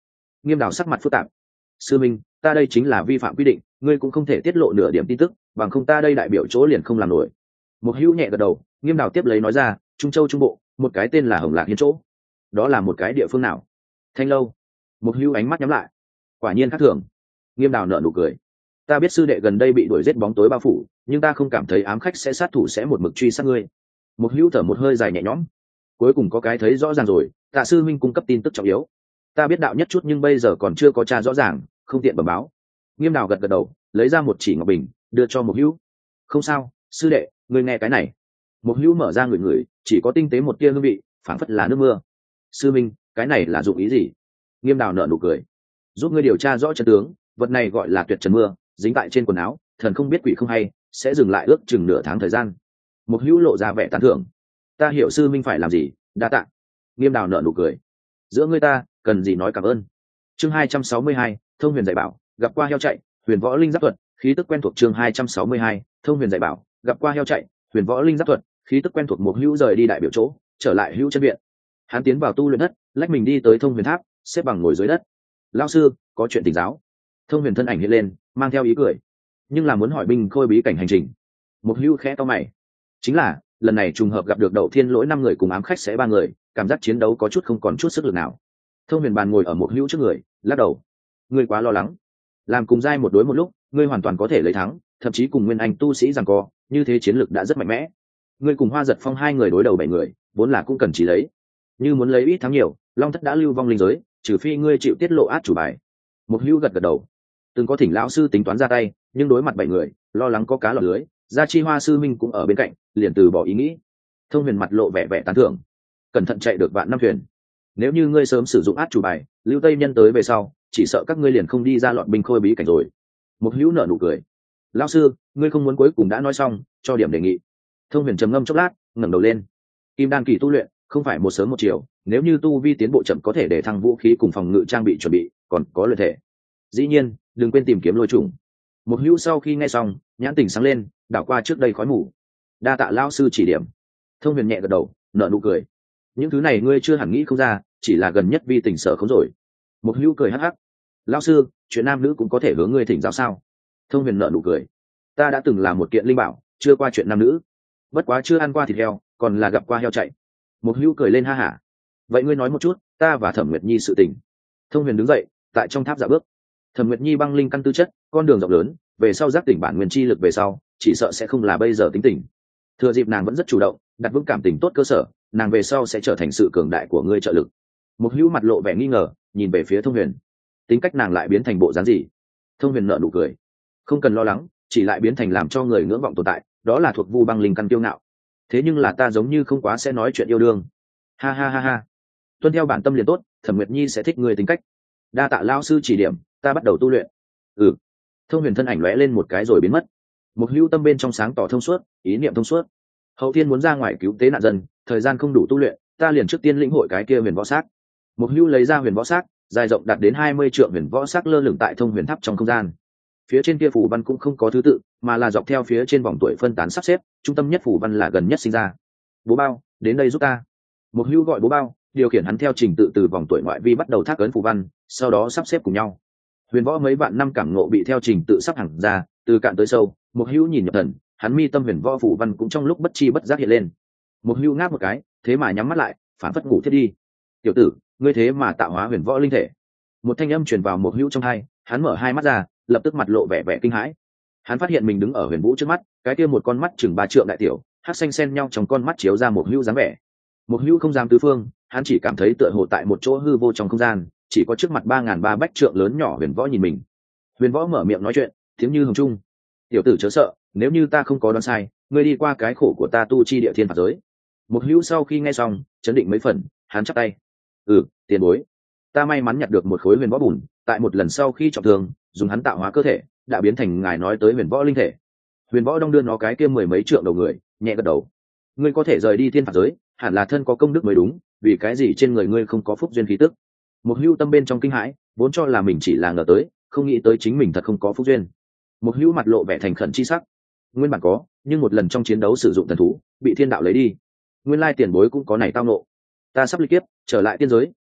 Nghiêm Đào sắc mặt phức tạp. Sư minh, ta đây chính là vi phạm quy định, ngươi cũng không thể tiết lộ nửa điểm tin tức, bằng không ta đây đại biểu chỗ liền không làm nổi. Một hữu nhẹ gật đầu. Nghiêm Đào tiếp lấy nói ra, Trung Châu Trung Bộ, một cái tên là Hồng Lạc Hiên chỗ. Đó là một cái địa phương nào? Thanh Lâu. Một hữu ánh mắt nhắm lại. Quả nhiên khác thường. Nghiêm Đào nở nụ cười. Ta biết sư đệ gần đây bị đuổi giết bóng tối bao phủ, nhưng ta không cảm thấy ám khách sẽ sát thủ sẽ một mực truy sát ngươi. Một hữu thở một hơi dài nhẹ nhõm. Cuối cùng có cái thấy rõ ràng rồi, Tạ sư minh cung cấp tin tức trọng yếu. Ta biết đạo nhất chút nhưng bây giờ còn chưa có tra rõ ràng, không tiện bẩm báo. Nghiêm Đào gật gật đầu, lấy ra một chỉ ngọc bình, đưa cho một hữu. Không sao, sư đệ, ngươi nghe cái này. Một hữu mở ra ngửi, chỉ có tinh tế một tia hương vị, phảng phất là nước mưa. Sư minh, cái này là dụng ý gì? Nghiêm Đào nở nụ cười. Giúp ngươi điều tra rõ chân tướng, vật này gọi là tuyệt trần mưa, dính tại trên quần áo, thần không biết quỷ không hay, sẽ dừng lại ước chừng nửa tháng thời gian. Một hữu lộ ra vẻ tán thưởng. Ta hiểu sư minh phải làm gì, đa tạ. Nghiêm Đào nở nụ cười. Giữa ngươi ta cần gì nói cảm ơn. Chương 262, Thông Huyền dạy bảo, gặp qua heo chạy, Huyền Võ Linh giáp thuật, khí tức quen thuộc. Chương 262, Thông Huyền dạy bảo, gặp qua heo chạy, Huyền Võ Linh giáp thuật, khí tức quen thuộc. Một hữu rời đi đại biểu chỗ, trở lại hữu chân viện. Hắn tiến vào tu luyện đất, lách mình đi tới Thông Huyền tháp, xếp bằng ngồi dưới đất. Lão sư, có chuyện tỉnh giáo. Thông Huyền thân ảnh hiện lên, mang theo ý cười, nhưng là muốn hỏi binh khôi bí cảnh hành trình. Một hữu khẽ to mày. Chính là lần này trùng hợp gặp được Đậu Thiên Lỗi 5 người cùng ám khách sẽ 3 người, cảm giác chiến đấu có chút không còn chút sức lực nào. Thông Huyền bàn ngồi ở một hữu trước người, lắc đầu. Ngươi quá lo lắng. Làm cùng giai một đối một lúc, ngươi hoàn toàn có thể lấy thắng, thậm chí cùng nguyên anh tu sĩ giằng co, như thế chiến lực đã rất mạnh mẽ. Ngươi cùng Hoa Giật Phong 2 người đối đầu 7 người, vốn là cũng cần chỉ lấy. Như muốn lấy ít thắng nhiều, Long Thất đã lưu vong linh giới, trừ phi ngươi chịu tiết lộ át chủ bài. Một hữu gật gật đầu. Từng có thỉnh lão sư tính toán ra tay, nhưng đối mặt 7 người, lo lắng có cá lọt lưới, Gia Chi Hoa sư minh cũng ở bên cạnh, liền từ bỏ ý nghĩ. Thông Huyền mặt lộ vẻ vẻ tán thưởng. Cẩn thận chạy được vạn năm thuyền. Nếu như ngươi sớm sử dụng át chủ bài, Lưu Tây Nhân tới về sau, chỉ sợ các ngươi liền không đi ra lọt binh khôi bí cảnh rồi. Một hữu nở nụ cười. Lão sư, ngươi không muốn cuối cùng đã nói xong, cho điểm đề nghị. Thông Huyền trầm ngâm chốc lát, ngẩng đầu lên. Kim đan kỳ tu luyện, không phải một sớm một chiều, nếu như tu vi tiến bộ chậm có thể để thăng vũ khí cùng phòng ngự trang bị chuẩn bị, còn có luyện thể. Dĩ nhiên, đừng quên tìm kiếm lôi trùng. Một hữu sau khi nghe xong, nhãn tình sáng lên, đảo qua trước đây khói mù. Đa tạ lão sư chỉ điểm. Thông Huyền nhẹ gật đầu, nở nụ cười. Những thứ này ngươi chưa hẳn nghĩ không ra, chỉ là gần nhất vi tình sở không rồi. Một hữu cười hắc hắc. Lão sư, chuyện nam nữ cũng có thể hướng ngươi thỉnh giáo sao? Thông Huyền nở nụ cười. Ta đã từng là một kiện linh bảo, chưa qua chuyện nam nữ. Bất quá chưa ăn qua thịt heo, còn là gặp qua heo chạy. Một hữu cười lên ha hả. Vậy ngươi nói một chút, ta và Thẩm Nguyệt Nhi sự tình. Thông Huyền đứng dậy, tại trong tháp dạo bước. Thẩm Nguyệt Nhi băng linh căn tư chất, con đường rộng lớn, về sau giác tỉnh bản nguyên chi lực về sau, chỉ sợ sẽ không là bây giờ tính tình. Thừa dịp nàng vẫn rất chủ động, đặt vững cảm tình tốt cơ sở, nàng về sau sẽ trở thành sự cường đại của ngươi trợ lực. Một hữu mặt lộ vẻ nghi ngờ, nhìn về phía Thông Huyền. Tính cách nàng lại biến thành bộ dáng gì? Thông Huyền nở nụ cười. Không cần lo lắng, chỉ lại biến thành làm cho người ngưỡng vọng tồn tại, đó là thuộc Vu băng linh căn kiêu ngạo. Thế nhưng là ta giống như không quá sẽ nói chuyện yêu đương. Ha ha ha ha. Tuân theo bản tâm liền tốt, Thẩm Nguyệt Nhi sẽ thích người tính cách. Đa tạ lão sư chỉ điểm, ta bắt đầu tu luyện. Ừ. Thông Huyền thân ảnh lóe lên một cái rồi biến mất. Một hữu tâm bên trong sáng tỏ thông suốt, ý niệm thông suốt. Hậu thiên muốn ra ngoài cứu tế nạn dân, thời gian không đủ tu luyện, ta liền trước tiên lĩnh hội cái kia huyền võ xác. Một hữu lấy ra huyền võ xác, dài rộng đạt đến 20 trượng huyền võ xác lơ lửng tại Thông Huyền tháp trong không gian. Phía trên kia phù văn cũng không có thứ tự, mà là dọc theo phía trên vòng tuổi phân tán sắp xếp, trung tâm nhất phù văn là gần nhất sinh ra. Bố Bao, đến đây giúp ta. Một hữu gọi Bố Bao, điều khiển hắn theo trình tự từ vòng tuổi ngoại vi bắt đầu thác ấn phù văn, sau đó sắp xếp cùng nhau. Huyền võ mấy vạn năm cảm ngộ bị theo trình tự sắp hẳn ra, từ cạn tới sâu. Một hữu nhìn nhập thần, hắn mi tâm huyền võ phù văn cũng trong lúc bất chi bất giác hiện lên. Một hữu ngáp một cái, thế mà nhắm mắt lại, phản phất ngủ thiết đi. Tiểu tử, ngươi thế mà tạo hóa huyền võ linh thể. Một thanh âm truyền vào một hữu trong tai, hắn mở hai mắt ra, lập tức mặt lộ vẻ vẻ kinh hãi. Hắn phát hiện mình đứng ở huyền vũ trước mắt, cái kia một con mắt chừng 3 trượng đại tiểu, hắc xanh xen nhau trong con mắt chiếu ra một hữu dáng vẻ. Một hữu không dám tứ phương, hắn chỉ cảm thấy tựa hồ tại một chỗ hư vô trong không gian, chỉ có trước mặt 3.300 bách trượng lớn nhỏ huyền võ nhìn mình. Huyền võ mở miệng nói chuyện, tiếng như hồng trung. Tiểu tử chớ sợ, nếu như ta không có đoán sai, ngươi đi qua cái khổ của ta tu chi địa thiên phạt giới. Một hữu sau khi nghe xong, chấn định mấy phần, hắn chắp tay. Tiền bối. Ta may mắn nhặt được một khối huyền võ bùn, tại một lần sau khi trọng thương, dùng hắn tạo hóa cơ thể, đã biến thành ngài nói tới huyền võ linh thể. Huyền võ đong đưa nó cái kia 10 mấy trượng đầu người, nhẹ gật đầu. Ngươi có thể rời đi thiên phạt giới, hẳn là thân có công đức mới đúng, vì cái gì trên người ngươi không có phúc duyên khí tức? Một hữu tâm bên trong kinh hãi, vốn cho là mình chỉ là ngờ tới, không nghĩ tới chính mình thật không có phúc duyên. Một hữu mặt lộ vẻ thành khẩn chi sắc. Nguyên bản có, nhưng một lần trong chiến đấu sử dụng thần thú, bị thiên đạo lấy đi. Nguyên lai tiền bối cũng có này tao nộ. Ta sắp ly kiếp, trở lại tiên giới,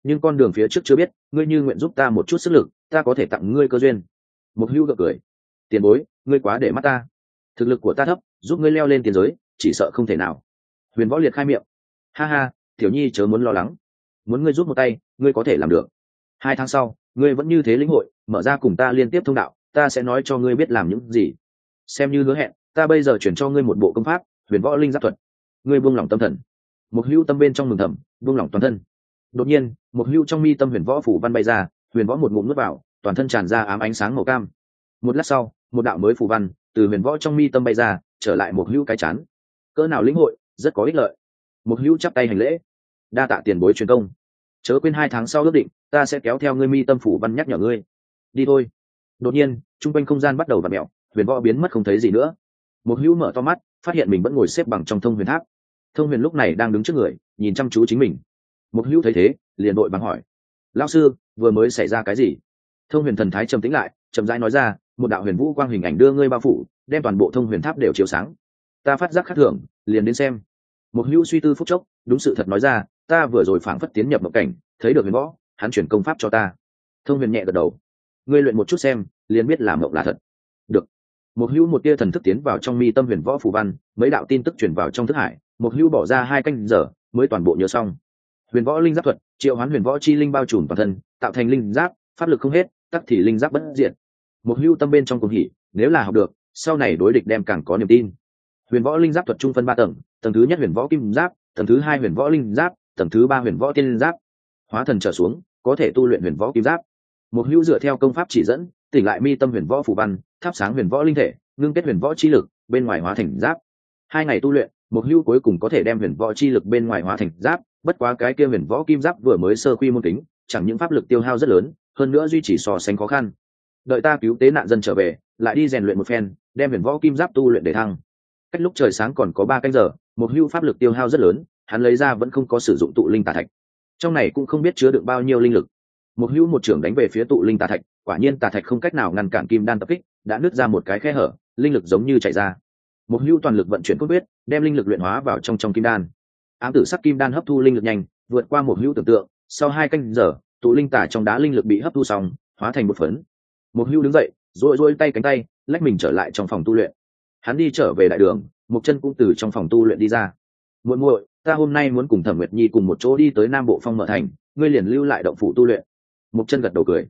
nhưng con đường phía trước chưa biết, ngươi như nguyện giúp ta một chút sức lực, ta có thể tặng ngươi cơ duyên. Mục Hưu gượng cười, tiền bối, ngươi quá để mắt ta, thực lực của ta thấp, giúp ngươi leo lên tiền giới chỉ sợ không thể nào. Huyền Võ Liệt khai miệng, ha ha, tiểu nhi chớ muốn lo lắng, muốn ngươi giúp một tay ngươi có thể làm được. 2 tháng sau ngươi vẫn như thế lĩnh hội, mở ra cùng ta liên tiếp thông đạo, ta sẽ nói cho ngươi biết làm những gì. Xem như hứa hẹn, ta bây giờ chuyển cho ngươi một bộ công pháp Huyền Võ Linh Giáp Thuật. Ngươi buông lỏng tâm thần. Một Hưu tâm bên trong mừng thầm, buông lỏng toàn thân. Đột nhiên một Hưu trong mi tâm Huyền Võ phủ văn bay ra, Huyền Võ một ngụm nuốt vào, toàn thân tràn ra ám ánh sáng màu cam. Một lát sau một đạo mới phủ văn từ Huyền Võ trong mi tâm bay ra, trở lại một Hưu cái chán. Cỡ nào lĩnh hội, rất có ích lợi. Một Hưu chắp tay hành lễ, đa tạ tiền bối truyền công, chớ quên 2 tháng sau ước định, ta sẽ kéo theo ngươi mi tâm phủ văn nhắc nhở ngươi. Đi thôi. Đột nhiên trung quanh không gian bắt đầu vặn mèo, Huyền Võ biến mất không thấy gì nữa. Một Hưu mở to mắt, phát hiện mình vẫn ngồi xếp bằng trong Thông Huyền Tháp. Thông Huyền lúc này đang đứng trước người, nhìn chăm chú chính mình. Một Hưu thấy thế, liền đội bằng hỏi: lão sư, vừa mới xảy ra cái gì? Thông Huyền thần thái trầm tĩnh lại, chậm rãi nói ra: một đạo huyền vũ quang hình ảnh đưa ngươi bao phủ, đem toàn bộ Thông Huyền Tháp đều chiếu sáng. Ta phát giác khác thường, liền đến xem. Một Hưu suy tư phút chốc, đúng sự thật nói ra: ta vừa rồi phảng phất tiến nhập mộng cảnh, thấy được Huyền Võ, hắn chuyển công pháp cho ta. Thông Huyền nhẹ gật đầu: ngươi luyện một chút xem, liền biết là mộng là thật. Được. Một Hưu một tia thần thức tiến vào trong mi tâm Huyền Võ phù văn, mấy đạo tin tức truyền vào trong thức hải. Một Hưu bỏ ra 2 canh giờ mới toàn bộ nhớ xong. Huyền Võ Linh Giáp Thuật, triệu hoán Huyền Võ chi linh bao trùm toàn thân, tạo thành linh giáp, pháp lực không hết, tắc thì linh giáp bất diệt. Một Hưu tâm bên trong cuồng hỉ, nếu là học được, sau này đối địch đem càng có niềm tin. Huyền Võ Linh Giáp Thuật trung phân 3 tầng, tầng thứ nhất Huyền Võ Kim Giáp, tầng thứ 2 Huyền Võ Linh Giáp, tầng thứ 3 Huyền Võ Tiên Giáp. Hóa thần trở xuống, có thể tu luyện Huyền Võ Kim Giáp. Một Hưu dựa theo công pháp chỉ dẫn, tỉnh lại mi tâm Huyền Võ phù văn, thắp sáng Huyền Võ linh thể, ngưng kết Huyền Võ chi lực, bên ngoài hóa thành giáp. 2 ngày tu luyện, Một Hưu cuối cùng có thể đem Huyền Võ chi lực bên ngoài hóa thành giáp, bất quá cái kia Huyền Võ Kim Giáp vừa mới sơ quy môn kính, chẳng những pháp lực tiêu hao rất lớn, hơn nữa duy trì so sánh khó khăn. Đợi ta cứu tế nạn dân trở về, lại đi rèn luyện một phen, đem Huyền Võ Kim Giáp tu luyện để thăng. Cách lúc trời sáng còn có 3 canh giờ, Một Hưu pháp lực tiêu hao rất lớn, hắn lấy ra vẫn không có sử dụng tụ linh tà thạch. Trong này cũng không biết chứa đựng bao nhiêu linh lực. Một Hưu một trưởng đánh về phía tụ linh tà thạch, quả nhiên tà thạch không cách nào ngăn cản kim đan tập kích, đã nứt ra một cái khe hở, linh lực giống như chảy ra. Một Hưu toàn lực vận chuyển cốt huyết, đem linh lực luyện hóa vào trong kim đan. Ám tử sắc kim đan hấp thu linh lực nhanh, vượt qua Một Hưu tưởng tượng, sau 2 canh giờ, tụ linh tà trong đá linh lực bị hấp thu xong, hóa thành một phấn. Một Hưu đứng dậy, duỗi tay cánh tay, lách mình trở lại trong phòng tu luyện. Hắn đi trở về đại đường, Mộc Chân cũng từ trong phòng tu luyện đi ra. Muội muội, ta hôm nay muốn cùng Thẩm Nguyệt Nhi cùng một chỗ đi tới Nam Bộ Phong Mở Thành, ngươi liền lưu lại động phủ tu luyện. Mộc Chân gật đầu cười,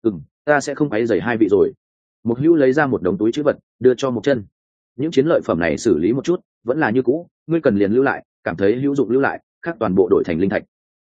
ta sẽ không quấy rầy hai vị rồi. Mộc Hữu lấy ra một đống túi trữ vật, đưa cho Mộc Chân. Những chiến lợi phẩm này xử lý một chút, vẫn là như cũ, ngươi cần liền lưu lại, cảm thấy hữu dụng lưu lại, khác toàn bộ đổi thành linh thạch.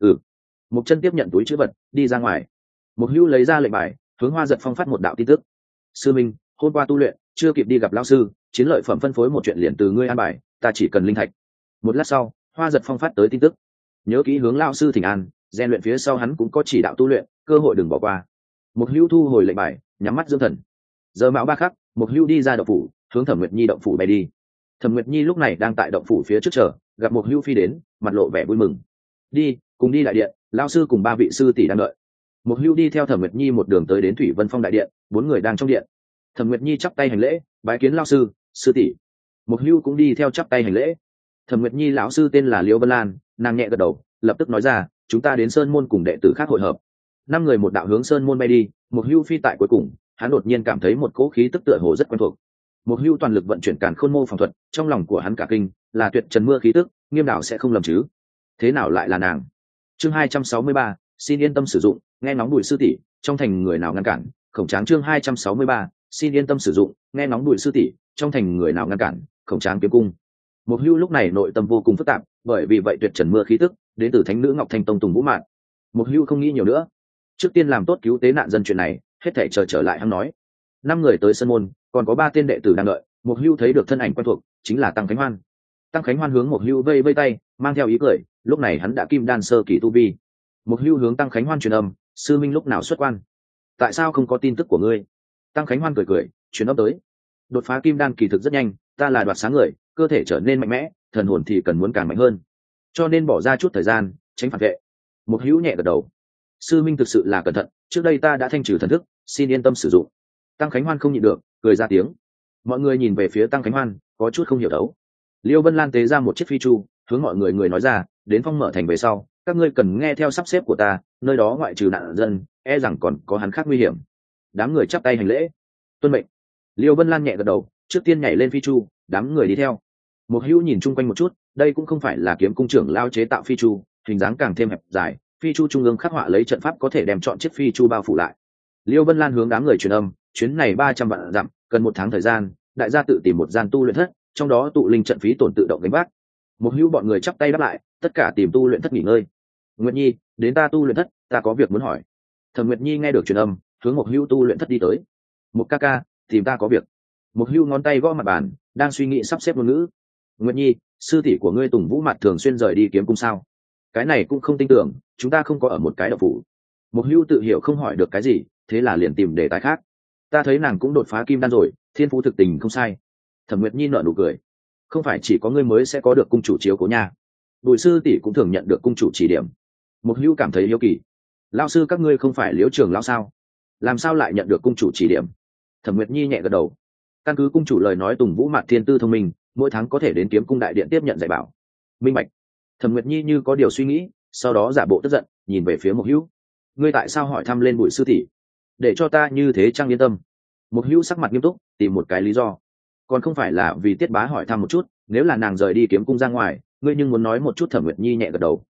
Mộc Chân tiếp nhận túi trữ vật, đi ra ngoài. Mộc Hữu lấy ra lệnh bài, hướng Hoa Giật Phong phát một đạo tin tức. Sư minh, hôm qua tu luyện, chưa kịp đi gặp lão sư, chiến lợi phẩm phân phối một chuyện liền từ ngươi an bài, ta chỉ cần linh thạch. Một lát sau, Hoa Giật Phong phát tới tin tức. Nhớ kỹ hướng lão sư thỉnh an, rèn luyện phía sau hắn cũng có chỉ đạo tu luyện, cơ hội đừng bỏ qua. Mộc Hữu thu hồi lệnh bài, nhắm mắt dưỡng thần. Giờ mạo 3 khắc, Mộc Hữu đi ra động phủ, hướng Thẩm Nguyệt Nhi động phủ bay đi. Thẩm Nguyệt Nhi lúc này đang tại động phủ phía trước chờ, gặp Mộc Hữu phi đến, mặt lộ vẻ vui mừng. Đi, cùng đi đại điện, lão sư cùng 3 vị sư tỷ đang đợi. Mộc Hữu đi theo Thẩm Nguyệt Nhi một đường tới đến Thủy Vân Phong đại điện, 4 người đang trong điện. Thẩm Nguyệt Nhi chắp tay hành lễ, bái kiến lão sư, sư tỷ. Mộc Hữu cũng đi theo chắp tay hành lễ. Thẩm Nguyệt Nhi lão sư tên là Liễu Vân Lan, nàng nhẹ gật đầu, lập tức nói ra, chúng ta đến sơn môn cùng đệ tử khác hội hợp. 5 người một đạo hướng sơn môn bay đi. Mộc Hữu phi tại cuối cùng, hắn đột nhiên cảm thấy một cỗ khí tức tựa hồ rất quen thuộc. Mộc Hữu toàn lực vận chuyển Càn Khôn Mô phòng thuật, trong lòng của hắn cả kinh, là Tuyệt Trần Mưa khí tức, Nghiêm Đạo sẽ không lầm chứ? Thế nào lại là nàng? Chương 263, xin yên tâm sử dụng, nghe ngóng Bùi sư tỷ, trong thành người nào ngăn cản? Khổng Tráng chương 263, xin yên tâm sử dụng, nghe ngóng Bùi sư tỷ, trong thành người nào ngăn cản? Khổng Tráng kiếm cung. Mộc Hữu lúc này nội tâm vô cùng phức tạp, bởi vì vậy Tuyệt Trần Mưa khí tức đến từ thánh nữ Ngọc Thanh Tông Tùng Vũ Mạn. Mộc Hữu không nghĩ nhiều nữa, trước tiên làm tốt cứu tế nạn dân chuyện này, hết thảy trở lại hắn nói. 5 người tới sân môn, còn có 3 tên đệ tử đang đợi. Mộc Hữu thấy được thân ảnh quen thuộc, chính là Tăng Khánh Hoan. Tăng Khánh Hoan hướng Mộc Hữu vây vây tay, mang theo ý cười, lúc này hắn đã kim đan sơ kỳ tu vi. Mộc Hữu hướng Tăng Khánh Hoan truyền âm, sư minh lúc nào xuất quan? Tại sao không có tin tức của ngươi? Tăng Khánh Hoan cười, truyền âm tới. Đột phá kim đan kỳ thực rất nhanh, ta là đoạt sáng người, cơ thể trở nên mạnh mẽ, thần hồn thì cần muốn càng mạnh hơn, cho nên bỏ ra chút thời gian, tránh phản vệ. Mộc Hữu nhẹ gật đầu. Sư minh thực sự là cẩn thận, trước đây ta đã thanh trừ thần thức, xin yên tâm sử dụng. Tăng Khánh Hoan không nhịn được, cười ra tiếng. Mọi người nhìn về phía Tăng Khánh Hoan, có chút không hiểu đấu. Liêu Vân Lan tế ra một chiếc phi chu, hướng mọi người nói ra, đến Phong Mở Thành về sau, các ngươi cần nghe theo sắp xếp của ta, nơi đó ngoại trừ nạn dân e rằng còn có hắn khác nguy hiểm. Đám người chắp tay hành lễ. Tuân mệnh. Liêu Vân Lan nhẹ gật đầu, trước tiên nhảy lên phi chu, đám người đi theo. Một hữu nhìn chung quanh một chút, đây cũng không phải là kiếm cung trưởng lao chế tạo phi chu, hình dáng càng thêm hẹp dài, phi chu trung ương khắc họa lấy trận pháp có thể đem chọn chiếc phi chu bao phủ lại. Liêu Vân Lan hướng đám người truyền âm, chuyến này 300 vạn dặm, cần 1 tháng thời gian, đại gia tự tìm một gian tu luyện thất, trong đó tụ linh trận phí tổn tự động gánh vác. Một hữu bọn người chắp tay đáp lại, tất cả tìm tu luyện thất nghỉ ngơi. Nguyệt Nhi, đến ta tu luyện thất, ta có việc muốn hỏi. Thẩm Nguyệt Nhi nghe được truyền âm, hướng một hữu tu luyện thất đi tới. Một ca ca, tìm ta có việc. Một hữu ngón tay gõ mặt bàn, đang suy nghĩ sắp xếp ngôn ngữ. Nguyệt Nhi, sư tỷ của ngươi Tùng Vũ Mạt thường xuyên rời đi kiếm cung sao? Cái này cũng không tin tưởng, chúng ta không có ở một cái đậu phủ. Một hữu tự hiểu không hỏi được cái gì, thế là liền tìm đề tài khác. Ta thấy nàng cũng đột phá kim đan rồi, thiên phú thực tình không sai. Thẩm Nguyệt Nhi nở nụ cười. Không phải chỉ có ngươi mới sẽ có được cung chủ chiếu cố nha. Bùi sư tỷ cũng thường nhận được cung chủ chỉ điểm. Một hữu cảm thấy hiếu kỳ. Lão sư các ngươi không phải Liễu Trường lão sao? Làm sao lại nhận được cung chủ chỉ điểm? Thẩm Nguyệt Nhi nhẹ gật đầu. Căn cứ cung chủ lời nói, Tùng Vũ Mạt thiên tư thông minh, mỗi tháng có thể đến kiếm cung đại điện tiếp nhận dạy bảo. Minh bạch. Thẩm Nguyệt Nhi như có điều suy nghĩ, sau đó giả bộ tức giận, nhìn về phía Một hữu. Ngươi tại sao hỏi thăm lên Bùi sư tỷ? Để cho ta như thế chăng yên tâm? Một hữu sắc mặt nghiêm túc, tìm một cái lý do. Còn không phải là vì Tiết Bá hỏi thăm một chút, nếu là nàng rời đi kiếm cung ra ngoài, ngươi nhưng muốn nói một chút. Thẩm Nguyệt Nhi nhẹ gật đầu.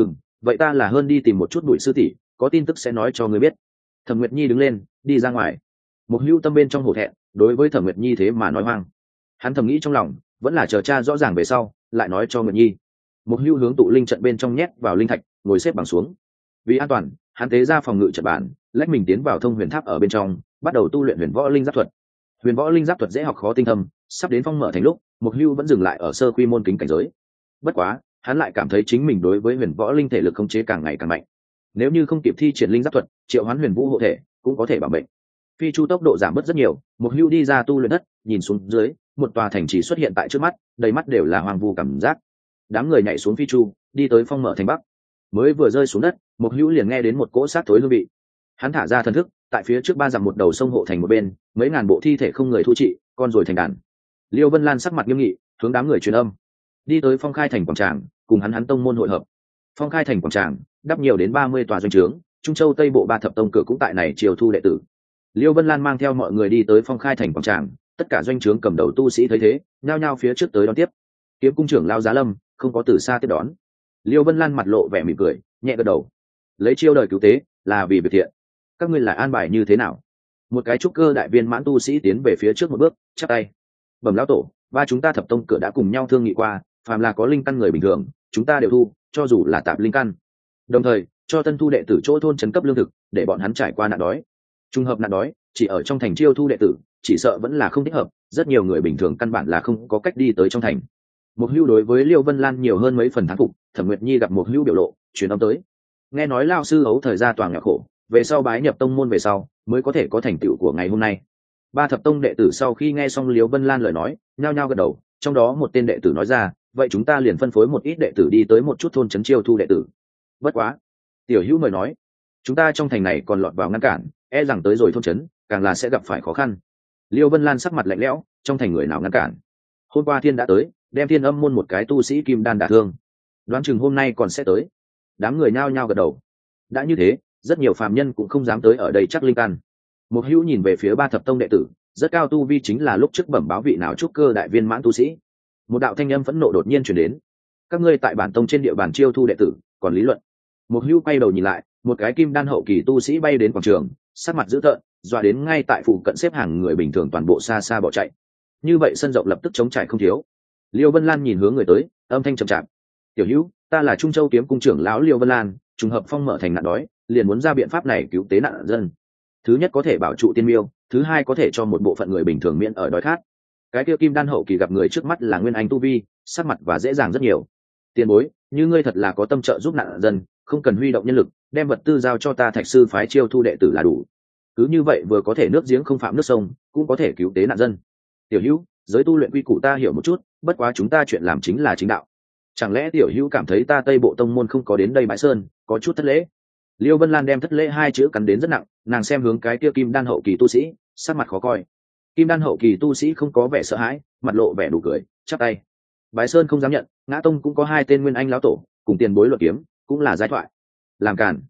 Vậy ta là hơn đi tìm một chút Bùi sư tỷ, có tin tức sẽ nói cho ngươi biết. Thẩm Nguyệt Nhi đứng lên, đi ra ngoài. Một hữu tâm bên trong hổ thẹn, đối với Thẩm Nguyệt Nhi thế mà nói hoang. Hắn thầm nghĩ trong lòng, vẫn là chờ cha rõ ràng về sau, lại nói cho Nguyệt Nhi. Một hữu hướng tụ linh trận bên trong nhét vào linh thạch, ngồi xếp bằng xuống. Vì an toàn, hắn tế ra phòng ngự trận bản, lách mình tiến vào thông huyền tháp ở bên trong, bắt đầu tu luyện huyền võ linh giáp thuật. Huyền võ linh giáp thuật dễ học khó tinh thâm, sắp đến phong mở thành lúc, Một hữu vẫn dừng lại ở sơ quy môn kính cảnh giới. Bất quá, hắn lại cảm thấy chính mình đối với huyền võ linh thể lực khống chế càng ngày càng mạnh. Nếu như không kịp thi triển linh giáp thuật, triệu hoán huyền vũ hộ thể cũng có thể bảo mệnh. Phi chu tốc độ giảm bớt rất nhiều, Một hữu đi ra tu luyện đất, nhìn xuống dưới, một tòa thành trì xuất hiện tại trước mắt, đầy mắt đều là hoang vu cảm giác. Đám người nhảy xuống phi chu, đi tới phong mở thành bắc. Mới vừa rơi xuống đất, Một hữu liền nghe đến một cỗ sát thối hương vị. Hắn thả ra thần thức, tại phía trước 3 dặm một đầu sông hộ thành một bên, mấy ngàn bộ thi thể không người thu trị, con rồi thành đàn. Liêu Vân Lan sắc mặt nghiêm nghị, hướng đám người truyền âm. Đi tới Phong Khai thành quảng tràng, cùng hắn tông môn hội hợp. Phong Khai thành quảng tràng đắp nhiều đến 30 tòa doanh trướng, Trung Châu Tây Bộ 3 thập tông cửa cũng tại này chiều thu đệ tử. Liêu Vân Lan mang theo mọi người đi tới Phong Khai thành quảng tràng, tất cả doanh trướng cầm đầu tu sĩ thấy thế, nhao nhao phía trước tới đón tiếp. Kiếm cung trưởng lao Giá Lâm không có từ xa tiếp đón. Liêu Vân Lan mặt lộ vẻ mỉm cười, nhẹ gật đầu. Lấy chiêu đời cứu tế là vì việc thiện. Các ngươi lại an bài như thế nào? Một cái trúc cơ đại viên mãn tu sĩ tiến về phía trước một bước, chắp tay. Bẩm lão tổ, ba chúng ta thập tông cửa đã cùng nhau thương nghị qua, phàm là có linh căn người bình thường, chúng ta đều thu, cho dù là tạp linh căn. Đồng thời, cho tân thu đệ tử chỗ thôn trấn cấp lương thực, để bọn hắn trải qua nạn đói. Trùng hợp nạn đói, chỉ ở trong thành chiêu thu đệ tử, chỉ sợ vẫn là không thích hợp, rất nhiều người bình thường căn bản là không có cách đi tới trong thành. Một hữu đối với Liêu Vân Lan nhiều hơn mấy phần thán phục, Thẩm Nguyệt Nhi gặp một hữu biểu lộ, truyền âm tới. Nghe nói lao sư ấu thời gia toàn nghèo khổ, về sau bái nhập tông môn về sau, mới có thể có thành tựu của ngày hôm nay. 3 thập tông đệ tử sau khi nghe xong Liêu Vân Lan lời nói, nhao nhao gật đầu, trong đó một tên đệ tử nói ra, vậy chúng ta liền phân phối một ít đệ tử đi tới một chút thôn trấn chiêu thu đệ tử. Bất quá, tiểu hữu mời nói, chúng ta trong thành này còn lọt vào ngăn cản, e rằng tới rồi thôn trấn, càng là sẽ gặp phải khó khăn. Liêu Vân Lan sắc mặt lạnh lẽo, trong thành người nào ngăn cản? Hôm qua Thiên đã tới, đem Thiên Âm môn một cái tu sĩ kim đan đả thương, đoán chừng hôm nay còn sẽ tới. Đám người nhao nhao gật đầu. Đã như thế, rất nhiều phàm nhân cũng không dám tới ở đây chắc linh căn. Một hữu nhìn về phía 3 thập tông đệ tử, rất cao tu vi, chính là lúc trước bẩm báo vị nào trúc cơ đại viên mãn tu sĩ. Một đạo thanh âm phẫn nộ đột nhiên truyền đến. Các ngươi tại bản tông trên địa bàn chiêu thu đệ tử, còn lý luận? Một hữu quay đầu nhìn lại, một cái kim đan hậu kỳ tu sĩ bay đến quảng trường, sắc mặt dữ tợn, dọa đến ngay tại phụ cận xếp hàng người bình thường toàn bộ xa xa bỏ chạy. Như vậy sân rộng lập tức chống trải không thiếu. Liêu Vân Lan nhìn hướng người tới, âm thanh trầm chạp. Tiểu hữu, ta là Trung Châu kiếm cung trưởng lão Liêu Vân Lan, trùng hợp phong mở thành nạn đói, liền muốn ra biện pháp này cứu tế nạn dân. Thứ nhất có thể bảo trụ tiên miêu, thứ hai có thể cho một bộ phận người bình thường miễn ở đói khát. Cái kia kim đan hậu kỳ gặp người trước mắt là nguyên anh tu vi, sắc mặt và dễ dàng rất nhiều. Tiền bối, như ngươi thật là có tâm trợ giúp nạn dân, không cần huy động nhân lực, đem vật tư giao cho ta Thạch sư phái chiêu thu đệ tử là đủ. Cứ như vậy vừa có thể nước giếng không phạm nước sông, cũng có thể cứu tế nạn dân. Tiểu hữu, giới tu luyện quy củ ta hiểu một chút, bất quá chúng ta chuyện làm chính là chính đạo. Chẳng lẽ tiểu hữu cảm thấy ta Tây Bộ tông môn không có đến đây bãi sơn, có chút thất lễ? Liêu Vân Lan đem thất lễ 2 chữ cắn đến rất nặng, nàng xem hướng cái kia kim đan hậu kỳ tu sĩ, sắc mặt khó coi. Kim đan hậu kỳ tu sĩ không có vẻ sợ hãi, mặt lộ vẻ đủ cười, chắp tay. Bái sơn không dám nhận, Ngã tông cũng có 2 tên nguyên anh lão tổ, cùng tiền bối luật kiếm, cũng là giai thoại. Làm cản.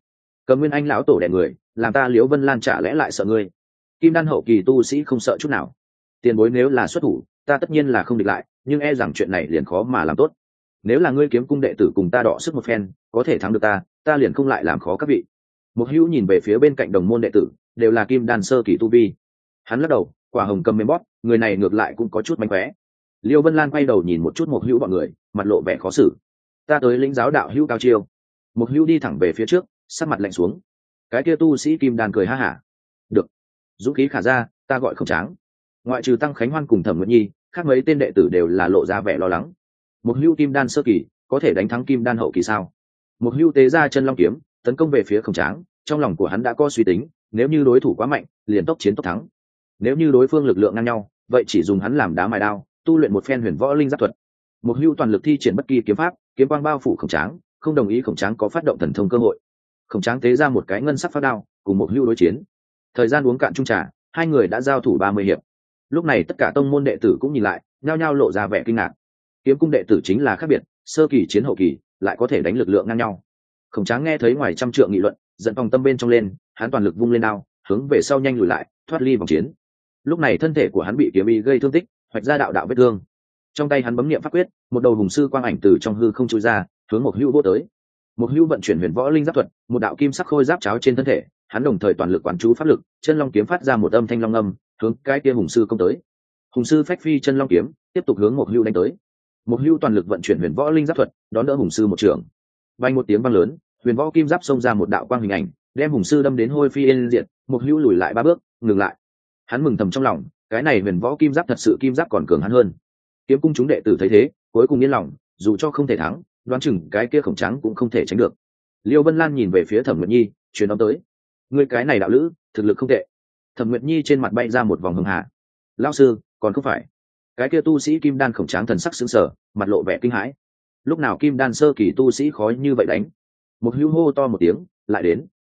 Cầm Nguyên Anh lão tổ đẻ người, làm ta Liễu Vân Lan chả lẽ lại sợ ngươi? Kim đan hậu kỳ tu sĩ không sợ chút nào. Tiền bối nếu là xuất thủ, ta tất nhiên là không địch lại, nhưng e rằng chuyện này liền khó mà làm tốt. Nếu là ngươi kiếm cung đệ tử cùng ta đọ sức một phen, có thể thắng được ta liền không lại làm khó các vị. Một hữu nhìn về phía bên cạnh đồng môn đệ tử, đều là kim đan sơ kỳ tu vi. Hắn lắc đầu, quả hồng cầm mềm bóp, người này ngược lại cũng có chút mánh khóe. Liêu Vân Lan quay đầu nhìn một chút một hữu bọn người, mặt lộ vẻ khó xử. Ta tới lĩnh giáo đạo hữu cao chiêu. Một hữu đi thẳng về phía trước, sắc mặt lạnh xuống. Cái kia tu sĩ kim đan cười ha hả. Được, dũng khí khả ra, ta gọi không tráng. Ngoại trừ Tăng Khánh Hoan cùng Thẩm Nguyệt Nhi, khác mấy tên đệ tử đều là lộ ra vẻ lo lắng. Một hữu kim đan sơ kỳ có thể đánh thắng kim đan hậu kỳ sao? Một hữu tế ra chân long kiếm tấn công về phía không tráng, trong lòng của hắn đã có suy tính, nếu như đối thủ quá mạnh liền tốc chiến tốc thắng, nếu như đối phương lực lượng ngang nhau vậy chỉ dùng hắn làm đá mài đao, tu luyện một phen huyền võ linh giáp thuật. Một hữu toàn lực thi triển bất kỳ kiếm pháp, kiếm quang bao phủ khổng tráng, không đồng ý khổng tráng có phát động thần thông cơ hội. Khổng tráng tế ra một cái ngân sắc phát đao cùng một hữu đối chiến. Thời gian uống cạn chung trà, hai người đã giao thủ 30 hiệp. Lúc này tất cả tông môn đệ tử cũng nhìn lại, nhao nhao lộ ra vẻ kinh ngạc. Kiếm cung đệ tử chính là khác biệt, sơ kỳ chiến hậu kỳ lại có thể đánh lực lượng ngang nhau. Khổng tráng nghe thấy ngoài trăm trượng nghị luận, giận phòng tâm bên trong lên, hắn toàn lực vung lên đao, hướng về sau nhanh lùi lại, thoát ly vòng chiến. Lúc này thân thể của hắn bị kiếm ý gây thương tích, hoạch ra đạo đạo vết thương. Trong tay hắn bấm niệm pháp quyết, một đầu hùng sư quang ảnh từ trong hư không chui ra, hướng một hữu vô tới. Một hữu vận chuyển huyền võ linh giáp thuật, một đạo kim sắc khôi giáp cháo trên thân thể, hắn đồng thời toàn lực quán chú pháp lực, chân long kiếm phát ra một âm thanh long âm, hướng cái kia hùng sư công tới. Hùng sư phách phi chân long kiếm, tiếp tục hướng một hữu đánh tới. Một hữu toàn lực vận chuyển huyền võ linh giáp thuật, đón đỡ hùng sư một trường. Vang một tiếng vang lớn, huyền võ kim giáp xông ra một đạo quang hình ảnh, đem hùng sư đâm đến hôi phi yên diệt. Một hữu lùi lại 3 bước, ngừng lại. Hắn mừng thầm trong lòng, cái này huyền võ kim giáp thật sự kim giáp còn cường hắn hơn. Kiếm cung chúng đệ tử thấy thế, cuối cùng yên lòng, dù cho không thể thắng, đoán chừng cái kia khổng trắng cũng không thể tránh được. Liêu Vân Lan nhìn về phía Thẩm Nguyệt Nhi, truyền âm tới: ngươi cái này đạo lữ, thực lực không tệ. Thẩm Nguyệt Nhi trên mặt bay ra một vòng hưng hà. Lão sư, còn không phải. Cái kia tu sĩ kim đan khổng tráng thần sắc sững sờ, mặt lộ vẻ kinh hãi. Lúc nào kim đan sơ kỳ tu sĩ khó như vậy đánh? Một hữu hô to một tiếng, lại đến.